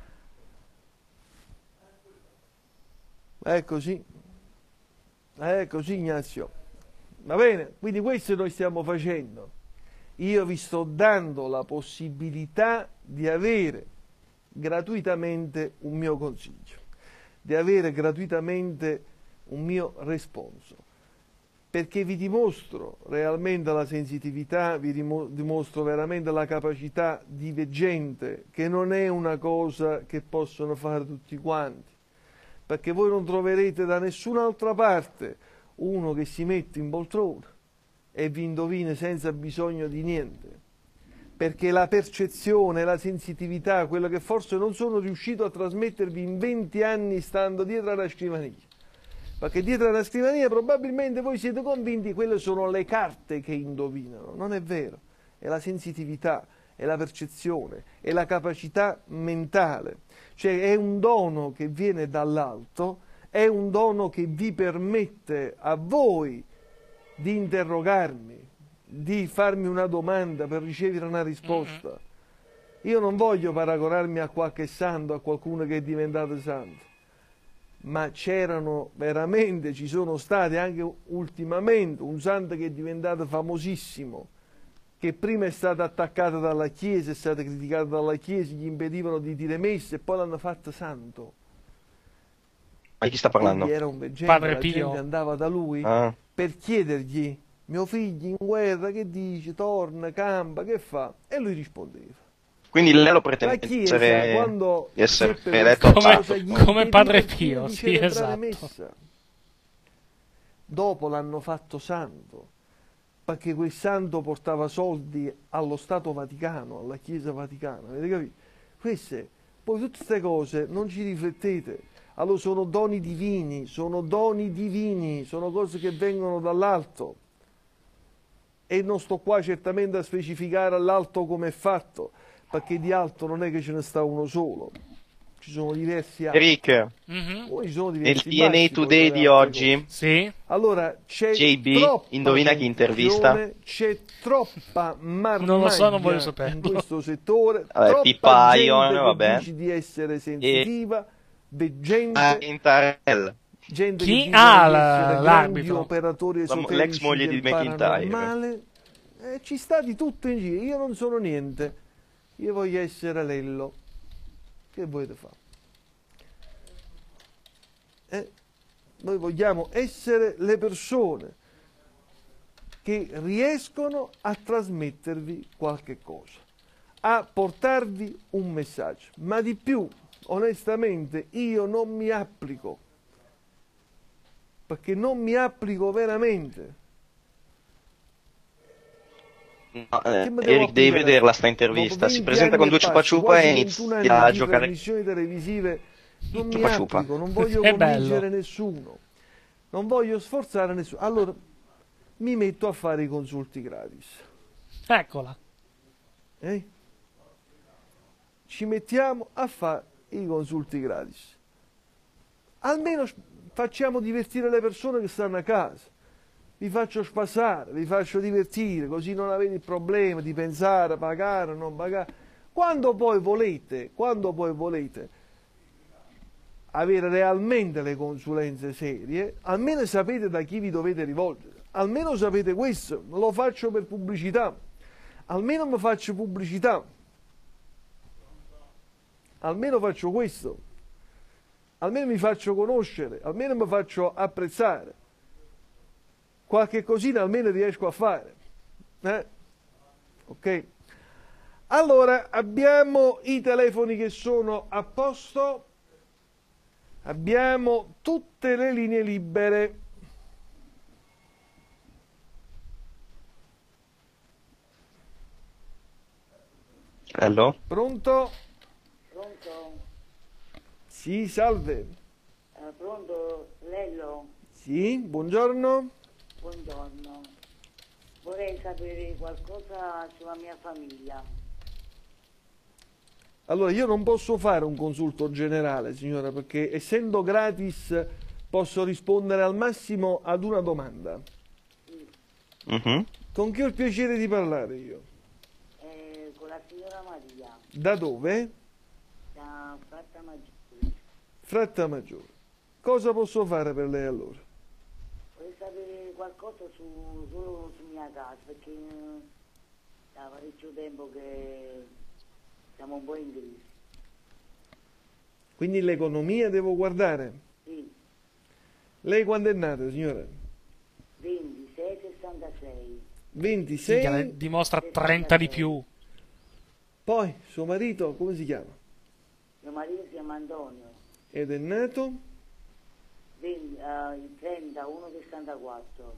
L: È così. È così, Ignazio. Va bene? Quindi questo noi stiamo facendo. Io vi sto dando la possibilità di avere gratuitamente un mio consiglio, di avere gratuitamente un mio responso, perché vi dimostro realmente la sensitività, vi dimo- dimostro veramente la capacità di veggente, che non è una cosa che possono fare tutti quanti, perché voi non troverete da nessun'altra parte uno che si mette in poltrona e vi indovina senza bisogno di niente, perché la percezione, la sensitività, quello che forse non sono riuscito a trasmettervi in venti anni stando dietro alla scrivania, perché dietro alla scrivania probabilmente voi siete convinti che quelle sono le carte che indovinano. Non è vero, è la sensitività, è la percezione, è la capacità mentale, cioè è un dono che viene dall'alto, è un dono che vi permette a voi di interrogarmi, di farmi una domanda per ricevere una risposta. Io non voglio paragonarmi a qualche santo, a qualcuno che è diventato santo, ma c'erano veramente, ci sono stati anche ultimamente un santo che è diventato famosissimo, che prima è stato attaccato dalla Chiesa, è stato criticato dalla Chiesa, gli impedivano di dire messe e poi l'hanno fatto santo.
N: Ma chi sta parlando?
L: Quindi era un veggente,
B: Padre
L: la
B: Pio.
L: gente andava da lui
N: Ah.
L: per chiedergli: mio figlio in guerra che dice, torna, campa, che fa? E lui rispondeva.
N: Quindi lei lo
L: La
N: pretende di
L: Chiesa,
N: essere,
L: quando
N: di essere
L: seppe
N: eletto
L: questa
N: santo.
L: cosa, gli
B: come
L: impediva
B: Padre
L: più
B: Pio,
L: di
B: sì,
L: celebrare
B: esatto.
L: messa. Dopo l'hanno fatto santo, perché quel santo portava soldi allo Stato Vaticano, alla Chiesa Vaticana, avete capito? Queste, poi tutte queste cose non ci riflettete. Allora sono doni divini, sono doni divini, sono cose che vengono dall'alto. E non sto qua certamente a specificare all'alto come è fatto, perché di alto non è che ce ne sta uno solo, ci sono diversi alti.
N: Eric,
B: Mhm.
L: Poi ci sono
N: nel
L: diversi
N: D N A
L: bassi,
N: Today
L: poi
N: di
L: altre
N: oggi,
L: cose.
B: Sì.
L: Allora c'è
N: J B,
L: troppa
N: indovina chi intervista?
L: confusione, c'è troppa marmaglia
B: Non lo so, non voglio saperlo.
L: in questo settore,
N: Vabbè,
L: troppa
N: Pippa
L: gente
N: Ion,
L: che
N: vabbè.
L: dice di essere sensitiva, veggente,
N: Ah, McIntyre,
L: gente
B: Chi?
L: che dice
B: Ah,
L: di
B: la-
L: essere grandi
B: l'arbitro.
L: operatori
N: La-
L: esoterici
N: l'ex moglie
L: del
N: di McIntyre.
L: paranormale. Eh, ci sta di tutto in giro, io non sono niente, io voglio essere Lello. Che volete fare? Eh, noi vogliamo essere le persone che riescono a trasmettervi qualche cosa, a portarvi un messaggio, ma di più, onestamente, io non mi applico, perché non mi applico veramente.
N: No, eh,
L: Che mi devo
N: Eric, devi
L: applicare?
N: vederla sta
L: Dopo
N: intervista. Si
L: venti
N: presenta con
L: anni
N: due
L: e
N: ciupa
L: passa,
N: ciupa
L: quasi
N: e
L: ventuno anni
N: inizia a
L: di
N: giocare.
L: trasmissioni televisive, non mi
N: Ciupa ciupa.
L: applico, non voglio
B: È
L: convincere
B: bello.
L: nessuno, non voglio sforzare nessuno. Allora mi metto a fare i consulti gratis.
B: Eccola.
L: Eh? Ci mettiamo a fare i consulti gratis. Almeno s- facciamo divertire le persone che stanno a casa. Vi faccio spassare, vi faccio divertire, così non avete il problema di pensare, pagare, non pagare. Quando poi volete, quando poi volete avere realmente le consulenze serie, almeno sapete da chi vi dovete rivolgere. Almeno sapete questo, non lo faccio per pubblicità. Almeno mi faccio pubblicità. Almeno faccio questo. Almeno mi faccio conoscere, almeno mi faccio apprezzare. Qualche cosina almeno riesco a fare. Eh? Ok? Allora, abbiamo i telefoni che sono a posto. Abbiamo tutte le linee libere.
N: Hello?
L: Pronto?
A: Pronto?
L: Sì, salve.
A: Eh, pronto? Lello?
L: Sì, buongiorno.
A: Buongiorno. Vorrei sapere qualcosa sulla mia famiglia.
L: Allora, io non posso fare un consulto generale, signora, perché essendo gratis posso rispondere al massimo ad una domanda.
N: Mhm.
L: Con chi ho il piacere di parlare io?
A: Eh, con la signora Maria,
L: Da dove?
A: da Fratta Maggiore.
L: Frattamaggiore. Cosa posso fare per lei allora?
A: Vorrei sapere qualcosa su, solo su mia casa, perché eh, da parecchio tempo che siamo un po' in crisi.
L: Quindi l'economia devo guardare.
A: Sì,
L: Lei quando è nata, signora?
A: ventisei sessantasei.
L: ventisei.
B: Sì, che ne dimostra trenta di più.
L: Poi, suo marito, come si chiama?
A: Mio marito si chiama Antonio,
L: Ed è nato?
A: venti, uh, il trenta, uno sessantaquattro.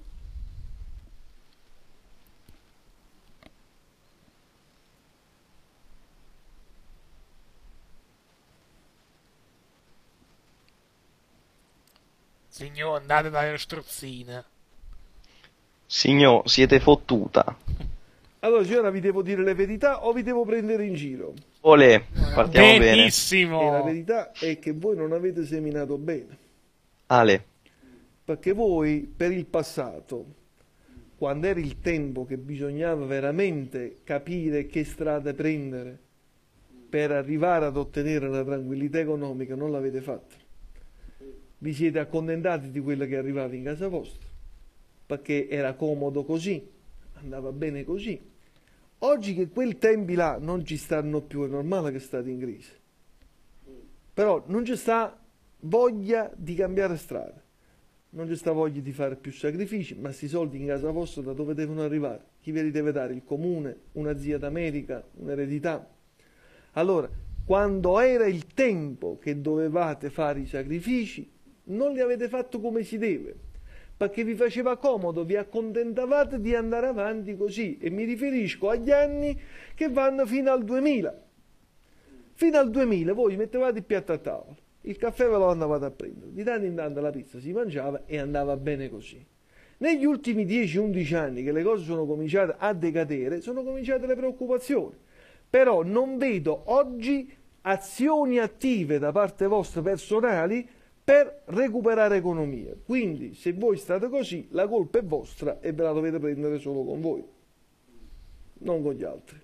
B: Signor, andate dalle strozzine.
N: Signor, siete fottuta.
L: Allora, signora, vi devo dire le verità o vi devo prendere in giro?
N: Olè, partiamo
B: Benissimo.
L: E la verità è che voi non avete seminato bene.
N: bene. Ale.
L: Perché voi, per il passato, quando era il tempo che bisognava veramente capire che strada prendere per arrivare ad ottenere la tranquillità economica, non l'avete fatto. Vi siete accontentati di quello che arrivava in casa vostra, perché era comodo così, andava bene così. Oggi che quei tempi là non ci stanno più, è normale che state in crisi. Però non c'è sta voglia di cambiare strada, non c'è sta voglia di fare più sacrifici, ma questi soldi in casa vostra da dove devono arrivare? Chi ve li deve dare? Il comune, una zia d'America, un'eredità? Allora, quando era il tempo che dovevate fare i sacrifici, non li avete fatto come si deve, perché vi faceva comodo, vi accontentavate di andare avanti così, e mi riferisco agli anni che vanno fino al duemila. Fino al duemila voi mettevate il piatto a tavola, il caffè ve lo andavate a prendere, di tanto in tanto la pizza si mangiava e andava bene così. Negli ultimi dieci undici anni che le cose sono cominciate a decadere, sono cominciate le preoccupazioni, però non vedo oggi azioni attive da parte vostra personali per recuperare economia. Quindi se voi state così, la colpa è vostra e ve la dovete prendere solo con voi, non con gli altri.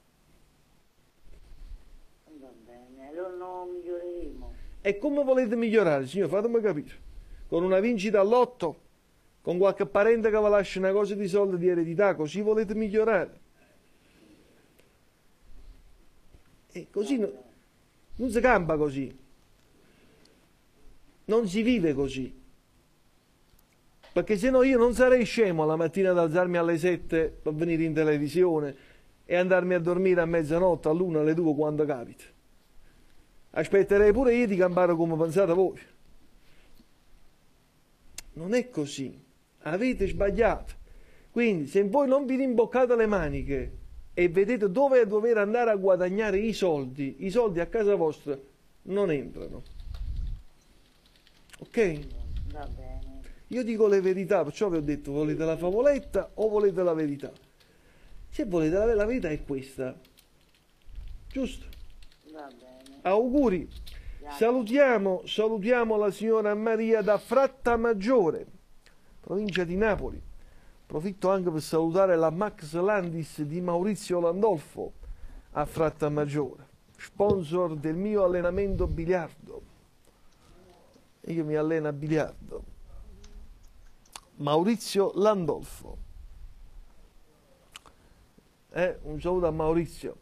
A: Va bene, allora non miglioreremo.
L: E come volete migliorare, signor? Fatemi capire. Con una vincita all'otto? Con qualche parente che vi lascia una cosa di soldi di eredità? Così volete migliorare? E così no, non si campa così. Non si vive così, perché se no io non sarei scemo la mattina ad alzarmi alle sette per venire in televisione e andarmi a dormire a mezzanotte, all'una, alle due, quando capita. Aspetterei pure io di campare come pensate voi. Non è così, avete sbagliato. Quindi se voi non vi rimboccate le maniche e vedete dove dover andare a guadagnare i soldi, i soldi a casa vostra non entrano. Ok?
A: Va bene.
L: Io dico le verità, perciò vi ho detto, volete la favoletta o volete la verità? Se volete la, la verità è questa, giusto?
A: Va bene.
L: Auguri. Salutiamo, salutiamo la signora Maria da Frattamaggiore, provincia di Napoli. Approfitto anche per salutare la Max Landis di Maurizio Landolfo a Frattamaggiore, sponsor del mio allenamento biliardo. Io mi alleno a biliardo. Maurizio Landolfo. Eh, un saluto a Maurizio.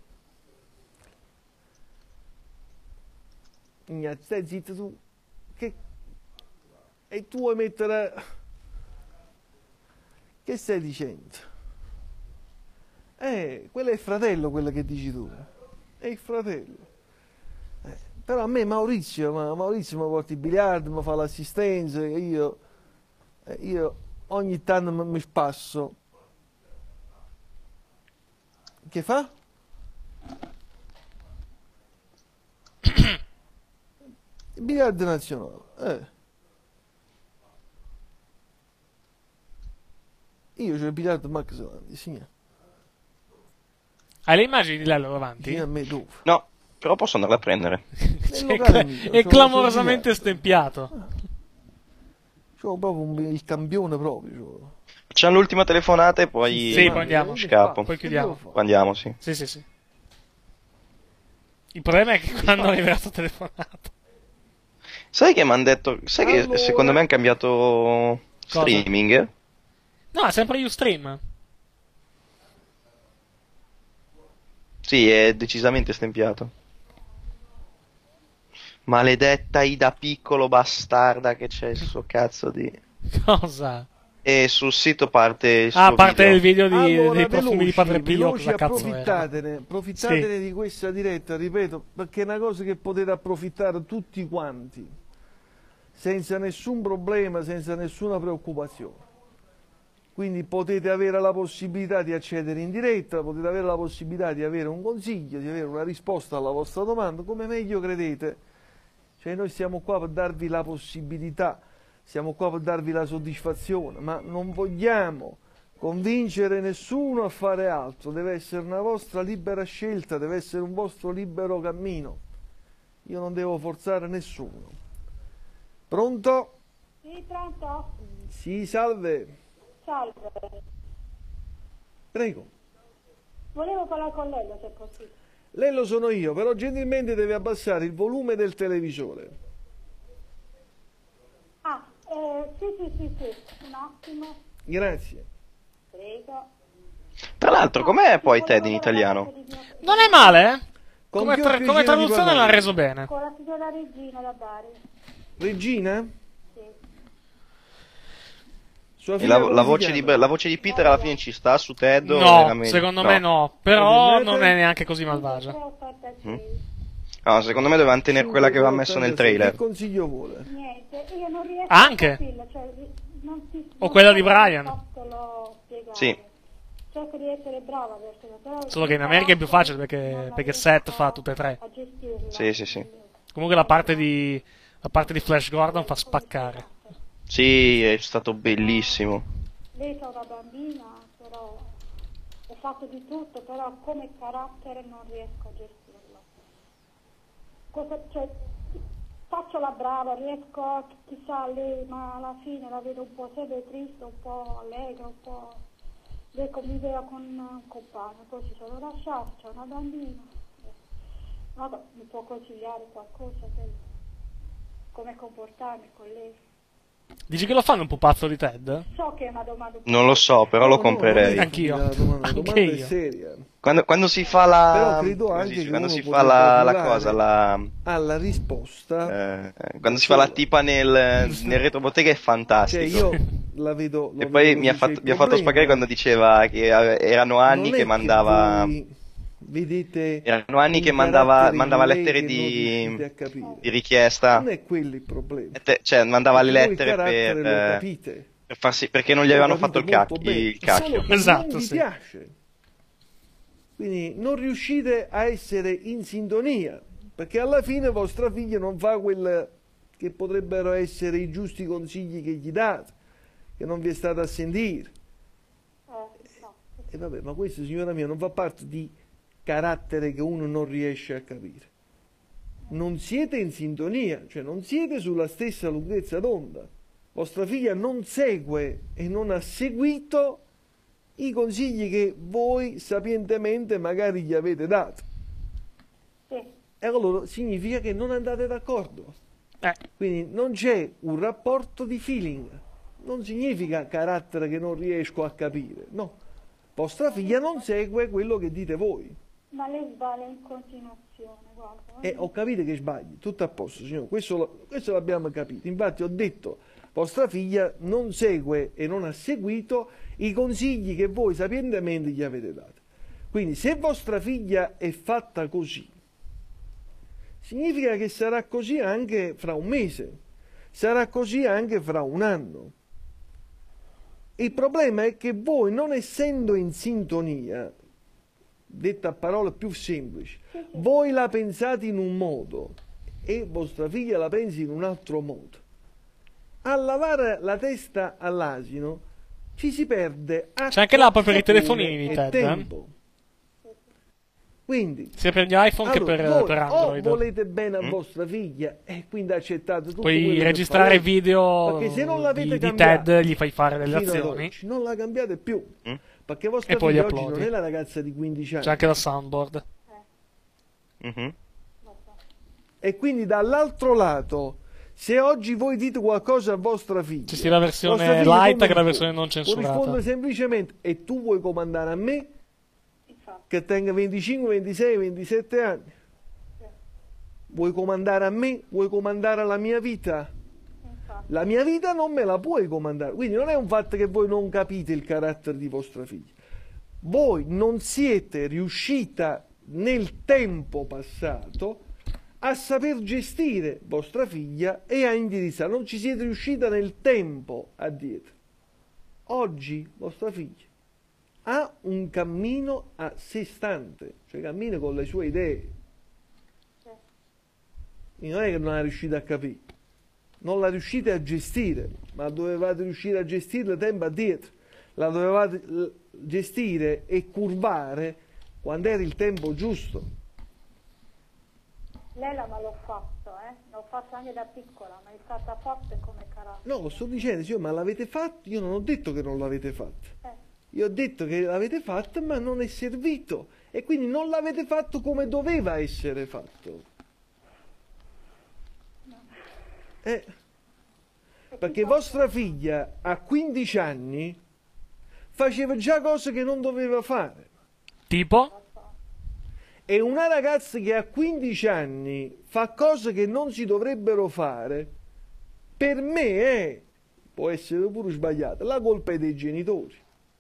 L: Stai zitto tu. Che... E tu vuoi mettere... Che stai dicendo? Eh, quello è il fratello, quello che dici tu. È il fratello. Però a me Maurizio, ma Maurizio mi porta il biliardo, mi fa l'assistenza, io, io ogni tanto mi, mi spasso. Che fa? Il biliardo nazionale. Eh. Io c'ho il biliardo Max Landi, signor.
B: Hai le immagini di là loro avanti?
L: Sì, a me dove?
N: No. Però posso andarla a prendere.
B: È, cla- è clamorosamente stempiato.
L: C'ho proprio un, il campione proprio.
N: Facciamo l'ultima telefonata e poi,
B: sì, poi andiamo.
N: Scappo.
B: Poi chiudiamo.
N: Poi andiamo, sì.
B: Sì, sì, sì. Il problema è che quando arriverà la telefonata.
N: Sai che mi hanno detto... Sai
L: allora...
N: che secondo me hanno cambiato
B: Cosa?
N: streaming?
B: No, è sempre Ustream.
N: Sì, è decisamente stempiato. Maledetta Ida piccolo bastarda che c'è sto cazzo di...
B: Cosa?
N: E sul sito parte il suo
B: Ah, parte
N: video.
B: il video di,
L: allora,
B: dei profumi
L: veloci,
B: di Padre Pio.
L: veloci,
B: Cosa cazzo
L: approfittatene,
B: era?
L: approfittatene
B: Sì.
L: di questa diretta, ripeto, perché è una cosa che potete approfittare tutti quanti. senza nessun problema, senza nessuna preoccupazione. Quindi potete avere la possibilità di accedere in diretta, potete avere la possibilità di avere un consiglio, di avere una risposta alla vostra domanda, come meglio credete. Cioè noi siamo qua per darvi la possibilità, siamo qua per darvi la soddisfazione, ma non vogliamo convincere nessuno a fare altro, deve essere una vostra libera scelta, deve essere un vostro libero cammino. Io non devo forzare nessuno. Pronto?
I: Sì, pronto?
L: Sì, salve.
I: Salve.
L: Prego.
I: Volevo parlare con lei, se è possibile.
L: Lei lo sono io, però gentilmente deve abbassare il volume del televisore.
I: Ah, eh, sì, sì, sì, sì, un attimo.
L: Grazie.
I: Prego.
N: Tra l'altro, com'è poi Ted in italiano?
B: Non è male, eh?
L: Con
B: Come,
L: chi ho
B: tra-
L: il
B: come
L: piacere di
B: traduzione l'ha
L: parlare?
B: reso bene.
I: Con la signora Regina da Bari.
L: Regina?
I: Sì.
L: Sua
N: E
L: figlia
N: la,
L: come
N: la
L: si
N: voce di,
L: chiama?
N: la voce di Peter alla fine ci sta su Ted? o
B: No,
N: era meglio?
B: secondo me no. Però non è neanche così malvagia.
N: Mm? No, secondo me dovevano tenere quella che aveva messo nel trailer.
L: Che consiglio vuole?
I: Niente, io non riesco
B: Anche?
I: a capirla, cioè, non si,
B: O
I: non
B: quella
I: so
B: di
I: come
B: Brian.
I: fartelo spiegare.
N: Sì.
I: Cerco di essere brava verso però
B: Solo che in America è più facile perché, perché Seth fa tutte e tre.
I: a gestirla.
N: Sì, sì, sì.
B: Comunque la parte di, la parte di Flash Gordon fa spaccare.
N: Sì, è stato bellissimo.
I: Lei è una bambina, però ho fatto di tutto, però come carattere non riesco a gestirlo. Cosa, cioè, faccio la brava, riesco, chissà lei, ma alla fine la vedo un po' sempre triste, un po' allegra, un po'... Lei conviveva con un compagno, poi si sono lasciati, c'è una bambina. Vabbè, mi può consigliare qualcosa per come comportarmi con lei?
B: Dici che lo fanno un pupazzo di Ted?
I: So che è una domanda un po'
N: Non lo so, però lo comprerei.
B: Anch'io.
L: La domanda, la domanda
B: Anche
L: è
B: io.
L: seria.
N: Quando, quando si fa
L: Però
N: la...
L: credo
N: come
L: anche
N: si dice?
L: che
N: Quando
L: uno
N: si fa
L: potrebbe
N: la, la
L: arrivare
N: cosa, la...
L: alla risposta.
N: eh, quando si fa la tipa nel, nel retrobottega è
L: Cioè
N: fantastico.
L: io la vedo...
N: E
L: lo
N: poi
L: vedo
N: mi ha
L: così,
N: fatto,
L: cioè,
N: mi ha
L: il
N: fatto
L: problema
N: spaccare quando diceva che ave- erano anni
L: non è
N: che mandava...
L: voi vedete
N: Erano anni che
L: un
N: mandava,
L: carattere
N: mandava
L: in lei
N: lettere
L: che non riuscite a
N: di,
L: capire.
N: di richiesta.
L: Non è quello il problema.
N: E te- cioè, mandava le
L: Perché voi il
N: lettere
L: carattere
N: per,
L: lo
N: eh,
L: capite.
N: per farsi, perché non gli
L: Lo
N: avevano
L: capite
N: fatto il,
L: molto
N: cac-
L: bene,
N: il
L: solo
N: cacchio.
L: che
B: Esatto,
L: non vi
B: sì.
L: piace. Quindi non riuscite a essere in sintonia, perché alla fine vostra figlia non fa quel che potrebbero essere i giusti consigli che gli date, che non vi è stata a sentire. E vabbè, ma questo, signora mia, non fa parte di carattere che uno non riesce a capire. Non siete in sintonia, cioè non siete sulla stessa lunghezza d'onda. Vostra figlia non segue e non ha seguito i consigli che voi sapientemente magari gli avete dato.
I: Sì.
L: E allora significa che non andate d'accordo.
B: Eh.
L: Quindi non c'è un rapporto di feeling. Non significa carattere che non riesco a capire. No. Vostra figlia non segue quello che dite voi.
I: Ma lei sbaglia in continuazione, guarda.
L: E ho capito che sbagli, tutto a posto, signore, questo, lo- questo l'abbiamo capito. Infatti ho detto, vostra figlia non segue e non ha seguito i consigli che voi sapientemente gli avete dato. Quindi se vostra figlia è fatta così, significa che sarà così anche fra un mese, sarà così anche fra un anno. Il problema è che voi, non essendo in sintonia, detta a parole più semplici, voi la pensate in un modo e vostra figlia la pensi in un altro modo. A lavare la testa all'asino ci si perde acqua,
B: C'è anche l'app per i
L: sapone
B: telefonini,
L: e
B: Ted, eh?
L: tempo. Quindi,
B: Sia per gli iPhone che
L: allora,
B: per,
L: voi
B: per
L: o
B: Android.
L: volete bene a
B: Mm.
L: vostra figlia e quindi accettate tutto
B: Puoi
L: quello che
B: registrare
L: fa lei,
B: video
L: perché se non
B: di,
L: l'avete
B: di
L: cambiata
B: Ted, gli fai fare delle
L: fino ad
B: azioni.
L: oggi, non la cambiate più,
N: Mm?
L: perché vostra
B: E poi li
L: figlia oggi
B: uploadi.
L: non è la ragazza di quindici anni.
B: C'è anche la soundboard.
N: Mhm.
L: E quindi dall'altro lato, se oggi voi dite qualcosa a vostra figlia,
B: C'è sia la versione
L: vostra figlia
B: light
L: come
B: che la
L: risponde?
B: versione non
L: Può
B: censurata.
L: rispondere semplicemente, e tu vuoi comandare a me che tenga venticinque, ventisei, ventisette anni? Vuoi comandare a me? Vuoi comandare alla mia vita? La mia vita non me la puoi comandare. Quindi non è un fatto che voi non capite il carattere di vostra figlia. Voi non siete riuscita nel tempo passato a saper gestire vostra figlia e a indirizzare. Non ci siete riuscita nel tempo addietro. Oggi vostra figlia ha un cammino a sé stante, cioè cammina con le sue idee. E non è che non è riuscita a capire, non la riuscite a gestire, ma dovevate riuscire a gestirla tempo addietro. La dovevate gestire e curvare quando era il tempo giusto.
I: Lei la ma l'ho fatto, eh? L'ho fatto anche da piccola, ma è stata forte come carattere.
L: No, lo sto dicendo, signor, ma l'avete fatto? Io non ho detto che non l'avete fatto.
I: Eh.
L: Io ho detto che l'avete fatto, ma non è servito. E quindi non l'avete fatto come doveva essere fatto. Eh. Perché vostra figlia a quindici anni faceva già cose che non doveva fare.
B: Tipo?
L: E una ragazza che a quindici anni fa cose che non si dovrebbero fare, per me è, può essere pure sbagliata, la colpa è dei genitori.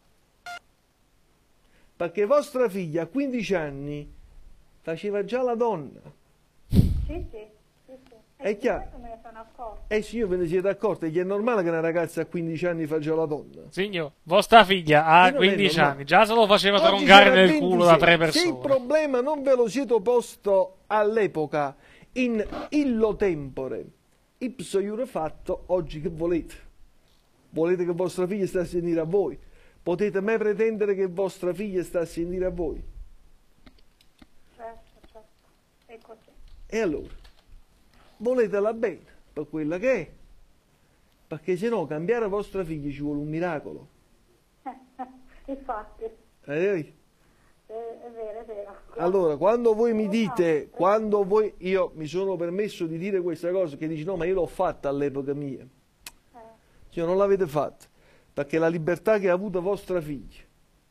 L: Perché vostra figlia a quindici anni faceva già la donna.
I: Sì, sì, sì, sì.
L: È chiaro?
I: Me ne sono accorta.
L: Eh sì, io ve ne siete accorti, che è normale che una ragazza a quindici anni faccia la donna.
B: Signor, vostra figlia ha
L: E non è
B: quindici
L: normale.
B: anni, già se lo faceva
L: Oggi
B: trongare
L: sarà
B: nel culo da tre
L: ventisei. Se il
B: persone.
L: problema non ve lo siete posto all'epoca in illo tempore, ipso iure fatto, oggi che volete? Volete che vostra figlia sta a sentire a voi? Potete mai pretendere che vostra figlia sta a sentire a voi?
I: Certo, certo. È così.
L: E allora? Voletela bene per quella che è, perché se no cambiare vostra figlia ci vuole un miracolo.
I: Infatti,
L: Eh, eh?
I: è, è vero, è vero.
L: Allora, quando voi mi dite, quando voi, io mi sono permesso di dire questa cosa, che dici no, ma io l'ho fatta all'epoca mia. Cioè, non l'avete fatta, perché la libertà che ha avuto vostra figlia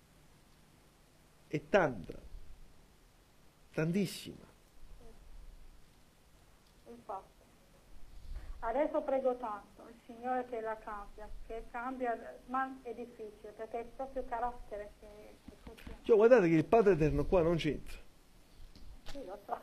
L: è tanta, tantissima.
I: Infatti. Adesso prego tanto il Signore che la cambia, che cambia, ma è difficile perché è proprio carattere che, che funziona.
L: Cioè, guardate che il Padre Eterno qua non c'entra.
I: Sì, lo so.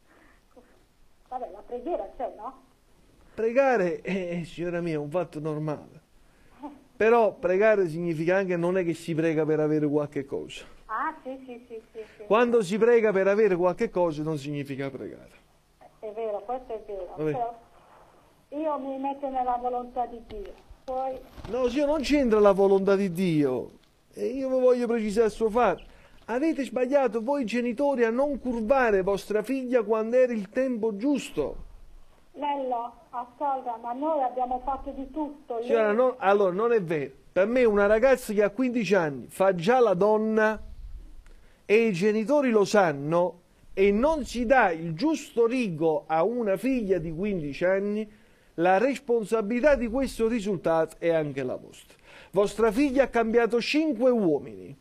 I: Vabbè, la preghiera c'è, no?
L: Pregare, eh, signora mia, è un fatto normale. Però pregare significa anche non è che si prega per avere qualche cosa.
I: Ah, sì, sì, sì, sì, sì.
L: Quando si prega per avere qualche cosa non significa pregare.
I: È vero, questo è vero.
L: Vabbè.
I: Però io mi metto nella volontà di Dio. Poi,
L: No, signor, non c'entra la volontà di Dio. E io vi voglio precisare il suo fatto. Avete sbagliato voi genitori a non curvare vostra figlia quando era il tempo giusto.
I: Lello, ascolta, ma noi abbiamo fatto di tutto. lei-
L: Signora, no, allora non è vero. Per me una ragazza che ha quindici anni fa già la donna e i genitori lo sanno e non si dà il giusto rigo a una figlia di quindici anni, la responsabilità di questo risultato è anche la vostra. Vostra figlia ha cambiato cinque uomini,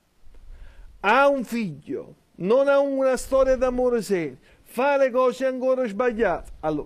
L: ha un figlio, non ha una storia d'amore seria, fa le cose ancora sbagliate. Allora,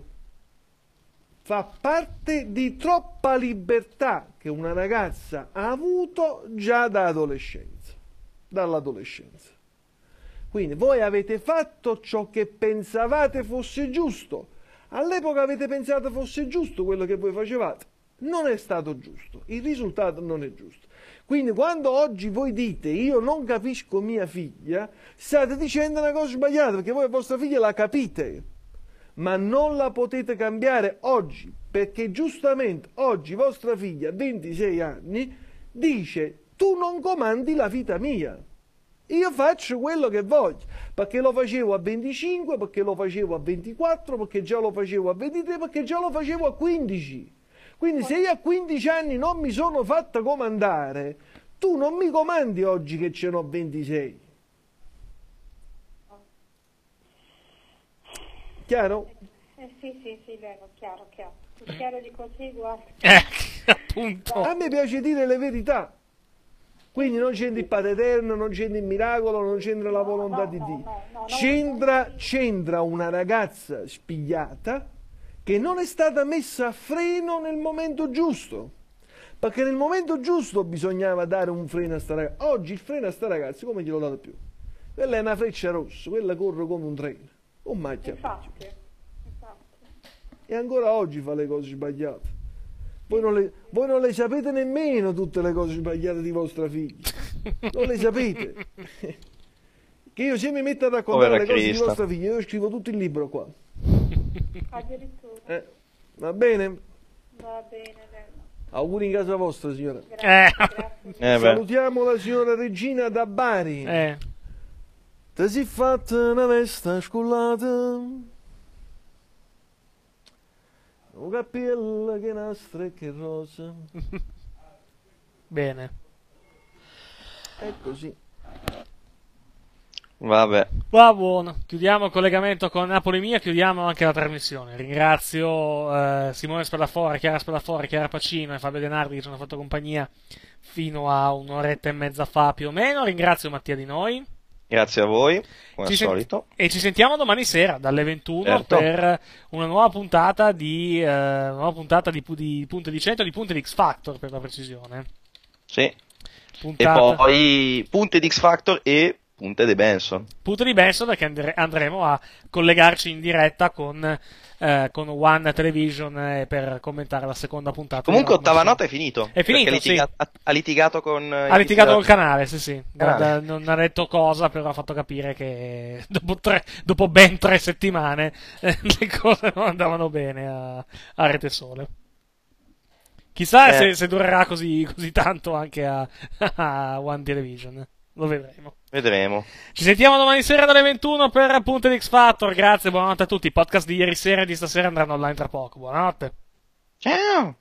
L: fa parte di troppa libertà che una ragazza ha avuto già da adolescenza, dall'adolescenza. Quindi voi avete fatto ciò che pensavate fosse giusto. All'epoca avete pensato fosse giusto quello che voi facevate. Non è stato giusto, il risultato non è giusto. Quindi quando oggi voi dite io non capisco mia figlia, state dicendo una cosa sbagliata, perché voi vostra figlia la capite, ma non la potete cambiare oggi, perché giustamente oggi vostra figlia a ventisei anni dice tu non comandi la vita mia. Io faccio quello che voglio, perché lo facevo a venticinque, perché lo facevo a ventiquattro, perché già lo facevo a ventitré, perché già lo facevo a quindici. Quindi se io a quindici anni non mi sono fatta comandare, tu non mi comandi oggi che ce n'ho ventisei. Chiaro?
I: Eh, sì, sì, sì, vero, chiaro, chiaro. Più chiaro di così, guarda.
B: Appunto.
L: A me piace dire le verità. Quindi non c'entra il Padre Eterno, non c'entra il miracolo, non c'entra la volontà di Dio. C'entra, c'entra una ragazza spigliata che non è stata messa a freno nel momento giusto. Perché nel momento giusto bisognava dare un freno a sta ragazza. Oggi il freno a sta ragazza, come glielo date più? Quella è una freccia rossa, quella corre come un treno. Un macchia.
I: Infatti,
L: E ancora oggi fa le cose sbagliate. Voi non le, voi non le sapete nemmeno tutte le cose sbagliate di vostra figlia. Non le sapete. Che io se mi metto a raccontare
N: Povera
L: le cose
N: Crista.
L: di vostra figlia, io scrivo tutto il libro qua.
I: Addirittura.
L: Eh, va bene?
I: Va bene, bene.
L: Auguri in casa vostra, signora.
B: Eh.
N: Eh beh.
L: Salutiamo la signora Regina da Bari.
B: Eh.
L: Ti si fatta una veste scullata, un cappello che nastra e che rosa.
B: Bene.
L: È così.
N: Vabbè.
B: Va buono, chiudiamo il collegamento con Napoli Mia, chiudiamo anche la trasmissione. Ringrazio eh, Simone Spallafora, Chiara Spallafora, Chiara Pacino e Fabio Denardi che ci hanno fatto compagnia fino a un'oretta e mezza fa più o meno. Ringrazio Mattia Di Noi.
N: Grazie a voi, come
B: Ci
N: al
B: sen-
N: solito.
B: E ci sentiamo domani sera dalle ventuno
N: Certo.
B: per una nuova puntata di eh, una nuova puntata di, di Punte di cento, di Punte di X Factor per la precisione.
N: Sì.
B: Puntata-
N: E poi punte di X Factor e punte di Benson.
B: Punto di Benson, perché andre- andremo a collegarci in diretta con, eh, con One Television eh, per commentare la seconda puntata.
N: Comunque
B: di
N: ottava
B: Rock
N: nota è finito.
B: È finito,
N: perché litiga- ha, ha litigato con eh,
B: Ha
N: il
B: litigato col
N: titolare.
B: canale, sì, sì.
N: Ah.
B: Da- non ha detto cosa, però ha fatto capire che dopo, tre, dopo ben tre settimane eh, le cose non andavano bene a, a Rete Sole. Chissà
N: Eh.
B: se, se durerà così, così tanto anche a, a One Television. Lo vedremo.
N: Vedremo.
B: Ci sentiamo domani sera dalle ventuno per Punte di X Factor. Grazie, buonanotte a tutti. I podcast di ieri sera e di stasera andranno online tra poco. Buonanotte.
N: Ciao.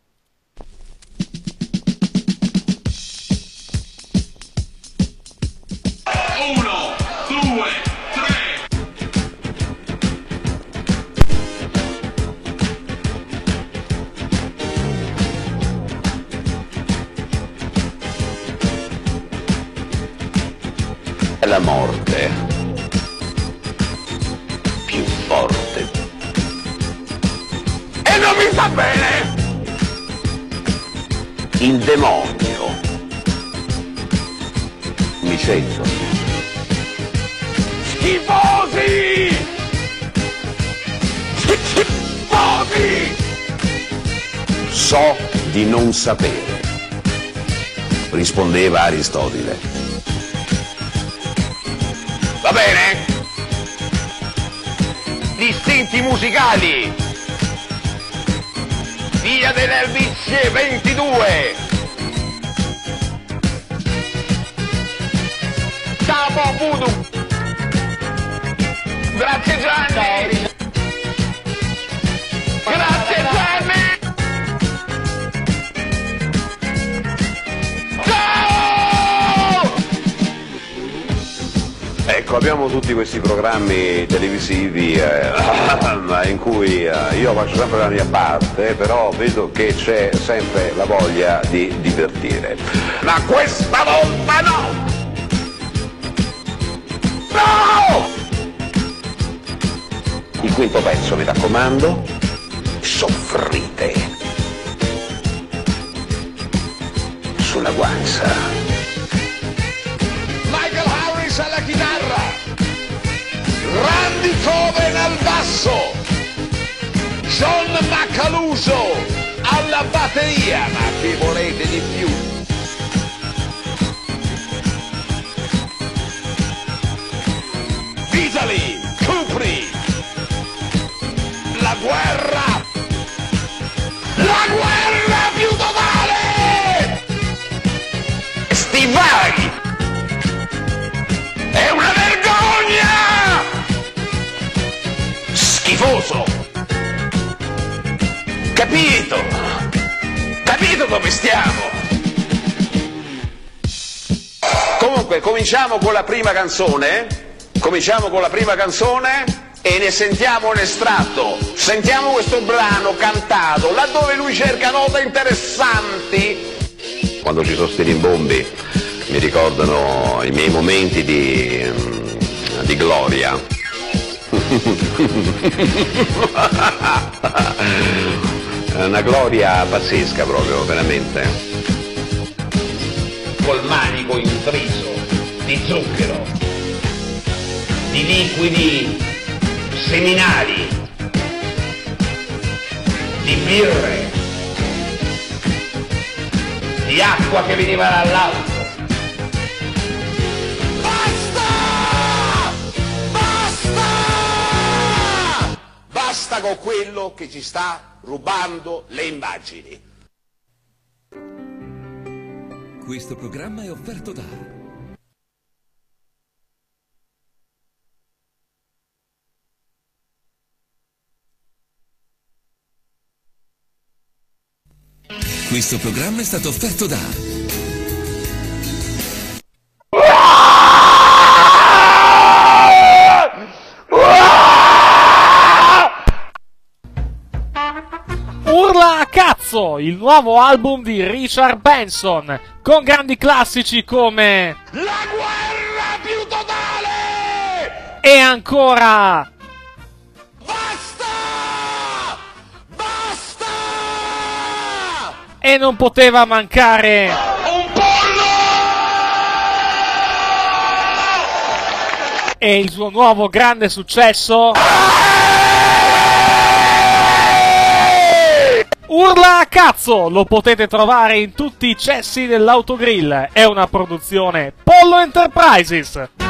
H: Uno, due, tre.
G: È la morte più forte. E non mi fa bene! Il demonio mi sento. Schifosi! Schifosi! So di non sapere, rispondeva Aristotele. Va bene? Distinti musicali. Via delle Albizie ventidue. Capo Voodoo. Grazie Gianni. Grazie Gianni. Ciao! Ecco, abbiamo tutti questi programmi televisivi eh, in cui eh, io faccio sempre la mia parte, però vedo che c'è sempre la voglia di divertire. Ma questa volta no! No! Il quinto pezzo, mi raccomando, soffrite sulla guancia.
H: Michael Harris alla chitarra, Randy Coven al basso, John Macaluso alla batteria, ma che volete di più? Vitali, Cupri, la guerra, la guerra più totale!
G: Stivali! È una vergogna! Schifoso! Capito? Capito dove stiamo? Comunque, cominciamo con la prima canzone. Cominciamo con la prima canzone e ne sentiamo un estratto. Sentiamo questo brano cantato, laddove lui cerca note interessanti. Quando ci sono sti rimbombi mi ricordano i miei momenti di, di gloria. È una gloria pazzesca proprio, veramente.
R: Col manico intriso di zucchero, di liquidi seminali, di birre, di acqua che veniva dall'alto.
G: Basta con quello che ci sta rubando le immagini.
M: Questo programma è offerto da Questo programma è stato offerto da
B: Urla a cazzo, il nuovo album di Richard Benson, con grandi classici come
G: La guerra più totale!
B: E ancora
G: Basta! Basta!
B: E non poteva mancare
G: Un pollo!
B: E il suo nuovo grande successo Urla a cazzo! Lo potete trovare in tutti i cessi dell'autogrill. È una produzione Pollo Enterprises.